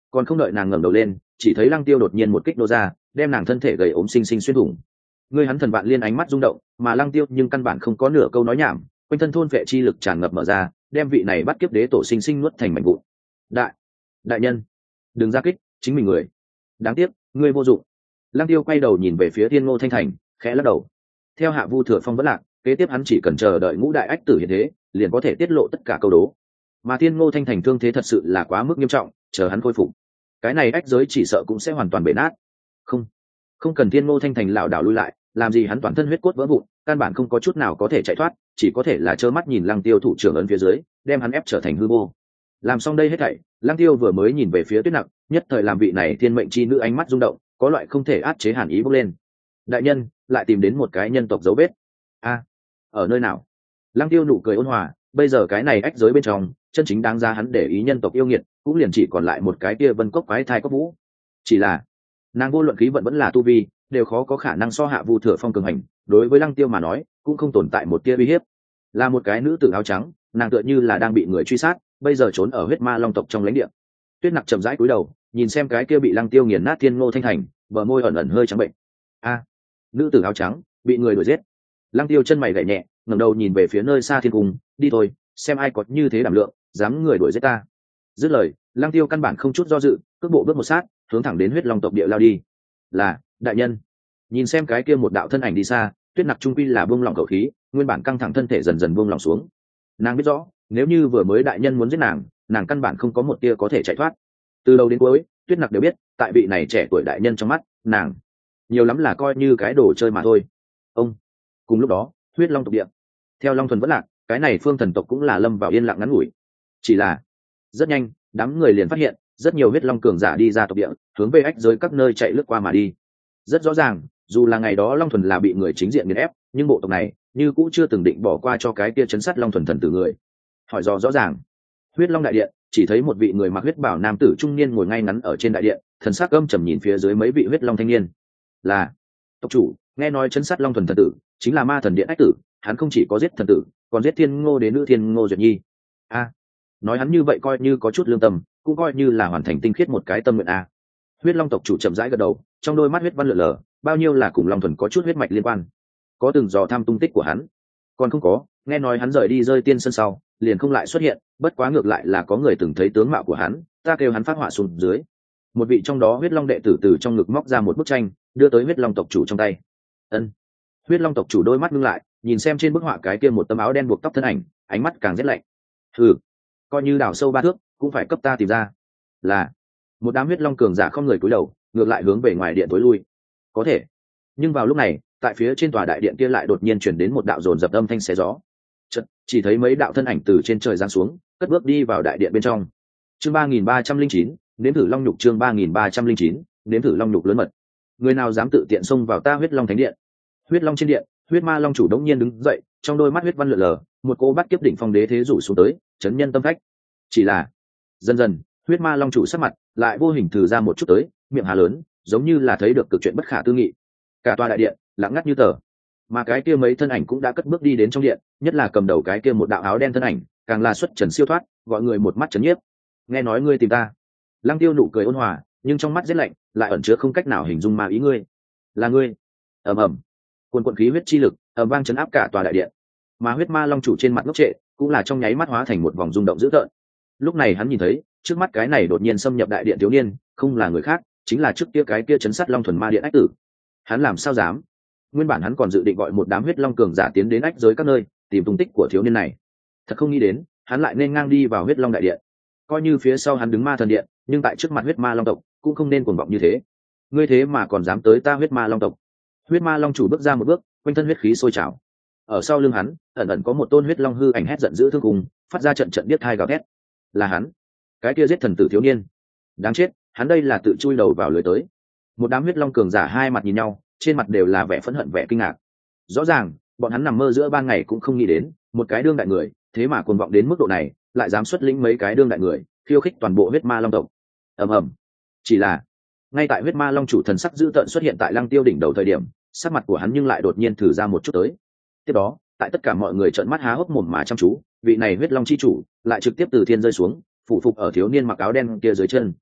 còn không đợi nàng ngẩng đầu lên, chỉ thấy Lăng Tiêu đột nhiên một kích nô ra, đem nàng thân thể gầy ốm xinh xinh xuyên thủng. Ngươi hắn thần vạn liên ánh mắt rung động, mà Lăng Tiêu nhưng căn bản không có nửa câu nói nhảm, quanh thân thôn vệ chi lực tràn ngập mở ra, đem vị này bắt kiếp đế tổ sinh sinh nuốt thành mảnh vụn. Đại, đại nhân, đừng ra kích, chính mình người. Đáng tiếc, ngươi vô dụng. Lăng Tiêu quay đầu nhìn về phía Thiên Ngô Thanh Thành, khẽ lắc đầu. Theo Hạ Vu Thừa Phong vẫn lạc, kế tiếp hắn chỉ cần chờ đợi ngũ đại ách tử hiện thế, liền có thể tiết lộ tất cả câu đố. Mà Thiên Ngô Thanh Thành thương thế thật sự là quá mức nghiêm trọng, chờ hắn khôi phục, cái này ách giới chỉ sợ cũng sẽ hoàn toàn bể nát. Không, không cần Thiên Ngô Thanh Thành lảo đảo lui lại, làm gì hắn toàn thân huyết cốt vỡ vụn, căn bản không có chút nào có thể chạy thoát, chỉ có thể là trơ mắt nhìn Lăng Tiêu thủ trưởng ấn phía dưới, đem hắn ép trở thành hư vô. Làm xong đây hết thảy, Lăng Tiêu vừa mới nhìn về phía Tuyết Nặc, nhất thời làm vị này thiên mệnh chi nữ ánh mắt rung động, có loại không thể áp chế hàn ý bốc lên. Đại nhân, lại tìm đến một cái nhân tộc dấu vết. A, ở nơi nào? Lăng Tiêu nụ cười ôn hòa, bây giờ cái này ách giới bên trong, chân chính đáng ra hắn để ý nhân tộc yêu nghiệt, cũng liền chỉ còn lại một cái kia Vân Cốc quái thai cốc vũ. Chỉ là, nàng vô luận khí vận vẫn là tu vi, đều khó có khả năng so Hạ Vu Thừa Phong cường hành, đối với Lăng Tiêu mà nói, cũng không tồn tại một tia uy hiếp. Là một cái nữ tử áo trắng, nàng tựa như là đang bị người truy sát, bây giờ trốn ở huyết ma long tộc trong lãnh địa. Tuyết Nặc chậm rãi cúi đầu, nhìn xem cái kia bị Lăng Tiêu nghiền nát Thiên Ngô Thanh Thành, bờ môi ẩn ẩn hơi trắng bệnh. A, nữ tử áo trắng bị người đuổi giết. Lăng Tiêu chân mày gảy nhẹ, ngẩng đầu nhìn về phía nơi xa thiên cung, đi thôi, xem ai có như thế đảm lượng, dám người đuổi giết ta. Dứt lời, Lăng Tiêu căn bản không chút do dự, cước bộ bước một sát, hướng thẳng đến huyết long tộc địa lao đi. Là, đại nhân. Nhìn xem cái kia một đạo thân ảnh đi xa, Tuyết Nặc trung quy là buông lỏng khẩu khí, nguyên bản căng thẳng thân thể dần dần buông lỏng xuống. Nàng biết rõ, nếu như vừa mới đại nhân muốn giết nàng, nàng căn bản không có một tia có thể chạy thoát. Từ đầu đến cuối, Tuyết Nặc đều biết, tại vị này trẻ tuổi đại nhân trong mắt, nàng nhiều lắm là coi như cái đồ chơi mà thôi. Ông. Cùng lúc đó, huyết long tộc địa, theo Long Thuần vẫn lạc, cái này phương thần tộc cũng là lâm vào yên lặng ngắn ngủi. Chỉ là, rất nhanh, đám người liền phát hiện, rất nhiều huyết long cường giả đi ra tộc địa, hướng về ách giới các nơi chạy lướt qua mà đi. Rất rõ ràng, dù là ngày đó Long Thuần là bị người chính diện nghiền ép, nhưng bộ tộc này như cũng chưa từng định bỏ qua cho cái kia chấn sát Long Thuần thần tử người. Hỏi do rõ ràng, huyết long đại điện chỉ thấy một vị người mặc huyết bào nam tử trung niên ngồi ngay ngắn ở trên đại điện, thần sắc âm trầm nhìn phía dưới mấy vị huyết long thanh niên. Là tộc chủ, nghe nói chấn sát Long Thuần thần tử chính là ma thần điện ách tử, hắn không chỉ có giết thần tử, còn giết thiên ngô đến nữ thiên ngô duyệt nhi. A, nói hắn như vậy coi như có chút lương tâm, cũng coi như là hoàn thành tinh khiết một cái tâm nguyện a. Huyết long tộc chủ chậm rãi gật đầu, trong đôi mắt huyết văn lờ lờ, bao nhiêu là cùng Long Thuần có chút huyết mạch liên quan. Có từng dò thăm tung tích của hắn? Còn không có, nghe nói hắn rời đi rơi tiên sân sau, liền không lại xuất hiện, bất quá ngược lại là có người từng thấy tướng mạo của hắn, ta kêu hắn phát họa xuống dưới. Một vị trong đó huyết long đệ tử từ trong ngực móc ra một bức tranh, đưa tới huyết long tộc chủ trong tay. Ân. Huyết long tộc chủ đôi mắt ngưng lại, nhìn xem trên bức họa cái kia một tấm áo đen buộc tóc thân ảnh, ánh mắt càng rét lạnh. Hừ, coi như đào sâu ba thước, cũng phải cấp ta tìm ra. Là một đám huyết long cường giả không người cúi đầu, ngược lại hướng về ngoài điện tối lui. Có thể, nhưng vào lúc này, tại phía trên tòa đại điện kia lại đột nhiên chuyển đến một đạo dồn dập âm thanh xé gió. Chợt, chỉ thấy mấy đạo thân ảnh từ trên trời giáng xuống, cất bước đi vào đại điện bên trong. Chương ba nghìn ba trăm linh chín, nếm thử long nhục. Chương ba nghìn ba trăm linh chín, nếm thử long nhục lớn mật. Người nào dám tự tiện xông vào ta huyết long thánh điện? Huyết long trên điện, huyết ma long chủ đống nhiên đứng dậy, trong đôi mắt huyết văn lượn lờ, một cô bắt kiếp đỉnh phong đế thế rủ xuống tới, chấn nhân tâm phách. Chỉ là, dần dần, huyết ma long chủ sắc mặt lại vô hình thử ra một chút tới, miệng hà lớn, giống như là thấy được cực chuyện bất khả tư nghị. Cả tòa đại điện lặng ngắt như tờ, mà cái kia mấy thân ảnh cũng đã cất bước đi đến trong điện, nhất là cầm đầu cái kia một đạo áo đen thân ảnh, càng là xuất trần siêu thoát, gọi người một mắt chấn nhiếp. Nghe nói ngươi tìm ta? Lăng Tiêu nụ cười ôn hòa, nhưng trong mắt giết lạnh lại ẩn chứa không cách nào hình dung ma ý. Ngươi là ngươi? Ầm ầm, cuồn cuộn khí huyết chi lực ầm vang chấn áp cả tòa đại điện, mà huyết ma long chủ trên mặt ngốc trệ cũng là trong nháy mắt hóa thành một vòng rung động dữ tợn. Lúc này hắn nhìn thấy trước mắt cái này đột nhiên xâm nhập đại điện thiếu niên, không là người khác, chính là trước kia cái kia chấn sát Long Thuần ma điện ách tử. Hắn làm sao dám? Nguyên bản hắn còn dự định gọi một đám huyết long cường giả tiến đến ách giới các nơi tìm tung tích của thiếu niên này, thật không nghĩ đến hắn lại nên ngang đi vào huyết long đại điện. Coi như phía sau hắn đứng ma thần điện, nhưng tại trước mặt huyết ma long tộc cũng không nên cuồng vọng như thế. Ngươi thế mà còn dám tới ta huyết ma long tộc? Huyết ma long chủ bước ra một bước, quanh thân huyết khí sôi trào. Ở sau lưng hắn ẩn ẩn có một tôn huyết long hư ảnh hét giận dữ thương cùng, phát ra trận trận điếc thai gào thét. Là hắn, cái kia giết thần tử thiếu niên. Đáng chết, hắn đây là tự chui đầu vào lưới tới. Một đám huyết long cường giả hai mặt nhìn nhau, trên mặt đều là vẻ phẫn hận, vẻ kinh ngạc. Rõ ràng bọn hắn nằm mơ giữa ban ngày cũng không nghĩ đến, một cái đương đại người thế mà cuồng vọng đến mức độ này, lại dám xuất lĩnh mấy cái đương đại người khiêu khích toàn bộ huyết ma long tộc. Ầm ầm. Chỉ là ngay tại huyết ma long chủ thần sắc dữ tợn xuất hiện tại Lăng Tiêu đỉnh đầu thời điểm, sắc mặt của hắn nhưng lại đột nhiên thử ra một chút tới. Tiếp đó, tại tất cả mọi người trợn mắt há hốc mồm mà chăm chú, vị này huyết long chi chủ lại trực tiếp từ thiên rơi xuống, phụ phục ở thiếu niên mặc áo đen kia dưới chân.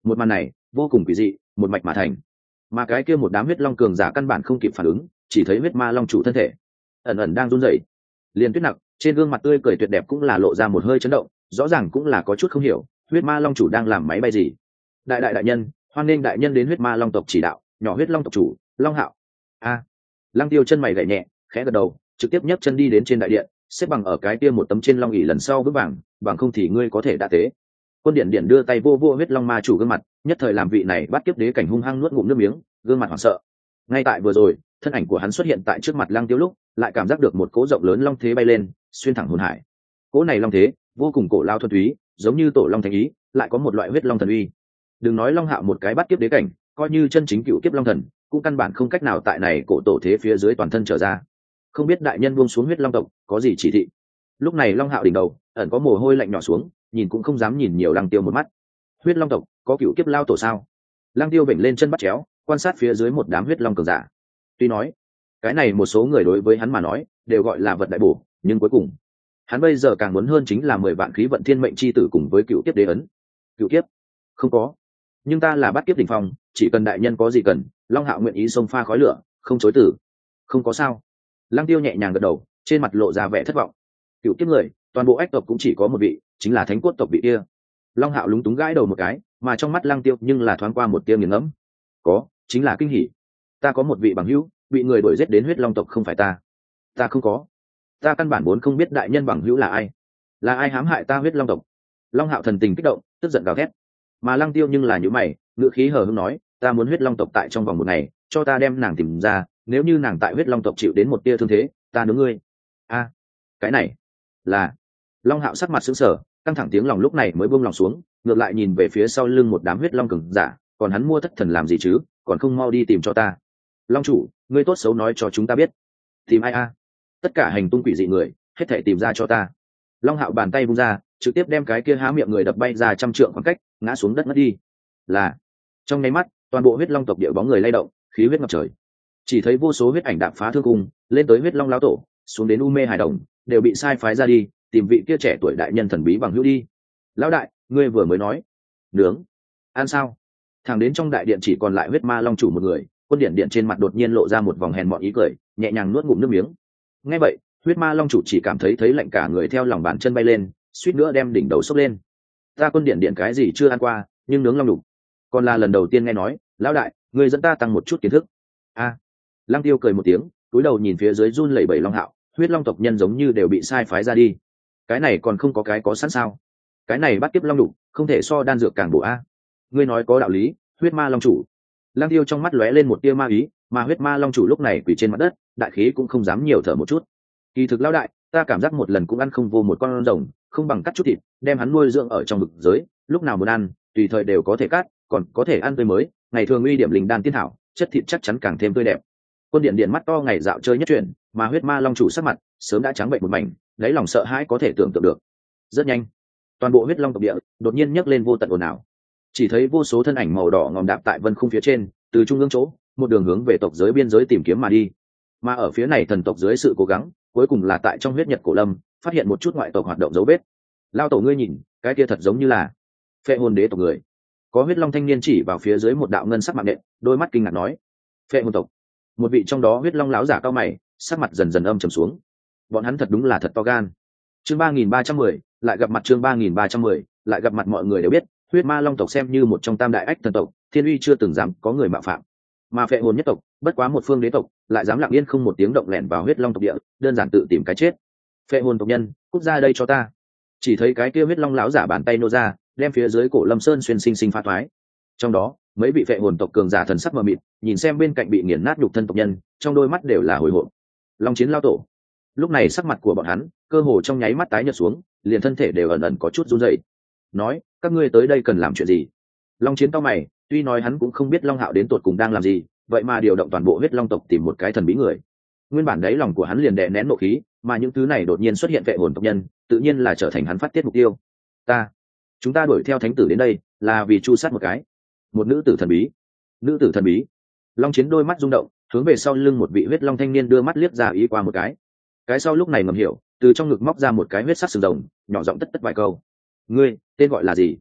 Một màn này vô cùng quỷ dị, một mạch mà thành. Mà cái kia một đám huyết long cường giả căn bản không kịp phản ứng, chỉ thấy huyết ma long chủ thân thể ẩn ẩn đang run rẩy. Liền Tuyết Nặc trên gương mặt tươi cười tuyệt đẹp cũng là lộ ra một hơi chấn động, rõ ràng cũng là có chút không hiểu huyết ma long chủ đang làm máy bay gì. Đại đại đại nhân, hoan nghênh đại nhân đến huyết ma long tộc chỉ đạo. Nhỏ huyết long tộc chủ Long Hạo. A. Lăng Tiêu chân mày gảy nhẹ, khẽ gật đầu, trực tiếp nhấc chân đi đến trên đại điện, xếp bằng ở cái kia một tấm trên long ỷ lần sau vững vàng, bằng không thì ngươi có thể đã tế. Quân Điện Điện đưa tay vô vô huyết long ma chủ gương mặt, nhất thời làm vị này bắt kiếp đế cảnh hung hăng nuốt ngụm nước miếng, gương mặt hoảng sợ. Ngay tại vừa rồi, thân ảnh của hắn xuất hiện tại trước mặt Lăng Tiêu lúc, lại cảm giác được một cỗ rộng lớn long thế bay lên, xuyên thẳng hồn hải. Cỗ này long thế vô cùng cổ lao thuần túy, giống như tổ long thành ý, lại có một loại huyết long thần uy. Đừng nói Long Hạo một cái bắt kiếp đế cảnh, coi như chân chính cựu kiếp long thần, cũng căn bản không cách nào tại này cổ tổ thế phía dưới toàn thân trở ra. Không biết đại nhân buông xuống huyết long tộc có gì chỉ thị. Lúc này Long Hạo đỉnh đầu ẩn có mồ hôi lạnh nhỏ xuống, nhìn cũng không dám nhìn nhiều Lăng Tiêu một mắt. Huyết long tộc có cựu kiếp lao tổ sao? Lăng Tiêu vểnh lên chân bắt chéo, quan sát phía dưới một đám huyết long cường giả. Tuy nói cái này một số người đối với hắn mà nói đều gọi là vật đại bổ, nhưng cuối cùng hắn bây giờ càng muốn hơn chính là mười vạn khí vận thiên mệnh chi tử cùng với cựu kiếp đế ấn. Cựu kiếp không có, nhưng ta là bắt kiếp đỉnh phong, chỉ cần đại nhân có gì cần, Long Hạo nguyện ý xông pha khói lửa, không chối từ. Không có sao. Lăng Tiêu nhẹ nhàng gật đầu, trên mặt lộ ra vẻ thất vọng. Cựu kiếp người, toàn bộ ách tộc cũng chỉ có một vị, chính là thánh cốt tộc vị kia. Long Hạo lúng túng gãi đầu một cái, mà trong mắt Lăng Tiêu nhưng là thoáng qua một tia nghiền ngẫm. Có, chính là kinh hỉ. Ta có một vị bằng hữu, bị người đuổi giết đến huyết long tộc không phải ta. Ta không có. Ta căn bản vốn không biết đại nhân bằng hữu là ai. Là ai hãm hại ta huyết long tộc? Long Hạo thần tình kích động, tức giận gào thét. Mà Lăng Tiêu nhưng là nhíu mày, ngữ khí hờ hững nói, ta muốn huyết long tộc tại trong vòng một ngày, cho ta đem nàng tìm ra, nếu như nàng tại huyết long tộc chịu đến một tia thương thế, ta nướng ngươi. A, cái này là. Long Hạo sắc mặt sững sờ, căng thẳng tiếng lòng lúc này mới buông lòng xuống, ngược lại nhìn về phía sau lưng một đám huyết long cường giả, còn hắn mua thất thần làm gì chứ, còn không mau đi tìm cho ta. Long chủ, ngươi tốt xấu nói cho chúng ta biết. Tìm ai a? Tất cả hành tung quỷ dị người, hết thảy tìm ra cho ta. Long Hạo bàn tay vung ra, trực tiếp đem cái kia há miệng người đập bay ra trăm trượng khoảng cách, ngã xuống đất ngất đi. Là. Trong nháy mắt, toàn bộ huyết long tộc địa bóng người lay động, khí huyết ngập trời. Chỉ thấy vô số huyết ảnh đạp phá thương cung, lên tới huyết long lão tổ, xuống đến u mê hài đồng, đều bị sai phái ra đi, tìm vị kia trẻ tuổi đại nhân thần bí bằng hữu đi. Lão đại, ngươi vừa mới nói, nướng, ăn sao? Thẳng đến trong đại điện chỉ còn lại huyết ma long chủ một người, Quân Điện Điện trên mặt đột nhiên lộ ra một vòng hèn mọn ý cười, nhẹ nhàng nuốt ngụm nước miếng. Nghe vậy, huyết ma long chủ chỉ cảm thấy thấy lạnh cả người theo lòng bàn chân bay lên, suýt nữa đem đỉnh đầu sốc lên. Ta Quân Điện Điện cái gì chưa ăn qua, nhưng nướng long đủ, còn là lần đầu tiên nghe nói. Lão đại, ngươi dẫn ta tăng một chút kiến thức. A. Lăng Tiêu cười một tiếng, cúi đầu nhìn phía dưới run lẩy bẩy Long Hạo, huyết long tộc nhân giống như đều bị sai phái ra đi. Cái này còn không có cái có sẵn sao? Cái này bắt kiếp long đủ, không thể so đan dược càng bổ a. Ngươi nói có đạo lý, huyết ma long chủ. Lăng Tiêu trong mắt lóe lên một tia ma ý, mà huyết ma long chủ lúc này quỳ trên mặt đất, đại khí cũng không dám nhiều thở một chút. Kỳ thực lão đại, ta cảm giác một lần cũng ăn không vô một con rồng, không bằng cắt chút thịt, đem hắn nuôi dưỡng ở trong vực giới, lúc nào muốn ăn, tùy thời đều có thể cắt, còn có thể ăn tươi mới, ngày thường uy điểm linh đan tiên thảo, chất thịt chắc chắn càng thêm tươi đẹp. Quân Điện Điện mắt to ngày dạo chơi nhất chuyển, mà huyết ma long chủ sắc mặt sớm đã trắng bệnh một mảnh, lấy lòng sợ hãi có thể tưởng tượng được. Rất nhanh, toàn bộ huyết long tộc địa đột nhiên nhấc lên vô tận ồn ào. Chỉ thấy vô số thân ảnh màu đỏ ngòm đạp tại vân khung phía trên, từ trung ương chỗ, một đường hướng về tộc giới biên giới tìm kiếm mà đi. Mà ở phía này thần tộc dưới sự cố gắng, cuối cùng là tại trong huyết nhật cổ lâm, phát hiện một chút ngoại tộc hoạt động dấu vết. Lao tổ ngươi nhìn, cái kia thật giống như là phệ hồn đế tộc người. Có huyết long thanh niên chỉ vào phía dưới một đạo ngân sắc mạng nện, đôi mắt kinh ngạc nói, phệ hồn tộc. Một vị trong đó huyết long láo giả cao mày, sắc mặt dần dần âm trầm xuống. Bọn hắn thật đúng là thật to gan. Chương ba nghìn ba trăm mười, lại gặp mặt chương ba nghìn ba trăm mười, lại gặp mặt mọi người đều biết, huyết ma long tộc xem như một trong tam đại ách thần tộc, thiên uy chưa từng dám có người mạo phạm. Mà phệ hồn nhất tộc, bất quá một phương đế tộc, lại dám lặng yên không một tiếng động lẻn vào huyết long tộc địa, đơn giản tự tìm cái chết. Phệ hồn tộc nhân, cút ra đây cho ta. Chỉ thấy cái kia huyết long láo giả bàn tay nô ra, đem phía dưới cổ lâm sơn xuyên sinh sinh phá thoái. Trong đó, mấy vị phệ hồn tộc cường giả thần sắc mờ mịt, nhìn xem bên cạnh bị nghiền nát nhục thân tộc nhân, trong đôi mắt đều là hồi hộp. Long chiến lao tổ. Lúc này sắc mặt của bọn hắn, cơ hồ trong nháy mắt tái nhợt xuống, liền thân thể đều ẩn ẩn có chút run rẩy. Nói, các ngươi tới đây cần làm chuyện gì? Long chiến cao mày, tuy nói hắn cũng không biết Long Hạo đến tột cùng đang làm gì, vậy mà điều động toàn bộ huyết long tộc tìm một cái thần bí người. Nguyên bản đấy lòng của hắn liền đè nén nộ khí, mà những thứ này đột nhiên xuất hiện phệ hồn tộc nhân, tự nhiên là trở thành hắn phát tiết mục tiêu. Ta, chúng ta đuổi theo thánh tử đến đây, là vì chu sát một cái, một nữ tử thần bí. Nữ tử thần bí. Long chiến đôi mắt rung động, hướng về sau lưng một vị huyết long thanh niên đưa mắt liếc ra ý qua một cái. Cái sau lúc này ngầm hiểu, từ trong ngực móc ra một cái huyết sắc sừng rồng, nhỏ giọng tất tất vài câu. Ngươi tên gọi là gì?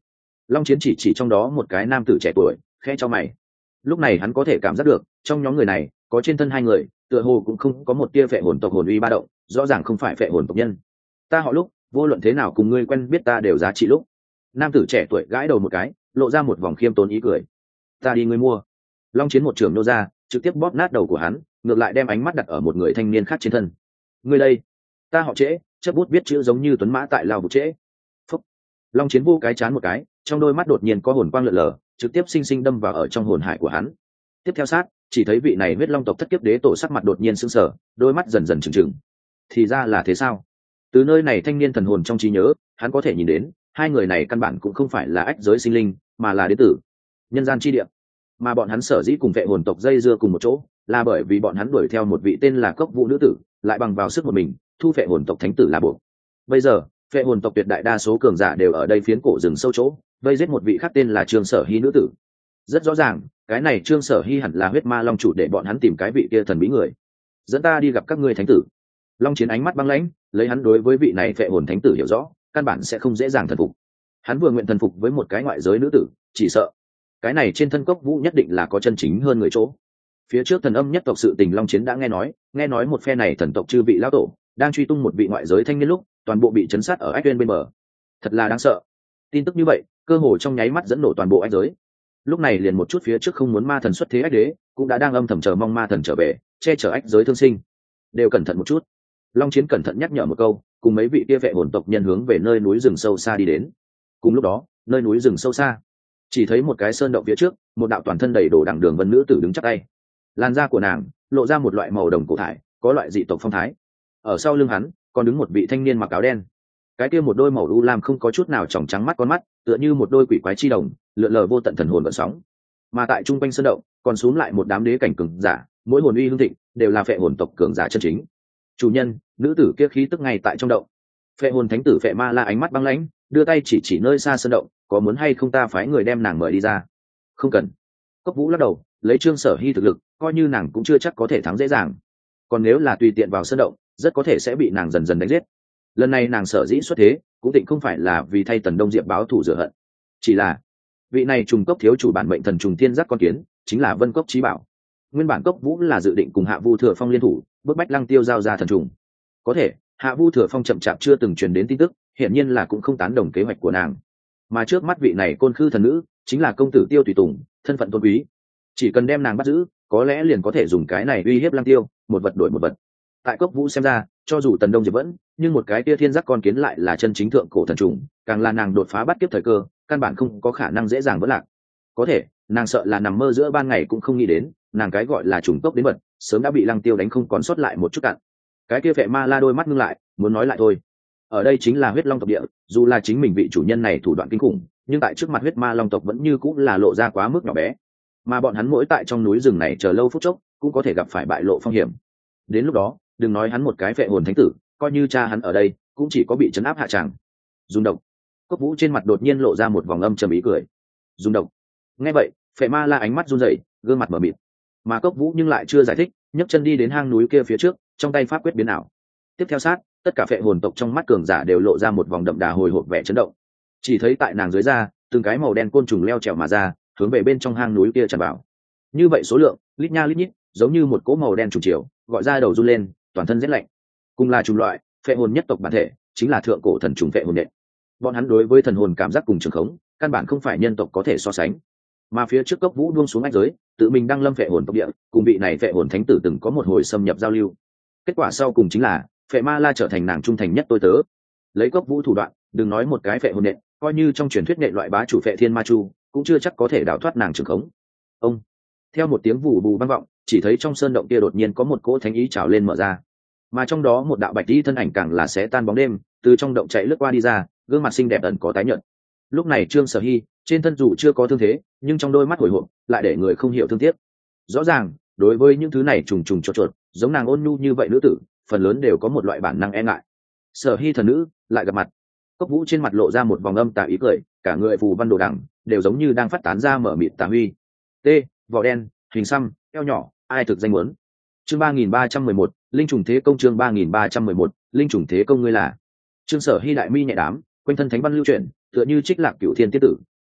Long Chiến chỉ chỉ trong đó một cái nam tử trẻ tuổi, khẽ cho mày. Lúc này hắn có thể cảm giác được trong nhóm người này có trên thân hai người tựa hồ cũng không có một tia phệ hồn tộc hồn uy ba động, rõ ràng không phải phệ hồn tộc nhân. Ta họ Lúc, vô luận thế nào cùng ngươi quen biết ta đều giá trị. Lúc nam tử trẻ tuổi gãi đầu một cái, lộ ra một vòng khiêm tốn ý cười. Ta đi ngươi mua. Long Chiến một trường nô ra, trực tiếp bóp nát đầu của hắn, ngược lại đem ánh mắt đặt ở một người thanh niên khác trên thân. Ngươi đây? Ta họ Trễ, chấp bút viết chữ giống như tuấn mã tại lao vụ Trễ. Phúc. Long Chiến vô cái chán một cái, trong đôi mắt đột nhiên có hồn quang lượn lờ, trực tiếp sinh sinh đâm vào ở trong hồn hải của hắn. Tiếp theo sát, chỉ thấy vị này huyết long tộc thất kiếp đế tổ sắc mặt đột nhiên sững sờ, đôi mắt dần dần trừng trừng. Thì ra là thế sao? Từ nơi này thanh niên thần hồn trong trí nhớ, hắn có thể nhìn đến hai người này căn bản cũng không phải là ách giới sinh linh, mà là đế tử nhân gian chi địa. Mà bọn hắn sở dĩ cùng vệ hồn tộc dây dưa cùng một chỗ, là bởi vì bọn hắn đuổi theo một vị tên là Cốc Vũ nữ tử, lại bằng vào sức một mình thu vệ hồn tộc thánh tử là buộc. Bây giờ vệ hồn tộc tuyệt đại đa số cường giả đều ở đây phiến cổ rừng sâu chỗ vây giết một vị khác tên là Trương Sở Hy nữ tử. Rất rõ ràng cái này Trương Sở Hy hẳn là huyết ma long chủ để bọn hắn tìm cái vị kia thần bí người. Dẫn ta đi gặp các ngươi thánh tử. Long Chiến ánh mắt băng lãnh, lấy hắn đối với vị này vệ hồn thánh tử hiểu rõ, căn bản sẽ không dễ dàng thần phục. Hắn vừa nguyện thần phục với một cái ngoại giới nữ tử, chỉ sợ cái này trên thân Cốc Vũ nhất định là có chân chính hơn người chỗ. Phía trước thần âm nhất tộc sự tình Long Chiến đã nghe nói, nghe nói một phe này thần tộc chư vị lão tổ đang truy tung một vị ngoại giới thanh niên lúc toàn bộ bị chấn sát ở ách uyên bên bờ. Thật là đáng sợ. Tin tức như vậy cơ hồ trong nháy mắt dẫn nổ toàn bộ ách giới. Lúc này liền một chút phía trước không muốn ma thần xuất thế ách đế cũng đã đang âm thầm chờ mong ma thần trở về che chở ách giới thương sinh. Đều cẩn thận một chút. Long Chiến cẩn thận nhắc nhở một câu, cùng mấy vị kia vệ hồn tộc nhân hướng về nơi núi rừng sâu xa đi đến. Cùng lúc đó nơi núi rừng sâu xa chỉ thấy một cái sơn động phía trước, một đạo toàn thân đầy đồ đằng đường vân nữ tử đứng chắp tay. Làn da của nàng lộ ra một loại màu đồng cổ thải, có loại dị tộc phong thái. Ở sau lưng hắn còn đứng một vị thanh niên mặc áo đen, cái kia một đôi màu u lam không có chút nào tròng trắng mắt con mắt, tựa như một đôi quỷ quái chi đồng, lượn lờ vô tận thần hồn gợn sóng. Mà tại trung quanh sơn động còn xuống lại một đám đế cảnh cường giả, mỗi hồn uy hương thịnh, đều là phệ hồn tộc cường giả chân chính. Chủ nhân, nữ tử kia khí tức ngay tại trong động. Phệ hồn thánh tử Phệ Ma La ánh mắt băng lãnh, đưa tay chỉ chỉ nơi xa sơn động, có muốn hay không ta phái người đem nàng mời đi ra? Không cần. Cốc Vũ lắc đầu, lấy Trương Sở Hy thực lực, coi như nàng cũng chưa chắc có thể thắng dễ dàng. Còn nếu là tùy tiện vào sơn động, rất có thể sẽ bị nàng dần dần đánh giết. Lần này nàng sở dĩ xuất thế, cũng định không phải là vì thay Tần Đông Diệp báo thù rửa hận, chỉ là vị này trùng cốc thiếu chủ bản mệnh thần trùng thiên giác con kiến, chính là Vân Cốc Chí Bảo. Nguyên bản Cốc Vũ là dự định cùng Hạ Vu Thừa Phong liên thủ, bức bách Lăng Tiêu giao ra thần trùng. Có thể Hạ Vu Thừa Phong chậm chạp chưa từng truyền đến tin tức, hiển nhiên là cũng không tán đồng kế hoạch của nàng. Mà trước mắt vị này côn khư thần nữ, chính là công tử Tiêu tùy tùng, thân phận tôn quý. Chỉ cần đem nàng bắt giữ, có lẽ liền có thể dùng cái này uy hiếp Lăng Tiêu, một vật đổi một vật. Tại Cốc Vũ xem ra, cho dù Tần Đông Diệp vẫn, nhưng một cái kia thiên giác con kiến lại là chân chính thượng cổ thần trùng, càng là nàng đột phá bắt kiếp thời cơ, căn bản không có khả năng dễ dàng vỡ lạc. Có thể nàng sợ là nằm mơ giữa ban ngày cũng không nghĩ đến, nàng cái gọi là trùng cốc đến vật, sớm đã bị Lăng Tiêu đánh không còn sót lại một chút cặn. Cái kia Phệ Ma La đôi mắt ngưng lại, muốn nói lại thôi. Ở đây chính là huyết long tộc địa, dù là chính mình vị chủ nhân này thủ đoạn kinh khủng, nhưng tại trước mặt huyết ma long tộc vẫn như cũng là lộ ra quá mức nhỏ bé. Mà bọn hắn mỗi tại trong núi rừng này chờ lâu phút chốc, cũng có thể gặp phải bại lộ phong hiểm. Đến lúc đó, đừng nói hắn một cái phệ hồn thánh tử, coi như cha hắn ở đây, cũng chỉ có bị trấn áp hạ tràng. Dùng độc. Cốc Vũ trên mặt đột nhiên lộ ra một vòng âm trầm ý cười. Dùng độc. Nghe vậy, Phệ Ma La ánh mắt run rẩy, gương mặt mở mịt. Mà Cốc Vũ nhưng lại chưa giải thích, nhấc chân đi đến hang núi kia phía trước, trong tay pháp quyết biến ảo. Tiếp theo sát, tất cả phệ hồn tộc trong mắt cường giả đều lộ ra một vòng đậm đà hồi hộp vẻ chấn động. Chỉ thấy tại nàng dưới da, từng cái màu đen côn trùng leo trèo mà ra, hướng về bên trong hang núi kia tràn vào. Như vậy số lượng, lít nha lít nhít, giống như một cỗ màu đen trùng chiều, gọi ra đầu run lên, toàn thân rét lạnh. Cùng là chủng loại, phệ hồn nhất tộc bản thể, chính là thượng cổ thần trùng phệ hồn nhện. Bọn hắn đối với thần hồn cảm giác cùng trường khống, căn bản không phải nhân tộc có thể so sánh. Mà phía trước Cốc Vũ buông xuống ách giới, tự mình đăng lâm phệ hồn tộc địa, cùng vị này phệ hồn thánh tử từng có một hồi xâm nhập giao lưu. Kết quả sau cùng chính là Phệ Ma La trở thành nàng trung thành nhất tôi tớ. Lấy Cốc Vũ thủ đoạn, đừng nói một cái phệ hồn nhện, coi như trong truyền thuyết nhện loại bá chủ phệ thiên ma chu, cũng chưa chắc có thể đào thoát nàng trường khống. Ông theo một tiếng vù vù vang vọng, chỉ thấy trong sơn động kia đột nhiên có một cỗ thánh ý trào lên mở ra, mà trong đó một đạo bạch y thân ảnh càng là sẽ tan bóng đêm, từ trong động chạy lướt qua đi ra, gương mặt xinh đẹp ẩn có tái nhợt. Lúc này Trương Sở Hy trên thân dù chưa có thương thế, nhưng trong đôi mắt hồi hộp lại để người không hiểu thương tiếc. Rõ ràng đối với những thứ này trùng trùng chuột chuột, giống nàng ôn nhu như vậy nữ tử, phần lớn đều có một loại bản năng e ngại. Sở Hy thần nữ lại gặp mặt. Cốc Vũ trên mặt lộ ra một vòng âm tà ý cười, cả người phù văn đồ đằng đều giống như đang phát tán ra mở mịt tà huy. T, vỏ đen, hình xăm, eo nhỏ, ai thực danh muốn. Chương ba nghìn ba trăm mười một, linh trùng thế công. Chương ba nghìn ba trăm mười một, linh trùng thế công. Ngươi là? Trương Sở Hy đại mi nhẹ đám, quanh thân thánh văn lưu chuyển, tựa như trích lạc cửu thiên tiên tử,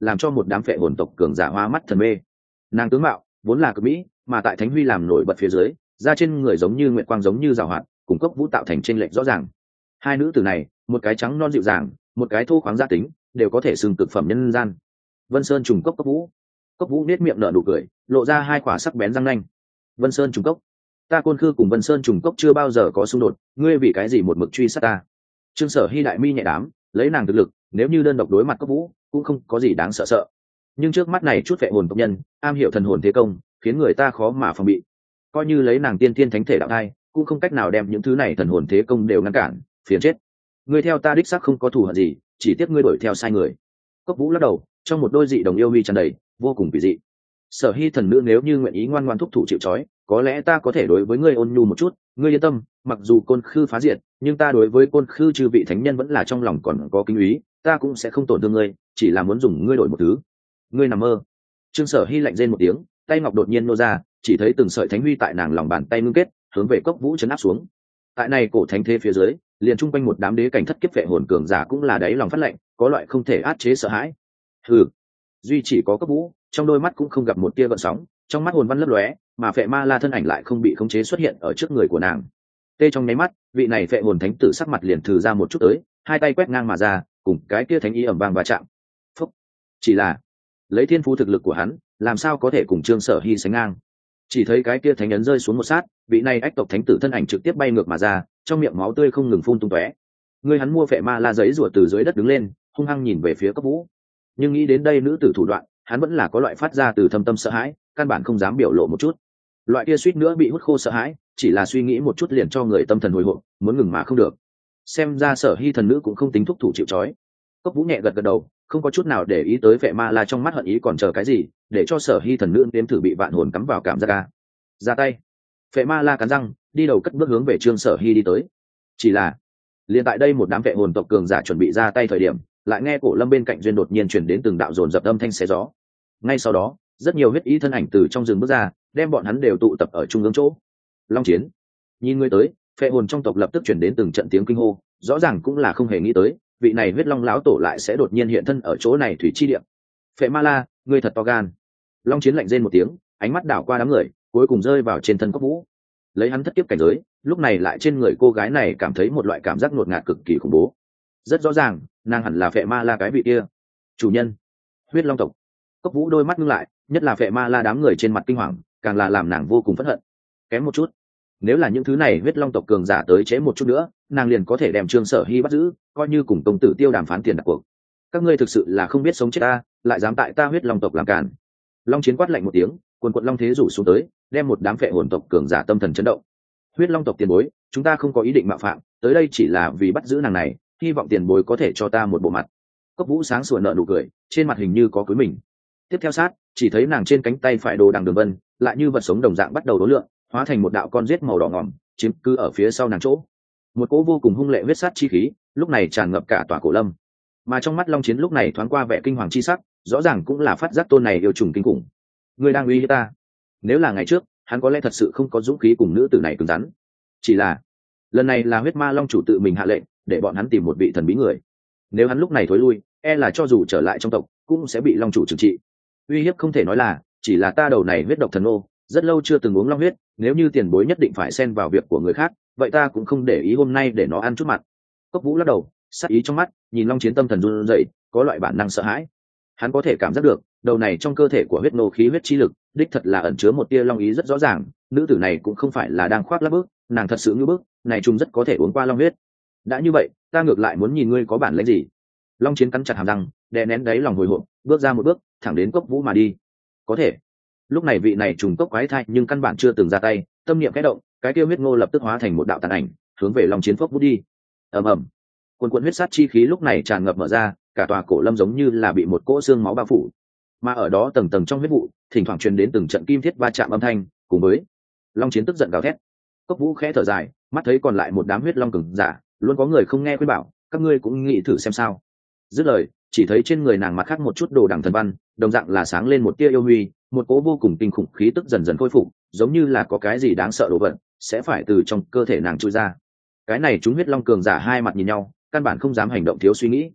làm cho một đám phệ hồn tộc cường giả hoa mắt thần mê. Nàng tướng mạo vốn là cực mỹ, mà tại thánh huy làm nổi bật phía dưới, da trên người giống như nguyệt quang giống như rào hoạt, cùng cốc vũ tạo thành chênh lệch rõ ràng. Hai nữ tử này, một cái trắng non dịu dàng, một cái thô khoáng gia tính, đều có thể xưng cực phẩm nhân gian. Vân Sơn trùng cốc cốc vũ. Cốc vũ nét miệng nở nụ cười, lộ ra hai quả sắc bén răng nanh. Vân Sơn trùng cốc, ta Côn Khư cùng Vân Sơn trùng cốc chưa bao giờ có xung đột, ngươi vì cái gì một mực truy sát ta? Trương Sở Hy đại mi nhẹ đám, lấy nàng thực lực, nếu như đơn độc đối mặt cốc vũ, cũng không có gì đáng sợ sợ. Nhưng trước mắt này chút vệ hồn tộc nhân, am hiểu thần hồn thế công, khiến người ta khó mà phòng bị. Coi như lấy nàng tiên tiên thánh thể đạo thai, cũng không cách nào đem những thứ này thần hồn thế công đều ngăn cản, phiền chết. Ngươi theo ta đích xác không có thù hận gì, chỉ tiếc ngươi đuổi theo sai người. Cốc vũ lắc đầu, trong một đôi dị đồng yêu huy tràn đầy, vô cùng kỳ dị. Sở Hy thần nữ nếu như nguyện ý ngoan ngoãn thúc thủ chịu trói, có lẽ ta có thể đối với ngươi ôn nhu một chút. Ngươi yên tâm, mặc dù Côn Khư phá diệt, nhưng ta đối với Côn Khư chư vị thánh nhân vẫn là trong lòng còn có kính ý, ta cũng sẽ không tổn thương ngươi, chỉ là muốn dùng ngươi đổi một thứ. Ngươi nằm mơ. Trương Sở Hy lạnh rên một tiếng, tay ngọc đột nhiên nô ra, chỉ thấy từng sợi thánh huy tại nàng lòng bàn tay ngưng kết, hướng về cốc vũ chấn áp xuống. Tại này cổ thánh thế phía dưới, liền trung quanh một đám đế cảnh thất kiếp vệ hồn cường giả cũng là đáy lòng phát lạnh, có loại không thể át chế sợ hãi. Hừ, duy chỉ có cốc vũ, trong đôi mắt cũng không gặp một tia gợn sóng, trong mắt hồn văn lấp lóe, mà phệ ma la thân ảnh lại không bị khống chế xuất hiện ở trước người của nàng. Tê trong nháy mắt, vị này phệ hồn thánh tử sắc mặt liền thử ra một chút tới, hai tay quét ngang mà ra, cùng cái kia thánh ý ầm vang va chạm. Phúc. Chỉ là lấy thiên phú thực lực của hắn, làm sao có thể cùng Trương Sở Hy sánh ngang? Chỉ thấy cái kia thánh ấn rơi xuống một sát, vị này ách tộc thánh tử thân ảnh trực tiếp bay ngược mà ra, trong miệng máu tươi không ngừng phun tung tóe. Người hắn mua phệ ma la giấy rủa từ dưới đất đứng lên, hung hăng nhìn về phía Cốc Vũ. Nhưng nghĩ đến đây nữ tử thủ đoạn, hắn vẫn là có loại phát ra từ thâm tâm sợ hãi, căn bản không dám biểu lộ một chút. Loại kia suýt nữa bị hút khô sợ hãi, chỉ là suy nghĩ một chút liền cho người tâm thần hồi hộp, muốn ngừng mà không được. Xem ra Sở Hy thần nữ cũng không tính thúc thủ chịu trói. Cốc Vũ nhẹ gật gật đầu, không có chút nào để ý tới phệ ma la trong mắt hận ý còn chờ cái gì, để cho Sở Hy thần nữ nếm thử bị vạn hồn cắm vào cảm giác ca. Ra tay. Phệ ma la cắn răng, đi đầu cất bước hướng về Trương Sở Hy đi tới. Chỉ là liền tại đây một đám vệ hồn tộc cường giả chuẩn bị ra tay thời điểm, lại nghe cổ lâm bên cạnh duyên đột nhiên truyền đến từng đạo dồn dập âm thanh xé gió. Ngay sau đó, rất nhiều huyết ý thân ảnh từ trong rừng bước ra, đem bọn hắn đều tụ tập ở trung ương chỗ. Long chiến. Nhìn người tới, phệ hồn trong tộc lập tức truyền đến từng trận tiếng kinh hô, rõ ràng cũng là không hề nghĩ tới, vị này huyết long lão tổ lại sẽ đột nhiên hiện thân ở chỗ này thủy chi địa. Phệ ma la, ngươi thật to gan. Long chiến lạnh rên một tiếng, ánh mắt đảo qua đám người, cuối cùng rơi vào trên thân Cốc Vũ. Lấy hắn thất kiếp cảnh giới, lúc này lại trên người cô gái này cảm thấy một loại cảm giác ngột ngạt cực kỳ khủng bố. Rất rõ ràng, nàng hẳn là phệ ma la cái vị kia. Chủ nhân, huyết long tộc. Cốc Vũ đôi mắt ngưng lại, nhất là phệ ma la đám người trên mặt kinh hoàng, càng là làm nàng vô cùng phẫn hận. Kém một chút, nếu là những thứ này huyết long tộc cường giả tới chế một chút nữa, nàng liền có thể đem Trương Sở Hy bắt giữ, coi như cùng công tử Tiêu đàm phán tiền đặt cuộc. Các ngươi thực sự là không biết sống chết ta, lại dám tại ta huyết long tộc làm cản. Long chiến quát lạnh một tiếng, quần quận long thế rủ xuống tới, đem một đám phệ hồn tộc cường giả tâm thần chấn động. Huyết long tộc tiền bối, chúng ta không có ý định mạo phạm, tới đây chỉ là vì bắt giữ nàng này, hy vọng tiền bối có thể cho ta một bộ mặt. Cốc Vũ sáng sủa nở nụ cười, trên mặt hình như có cúi mình. Tiếp theo sát, chỉ thấy nàng trên cánh tay phải đồ đằng đường vân, lại như vật sống đồng dạng bắt đầu đốn lượn, hóa thành một đạo con rết màu đỏ ngòm, chiếm cứ ở phía sau nàng chỗ. Một cỗ vô cùng hung lệ huyết sát chi khí, lúc này tràn ngập cả tòa cổ lâm. Mà trong mắt Long Chiến lúc này thoáng qua vẻ kinh hoàng chi sắc, rõ ràng cũng là phát giác tôn này yêu trùng kinh khủng. Ngươi đang uy hiếp ta? Nếu là ngày trước, hắn có lẽ thật sự không có dũng khí cùng nữ tử này cứng rắn. Chỉ là, lần này là huyết ma long chủ tự mình hạ lệnh, để bọn hắn tìm một vị thần bí người. Nếu hắn lúc này thối lui, e là cho dù trở lại trong tộc, cũng sẽ bị long chủ trừng trị. Uy hiếp không thể nói là, chỉ là ta đầu này huyết độc thần ô, rất lâu chưa từng uống long huyết, nếu như tiền bối nhất định phải xen vào việc của người khác, vậy ta cũng không để ý hôm nay để nó ăn chút mặt. Cốc Vũ lắc đầu, sát ý trong mắt, nhìn Long Chiến tâm thần run rẩy, có loại bản năng sợ hãi. Hắn có thể cảm giác được, đầu này trong cơ thể của huyết nô khí huyết chi lực, đích thật là ẩn chứa một tia long ý rất rõ ràng, nữ tử này cũng không phải là đang khoác lác bước, nàng thật sự như bước, này trùng rất có thể uống qua long huyết. Đã như vậy, ta ngược lại muốn nhìn ngươi có bản lĩnh gì. Long Chiến cắn chặt hàm răng, đè nén đáy lòng hồi hộp, bước ra một bước, thẳng đến Cốc Vũ mà đi. Có thể. Lúc này vị này trùng cốc quái thai nhưng căn bản chưa từng ra tay, tâm niệm khẽ động, cái tiêu huyết ngô lập tức hóa thành một đạo tàn ảnh, hướng về Long Chiến Cốc Vũ đi. Ầm ầm. Cuồn cuộn huyết sát chi khí lúc này tràn ngập mở ra, cả tòa cổ lâm giống như là bị một cỗ xương máu bao phủ. Mà ở đó tầng tầng trong huyết vụ, thỉnh thoảng truyền đến từng trận kim thiết va chạm âm thanh, cùng với Long Chiến tức giận gào thét. Cốc Vũ khẽ thở dài, mắt thấy còn lại một đám huyết long cường giả, luôn có người không nghe khuyên bảo, các ngươi cũng nghĩ thử xem sao. Dứt lời, chỉ thấy trên người nàng mặt khác một chút đồ đằng thần văn, đồng dạng là sáng lên một tia yêu huy, một cỗ vô cùng kinh khủng khí tức dần dần khôi phục, giống như là có cái gì đáng sợ đồ vật sẽ phải từ trong cơ thể nàng trôi ra. Cái này chúng huyết long cường giả hai mặt nhìn nhau, căn bản không dám hành động thiếu suy nghĩ.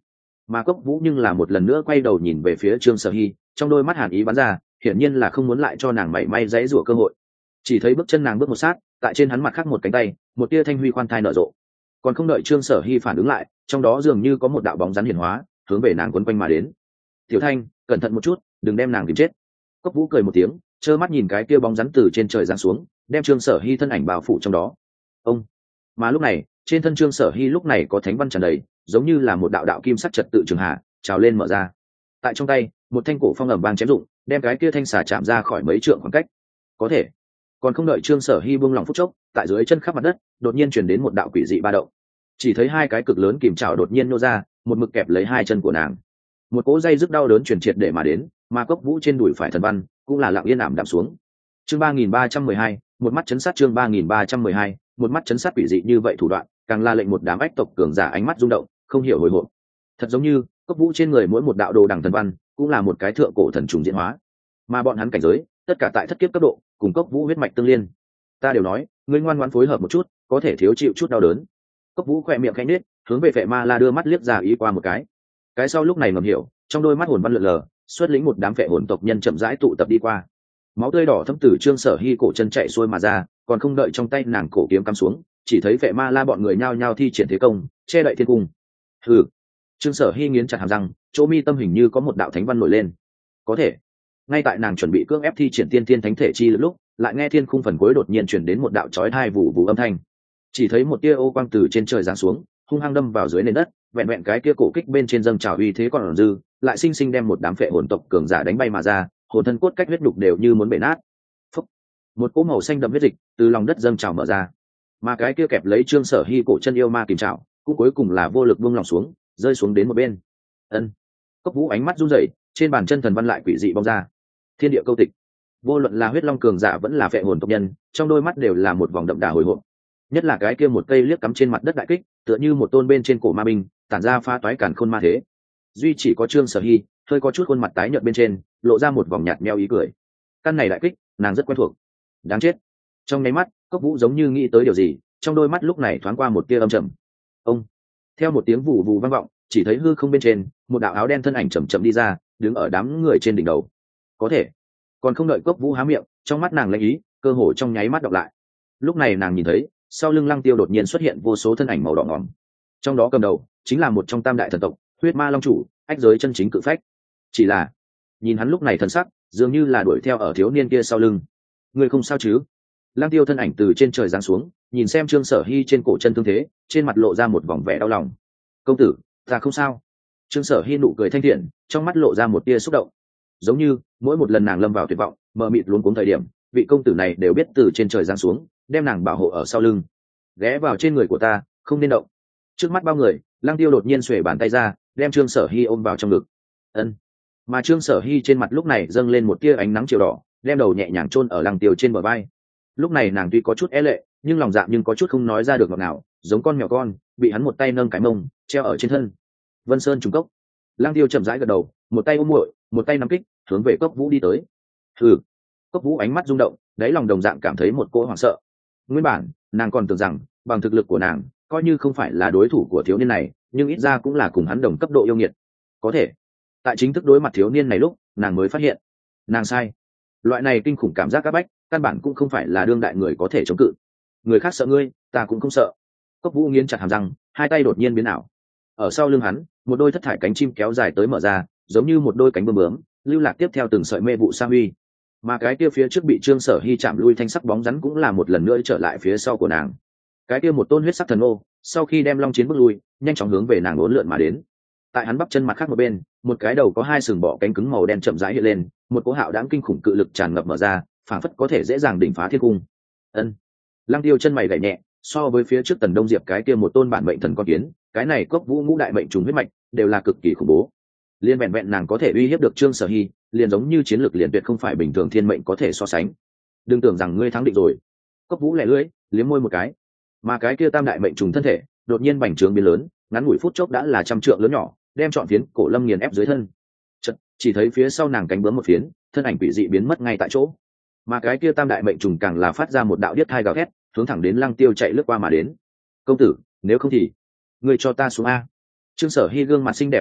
mà cốc vũ nhưng là một lần nữa quay đầu nhìn về phía trương sở hy, trong đôi mắt hàn ý bắn ra, hiển nhiên là không muốn lại cho nàng mảy may dãy rủa cơ hội. Chỉ thấy bước chân nàng bước một sát, tại trên hắn mặt khác một cánh tay một tia thanh huy khoan thai nở rộ, còn không đợi trương sở hy phản ứng lại, trong đó dường như có một đạo bóng rắn hiển hóa hướng về nàng quấn quanh mà đến. Tiểu Thanh, cẩn thận một chút, đừng đem nàng tìm chết. Cốc vũ cười một tiếng, trơ mắt nhìn cái kia bóng rắn từ trên trời giáng xuống, đem trương sở hy thân ảnh bao phủ trong đó. Ông mà lúc này trên thân trương sở hy lúc này có thánh văn tràn đầy, giống như là một đạo đạo kim sắc trật tự trường hạ trào lên mở ra. Tại trong tay một thanh cổ phong ẩm vang chém dụng, đem cái kia thanh xà chạm ra khỏi mấy trượng khoảng cách. Có thể còn không đợi trương sở hy buông lòng phút chốc, tại dưới chân khắp mặt đất đột nhiên truyền đến một đạo quỷ dị ba động. Chỉ thấy hai cái cực lớn kìm chảo đột nhiên nô ra, một mực kẹp lấy hai chân của nàng. Một cỗ dây rứt đau đớn truyền triệt để mà đến, mà cốc vũ trên đùi phải thần văn cũng là lặng yên ảm đạm xuống. Chương ba nghìn ba trăm mười hai, một mắt chấn sát. Chương ba nghìn ba trăm mười hai, một mắt chấn sát. Quỷ dị như vậy thủ đoạn, càng là lệnh một đám ách tộc cường giả ánh mắt rung động, không hiểu hồi hộp. Thật giống như cốc vũ trên người mỗi một đạo đồ đằng thần văn cũng là một cái thượng cổ thần trùng diễn hóa, mà bọn hắn cảnh giới tất cả tại thất kiếp cấp độ, cùng cốc vũ huyết mạch tương liên. Ta đều nói ngươi ngoan ngoãn phối hợp một chút, có thể thiếu chịu chút đau đớn. Cốc vũ khỏe miệng khẽ nhếch, hướng về Vệ Ma La đưa mắt liếc ra ý qua một cái. Cái sau lúc này ngầm hiểu, trong đôi mắt hồn văn lượn lờ, xuất lĩnh một đám vệ hồn tộc nhân chậm rãi tụ tập đi qua. Máu tươi đỏ thấm từ trương sở hy cổ chân chạy xuôi mà ra, còn không đợi trong tay nàng cổ kiếm cắm xuống, chỉ thấy Vệ Ma La bọn người nhao nhao thi triển thế công, che đậy thiên cung. Hừ. Trương sở hy nghiến chặt hàm răng, chỗ mi tâm hình như có một đạo thánh văn nổi lên. Có thể. Ngay tại nàng chuẩn bị cưỡng ép thi triển tiên tiên thánh thể chi lúc, lại nghe thiên khung phần cuối đột nhiên truyền đến một đạo chói tai vụ vụ âm thanh. Chỉ thấy một tia ô quang từ trên trời giáng xuống, hung hăng đâm vào dưới nền đất, vẹn vẹn cái kia cổ kích bên trên dâng trào uy thế còn dư, lại sinh sinh đem một đám phệ hồn tộc cường giả đánh bay mà ra, hồn thân cốt cách huyết đục đều như muốn bể nát. Phúc. Một cỗ màu xanh đậm huyết dịch từ lòng đất dâng trào mở ra, mà cái kia kẹp lấy trương sở hy cổ chân yêu ma kìm trào, cũng cuối cùng là vô lực buông lòng xuống, rơi xuống đến một bên. Ân. Cốc vũ ánh mắt run rẩy, trên bàn chân thần văn lại quỷ dị bong ra. Thiên địa câu tịch. Vô luận là huyết long cường giả vẫn là phệ hồn tộc nhân, trong đôi mắt đều là một vòng đậm đà hồi hộp. Nhất là cái kia một cây liếc cắm trên mặt đất đại kích, tựa như một tôn bên trên cổ ma binh, tản ra pha toái càn khôn ma thế. Duy chỉ có trương sở hy hơi có chút khuôn mặt tái nhợt bên trên, lộ ra một vòng nhạt meo ý cười. Căn này đại kích nàng rất quen thuộc. Đáng chết. Trong nháy mắt cốc vũ giống như nghĩ tới điều gì, trong đôi mắt lúc này thoáng qua một tia âm trầm. Ông. Theo một tiếng vù vù vang vọng, chỉ thấy hư không bên trên một đạo áo đen thân ảnh chậm chậm đi ra, đứng ở đám người trên đỉnh đầu. Có thể còn không đợi cốc vũ há miệng, trong mắt nàng lanh ý cơ hồ trong nháy mắt đọc lại. Lúc này nàng nhìn thấy sau lưng lăng tiêu đột nhiên xuất hiện vô số thân ảnh màu đỏ ngòm, trong đó cầm đầu chính là một trong tam đại thần tộc huyết ma long chủ, ách giới chân chính cự phách. Chỉ là nhìn hắn lúc này thần sắc dường như là đuổi theo ở thiếu niên kia sau lưng. Người không sao chứ? Lăng tiêu thân ảnh từ trên trời giáng xuống, nhìn xem trương sở hy trên cổ chân thương thế, trên mặt lộ ra một vòng vẻ đau lòng. Công tử, ta không sao. Trương sở hy nụ cười thanh thiện, trong mắt lộ ra một tia xúc động, giống như mỗi một lần nàng lâm vào tuyệt vọng mờ mịt luống cuống thời điểm, vị công tử này đều biết từ trên trời giáng xuống, đem nàng bảo hộ ở sau lưng. Ghé vào trên người của ta, không nên động. Trước mắt bao người, lăng tiêu đột nhiên xuề bàn tay ra, đem trương sở hy ôm vào trong ngực. Ân. Mà trương sở hy trên mặt lúc này dâng lên một tia ánh nắng chiều đỏ, đem đầu nhẹ nhàng chôn ở lăng tiêu trên bờ vai. Lúc này nàng tuy có chút é lệ, nhưng lòng dạ nhưng có chút không nói ra được ngọt ngào, giống con mèo con bị hắn một tay nâng cái mông treo ở trên thân. Vân Sơn trùng cốc. Lăng tiêu chậm rãi gật đầu, một tay ôm muội, một tay nắm kích, hướng về cốc vũ đi tới. Hừ. Cốc vũ ánh mắt rung động, đáy lòng đồng dạng cảm thấy một cỗ hoảng sợ. Nguyên bản nàng còn tưởng rằng bằng thực lực của nàng coi như không phải là đối thủ của thiếu niên này, nhưng ít ra cũng là cùng hắn đồng cấp độ yêu nghiệt. Có thể tại chính thức đối mặt thiếu niên này lúc, nàng mới phát hiện nàng sai. Loại này kinh khủng cảm giác áp bách căn bản cũng không phải là đương đại người có thể chống cự. Người khác sợ ngươi, ta cũng không sợ. Cốc vũ nghiến chặt hàm răng, hai tay đột nhiên biến ảo. Ở sau lưng hắn một đôi thất thải cánh chim kéo dài tới mở ra, giống như một đôi cánh bướm bướm lưu lạc tiếp theo từng sợi mê vụ sa huy. Mà cái kia phía trước bị trương sở hy chạm lui thanh sắc bóng rắn cũng là một lần nữa trở lại phía sau của nàng. Cái kia một tôn huyết sắc thần ô sau khi đem long chiến bước lui, nhanh chóng hướng về nàng uốn lượn mà đến. Tại hắn bắp chân mặt khác một bên, một cái đầu có hai sừng bọ cánh cứng màu đen chậm rãi hiện lên, một cỗ hạo đãng kinh khủng cự lực tràn ngập mở ra, phảng phất có thể dễ dàng đỉnh phá thiên cung. Ân. Lăng tiêu chân mày gảy nhẹ, so với phía trước Tần Đông Diệp cái kia một tôn bản mệnh thần con kiến, cái này cốc vũ ngũ đại mệnh trùng huyết mạch đều là cực kỳ khủng bố. Liên vẹn vẹn nàng có thể uy hiếp được trương sở hy, liền giống như chiến lược liền tuyệt không phải bình thường thiên mệnh có thể so sánh. Đừng tưởng rằng ngươi thắng định rồi. Cốc vũ lẻ lưỡi liếm môi một cái, mà cái kia tam đại mệnh trùng thân thể đột nhiên bành trướng biến lớn, ngắn ngủi phút chốc đã là trăm trượng lớn nhỏ, đem trọn phiến cổ lâm nghiền ép dưới thân. Chật, chỉ thấy phía sau nàng cánh bướm một phiến, thân ảnh quỷ dị biến mất ngay tại chỗ. Mà cái kia tam đại mệnh trùng càng là phát ra một đạo điếc thai gào thét, hướng thẳng đến lăng tiêu chạy lướt qua mà đến. Công tử, nếu không thì ngươi cho ta xuống a. Trương sở hy gương mặt xinh đẹp hồng nhuận,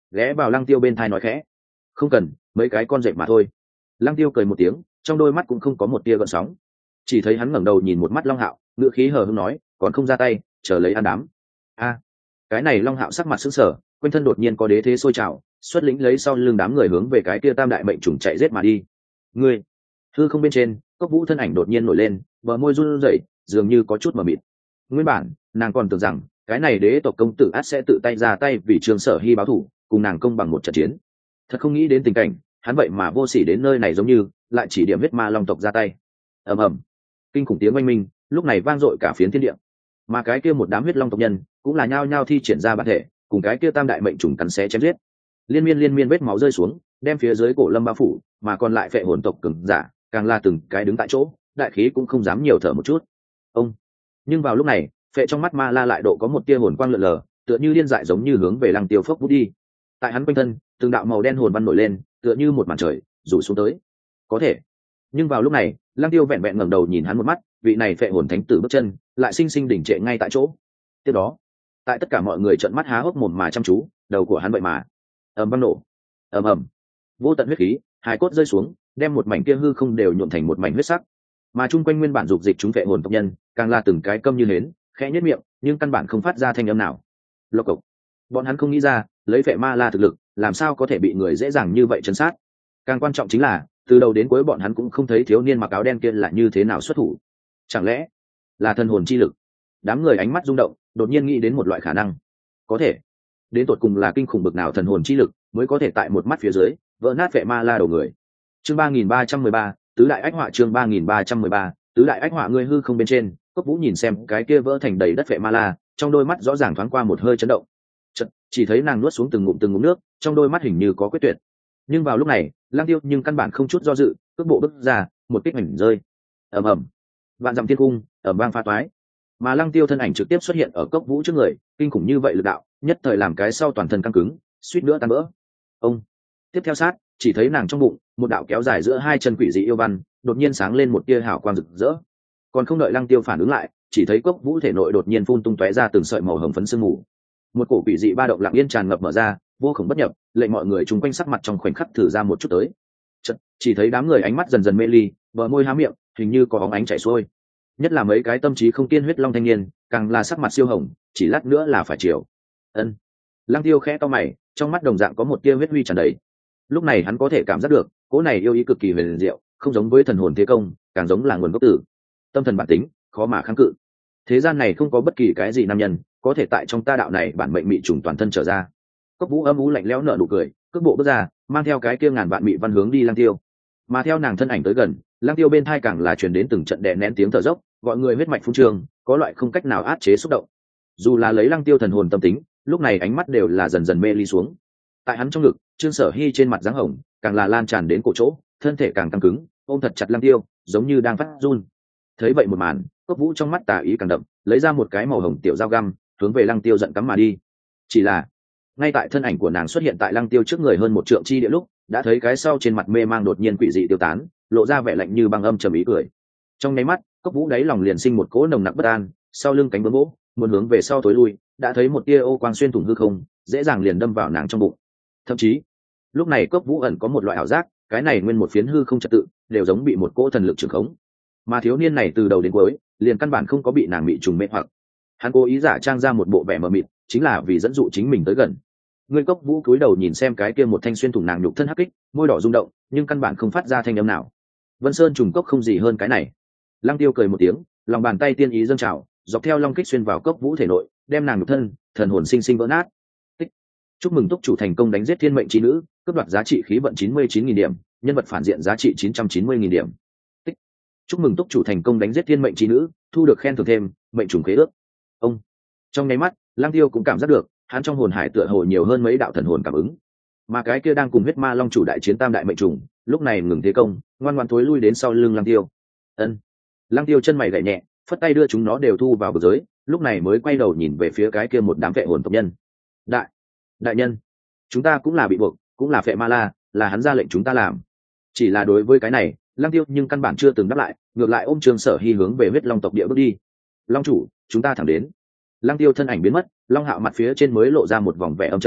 ghé vào lăng tiêu bên thai nói khẽ: không cần, mấy cái con dẹp mà thôi. Lăng tiêu cười một tiếng, trong đôi mắt cũng không có một tia gợn sóng, chỉ thấy hắn ngẩng đầu nhìn một mắt Long Hạo, ngữ khí hờ hững nói: còn không ra tay, chờ lấy ăn đám. A, cái này Long Hạo sắc mặt sững sờ, quanh thân đột nhiên có đế thế sôi trào, xuất lĩnh lấy sau lưng đám người hướng về cái kia tam đại mệnh trùng chạy giết mà đi. Ngươi, hư không bên trên, Cốc Vũ thân ảnh đột nhiên nổi lên, bờ môi run rẩy, dường như có chút mờ mịt. Nguyên bản, nàng còn tưởng rằng cái này đế tộc công tử át sẽ tự tay ra tay vì Trương Sở Hi báo thù, cùng nàng công bằng một trận chiến. Thật không nghĩ đến tình cảnh, hắn vậy mà vô sỉ đến nơi này, giống như lại chỉ điểm huyết ma long tộc ra tay. Ầm ầm, kinh khủng tiếng oanh minh lúc này vang dội cả phiến thiên địa, mà cái kia một đám huyết long tộc nhân cũng là nhao nhao thi triển ra bản thể, cùng cái kia tam đại mệnh trùng cắn xé chém giết, liên miên liên miên vết máu rơi xuống, đem phía dưới cổ lâm bao phủ, mà còn lại phệ hồn tộc cường giả càng là từng cái đứng tại chỗ, đại khí cũng không dám nhiều thở một chút. Ông, nhưng vào lúc này, phệ trong mắt ma la lại độ có một tia hồn quang lượn lờ, tựa như điên dại giống như hướng về Lăng Tiêu phốc vút đi. Tại hắn quanh thân, từng đạo màu đen hồn văn nổi lên, tựa như một màn trời rủ xuống tới. Có thể, nhưng vào lúc này, Lăng Tiêu vẹn vẹn ngẩng đầu nhìn hắn một mắt, vị này phệ hồn thánh tử bước chân lại sinh sinh đỉnh trệ ngay tại chỗ. Tiếp đó, tại tất cả mọi người trợn mắt há hốc mồm mà chăm chú, đầu của hắn vậy mà ầm vang nổ, ầm ầm, vô tận huyết khí, hài cốt rơi xuống, đem một mảnh kia hư không đều nhuộm thành một mảnh huyết sắc. Mà chung quanh nguyên bản dục dịch chúng phệ hồn tộc nhân, càng là từng cái câm như hến, khẽ nhếch miệng, nhưng căn bản không phát ra thanh âm nào. Lộc cộc. Bọn hắn không nghĩ ra, lấy phệ ma la thực lực, làm sao có thể bị người dễ dàng như vậy trấn sát. Càng quan trọng chính là, từ đầu đến cuối bọn hắn cũng không thấy thiếu niên mặc áo đen kia là như thế nào xuất thủ. Chẳng lẽ là thần hồn chi lực? Đám người ánh mắt rung động, đột nhiên nghĩ đến một loại khả năng. Có thể, đến tột cùng là kinh khủng bực nào thần hồn chi lực mới có thể tại một mắt phía dưới vỡ nát phệ ma la đầu người. Chương ba nghìn ba trăm mười ba, tứ đại ách họa. Chương ba nghìn ba trăm mười ba, tứ đại ách họa. Ngươi hư không bên trên, Cốc Vũ nhìn xem cái kia vỡ thành đầy đất phệ ma la, trong đôi mắt rõ ràng thoáng qua một hơi chấn động. Chật, chỉ thấy nàng nuốt xuống từng ngụm từng ngụm nước, trong đôi mắt hình như có quyết tuyệt. Nhưng vào lúc này, Lăng Tiêu nhưng căn bản không chút do dự, cước bộ bước ra, một kích ảnh rơi. Ầm ầm, vạn dặm thiên cung ầm vang pha toái, mà Lăng Tiêu thân ảnh trực tiếp xuất hiện ở Cốc Vũ trước người, kinh khủng như vậy lực đạo, nhất thời làm cái sau toàn thân căng cứng, suýt nữa tan vỡ. Ông, tiếp theo sát, chỉ thấy nàng trong bụng, một đạo kéo dài giữa hai chân quỷ dị yêu văn, đột nhiên sáng lên một tia hào quang rực rỡ. Còn không đợi Lăng Tiêu phản ứng lại, chỉ thấy Cốc Vũ thể nội đột nhiên phun tung tóe ra từng sợi màu hồng phấn sương mù. Một cổ quỷ dị ba động lặng yên tràn ngập mở ra, vô cùng bất nhập, lệnh mọi người chung quanh sắc mặt trong khoảnh khắc thử ra một chút tới. Chật, chỉ thấy đám người ánh mắt dần dần mê ly, bờ môi há miệng, hình như có óng ánh chảy xuôi. Nhất là mấy cái tâm trí không kiên huyết long thanh niên, càng là sắc mặt siêu hồng, chỉ lát nữa là phải chiều. Ân. Lăng Tiêu khẽ to mày, trong mắt đồng dạng có một tia huyết huy tràn đầy. Lúc này hắn có thể cảm giác được, cỗ này yêu ý cực kỳ huyền diệu, không giống với thần hồn thế công, càng giống là nguồn gốc tử tâm thần bản tính, khó mà kháng cự. Thế gian này không có bất kỳ cái gì nam nhân có thể tại trong ta đạo này bản mệnh mị trùng toàn thân trở ra. Cốc Vũ âm u lạnh lẽo nở nụ cười, cước bộ bước ra, mang theo cái kia ngàn vạn mị văn hướng đi Lăng Tiêu. Mà theo nàng thân ảnh tới gần, Lăng Tiêu bên thai càng là truyền đến từng trận đè nén tiếng thở dốc, gọi người huyết mạch phun trương, có loại không cách nào áp chế xúc động. Dù là lấy Lăng Tiêu thần hồn tâm tính, lúc này ánh mắt đều là dần dần mê ly xuống. Tại hắn trong ngực, Trương Sở Hi trên mặt dáng hồng, càng là lan tràn đến cổ chỗ, thân thể càng căng cứng, ôm thật chặt Lăng Tiêu, giống như đang phát run. Thấy vậy một màn, Cốc Vũ trong mắt tà ý càng đậm, lấy ra một cái màu hồng tiểu dao găm, hướng về Lăng Tiêu giận cắm mà đi. Chỉ là, ngay tại thân ảnh của nàng xuất hiện tại Lăng Tiêu trước người hơn một trượng chi địa lúc, đã thấy cái sau trên mặt mê mang đột nhiên quỷ dị tiêu tán, lộ ra vẻ lạnh như băng âm trầm ý cười. Trong nháy mắt, Cốc Vũ đáy lòng liền sinh một cỗ nồng nặc bất an, sau lưng cánh bướm vỗ, muốn hướng về sau tối lui, đã thấy một tia ô quang xuyên thủng hư không, dễ dàng liền đâm vào nàng trong bụng. Thậm chí, lúc này Cốc Vũ ẩn có một loại ảo giác, cái này nguyên một phiến hư không trật tự, đều giống bị một cỗ thần lực trưởng khống. Mà thiếu niên này từ đầu đến cuối, liền căn bản không có bị nàng mị trùng mê hoặc. Hắn cố ý giả trang ra một bộ vẻ mờ mịt, chính là vì dẫn dụ chính mình tới gần. Người Cốc Vũ cúi đầu nhìn xem cái kia một thanh xuyên thủng nàng nhục thân hắc kích, môi đỏ rung động, nhưng căn bản không phát ra thanh âm nào. Vân Sơn trùng cốc không gì hơn cái này. Lăng Tiêu cười một tiếng, lòng bàn tay tiên ý dâng trào, dọc theo long kích xuyên vào Cốc Vũ thể nội, đem nàng nhục thân, thần hồn sinh sinh vỡ nát. Tích. Chúc mừng túc chủ thành công đánh giết thiên mệnh chi nữ, cướp đoạt giá trị khí vận chín mươi chín nghìn điểm, nhân vật phản diện giá trị chín trăm chín mươi nghìn điểm. Tích. Chúc mừng túc chủ thành công đánh giết thiên mệnh chi nữ, thu được khen thưởng thêm, mệnh trùng khế ước. Ông. Trong nháy mắt, Lăng Tiêu cũng cảm giác được, hắn trong hồn hải tựa hồ nhiều hơn mấy đạo thần hồn cảm ứng. Mà cái kia đang cùng huyết ma long chủ đại chiến tam đại mệnh trùng, lúc này ngừng thế công, ngoan ngoãn thối lui đến sau lưng Lăng Tiêu. Ân. Lăng Tiêu chân mày gảy nhẹ, phất tay đưa chúng nó đều thu vào vực giới, lúc này mới quay đầu nhìn về phía cái kia một đám vệ hồn tộc nhân. Đại, đại nhân, chúng ta cũng là bị buộc, cũng là phệ ma la, là hắn ra lệnh chúng ta làm. Chỉ là đối với cái này, Lăng Tiêu nhưng căn bản chưa từng đáp lại, ngược lại ôm Trương Sở Hi hướng về huyết long tộc địa bước đi. Long chủ, chúng ta thẳng đến. Lăng Tiêu thân ảnh biến mất, Long Hạo mặt phía trên mới lộ ra một vòng vẻ âm trầm,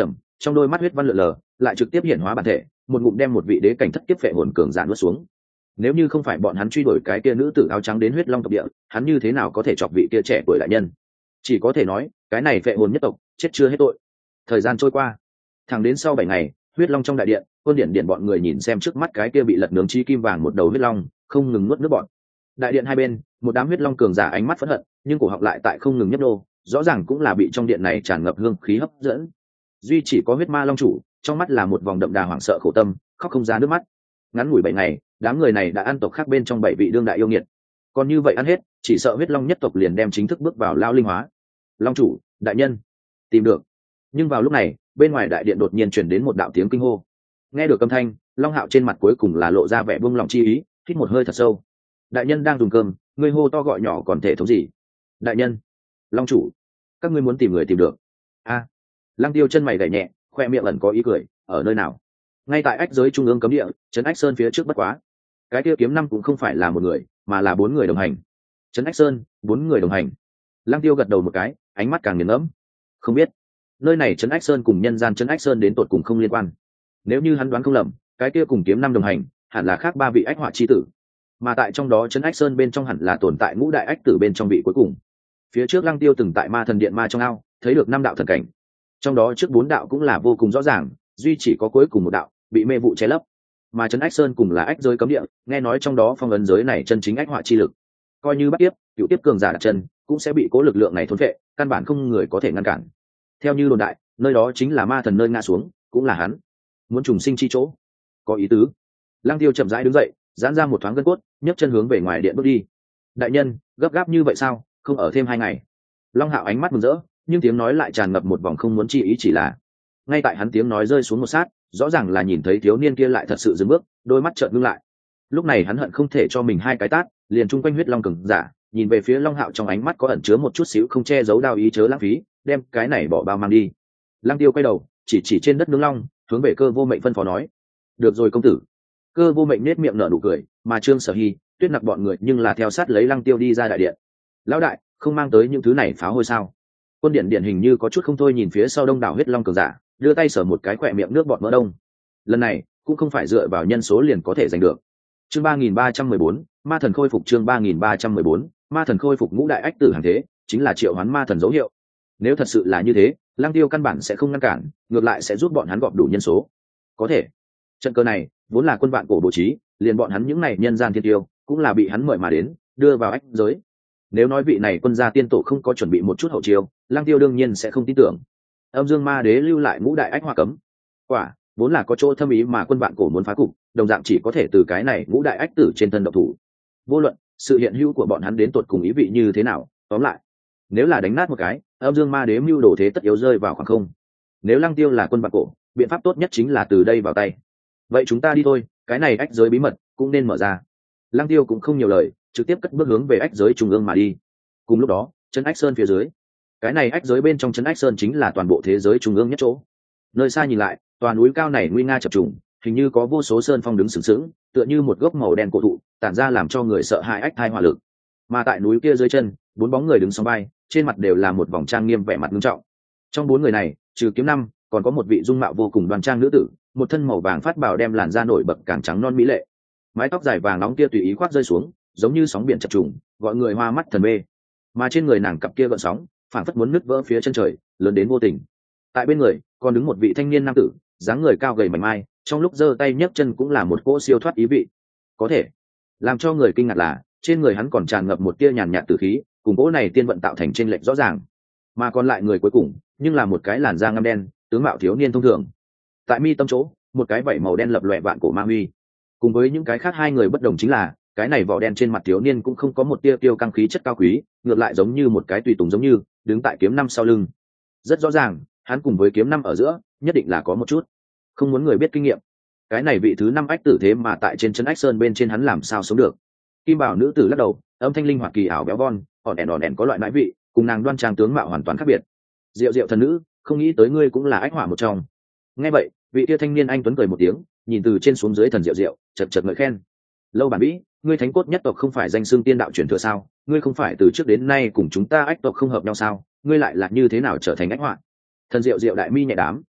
trong đôi mắt huyết văn lượn lờ lại trực tiếp hiện hóa bản thể, một ngụm đem một vị đế cảnh thất kiếp phệ hồn cường giả nuốt xuống. Nếu như không phải bọn hắn truy đuổi cái kia nữ tử áo trắng đến huyết long tộc địa, hắn như thế nào có thể chọc vị kia trẻ tuổi đại nhân? Chỉ có thể nói cái này phệ hồn nhất tộc chết chưa hết tội. Thời gian trôi qua, thẳng đến sau bảy ngày, huyết long trong đại điện, quân điển điện bọn người nhìn xem trước mắt cái kia bị lật nướng chi kim vàng một đầu huyết long, không ngừng nuốt nước bọt. Đại điện hai bên, một đám huyết long cường giả ánh mắt phẫn hận, nhưng cổ họng lại tại không ngừng nhấp nô, rõ ràng cũng là bị trong điện này tràn ngập hương khí hấp dẫn. Duy chỉ có huyết ma long chủ, trong mắt là một vòng đậm đà hoảng sợ khổ tâm, khóc không ra nước mắt. Ngắn ngủi bảy ngày, đám người này đã ăn tộc khác bên trong bảy vị đương đại yêu nghiệt. Còn như vậy ăn hết, chỉ sợ huyết long nhất tộc liền đem chính thức bước vào lao linh hóa. Long chủ, đại nhân, tìm được. Nhưng vào lúc này, bên ngoài đại điện đột nhiên truyền đến một đạo tiếng kinh hô. Nghe được âm thanh, Long Hạo trên mặt cuối cùng là lộ ra vẻ buông lòng chi ý, hít một hơi thật sâu. Đại nhân đang dùng cơm, ngươi hô to gọi nhỏ còn thể thống gì? Đại nhân, Long chủ, các ngươi muốn tìm người tìm được. A. À, Lăng Tiêu chân mày gảy nhẹ, khoe miệng ẩn có ý cười, ở nơi nào? Ngay tại ách giới trung ương cấm địa, trấn ách sơn phía trước bất quá. Cái kia kiếm năm cũng không phải là một người, mà là bốn người đồng hành. Trấn ách sơn, bốn người đồng hành. Lăng Tiêu gật đầu một cái, ánh mắt càng nghiền ngẫm. Không biết, nơi này trấn ách sơn cùng nhân gian trấn ách sơn đến tột cùng không liên quan. Nếu như hắn đoán không lầm, cái kia cùng kiếm năm đồng hành, hẳn là khác ba vị ách họa chi tử. Mà tại trong đó trấn ách sơn bên trong hẳn là tồn tại ngũ đại ách tử bên trong vị cuối cùng. Phía trước Lăng Tiêu từng tại ma thần điện ma trong ao thấy được năm đạo thần cảnh, trong đó trước bốn đạo cũng là vô cùng rõ ràng, duy chỉ có cuối cùng một đạo bị mê vụ che lấp. Mà trấn ách sơn cùng là ách giới cấm địa, nghe nói trong đó phong ấn giới này chân chính ách họa chi lực, coi như bắt tiếp cựu tiếp cường giả đặt chân cũng sẽ bị cố lực lượng này thôn phệ, căn bản không người có thể ngăn cản. Theo như đồn đại, nơi đó chính là ma thần nơi ngã xuống, cũng là hắn muốn trùng sinh chi chỗ. Có ý tứ. Lăng Tiêu chậm rãi đứng dậy, giãn ra một thoáng gân cốt, nhấc chân hướng về ngoài điện bước đi. Đại nhân, gấp gáp như vậy sao, không ở thêm hai ngày? Long Hạo ánh mắt mừng rỡ, nhưng tiếng nói lại tràn ngập một vòng không muốn chi ý, chỉ là ngay tại hắn tiếng nói rơi xuống một sát, rõ ràng là nhìn thấy thiếu niên kia lại thật sự dừng bước, đôi mắt trợn ngưng lại. Lúc này hắn hận không thể cho mình hai cái tát, liền chung quanh huyết long cường giả, nhìn về phía Long Hạo trong ánh mắt có ẩn chứa một chút xíu không che giấu đao ý, chớ lãng phí, đem cái này bỏ bao mang đi. Lăng Tiêu quay đầu, chỉ chỉ trên đất nướng long, hướng về Cơ Vô Mệnh phân phó nói: được rồi công tử. Cơ Vô Mệnh nết miệng nở nụ cười, mà Trương Sở Hi, Tuyết Nặc bọn người nhưng là theo sát lấy Lăng Tiêu đi ra đại điện. Lão đại, không mang tới những thứ này pháo hôi sao? Quân điện điện hình như có chút không thôi nhìn phía sau đông đảo huyết long cường giả, đưa tay sờ một cái khỏe miệng nước bọt mỡ đông. Lần này cũng không phải dựa vào nhân số liền có thể giành được. Chương ba nghìn ba trăm mười bốn, ma thần khôi phục. Chương ba nghìn ba trăm mười bốn, ma thần khôi phục. Ngũ đại ách tử hàng thế, chính là triệu hoán ma thần dấu hiệu. Nếu thật sự là như thế, Lăng Tiêu căn bản sẽ không ngăn cản, ngược lại sẽ giúp bọn hắn gọp đủ nhân số. Có thể, trận cơ này vốn là quân vạn cổ bố trí, liền bọn hắn những này nhân gian thiên tiêu cũng là bị hắn mời mà đến, đưa vào ách giới. Nếu nói vị này quân gia tiên tổ không có chuẩn bị một chút hậu chiêu, Lăng Tiêu đương nhiên sẽ không tin tưởng. Âm Dương Ma Đế lưu lại ngũ đại ách hỏa cấm, quả vốn là có chỗ thâm ý mà quân vạn cổ muốn phá cục, đồng dạng chỉ có thể từ cái này ngũ đại ách tử trên thân độc thủ. Vô luận sự hiện hữu của bọn hắn đến tột cùng ý vị như thế nào, tóm lại, nếu là đánh nát một cái, Âm Dương Ma Đế mưu đồ thế tất yếu rơi vào khoảng không. Nếu Lăng Tiêu là quân vạn cổ, biện pháp tốt nhất chính là từ đây vào tay. Vậy chúng ta đi thôi, cái này ách giới bí mật cũng nên mở ra. Lăng Tiêu cũng không nhiều lời, trực tiếp cất bước hướng về ách giới trung ương mà đi. Cùng lúc đó, chân ách sơn phía dưới, cái này ách giới bên trong chân ách sơn chính là toàn bộ thế giới trung ương nhất chỗ. Nơi xa nhìn lại, toàn núi cao này nguy nga chập trùng, hình như có vô số sơn phong đứng sừng sững, tựa như một gốc màu đen cổ thụ, tản ra làm cho người sợ hãi ách thai hỏa lực. Mà tại núi kia dưới chân, bốn bóng người đứng song vai, trên mặt đều là một vòng trang nghiêm vẻ mặt nghiêm trọng. Trong bốn người này, trừ kiếm năm, còn có một vị dung mạo vô cùng đoan trang nữ tử, một thân màu vàng phát bào đem làn da nổi bật càng trắng non mỹ lệ, mái tóc dài vàng nóng kia tùy ý khoác rơi xuống, giống như sóng biển chập trùng, gọi người hoa mắt thần mê. Mà trên người nàng cặp kia gợn sóng, phảng phất muốn nứt vỡ phía chân trời, lớn đến vô tình. Tại bên người còn đứng một vị thanh niên nam tử, dáng người cao gầy mảnh mai, trong lúc giơ tay nhấc chân cũng là một cỗ siêu thoát ý vị. Có thể làm cho người kinh ngạc là, trên người hắn còn tràn ngập một tia nhàn nhạt tử khí, cùng cỗ này tiên vận tạo thành chênh lệch rõ ràng. Mà còn lại người cuối cùng, nhưng là một cái làn da ngăm đen, tướng mạo thiếu niên thông thường. Tại mi tâm chỗ, một cái vảy màu đen lập lòe vạn cổ ma huy. Cùng với những cái khác hai người bất đồng chính là, cái này vỏ đen trên mặt thiếu niên cũng không có một tia tiêu căng khí chất cao quý, ngược lại giống như một cái tùy tùng, giống như đứng tại kiếm năm sau lưng. Rất rõ ràng, hắn cùng với kiếm năm ở giữa, nhất định là có một chút không muốn người biết kinh nghiệm. Cái này vị thứ năm ách tử thế mà tại trên chân ách sơn bên trên hắn làm sao sống được? Kim bảo nữ tử lắc đầu, âm thanh linh hoạt kỳ ảo béo von, ỏn ẻn ỏn ẻn có loại nãi vị, cùng nàng đoan trang tướng mạo hoàn toàn khác biệt. Diệu diệu thần nữ, không nghĩ tới ngươi cũng là ách hỏa một trong. Nghe vậy, vị tia thanh niên anh tuấn cười một tiếng, nhìn từ trên xuống dưới thần diệu diệu, chật chật ngợi khen. Lâu bản bĩ, ngươi thánh cốt nhất tộc không phải danh xưng tiên đạo truyền thừa sao? Ngươi không phải từ trước đến nay cùng chúng ta ách tộc không hợp nhau sao? Ngươi lại là như thế nào trở thành ách họa? Thần diệu diệu đại mi nhẹ đám,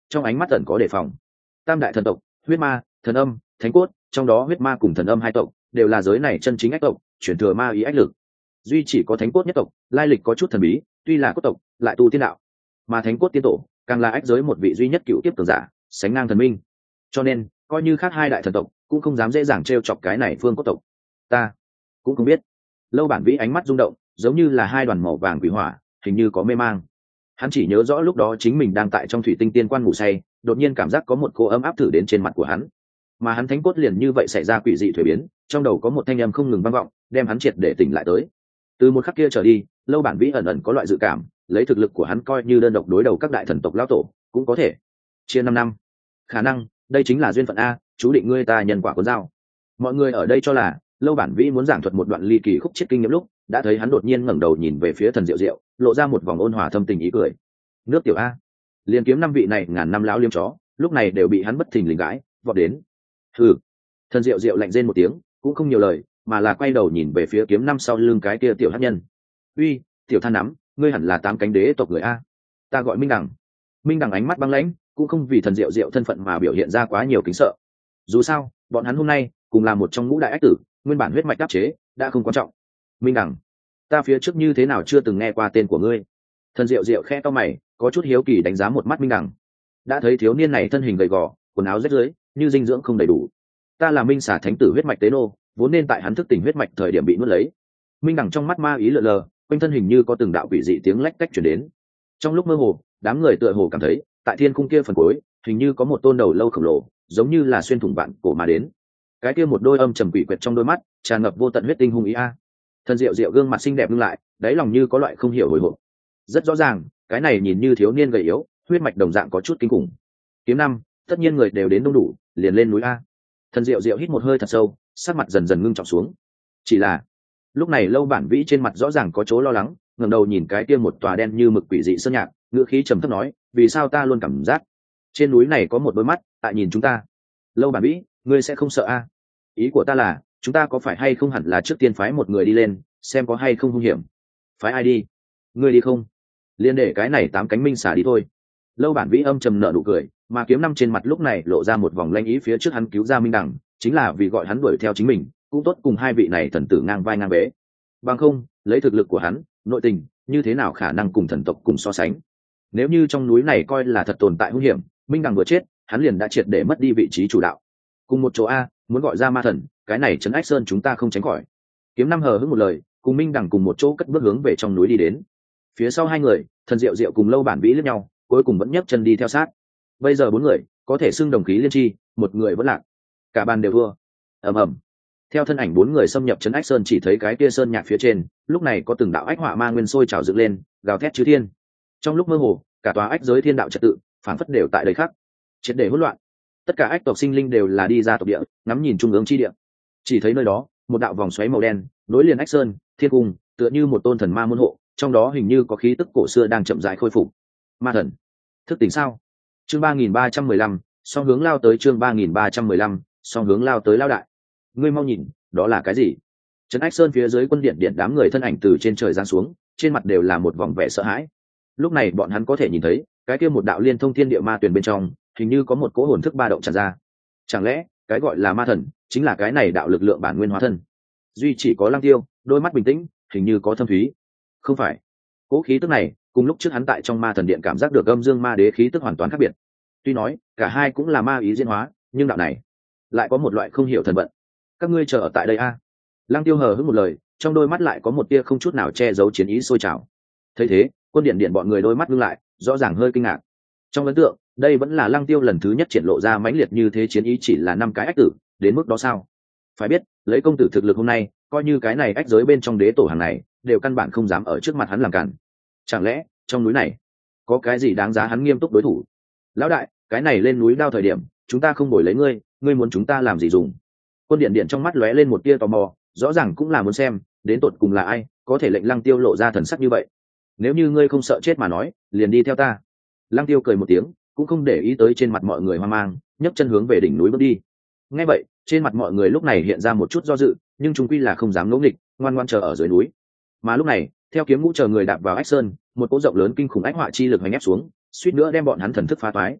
trong ánh mắt tẩn có đề phòng. Tam đại thần tộc, huyết ma, thần âm, thánh cốt, trong đó huyết ma cùng thần âm hai tộc đều là giới này chân chính ách tộc, chuyển thừa ma ý ách lực. Duy chỉ có thánh cốt nhất tộc lai lịch có chút thần bí, tuy là cốt tộc lại tu tiên đạo, mà thánh cốt tiên tổ càng là ách giới một vị duy nhất cựu tiếp cường giả, sánh ngang thần minh. Cho nên coi như khác hai đại thần tộc cũng không dám dễ dàng t chọc cái này phương cốt tộc. Ta cũng không biết. Lâu Bản Vĩ ánh mắt rung động, giống như là hai đoàn màu vàng quỷ hỏa, hình như có mê mang. Hắn chỉ nhớ rõ lúc đó chính mình đang tại trong thủy tinh tiên quan ngủ say, đột nhiên cảm giác có một cô ấm áp thử đến trên mặt của hắn, mà hắn thánh cốt liền như vậy xảy ra quỷ dị thuế biến, trong đầu có một thanh âm không ngừng vang vọng, đem hắn triệt để tỉnh lại tới. Từ một khắc kia trở đi, Lâu Bản Vĩ ẩn ẩn có loại dự cảm, lấy thực lực của hắn coi như đơn độc đối đầu các đại thần tộc lão tổ cũng có thể chia năm năm, khả năng đây chính là duyên phận a, chú định ngươi ta nhân quả cuốn dao. Mọi người ở đây cho là Lâu Bản Vĩ muốn giảng thuật một đoạn ly kỳ khúc chiết kinh nghiệm lúc, đã thấy hắn đột nhiên ngẩng đầu nhìn về phía Thần Diệu Diệu, lộ ra một vòng ôn hòa thâm tình ý cười. Nước tiểu a, liền kiếm năm vị này ngàn năm lão liêm chó, lúc này đều bị hắn bất thình lình gãi vọt đến. Hừ. Thần Diệu Diệu lạnh rên một tiếng, cũng không nhiều lời, mà là quay đầu nhìn về phía kiếm năm sau lưng cái kia tiểu hắc nhân. Uy, tiểu than nắm, ngươi hẳn là tám cánh đế tộc người a. Ta gọi Minh Đằng. Minh Đằng ánh mắt băng lãnh, cũng không vì Thần Diệu Diệu thân phận mà biểu hiện ra quá nhiều kính sợ. Dù sao, bọn hắn hôm nay cùng là một trong ngũ đại ách tử, nguyên bản huyết mạch đáp chế đã không quan trọng. Minh Đằng, ta phía trước như thế nào chưa từng nghe qua tên của ngươi? Thần Diệu Diệu khẽ to mày, có chút hiếu kỳ đánh giá một mắt Minh Đằng. Đã thấy thiếu niên này thân hình gầy gò, quần áo rách rưới, như dinh dưỡng không đầy đủ. Ta là Minh Xà Thánh tử huyết mạch tế nô, vốn nên tại hắn thức tỉnh huyết mạch thời điểm bị nuốt lấy. Minh Đằng trong mắt ma ý lờ lờ, quanh thân hình như có từng đạo quỷ dị tiếng lách cách truyền đến. Trong lúc mơ hồ, đám người tựa hồ cảm thấy, tại thiên cung kia phần cuối, hình như có một tôn đầu lâu khổng lồ, giống như là xuyên thủng vạn cổ mà đến. Cái kia một đôi âm trầm quỷ quyệt trong đôi mắt, tràn ngập vô tận huyết tinh hung ý a. Thần Diệu Diệu gương mặt xinh đẹp ngưng lại, đáy lòng như có loại không hiểu hồi hộp. Rất rõ ràng, cái này nhìn như thiếu niên gầy yếu, huyết mạch đồng dạng có chút kinh khủng. Kiếm năm, tất nhiên người đều đến đông đủ, liền lên núi a. Thần Diệu Diệu hít một hơi thật sâu, sắc mặt dần dần ngưng trọng xuống. Chỉ là, lúc này Lâu Bản Vĩ trên mặt rõ ràng có chỗ lo lắng, ngẩng đầu nhìn cái kia một tòa đen như mực quỷ dị sơn nhạc, ngữ khí trầm thấp nói, vì sao ta luôn cảm giác trên núi này có một đôi mắt tại nhìn chúng ta? Lâu Bản Vĩ, ngươi sẽ không sợ a? Ý của ta là, chúng ta có phải hay không hẳn là trước tiên phái một người đi lên, xem có hay không hung hiểm. Phái ai đi? Ngươi đi không? Liên để cái này tám cánh minh xả đi thôi. Lâu Bản Vĩ âm trầm nở nụ cười, mà kiếm năm trên mặt lúc này lộ ra một vòng lanh ý, phía trước hắn cứu ra Minh Đằng, chính là vì gọi hắn đuổi theo chính mình, cũng tốt cùng hai vị này thần tử ngang vai ngang bế. Bằng không, lấy thực lực của hắn, nội tình, như thế nào khả năng cùng thần tộc cùng so sánh? Nếu như trong núi này coi là thật tồn tại hung hiểm, Minh Đằng vừa chết, hắn liền đã triệt để mất đi vị trí chủ đạo. Cùng một chỗ a, muốn gọi ra ma thần, cái này trấn ách sơn chúng ta không tránh khỏi. Kiếm năm hờ hững một lời, cùng Minh Đằng cùng một chỗ cất bước hướng về trong núi đi đến. Phía sau hai người, Thần Diệu Diệu cùng Lâu Bản Vĩ liếc nhau, cuối cùng vẫn nhấc chân đi theo sát. Bây giờ bốn người có thể xưng đồng khí liên chi, một người vẫn lạc, cả bàn đều thua. Ầm ầm. Theo thân ảnh bốn người xâm nhập trấn ách sơn, chỉ thấy cái kia sơn nhạc phía trên, lúc này có từng đạo ách hỏa ma nguyên sôi trào dựng lên, gào thét chư thiên. Trong lúc mơ hồ, cả tòa ách giới thiên đạo trật tự, phản phất đều tại đây khắc, triệt để hỗn loạn. Tất cả ách tộc sinh linh đều là đi ra tộc địa, ngắm nhìn trung ương chi địa. Chỉ thấy nơi đó, một đạo vòng xoáy màu đen, nối liền ách sơn, thiên cung, tựa như một tôn thần ma môn hộ, trong đó hình như có khí tức cổ xưa đang chậm rãi khôi phục. Ma thần, thức tỉnh sao? Chương ba nghìn ba trăm mười lăm, song hướng lao tới, chương ba nghìn ba trăm mười lăm, song hướng lao tới lao đại. Ngươi mau nhìn, đó là cái gì? Trấn ách sơn phía dưới quân điện điện đám người thân ảnh từ trên trời giáng xuống, trên mặt đều là một vòng vẻ sợ hãi. Lúc này bọn hắn có thể nhìn thấy, cái kia một đạo liên thông thiên địa ma tuyền bên trong, hình như có một cỗ hồn thức ba động tràn ra. Chẳng lẽ cái gọi là ma thần chính là cái này đạo lực lượng bản nguyên hóa thân? Duy chỉ có Lăng Tiêu, đôi mắt bình tĩnh, hình như có thâm thúy. Không phải, cỗ khí tức này cùng lúc trước hắn tại trong ma thần điện cảm giác được âm dương ma đế khí tức hoàn toàn khác biệt. Tuy nói cả hai cũng là ma ý diễn hóa, nhưng đạo này lại có một loại không hiểu thần vận. Các ngươi chờ ở tại đây a. À? Lăng Tiêu hờ hững một lời, trong đôi mắt lại có một tia không chút nào che giấu chiến ý sôi trào. Thấy thế, quân điện điện bọn người đôi mắt ngưng lại, rõ ràng hơi kinh ngạc. Trong ấn tượng, đây vẫn là Lăng Tiêu lần thứ nhất triển lộ ra mãnh liệt như thế chiến ý, chỉ là năm cái ách tử, đến mức đó sao? Phải biết, lấy công tử thực lực hôm nay, coi như cái này ách giới bên trong đế tổ hàng này, đều căn bản không dám ở trước mặt hắn làm cản. Chẳng lẽ trong núi này có cái gì đáng giá hắn nghiêm túc đối thủ? Lão đại, cái này lên núi đao thời điểm, chúng ta không bồi lấy ngươi, ngươi muốn chúng ta làm gì dùng? Quân điện điện trong mắt lóe lên một tia tò mò, rõ ràng cũng là muốn xem đến tột cùng là ai có thể lệnh Lăng Tiêu lộ ra thần sắc như vậy. Nếu như ngươi không sợ chết mà nói, liền đi theo ta. Lăng Tiêu cười một tiếng, cũng không để ý tới trên mặt mọi người hoang mang, nhấc chân hướng về đỉnh núi bước đi. Nghe vậy, trên mặt mọi người lúc này hiện ra một chút do dự, nhưng chúng quy là không dám ngỗ nghịch, ngoan ngoan chờ ở dưới núi. Mà lúc này, theo kiếm ngũ chờ người đạp vào ách sơn, một cỗ rộng lớn kinh khủng ách họa chi lực hành ép xuống, suýt nữa đem bọn hắn thần thức phá toái.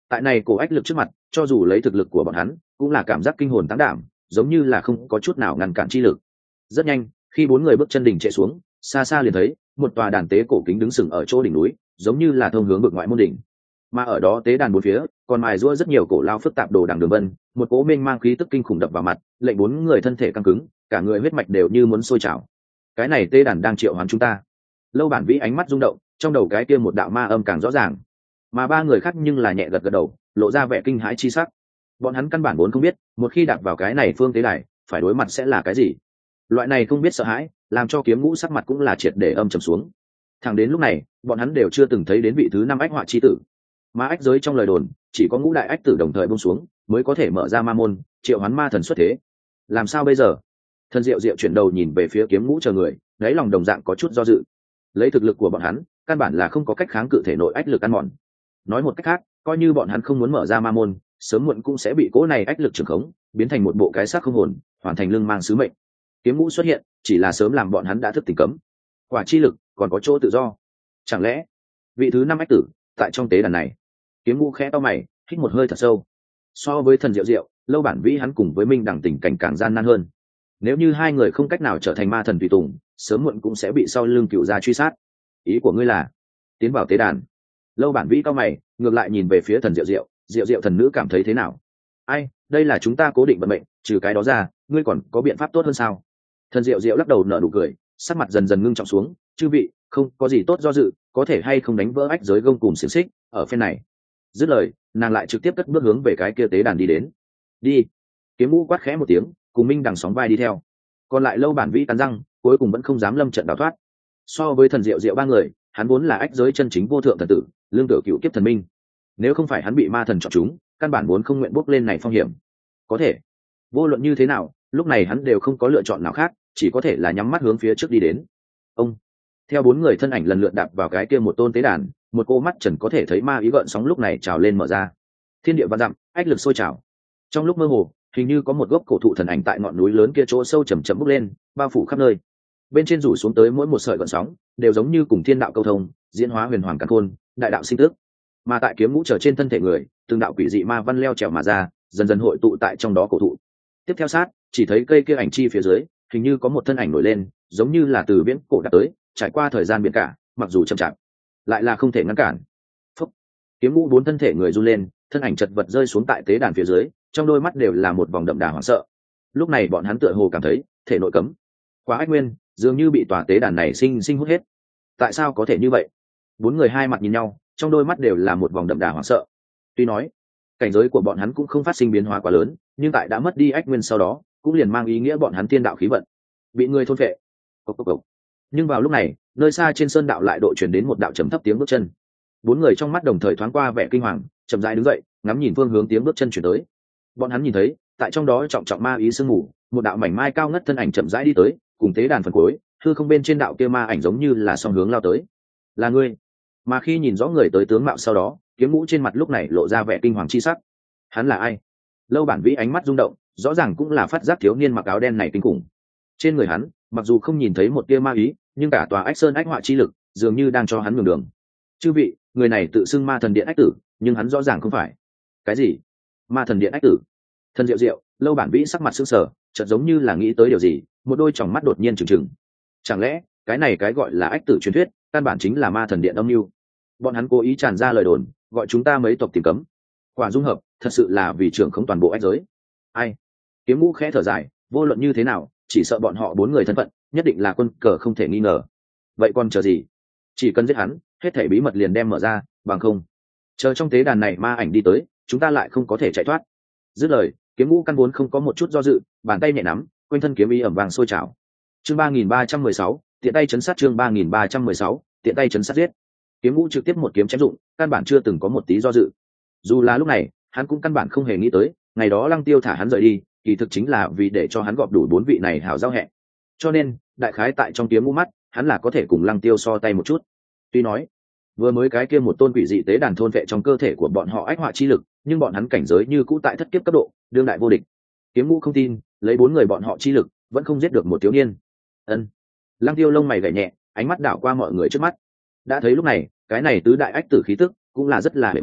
tại này cổ ách lực trước mặt, cho dù lấy thực lực của bọn hắn cũng là cảm giác kinh hồn táng đảm, giống như là không có chút nào ngăn cản chi lực. Rất nhanh, khi bốn người bước chân đỉnh chạy xuống, xa xa liền thấy một tòa đàn tế cổ kính đứng sừng ở chỗ đỉnh núi, giống như là thông hướng vực ngoại môn đỉnh. Mà ở đó tế đàn bốn phía còn mài giũa rất nhiều cổ lao phức tạp đồ đằng đường vân, một cỗ mênh mang khí tức kinh khủng đập vào mặt, lệnh bốn người thân thể căng cứng, cả người huyết mạch đều như muốn sôi trào. Cái này tế đàn đang triệu hoán chúng ta. Lâu Bản Vĩ ánh mắt rung động, trong đầu cái kia một đạo ma âm càng rõ ràng. Mà ba người khác nhưng là nhẹ gật gật đầu, lộ ra vẻ kinh hãi chi sắc. Bọn hắn căn bản vốn không biết, một khi đạp vào cái này phương tế đài, phải đối mặt sẽ là cái gì. Loại này không biết sợ hãi, làm cho Kiếm Ngũ sắc mặt cũng là triệt để âm trầm xuống. Thẳng đến lúc này, bọn hắn đều chưa từng thấy đến vị thứ năm ách họa chi tử. Mà ách giới trong lời đồn, chỉ có ngũ đại ách tử đồng thời buông xuống, mới có thể mở ra ma môn, triệu hoán ma thần xuất thế. Làm sao bây giờ? Thần Diệu Diệu chuyển đầu nhìn về phía Kiếm Ngũ chờ người, đáy lòng đồng dạng có chút do dự. Lấy thực lực của bọn hắn, căn bản là không có cách kháng cự thể nội ách lực ăn mòn. Nói một cách khác, coi như bọn hắn không muốn mở ra ma môn, sớm muộn cũng sẽ bị cỗ này ách lực trưởng khống, biến thành một bộ cái xác không hồn, hoàn thành lưng mang sứ mệnh. Kiếm Ngũ xuất hiện, chỉ là sớm làm bọn hắn đã thức tỉnh cấm. Quả chi lực còn có chỗ tự do. Chẳng lẽ vị thứ năm ách tử tại trong tế đàn này? Kiếm Ngũ khẽ to mày, hít một hơi thật sâu. So với Thần Diệu Diệu, Lâu Bản Vĩ hắn cùng với Minh Đẳng tình cảnh càng gian nan hơn. Nếu như hai người không cách nào trở thành ma thần tùy tùng, sớm muộn cũng sẽ bị sau lưng cựu gia truy sát. Ý của ngươi là tiến vào tế đàn? Lâu Bản Vĩ cao mày, ngược lại nhìn về phía Thần Diệu Diệu, Diệu Diệu thần nữ cảm thấy thế nào? Ai, đây là chúng ta cố định vận mệnh, trừ cái đó ra, ngươi còn có biện pháp tốt hơn sao? Thần Diệu Diệu lắc đầu nở nụ cười, sắc mặt dần dần ngưng trọng xuống. Chư vị, không có gì tốt do dự, có thể hay không đánh vỡ ách giới gông cùng xiềng xích ở phen này. Dứt lời, nàng lại trực tiếp cất bước hướng về cái kia tế đàn đi đến. Đi. Kiếm Ngũ quát khẽ một tiếng, cùng Minh Đằng sóng vai đi theo. Còn lại Lâu Bản Vĩ cắn răng, cuối cùng vẫn không dám lâm trận đào thoát. So với Thần Diệu Diệu ba người, hắn vốn là ách giới chân chính vô thượng thần tử, lương tựa cựu kiếp thần minh. Nếu không phải hắn bị ma thần chọn chúng, căn bản vốn không nguyện bước lên này phong hiểm. Có thể, vô luận như thế nào, lúc này hắn đều không có lựa chọn nào khác, chỉ có thể là nhắm mắt hướng phía trước đi đến. Ông, theo bốn người thân ảnh lần lượt đạp vào cái kia một tôn tế đàn, một cô mắt trần có thể thấy ma ý gợn sóng lúc này trào lên mở ra. Thiên địa vạn dặm, ách lực sôi trào. Trong lúc mơ hồ, hình như có một gốc cổ thụ thần ảnh tại ngọn núi lớn kia chỗ sâu chầm chậm bốc lên, bao phủ khắp nơi. Bên trên rủ xuống tới mỗi một sợi gợn sóng, đều giống như cùng thiên đạo câu thông, diễn hóa huyền hoàng càn khôn, đại đạo sinh tức. Mà tại Kiếm Ngũ trở trên thân thể người, từng đạo quỷ dị ma văn leo trèo mà ra, dần dần hội tụ tại trong đó cổ thụ. Tiếp theo sát, chỉ thấy cây kia ảnh chi phía dưới, hình như có một thân ảnh nổi lên, giống như là từ viễn cổ đã tới, trải qua thời gian biển cả, mặc dù chậm chạp, lại là không thể ngăn cản. Phúc. Kiếm Ngũ bốn thân thể người run lên, thân ảnh chật vật rơi xuống tại tế đàn phía dưới, trong đôi mắt đều là một vòng đậm đà hoảng sợ. Lúc này bọn hắn tựa hồ cảm thấy thể nội cấm quá ách nguyên dường như bị tòa tế đàn này sinh sinh hút hết. Tại sao có thể như vậy? Bốn người hai mặt nhìn nhau, trong đôi mắt đều là một vòng đậm đà hoảng sợ. Tuy nói cảnh giới của bọn hắn cũng không phát sinh biến hóa quá lớn, nhưng tại đã mất đi ách nguyên sau đó, cũng liền mang ý nghĩa bọn hắn thiên đạo khí vận bị người thôn phệ. Cốc cốc cốc. Nhưng vào lúc này, nơi xa trên sơn đạo lại độ truyền đến một đạo trầm thấp tiếng bước chân. Bốn người trong mắt đồng thời thoáng qua vẻ kinh hoàng, chậm rãi đứng dậy, ngắm nhìn phương hướng tiếng bước chân chuyển tới. Bọn hắn nhìn thấy, tại trong đó trọng trọng ma ý sương mù, một đạo mảnh mai cao ngất thân ảnh chậm rãi đi tới, cùng tế đàn phần cuối, hư không bên trên đạo kia ma ảnh giống như là song hướng lao tới. Là ngươi? Mà khi nhìn rõ người tới tướng mạo sau đó, Kiếm Ngũ trên mặt lúc này lộ ra vẻ kinh hoàng chi sắc. Hắn là ai? Lâu Bản Vĩ ánh mắt rung động, rõ ràng cũng là phát giác thiếu niên mặc áo đen này kinh khủng. Trên người hắn, mặc dù không nhìn thấy một tia ma ý, nhưng cả tòa ách sơn ách họa chi lực dường như đang cho hắn nhường đường. Chư vị, người này tự xưng ma thần điện ách tử, nhưng hắn rõ ràng không phải. Cái gì? Ma thần điện ách tử? Thần Diệu Diệu, Lâu Bản Vĩ sắc mặt sững sờ, chợt giống như là nghĩ tới điều gì, một đôi tròng mắt đột nhiên trừng trừng. Chẳng lẽ cái này cái gọi là ách tử truyền thuyết, căn bản chính là ma thần điện âm mưu? Bọn hắn cố ý tràn ra lời đồn, gọi chúng ta mấy tộc tìm cấm. Quả dung hợp, thật sự là vì trưởng không toàn bộ ách giới. Ai? Kiếm Ngũ khẽ thở dài, vô luận như thế nào, chỉ sợ bọn họ bốn người thân phận, nhất định là quân cờ không thể nghi ngờ. Vậy còn chờ gì? Chỉ cần giết hắn, hết thảy bí mật liền đem mở ra, bằng không, chờ trong tế đàn này ma ảnh đi tới, chúng ta lại không có thể chạy thoát. Dứt lời, Kiếm Ngũ căn vốn không có một chút do dự, bàn tay nhẹ nắm, quanh thân kiếm ý ẩm vàng sôi trào. Chương ba nghìn ba trăm mười sáu, tiện tay chấn sát. Chương ba nghìn ba trăm mười sáu, tiện tay chấn sát giết. Kiếm Ngũ trực tiếp một kiếm chém dụng, căn bản chưa từng có một tí do dự. Dù là lúc này, hắn cũng căn bản không hề nghĩ tới, ngày đó Lăng Tiêu thả hắn rời đi, kỳ thực chính là vì để cho hắn gọp đủ bốn vị này hảo giao hẹn. Cho nên, đại khái tại trong Kiếm Ngũ mắt, hắn là có thể cùng Lăng Tiêu so tay một chút. Tuy nói, vừa mới cái kia một tôn quỷ dị tế đàn thôn vệ trong cơ thể của bọn họ ách họa chi lực, nhưng bọn hắn cảnh giới như cũ tại thất kiếp cấp độ, đương đại vô địch. Kiếm Ngũ không tin, lấy bốn người bọn họ chi lực, vẫn không giết được một thiếu niên. Ân. Lăng Tiêu lông mày gảy nhẹ, ánh mắt đảo qua mọi người trước mắt. Đã thấy lúc này, cái này tứ đại ách tử khí tức, cũng là rất là bề bại,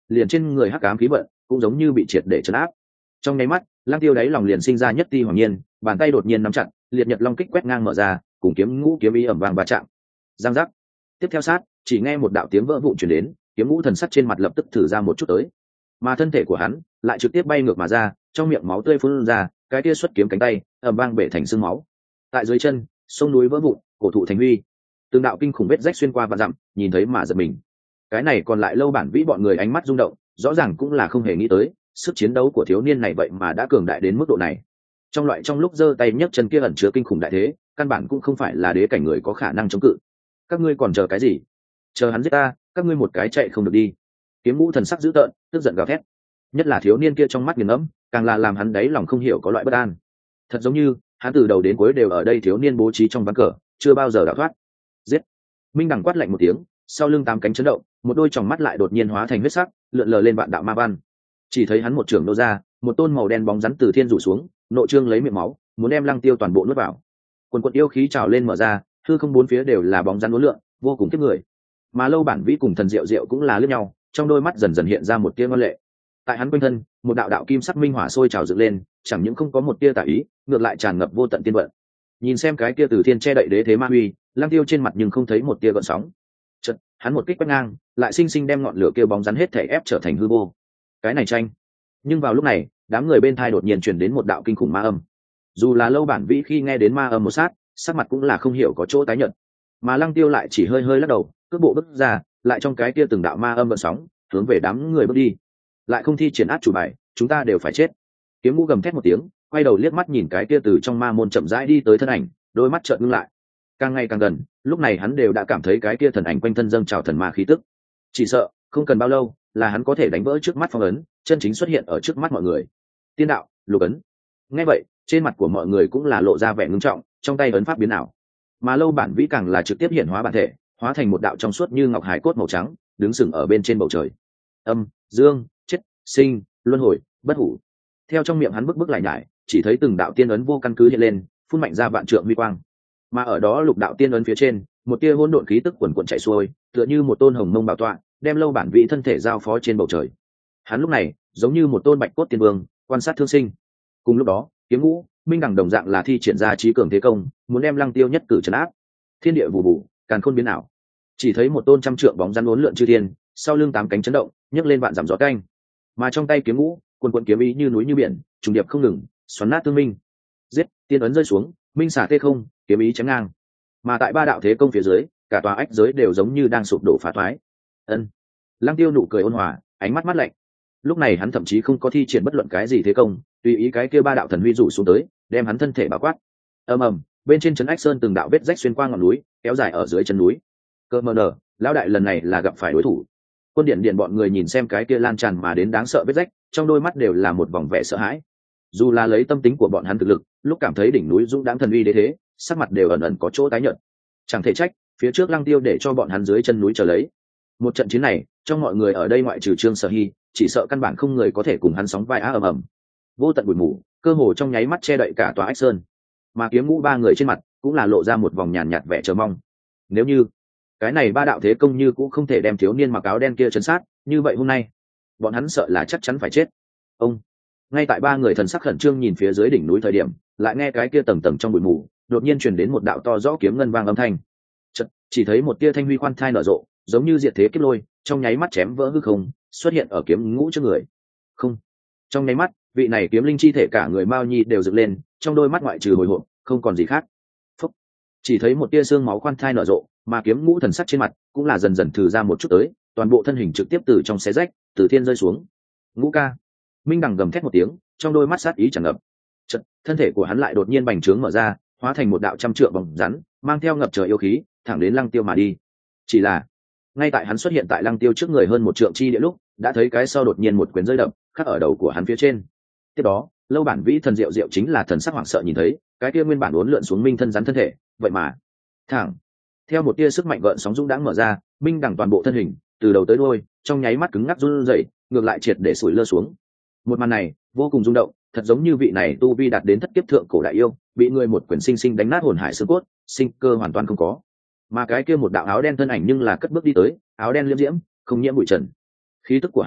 liền trên người hắc ám khí vận cũng giống như bị triệt để chấn áp. Trong nháy mắt, Lăng Tiêu đáy lòng liền sinh ra nhất ti hoàng nhiên, bàn tay đột nhiên nắm chặt, liệt nhật long kích quét ngang mở ra, cùng kiếm ngũ kiếm ý ầm vang va chạm. Giang giác. Tiếp theo sát, chỉ nghe một đạo tiếng vỡ vụn truyền đến, kiếm ngũ thần sắc trên mặt lập tức thử ra một chút tới, mà thân thể của hắn lại trực tiếp bay ngược mà ra, trong miệng máu tươi phun ra, cái kia xuất kiếm cánh tay ầm vang bể thành xương máu. Tại dưới chân, sông núi vỡ vụn, cổ thụ thành huy, từng đạo kinh khủng vết rách xuyên qua vạn dặm, nhìn thấy mà giật mình. Cái này còn lại Lâu Bản Vĩ bọn người ánh mắt rung động, rõ ràng cũng là không hề nghĩ tới sức chiến đấu của thiếu niên này vậy mà đã cường đại đến mức độ này. Trong loại trong lúc giơ tay nhấc chân kia ẩn chứa kinh khủng đại thế, căn bản cũng không phải là đế cảnh người có khả năng chống cự. Các ngươi còn chờ cái gì? Chờ hắn giết ta, các ngươi một cái chạy không được đi. Kiếm Ngũ thần sắc dữ tợn, tức giận gào thét. Nhất là thiếu niên kia trong mắt nghiền ngẫm, càng là làm hắn đáy lòng không hiểu có loại bất an. Thật giống như hắn từ đầu đến cuối đều ở đây thiếu niên bố trí trong ván cờ, chưa bao giờ đào thoát. Giết! Minh Đằng quát lạnh một tiếng, sau lưng tám cánh chấn động, một đôi tròng mắt lại đột nhiên hóa thành huyết sắc, lượn lờ lên vạn đạo ma văn. Chỉ thấy hắn một trường nô ra, một tôn màu đen bóng rắn từ thiên rủ xuống, nội trương lấy miệng máu, muốn đem Lăng Tiêu toàn bộ nuốt vào. Quần quần yêu khí trào lên mở ra, hư không bốn phía đều là bóng rắn uốn lượn, vô cùng kiếp người. Mà Lâu Bản Vĩ cùng Thần Diệu Diệu cũng là liếc nhau, trong đôi mắt dần dần hiện ra một tia ngoan lệ. Tại hắn quanh thân, một đạo đạo kim sắc minh hỏa sôi trào dựng lên, chẳng những không có một tia tà ý, ngược lại tràn ngập vô tận tiên vận. Nhìn xem cái kia từ thiên che đậy đế thế ma huy, Lăng Tiêu trên mặt nhưng không thấy một tia gợn sóng. Chợt, hắn một kích quét ngang, lại sinh sinh đem ngọn lửa kia bóng rắn hết thể ép trở thành hư vô. Cái này tranh. Nhưng vào lúc này, đám người bên thai đột nhiên truyền đến một đạo kinh khủng ma âm. Dù là Lâu Bản Vĩ khi nghe đến ma âm một sát, sắc mặt cũng là không hiểu có chỗ tái nhợt. Mà Lăng Tiêu lại chỉ hơi hơi lắc đầu, cước bộ bước ra, lại trong cái kia từng đạo ma âm gợn sóng, hướng về đám người bước đi. Lại không thi triển át chủ bài, chúng ta đều phải chết. Kiếm Ngũ gầm thét một tiếng, quay đầu liếc mắt nhìn cái kia từ trong ma môn chậm rãi đi tới thân ảnh, đôi mắt trợn ngưng lại. Càng ngày càng gần, lúc này hắn đều đã cảm thấy cái kia thần ảnh quanh thân dâng trào thần ma khí tức. Chỉ sợ không cần bao lâu là hắn có thể đánh vỡ trước mắt phong ấn, chân chính xuất hiện ở trước mắt mọi người. Tiên đạo, lục ấn. Nghe vậy, trên mặt của mọi người cũng là lộ ra vẻ ngưng trọng, trong tay ấn pháp biến ảo. Mà Lâu Bản Vĩ càng là trực tiếp hiện hóa bản thể, hóa thành một đạo trong suốt như ngọc hải cốt màu trắng, đứng sừng ở bên trên bầu trời. Âm, dương, chết, sinh, luân hồi, bất hủ. Theo trong miệng hắn bức bức lại nhải, chỉ thấy từng đạo tiên ấn vô căn cứ hiện lên, phun mạnh ra vạn trượng huy quang. Mà ở đó lục đạo tiên ấn phía trên, một tia hỗn độn khí tức quần quần chảy xuôi, tựa như một tôn hồng mông bảo tọa, đem Lâu Bản Vĩ thân thể giao phó trên bầu trời. Hắn lúc này giống như một tôn bạch cốt tiên vương, quan sát thương sinh. Cùng lúc đó, Kiếm Ngũ, Minh Đằng đồng dạng là thi triển ra trí cường thế công, muốn đem Lăng Tiêu nhất cử trấn áp. Thiên địa vụ vụ, càn khôn biến ảo. Chỉ thấy một tôn trăm trượng bóng rắn uốn lượn chư thiên, sau lưng tám cánh chấn động, nhấc lên vạn dặm gió canh. Mà trong tay Kiếm Ngũ, quần quần kiếm ý như núi như biển, trùng điệp không ngừng, xoắn nát tương minh. Giết, tiên ấn rơi xuống, minh xả tê không, kiếm ý chém ngang. Mà tại ba đạo thế công phía dưới, cả tòa ách giới đều giống như đang sụp đổ phá thoái. Ân. Lăng Tiêu nụ cười ôn hòa, ánh mắt mắt lạnh. Lúc này hắn thậm chí không có thi triển bất luận cái gì thế công, tùy ý cái kia ba đạo thần huy rủ xuống tới, đem hắn thân thể bao quát. Ầm ầm, bên trên trấn ách sơn từng đạo vết rách xuyên qua ngọn núi, kéo dài ở dưới chân núi. Cơ mờ nở, lão đại lần này là gặp phải đối thủ. Quân điện điện bọn người nhìn xem cái kia lan tràn mà đến đáng sợ vết rách, trong đôi mắt đều là một vòng vẻ sợ hãi. Dù là lấy tâm tính của bọn hắn thực lực, lúc cảm thấy đỉnh núi dũng đáng thần uy đế thế, sắc mặt đều ẩn ẩn có chỗ tái nhợt. Chẳng thể trách, phía trước Lăng Tiêu để cho bọn hắn dưới chân núi chờ lấy. Một trận chiến này, trong mọi người ở đây ngoại trừ Trương Sở Hi, chỉ sợ căn bản không người có thể cùng hắn sóng vai á ầm ầm. Vô tận bụi mù, cơ hồ trong nháy mắt che đậy cả tòa ách sơn. Mà Kiếm Ngũ ba người trên mặt cũng là lộ ra một vòng nhàn nhạt vẻ chờ mong. Nếu như cái này ba đạo thế công như cũng không thể đem thiếu niên mặc áo đen kia chấn sát, như vậy hôm nay bọn hắn sợ là chắc chắn phải chết. Ông ngay tại ba người thần sắc khẩn trương nhìn phía dưới đỉnh núi thời điểm, lại nghe cái kia tầng tầng trong bụi mù đột nhiên truyền đến một đạo to rõ kiếm ngân vang âm thanh. Chợt, chỉ thấy một tia thanh huy khoan thai nở rộ, giống như diệt thế kiếp lôi, trong nháy mắt chém vỡ hư không, xuất hiện ở Kiếm Ngũ trước người. Không, trong nháy mắt, vị này kiếm linh chi thể cả người Mao Nhi đều dựng lên, trong đôi mắt ngoại trừ hồi hộp, không còn gì khác. Phúc, chỉ thấy một tia xương máu khoan thai nở rộ, mà Kiếm Ngũ thần sắc trên mặt cũng là dần dần thử ra một chút tới, toàn bộ thân hình trực tiếp từ trong xé rách, từ thiên rơi xuống. Ngũ ca. Minh Đằng gầm thét một tiếng, trong đôi mắt sát ý tràn ngập. Chợt, thân thể của hắn lại đột nhiên bành trướng mở ra, hóa thành một đạo trăm trượng bóng rắn, mang theo ngập trời yêu khí, thẳng đến Lăng Tiêu mà đi. Chỉ là, ngay tại hắn xuất hiện tại Lăng Tiêu trước người hơn một trượng chi địa lúc, đã thấy cái sau đột nhiên một quyền rơi đập, khắc ở đầu của hắn phía trên. Tiếp đó, Lâu Bản Vĩ thần diệu diệu chính là thần sắc hoảng sợ nhìn thấy, cái kia nguyên bản uốn lượn xuống minh thân rắn thân thể, vậy mà thẳng theo một tia sức mạnh gợn sóng dũng đãng mở ra, minh đẳng toàn bộ thân hình, từ đầu tới đuôi, trong nháy mắt cứng ngắc run rẩy, ngược lại triệt để sủi lơ xuống. Một màn này vô cùng rung động, thật giống như vị này tu vi đạt đến thất kiếp thượng cổ đại yêu, bị người một quyền sinh sinh đánh nát hồn hải xương cốt, sinh cơ hoàn toàn không có. Mà cái kia một đạo áo đen thân ảnh nhưng là cất bước đi tới, áo đen liễm diễm, không nhiễm bụi trần. Khí tức của hắn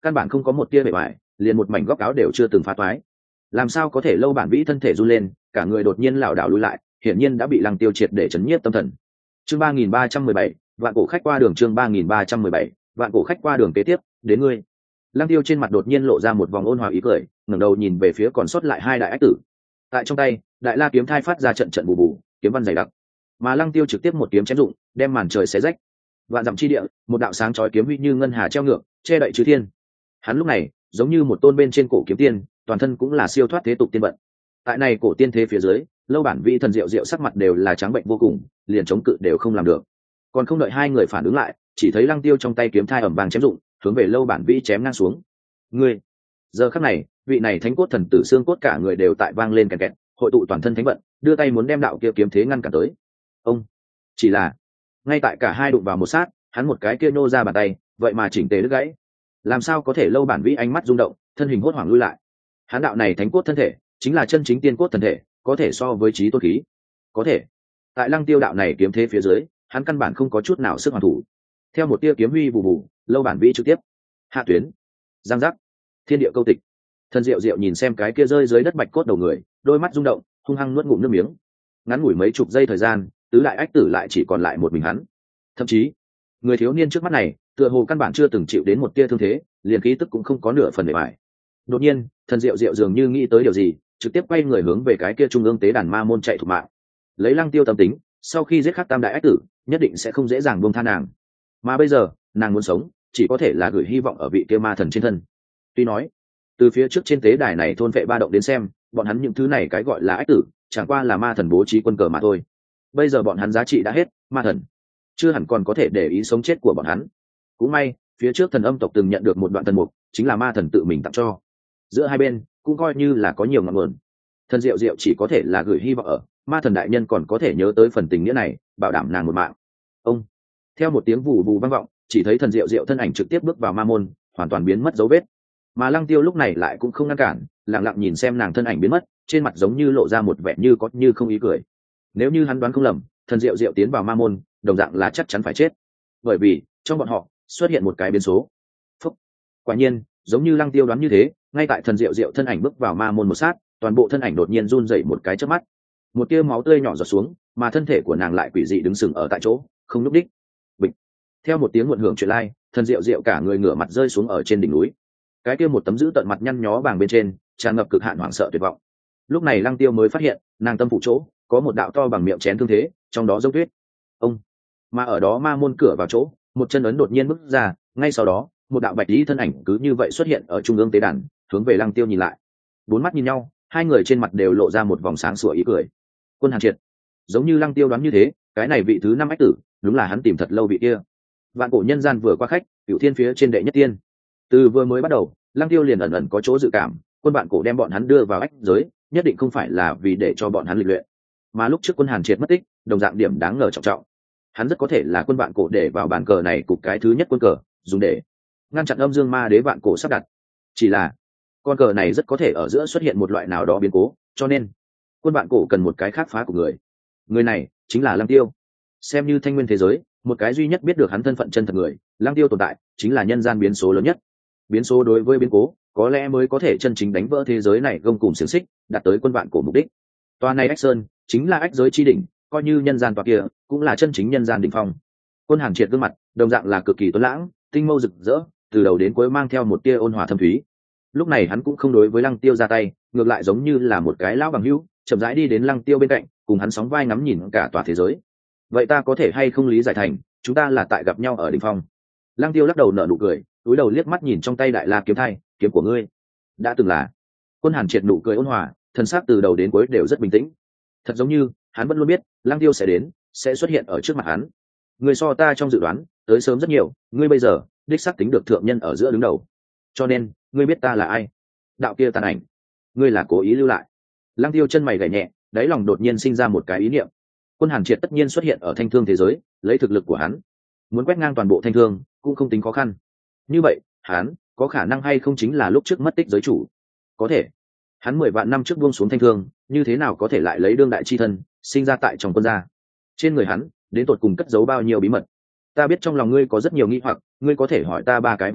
căn bản không có một tia bề ngoài, liền một mảnh góc áo đều chưa từng phá toái. Làm sao có thể? Lâu Bản Vĩ thân thể run lên, cả người đột nhiên lảo đảo lùi lại, hiển nhiên đã bị Lăng Tiêu triệt để chấn nhiếp tâm thần. Chương ba nghìn ba trăm mười bảy, vạn cổ khách qua đường. Chương ba nghìn ba trăm mười bảy, vạn cổ khách qua đường. Kế tiếp đến ngươi. Lăng Tiêu trên mặt đột nhiên lộ ra một vòng ôn hòa ý cười, ngẩng đầu nhìn về phía còn sót lại hai đại ách tử. Tại trong tay, đại la kiếm thai phát ra trận trận bù bù, kiếm văn dày đặc. Mà Lăng Tiêu trực tiếp một kiếm chém dụng, đem màn trời xé rách. Vạn dặm chi địa, một đạo sáng chói kiếm huy như ngân hà treo ngược, che đậy chư thiên. Hắn lúc này, giống như một tôn bên trên cổ kiếm tiên, toàn thân cũng là siêu thoát thế tục tiên vận. Tại này cổ tiên thế phía dưới, Lâu Bản Vĩ thần diệu diệu sắc mặt đều là trắng bệnh vô cùng, liền chống cự đều không làm được. Còn không đợi hai người phản ứng lại, chỉ thấy Lăng Tiêu trong tay kiếm thai ầm vang chém dụng, hướng về Lâu Bản Vĩ chém ngang xuống. Ngươi! Giờ khắc này, vị này thánh cốt thần tử xương cốt cả người đều tại vang lên kẹt kẹt, hội tụ toàn thân thánh vận, đưa tay muốn đem đạo kia kiếm thế ngăn cản tới. Ông! Chỉ là, ngay tại cả hai đụng vào một sát, hắn một cái kia nô ra bàn tay, vậy mà chỉnh tề đứt gãy. Làm sao có thể? Lâu Bản Vĩ ánh mắt rung động, thân hình hốt hoảng lui lại. Hắn đạo này thánh cốt thân thể, chính là chân chính tiên cốt thần thể, có thể so với chí tôn khí. Có thể, tại Lăng Tiêu đạo này kiếm thế phía dưới, hắn căn bản không có chút nào sức hoàn thủ. Theo một tia kiếm huy bù bù, Lâu Bản Vĩ trực tiếp hạ tuyến, giang giác, thiên địa câu tịch. Thần Diệu Diệu nhìn xem cái kia rơi dưới đất bạch cốt đầu người, đôi mắt rung động, hung hăng nuốt ngụm nước miếng. Ngắn ngủi mấy chục giây thời gian, tứ đại ách tử lại chỉ còn lại một mình hắn. Thậm chí, người thiếu niên trước mắt này, tựa hồ căn bản chưa từng chịu đến một tia thương thế, liền khí tức cũng không có nửa phần để bại. Đột nhiên, Thần Diệu Diệu dường như nghĩ tới điều gì, trực tiếp quay người hướng về cái kia trung ương tế đàn ma môn chạy thục mạng. Lấy Lăng Tiêu tâm tính, sau khi giết khắc tam đại ách tử, nhất định sẽ không dễ dàng buông tha nàng. Mà bây giờ, nàng muốn sống, chỉ có thể là gửi hy vọng ở vị kia ma thần trên thân. Tuy nói, từ phía trước trên tế đài này thôn vệ ba động đến xem, bọn hắn những thứ này cái gọi là ách tử, chẳng qua là ma thần bố trí quân cờ mà thôi. Bây giờ bọn hắn giá trị đã hết, ma thần chưa hẳn còn có thể để ý sống chết của bọn hắn. Cũng may, phía trước thần âm tộc từng nhận được một đoạn thần mục, chính là ma thần tự mình tặng cho. Giữa hai bên cũng coi như là có nhiều ngọn nguồn. Thần Diệu Diệu chỉ có thể là gửi hy vọng ở ma thần đại nhân còn có thể nhớ tới phần tình nghĩa này, bảo đảm nàng một mạng. Ông! Theo một tiếng vù vù vang vọng, chỉ thấy Thần Diệu Diệu thân ảnh trực tiếp bước vào ma môn, hoàn toàn biến mất dấu vết. Mà Lăng Tiêu lúc này lại cũng không ngăn cản, lặng lặng nhìn xem nàng thân ảnh biến mất, trên mặt giống như lộ ra một vẻ như có như không ý cười. Nếu như hắn đoán không lầm, Thần Diệu Diệu tiến vào ma môn, đồng dạng là chắc chắn phải chết, bởi vì trong bọn họ xuất hiện một cái biến số. Phúc. Quả nhiên, giống như Lăng Tiêu đoán như thế, ngay tại Thần Diệu Diệu thân ảnh bước vào ma môn một sát, toàn bộ thân ảnh đột nhiên run rẩy một cái chớp mắt, một tia máu tươi nhỏ giọt xuống, mà thân thể của nàng lại quỷ dị đứng sừng ở tại chỗ, không nhúc đích. Bịch. Theo một tiếng muộn hưởng truyền lai, Thần Diệu Diệu cả người ngửa mặt rơi xuống ở trên đỉnh núi. Cái kia một tấm giữ tận mặt nhăn nhó bàng bên trên, tràn ngập cực hạn hoảng sợ tuyệt vọng. Lúc này Lăng Tiêu mới phát hiện, nàng tâm phủ chỗ có một đạo to bằng miệng chén thương thế, trong đó dấu tuyết. Ông. Mà ở đó ma môn cửa vào chỗ, một chân ấn đột nhiên bước ra, ngay sau đó, một đạo bạch y thân ảnh cứ như vậy xuất hiện ở trung ương tế đàn, hướng về Lăng Tiêu nhìn lại. Bốn mắt nhìn nhau, hai người trên mặt đều lộ ra một vòng sáng sủa ý cười. Quân Hàn Triệt, giống như Lăng Tiêu đoán như thế, cái này vị thứ năm ách tử, đúng là hắn tìm thật lâu vị kia. Vạn cổ nhân gian vừa qua khách, cửu thiên phía trên đệ nhất tiên. Từ vừa mới bắt đầu, Lăng Tiêu liền ẩn ẩn có chỗ dự cảm, quân bạn cổ đem bọn hắn đưa vào ách giới, nhất định không phải là vì để cho bọn hắn lịch luyện. Mà lúc trước Quân Hàn Triệt mất tích, đồng dạng điểm đáng ngờ trọng trọng. Hắn rất có thể là quân bạn cổ để vào bàn cờ này cục cái thứ nhất quân cờ, dùng để ngăn chặn âm dương ma đế vạn cổ sắp đặt. Chỉ là con cờ này rất có thể ở giữa xuất hiện một loại nào đó biến cố, cho nên quân bạn cổ cần một cái khác phá của người. Người này chính là Lăng Tiêu. Xem như thanh nguyên thế giới, một cái duy nhất biết được hắn thân phận chân thật người, Lăng Tiêu tồn tại chính là nhân gian biến số lớn nhất. Biến số đối với biến cố, có lẽ mới có thể chân chính đánh vỡ thế giới này gông cùng xiềng xích, đạt tới quân bạn cổ mục đích. Tòa này ách sơn chính là ách giới chi đỉnh, coi như nhân gian tòa kia cũng là chân chính nhân gian đỉnh phong. Quân Hàn Triệt gương mặt đồng dạng là cực kỳ tuấn lãng, tinh mâu rực rỡ, từ đầu đến cuối mang theo một tia ôn hòa thâm thúy. Lúc này hắn cũng không đối với Lăng Tiêu ra tay, ngược lại giống như là một cái lão bằng hữu, chậm rãi đi đến Lăng Tiêu bên cạnh, cùng hắn sóng vai ngắm nhìn cả tòa thế giới. Vậy ta có thể hay không lý giải thành, chúng ta là tại gặp nhau ở đỉnh phong? Lăng Tiêu lắc đầu nở nụ cười, cúi đầu liếc mắt nhìn trong tay đại la kiếm thai, kiếm của ngươi đã từng là. Quân Hàn Triệt nụ cười ôn hòa, thần sắc từ đầu đến cuối đều rất bình tĩnh. Thật giống như hắn vẫn luôn biết Lăng Tiêu sẽ đến, sẽ xuất hiện ở trước mặt hắn. Ngươi so ta trong dự đoán tới sớm rất nhiều, ngươi bây giờ đích xác tính được thượng nhân ở giữa đứng đầu. Cho nên ngươi biết ta là ai? Đạo kia tàn ảnh, ngươi là cố ý lưu lại. Lăng Tiêu chân mày gảy nhẹ, đáy lòng đột nhiên sinh ra một cái ý niệm. Quân Hàn Triệt tất nhiên xuất hiện ở thanh thương thế giới, lấy thực lực của hắn, muốn quét ngang toàn bộ thanh thương cũng không tính khó khăn. Như vậy, hắn có khả năng hay không chính là lúc trước mất tích giới chủ? Có thể. Hắn mười vạn năm trước buông xuống thanh thương, như thế nào có thể lại lấy đương đại chi thân, sinh ra tại trong quân gia? Trên người hắn, đến tột cùng cất giấu bao nhiêu bí mật? Ta biết trong lòng ngươi có rất nhiều nghi hoặc, ngươi có thể hỏi ta ba cái vấn đề,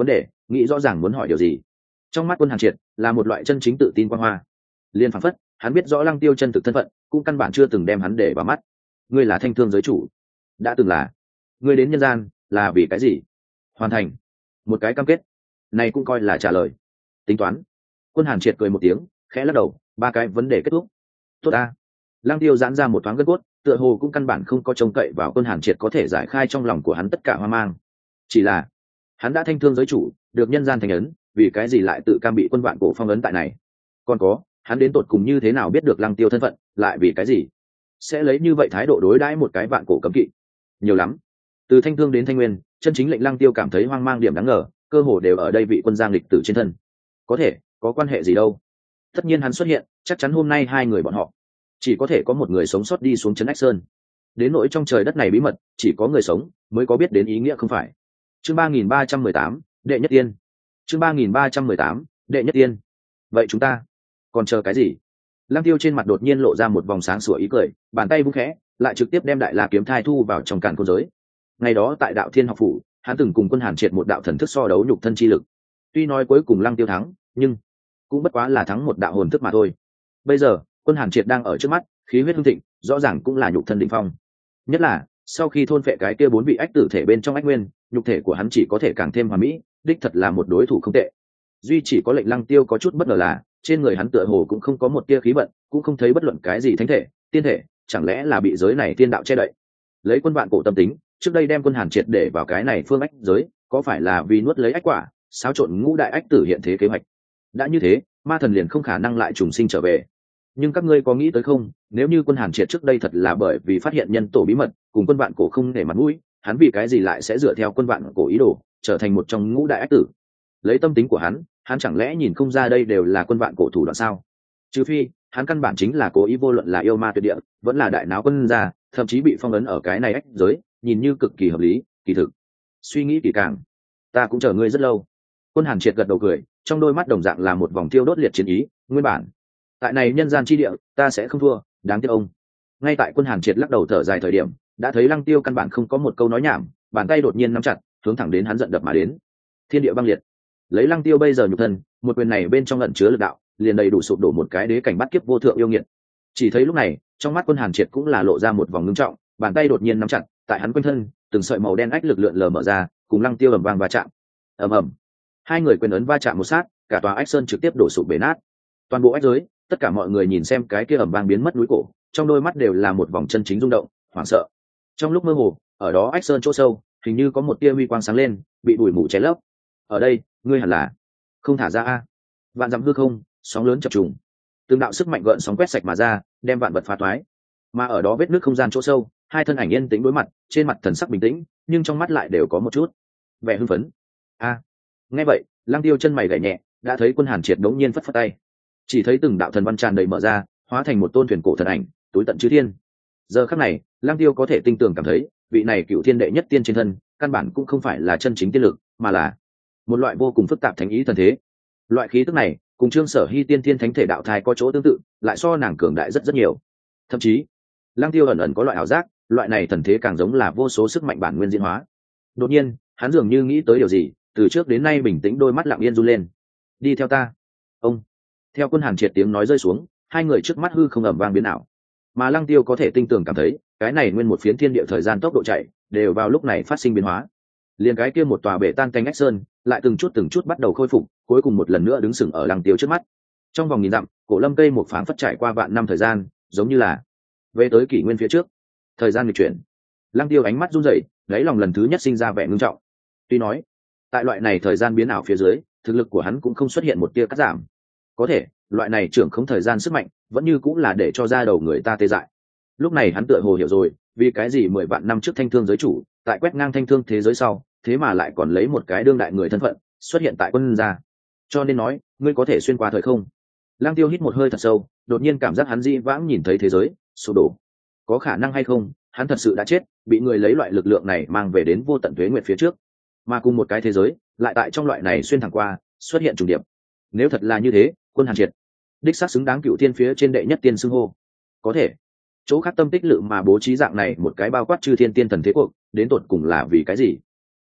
nghĩ rõ ràng muốn hỏi điều gì. Trong mắt Quân Hàn Triệt là một loại chân chính tự tin quang hoa, liên phảng phất hắn biết rõ Lăng Tiêu chân thực thân phận, cũng căn bản chưa từng đem hắn để vào mắt. Ngươi là Thanh Thương giới chủ? Đã từng là. Ngươi đến nhân gian là vì cái gì? Hoàn thành một cái cam kết, này cũng coi là trả lời. Tính toán. Quân Hàn Triệt cười một tiếng, khẽ lắc đầu, ba cái vấn đề kết thúc. Tốt a. Lăng Tiêu giãn ra một thoáng gân cốt, tựa hồ cũng căn bản không có trông cậy vào Quân Hàn Triệt có thể giải khai trong lòng của hắn tất cả hoang mang. Chỉ là hắn đã Thanh Thương giới chủ, được nhân gian thành ấn, vì cái gì lại tự cam bị quân vạn cổ phong ấn tại này? Còn có, hắn đến tột cùng như thế nào biết được Lăng Tiêu thân phận, lại vì cái gì sẽ lấy như vậy thái độ đối đãi một cái vạn cổ cấm kỵ? Nhiều lắm. Từ Thanh Thương đến Thanh Nguyên, chân chính lệnh Lăng Tiêu cảm thấy hoang mang điểm đáng ngờ, cơ hồ đều ở đây vị quân giang lịch tử trên thân. Có thể có quan hệ gì đâu? Tất nhiên hắn xuất hiện, chắc chắn hôm nay hai người bọn họ chỉ có thể có một người sống sót đi xuống trấn Ách Sơn. Đến nỗi trong trời đất này bí mật, chỉ có người sống mới có biết đến ý nghĩa không phải. Chương ba nghìn ba trăm mười tám, đệ nhất tiên. Chương ba nghìn ba trăm mười tám, đệ nhất tiên. Vậy chúng ta còn chờ cái gì? Lăng Tiêu trên mặt đột nhiên lộ ra một vòng sáng sủa ý cười, bàn tay vung khẽ, lại trực tiếp đem Đại La kiếm thai thu vào trong càn khôn giới. Ngày đó tại Đạo Thiên học phủ, hắn từng cùng Quân Hàn Triệt một đạo thần thức so đấu nhục thân chi lực. Tuy nói cuối cùng Lăng Tiêu thắng, nhưng cũng bất quá là thắng một đạo hồn thức mà thôi. Bây giờ, Quân Hàn Triệt đang ở trước mắt, khí huyết hưng thịnh, rõ ràng cũng là nhục thân đỉnh phong. Nhất là, sau khi thôn phệ cái kia bốn vị ách tử thể bên trong ách nguyên, nhục thể của hắn chỉ có thể càng thêm hoàn mỹ, đích thật là một đối thủ không tệ. Duy chỉ có lệnh Lăng Tiêu có chút bất ngờ là, trên người hắn tựa hồ cũng không có một tia khí vận, cũng không thấy bất luận cái gì thánh thể, tiên thể, chẳng lẽ là bị giới này tiên đạo che đậy? Lấy quân vạn cổ tâm tính, trước đây đem Quân Hàn Triệt để vào cái này phương ách giới, có phải là vì nuốt lấy ách quả, xáo trộn ngũ đại ách tử hiện thế kế hoạch? Đã như thế, ma thần liền không khả năng lại trùng sinh trở về. Nhưng các ngươi có nghĩ tới không, nếu như Quân Hàn Triệt trước đây thật là bởi vì phát hiện nhân tổ bí mật, cùng quân vạn cổ không để mặt mũi, hắn vì cái gì lại sẽ dựa theo quân vạn cổ ý đồ, trở thành một trong ngũ đại ách tử? Lấy tâm tính của hắn, hắn chẳng lẽ nhìn không ra đây đều là quân vạn cổ thủ đoạn sao? Trừ phi hắn căn bản chính là cố ý, vô luận là yêu ma tuyệt địa, vẫn là đại náo quân gia, thậm chí bị phong ấn ở cái này ách giới, nhìn như cực kỳ hợp lý, kỳ thực suy nghĩ kỳ càng. Ta cũng chờ ngươi rất lâu. Quân Hàn Triệt gật đầu cười, trong đôi mắt đồng dạng là một vòng tiêu đốt liệt chiến ý. Nguyên bản tại này nhân gian chi địa, ta sẽ không thua, đáng tiếc ông. Ngay tại Quân Hàn Triệt lắc đầu thở dài thời điểm, đã thấy Lăng Tiêu căn bản không có một câu nói nhảm, bàn tay đột nhiên nắm chặt, hướng thẳng đến hắn giận đập mà đến. Thiên địa băng liệt. Lấy Lăng Tiêu bây giờ nhục thân, một quyền này bên trong ẩn chứa lực đạo, liền đầy đủ sụp đổ một cái đế cảnh bắt kiếp vô thượng yêu nghiệt. Chỉ thấy lúc này, trong mắt Quân Hàn Triệt cũng là lộ ra một vòng ngưng trọng, bàn tay đột nhiên nắm chặt, tại hắn quanh thân, từng sợi màu đen ách lực lượn lờ mở ra, cùng Lăng Tiêu ầm vang va chạm. Ầm ầm. Hai người quyền ấn va chạm một sát, cả tòa ách sơn trực tiếp đổ sụp bể nát. Toàn bộ ách giới, tất cả mọi người nhìn xem cái kia ầm vang biến mất núi cổ, trong đôi mắt đều là một vòng chân chính rung động, hoảng sợ. Trong lúc mơ hồ, ở đó ách sơn chỗ sâu, hình như có một tia huy quang sáng lên, bị bụi mù che lấp. Ở đây, ngươi hẳn là không thả ra a? Vạn dặm hư không, sóng lớn chập trùng, từng đạo sức mạnh gợn sóng quét sạch mà ra, đem vạn vật phá toái. Mà ở đó vết nước không gian chỗ sâu, hai thân ảnh yên tĩnh đối mặt, trên mặt thần sắc bình tĩnh, nhưng trong mắt lại đều có một chút vẻ hưng phấn. A. Nghe vậy, Lăng Tiêu chân mày gảy nhẹ, đã thấy Quân Hàn Triệt đống nhiên phất phất tay, chỉ thấy từng đạo thần văn tràn đầy mở ra, hóa thành một tôn thuyền cổ thần ảnh, túi tận chư thiên. Giờ khắc này, Lăng Tiêu có thể tinh tường cảm thấy, vị này cựu thiên đệ nhất tiên trên thân, căn bản cũng không phải là chân chính tiên lực, mà là một loại vô cùng phức tạp thánh ý thần thế. Loại khí tức này, cùng Trương Sở Hi tiên thiên thánh thể đạo thai có chỗ tương tự, lại so nàng cường đại rất rất nhiều. Thậm chí, Lăng Tiêu ẩn ẩn có loại ảo giác, loại này thần thế càng giống là vô số sức mạnh bản nguyên diễn hóa. Đột nhiên, hắn dường như nghĩ tới điều gì, từ trước đến nay bình tĩnh đôi mắt lặng yên run lên. Đi theo ta. Ông. Theo Quân Hàn Triệt tiếng nói rơi xuống, hai người trước mắt hư không ầm vang biến ảo. Mà Lăng Tiêu có thể tinh tường cảm thấy, cái này nguyên một phiến thiên địa thời gian tốc độ chạy, đều vào lúc này phát sinh biến hóa. Liền cái kia một tòa bể tan canh ách sơn, lại từng chút từng chút bắt đầu khôi phục, cuối cùng một lần nữa đứng sừng ở Lăng Tiêu trước mắt. Trong vòng nghìn dặm, cổ lâm cây một phảng phất trải qua vạn năm thời gian, giống như là về tới kỷ nguyên phía trước. Thời gian nghịch chuyển. Lăng Tiêu ánh mắt run rẩy, đáy lòng lần thứ nhất sinh ra vẻ ngưng trọng. Tuy nói, tại loại này thời gian biến ảo phía dưới, thực lực của hắn cũng không xuất hiện một tia cắt giảm. Có thể, loại này trưởng không thời gian sức mạnh, vẫn như cũng là để cho ra đầu người ta tê dại. Lúc này hắn tựa hồ hiểu rồi, vì cái gì mười vạn năm trước Thanh Thương giới chủ, tại quét ngang Thanh Thương thế giới sau, thế mà lại còn lấy một cái đương đại người thân phận xuất hiện tại quân gia. Cho nên nói, ngươi có thể xuyên qua thời không. Lăng Tiêu hít một hơi thật sâu, đột nhiên cảm giác hắn dĩ vãng nhìn thấy thế giới sụp đổ. Có khả năng hay không, hắn thật sự đã chết, bị người lấy loại lực lượng này mang về đến vô tận tuế nguyệt phía trước, mà cùng một cái thế giới lại tại trong loại này xuyên thẳng qua xuất hiện trùng điệp. Nếu thật là như thế, Quân Hàn Triệt đích xác xứng đáng cựu thiên phía trên đệ nhất tiên xưng hô. Có thể chỗ khác tâm tích lự mà bố trí dạng này một cái bao quát chư thiên tiên thần thế cuộc, đến tột cùng là vì cái gì?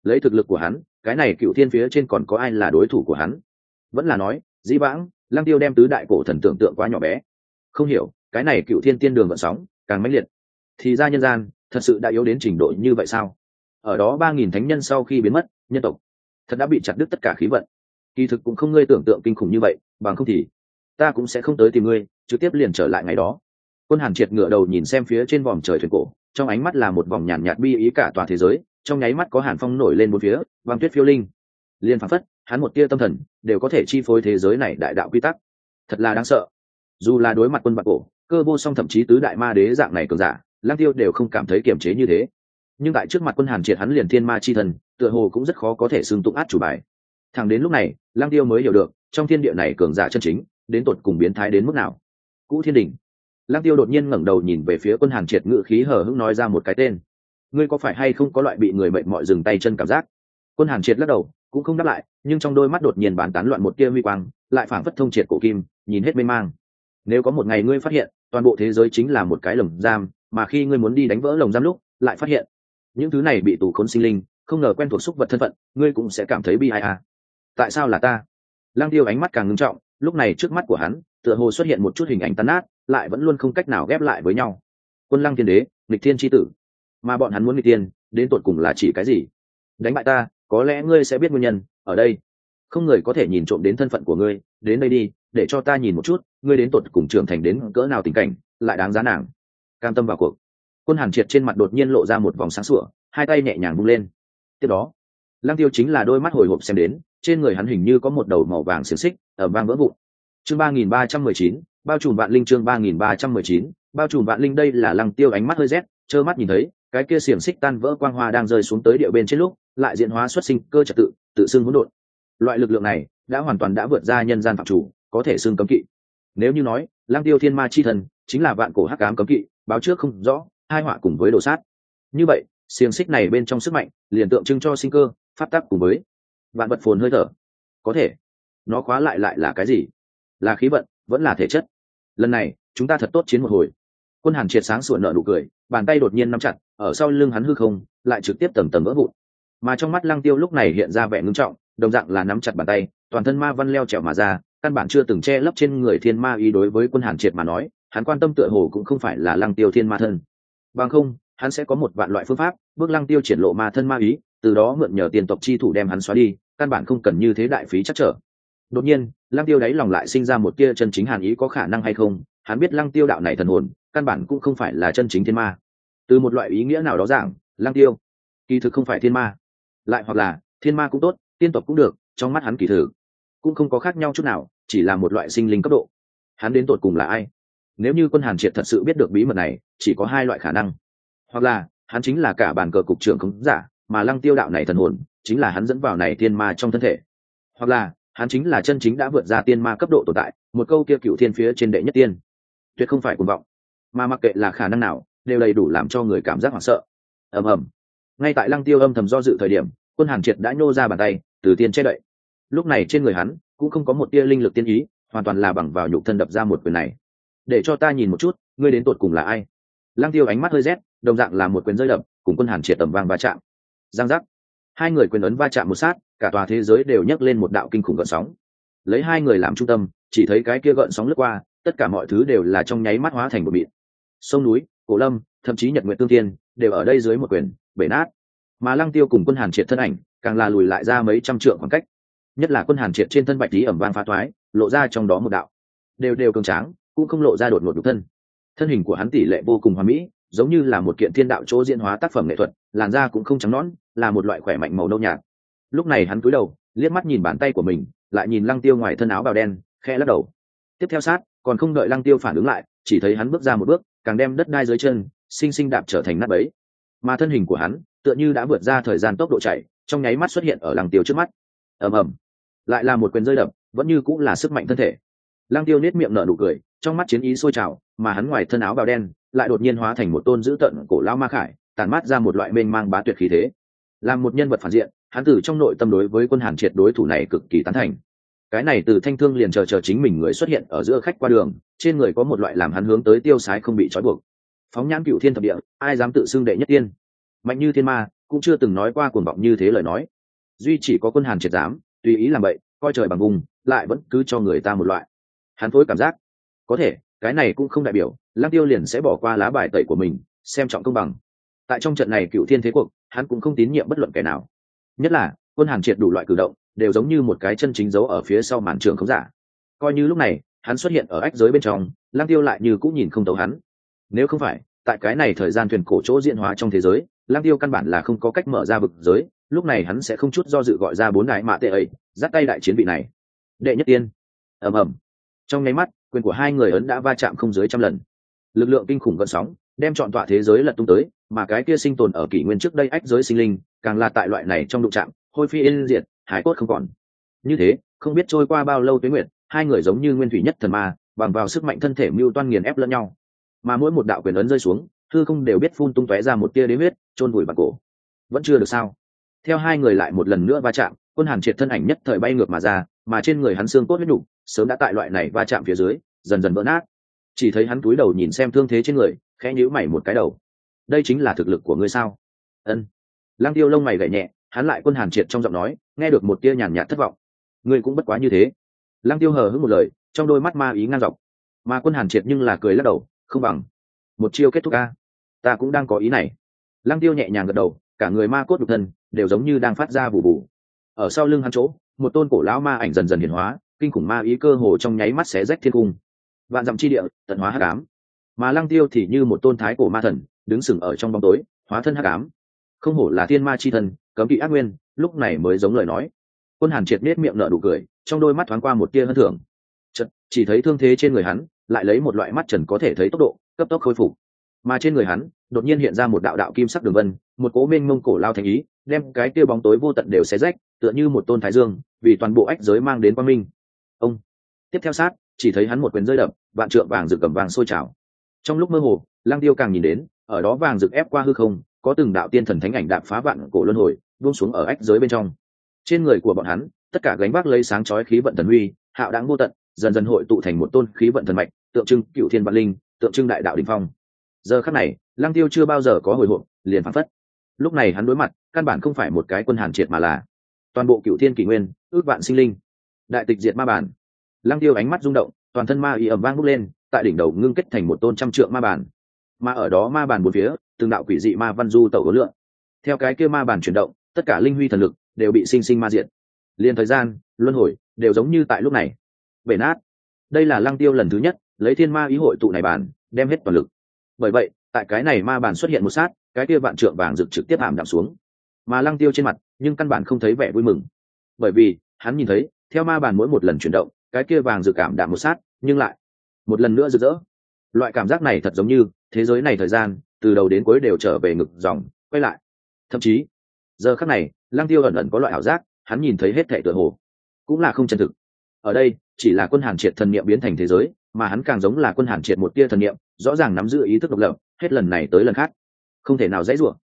lấy thực lực của hắn, cái này cựu thiên phía trên còn có ai là đối thủ của hắn? Vẫn là nói dĩ vãng Lăng Tiêu đem tứ đại cổ thần tưởng tượng quá nhỏ bé. Không hiểu cái này cựu thiên tiên đường vận sóng càng mãnh liệt, thì ra nhân gian thật sự đã yếu đến trình độ như vậy sao? Ở đó ba nghìn thánh nhân sau khi biến mất, nhân tộc thật đã bị chặt đứt tất cả khí vận. Kỳ thực cũng không ngươi tưởng tượng kinh khủng như vậy, bằng không thì ta cũng sẽ không tới tìm ngươi, trực tiếp liền trở lại ngày đó. Quân Hàn Triệt ngửa đầu nhìn xem phía trên vòm trời thuyền cổ, trong ánh mắt là một vòng nhàn nhạt bi ý cả tòa thế giới, trong nháy mắt có hàn phong nổi lên bốn phía, băng tuyết phiêu linh. Liên phảng phất, hắn một tia tâm thần đều có thể chi phối thế giới này đại đạo quy tắc. Thật là đáng sợ. Dù là đối mặt quân bạc cổ, Cơ Vô Song thậm chí tứ đại ma đế dạng này cường giả, Lăng Tiêu đều không cảm thấy kiềm chế như thế. Nhưng tại trước mặt Quân Hàn Triệt hắn liền thiên ma chi thần, tựa hồ cũng rất khó có thể xưng tụng át chủ bài. Thẳng đến lúc này, Lăng Tiêu mới hiểu được, trong thiên địa này cường giả chân chính, đến tột cùng biến thái đến mức nào. Cũ Thiên Đỉnh. Lăng Tiêu đột nhiên ngẩng đầu nhìn về phía Quân Hàn Triệt, ngự khí hờ hững nói ra một cái tên. Ngươi có phải hay không có loại bị người mệnh mọi dừng tay chân cảm giác? Quân Hàn Triệt lắc đầu, cũng không đáp lại, nhưng trong đôi mắt đột nhiên bán tán loạn một tia huy quang, lại phảng phất thông triệt cổ kim, nhìn hết mê mang. Nếu có một ngày ngươi phát hiện, toàn bộ thế giới chính là một cái lồng giam, mà khi ngươi muốn đi đánh vỡ lồng giam lúc, lại phát hiện những thứ này bị tù khốn sinh linh, không ngờ quen thuộc xúc vật thân phận, ngươi cũng sẽ cảm thấy bi ai à. Tại sao là ta? Lăng Tiêu ánh mắt càng ngưng trọng, lúc này trước mắt của hắn, tựa hồ xuất hiện một chút hình ảnh tan nát, lại vẫn luôn không cách nào ghép lại với nhau. Quân Lăng Thiên Đế, nghịch thiên chi tử, mà bọn hắn muốn nghịch thiên, đến tột cùng là chỉ cái gì? Đánh bại ta, có lẽ ngươi sẽ biết nguyên nhân. Ở đây, không người có thể nhìn trộm đến thân phận của ngươi. Đến đây đi, để cho ta nhìn một chút, ngươi đến tột cùng trưởng thành đến cỡ nào tình cảnh, lại đáng giá nàng. Cam tâm vào cuộc. Quân Hàn Triệt trên mặt đột nhiên lộ ra một vòng sáng sủa, hai tay nhẹ nhàng vung lên. Tiếp đó, Lăng Tiêu chính là đôi mắt hồi hộp xem đến, trên người hắn hình như có một đầu màu vàng xiềng xích ở vang vỡ vụn. Chương ba nghìn ba trăm mười chín, bao trùm vạn linh. Chương ba nghìn ba trăm mười chín, bao trùm vạn linh. Đây là Lăng Tiêu ánh mắt hơi rét, trơ mắt nhìn thấy cái kia xiềng xích tan vỡ quang hoa đang rơi xuống tới địa bên trên lúc, lại diễn hóa xuất sinh cơ trật tự, tự xưng hỗn độn. Loại lực lượng này đã hoàn toàn đã vượt ra nhân gian phạm chủ, có thể xưng cấm kỵ. Nếu như nói Lăng Tiêu thiên ma chi thần chính là vạn cổ hắc ám cấm kỵ, báo trước không rõ, hai họa cùng với đồ sát, như vậy xiềng xích này bên trong sức mạnh liền tượng trưng cho sinh cơ, pháp tắc cùng với vạn vật phồn hơi thở. Có thể nó khóa lại lại là cái gì? Là khí vận vẫn là thể chất? Lần này chúng ta thật tốt chiến một hồi. Quân Hàn Triệt sáng sủa nở nụ cười, bàn tay đột nhiên nắm chặt, ở sau lưng hắn hư không lại trực tiếp tầm tầm vỡ vụn. Mà trong mắt Lăng Tiêu lúc này hiện ra vẻ ngưng trọng, đồng dạng là nắm chặt bàn tay, toàn thân ma văn leo trèo mà ra, căn bản chưa từng che lấp trên người thiên ma ý. Đối với Quân Hàn Triệt mà nói, hắn quan tâm tựa hồ cũng không phải là Lăng Tiêu thiên ma thân, bằng không hắn sẽ có một vạn loại phương pháp bước Lăng Tiêu triển lộ ma thân ma ý, từ đó mượn nhờ tiền tộc chi thủ đem hắn xóa đi, căn bản không cần như thế đại phí chắc trở. Đột nhiên Lăng Tiêu đáy lòng lại sinh ra một tia chân chính hàn ý, có khả năng hay không, hắn biết Lăng Tiêu đạo này thần hồn căn bản cũng không phải là chân chính thiên ma. Từ một loại ý nghĩa nào đó giảng, Lăng Tiêu kỳ thực không phải thiên ma, lại hoặc là thiên ma cũng tốt, tiên tộc cũng được, trong mắt hắn kỳ thực cũng không có khác nhau chút nào, chỉ là một loại sinh linh cấp độ. Hắn đến tột cùng là ai? Nếu như Quân Hàn Triệt thật sự biết được bí mật này, chỉ có hai loại khả năng: hoặc là hắn chính là cả bàn cờ cục trưởng khống giả, mà Lăng Tiêu đạo này thần hồn chính là hắn dẫn vào này thiên ma trong thân thể; hoặc là hắn chính là chân chính đã vượt ra tiên ma cấp độ tồn tại, một câu kia cựu thiên phía trên đệ nhất tiên, tuyệt không phải cuồng vọng, mà mặc kệ là khả năng nào đều đầy đủ làm cho người cảm giác hoảng sợ. ầm ầm. Ngay tại Lăng Tiêu âm thầm do dự thời điểm, Quân Hàn Triệt đã nhô ra bàn tay, từ tiên che đậy. Lúc này trên người hắn cũng không có một tia linh lực tiên ý, hoàn toàn là bằng vào nhục thân đập ra một quyền này. Để cho ta nhìn một chút, ngươi đến tột cùng là ai? Lăng Tiêu ánh mắt hơi rét, đồng dạng là một quyền rơi đập, cùng Quân Hàn Triệt tầm vang va chạm. Giang giác. Hai người quyền ấn va chạm một sát, cả tòa thế giới đều nhấc lên một đạo kinh khủng gợn sóng. Lấy hai người làm trung tâm, chỉ thấy cái kia gợn sóng lướt qua, tất cả mọi thứ đều là trong nháy mắt hóa thành một mịn. Sông núi, cổ lâm, thậm chí nhật nguyệt tương thiên, đều ở đây dưới một quyền bể nát. Mà Lăng Tiêu cùng Quân Hàn Triệt thân ảnh càng là lùi lại ra mấy trăm trượng khoảng cách. Nhất là Quân Hàn Triệt trên thân bạch tí ẩm vang phá toái, lộ ra trong đó một đạo đều đều cường tráng, cũng không lộ ra đột ngột nhục thân. Thân hình của hắn tỷ lệ vô cùng hoàn mỹ, giống như là một kiện thiên đạo chỗ diễn hóa tác phẩm nghệ thuật, làn da cũng không trắng nõn, là một loại khỏe mạnh màu nâu nhạt. Lúc này hắn cúi đầu, liếc mắt nhìn bàn tay của mình, lại nhìn Lăng Tiêu ngoài thân áo bào đen, khẽ lắc đầu. Tiếp theo sát, còn không đợi Lăng Tiêu phản ứng lại, chỉ thấy hắn bước ra một bước, càng đem đất đai dưới chân sinh sinh đạp trở thành nát bấy. Mà thân hình của hắn tựa như đã vượt ra thời gian tốc độ chạy, trong nháy mắt xuất hiện ở Lăng Tiêu trước mắt. ầm ầm, lại là một quyền rơi đập, vẫn như cũng là sức mạnh thân thể. Lăng Tiêu nét miệng nở nụ cười, trong mắt chiến ý sôi trào, mà hắn ngoài thân áo bào đen lại đột nhiên hóa thành một tôn dữ tợn cổ lão ma khải, tàn mát ra một loại mênh mang bá tuyệt khí thế. Làm một nhân vật phản diện, hắn từ trong nội tâm đối với Quân Hàn Triệt đối thủ này cực kỳ tán thành. Cái này từ thanh thương liền chờ chờ chính mình người xuất hiện ở giữa khách qua đường, trên người có một loại làm hắn hướng tới tiêu sái không bị trói buộc. Phóng nhãn cửu thiên thập địa, ai dám tự xưng đệ nhất tiên? Mạnh như thiên ma, cũng chưa từng nói qua cuồng vọng như thế lời nói. Duy chỉ có quân Hàn Triệt dám tùy ý làm vậy, coi trời bằng vùng, lại vẫn cứ cho người ta một loại hắn phối cảm giác. Có thể cái này cũng không đại biểu Lăng Tiêu liền sẽ bỏ qua lá bài tẩy của mình, xem trọng công bằng. Tại trong trận này cựu thiên thế cuộc, hắn cũng không tín nhiệm bất luận kẻ nào, nhất là quân Hàn Triệt đủ loại cử động đều giống như một cái chân chính giấu ở phía sau màn trường không giả. Coi như lúc này hắn xuất hiện ở ách giới bên trong, Lăng Tiêu lại như cũng nhìn không thấu hắn. Nếu không phải tại cái này thời gian thuyền cổ chỗ diễn hóa trong thế giới, Lăng Tiêu căn bản là không có cách mở ra vực giới, lúc này hắn sẽ không chút do dự gọi ra bốn đại mạ tệ ấy, dắt tay đại chiến vị này. Đệ nhất tiên, ầm ầm. Trong nháy mắt, quyền của hai người ấn đã va chạm không dưới trăm lần. Lực lượng kinh khủng gợn sóng, đem trọn tọa thế giới lật tung tới, mà cái kia sinh tồn ở kỷ nguyên trước đây ách giới sinh linh, càng là tại loại này trong đụng chạm, hôi phi yên diệt, hải cốt không còn. Như thế, không biết trôi qua bao lâu tuế nguyệt, hai người giống như nguyên thủy nhất thần ma, bằng vào sức mạnh thân thể mưu toan nghiền ép lẫn nhau. Mà mỗi một đạo quyền ấn rơi xuống, hư không đều biết phun tung tóe ra một tia đế huyết, chôn vùi bạc cổ. Vẫn chưa được sao? Theo hai người lại một lần nữa va chạm, quân Hàn Triệt thân ảnh nhất thời bay ngược mà ra, mà trên người hắn xương cốt huyết nhục sớm đã tại loại này va chạm phía dưới dần dần vỡ nát. Chỉ thấy hắn cúi đầu nhìn xem thương thế trên người, khẽ nhíu mày một cái đầu. Đây chính là thực lực của ngươi sao? Ân. Lăng Tiêu lông mày gảy nhẹ, hắn lại quân Hàn Triệt trong giọng nói nghe được một tia nhàn nhạt thất vọng. Ngươi cũng bất quá như thế. Lăng Tiêu hờ hững một lời, trong đôi mắt ma ý ngang dọc. Mà quân Hàn Triệt nhưng là cười lắc đầu, không bằng một chiêu kết thúc a. Ta cũng đang có ý này. Lăng Tiêu nhẹ nhàng gật đầu, cả người ma cốt nhục thân đều giống như đang phát ra bù bù. Ở sau lưng hắn chỗ, một tôn cổ lão ma ảnh dần dần hiển hóa, kinh khủng ma ý cơ hồ trong nháy mắt xé rách thiên cung. Vạn dặm chi địa, tận hóa hắc ám. Mà Lăng Tiêu thì như một tôn thái cổ ma thần, đứng sừng ở trong bóng tối, hóa thân hắc ám. Không hổ là thiên ma chi thần, cấm kỵ ác nguyên, lúc này mới giống lời nói. Quân Hàn Triệt nét miệng nở nụ cười, trong đôi mắt thoáng qua một tia hân thưởng. Chợt, chỉ thấy thương thế trên người hắn, lại lấy một loại mắt trần có thể thấy tốc độ, cấp tốc khôi phục. Mà trên người hắn, đột nhiên hiện ra một đạo đạo kim sắc đường vân, một cỗ mênh mông cổ lao thành ý, đem cái kia bóng tối vô tận đều xé rách, tựa như một tôn thái dương, vì toàn bộ ách giới mang đến quang minh. Ông tiếp theo sát, chỉ thấy hắn một quyền rơi đập, vạn trượng vàng rực cầm vàng sôi trào. Trong lúc mơ hồ, Lăng Tiêu càng nhìn đến, ở đó vàng rực ép qua hư không, có từng đạo tiên thần thánh ảnh đạp phá vạn cổ luân hồi, buông xuống ở ách giới bên trong. Trên người của bọn hắn, tất cả gánh vác lấy sáng chói khí vận thần huy, hạo đãng vô tận, dần dần hội tụ thành một tôn khí vận thần mạch, tượng trưng cựu thiên vạn linh, tượng trưng đại đạo đỉnh phong. Giờ khắc này, Lăng Tiêu chưa bao giờ có hồi hộp, liền phảng phất. Lúc này hắn đối mặt, căn bản không phải một cái quân Hàn Triệt mà là toàn bộ cựu thiên kỷ nguyên, ước vạn sinh linh. Đại tịch diệt ma bản. Lăng Tiêu ánh mắt rung động, toàn thân ma ý ầm vang bốc lên, tại đỉnh đầu ngưng kết thành một tôn trăm trượng ma bản. Mà ở đó ma bản bốn phía, từng đạo quỷ dị ma văn du tẩu hỗn lượng. Theo cái kia ma bản chuyển động, tất cả linh huy thần lực đều bị sinh sinh ma diệt. Liên thời gian, luân hồi đều giống như tại lúc này bể nát. Đây là Lăng Tiêu lần thứ nhất lấy thiên ma ý hội tụ này bản, đem hết toàn lực. Bởi vậy, tại cái này ma bản xuất hiện một sát, cái kia vạn trượng vàng rực trực tiếp ảm đạm xuống. Mà Lăng Tiêu trên mặt, nhưng căn bản không thấy vẻ vui mừng, bởi vì hắn nhìn thấy, theo ma bản mỗi một lần chuyển động, cái kia vàng rực cảm đạm một sát, nhưng lại một lần nữa rực rỡ. Loại cảm giác này thật giống như thế giới này thời gian từ đầu đến cuối đều trở về ngực dòng quay lại. Thậm chí giờ khắc này, Lăng Tiêu ẩn ẩn có loại ảo giác, hắn nhìn thấy hết thảy tựa hồ cũng là không chân thực. Ở đây chỉ là quân Hàn Triệt thần niệm biến thành thế giới, mà hắn càng giống là quân Hàn Triệt một tia thần niệm, rõ ràng nắm giữ ý thức độc lập, hết lần này tới lần khác không thể nào dãy rủa.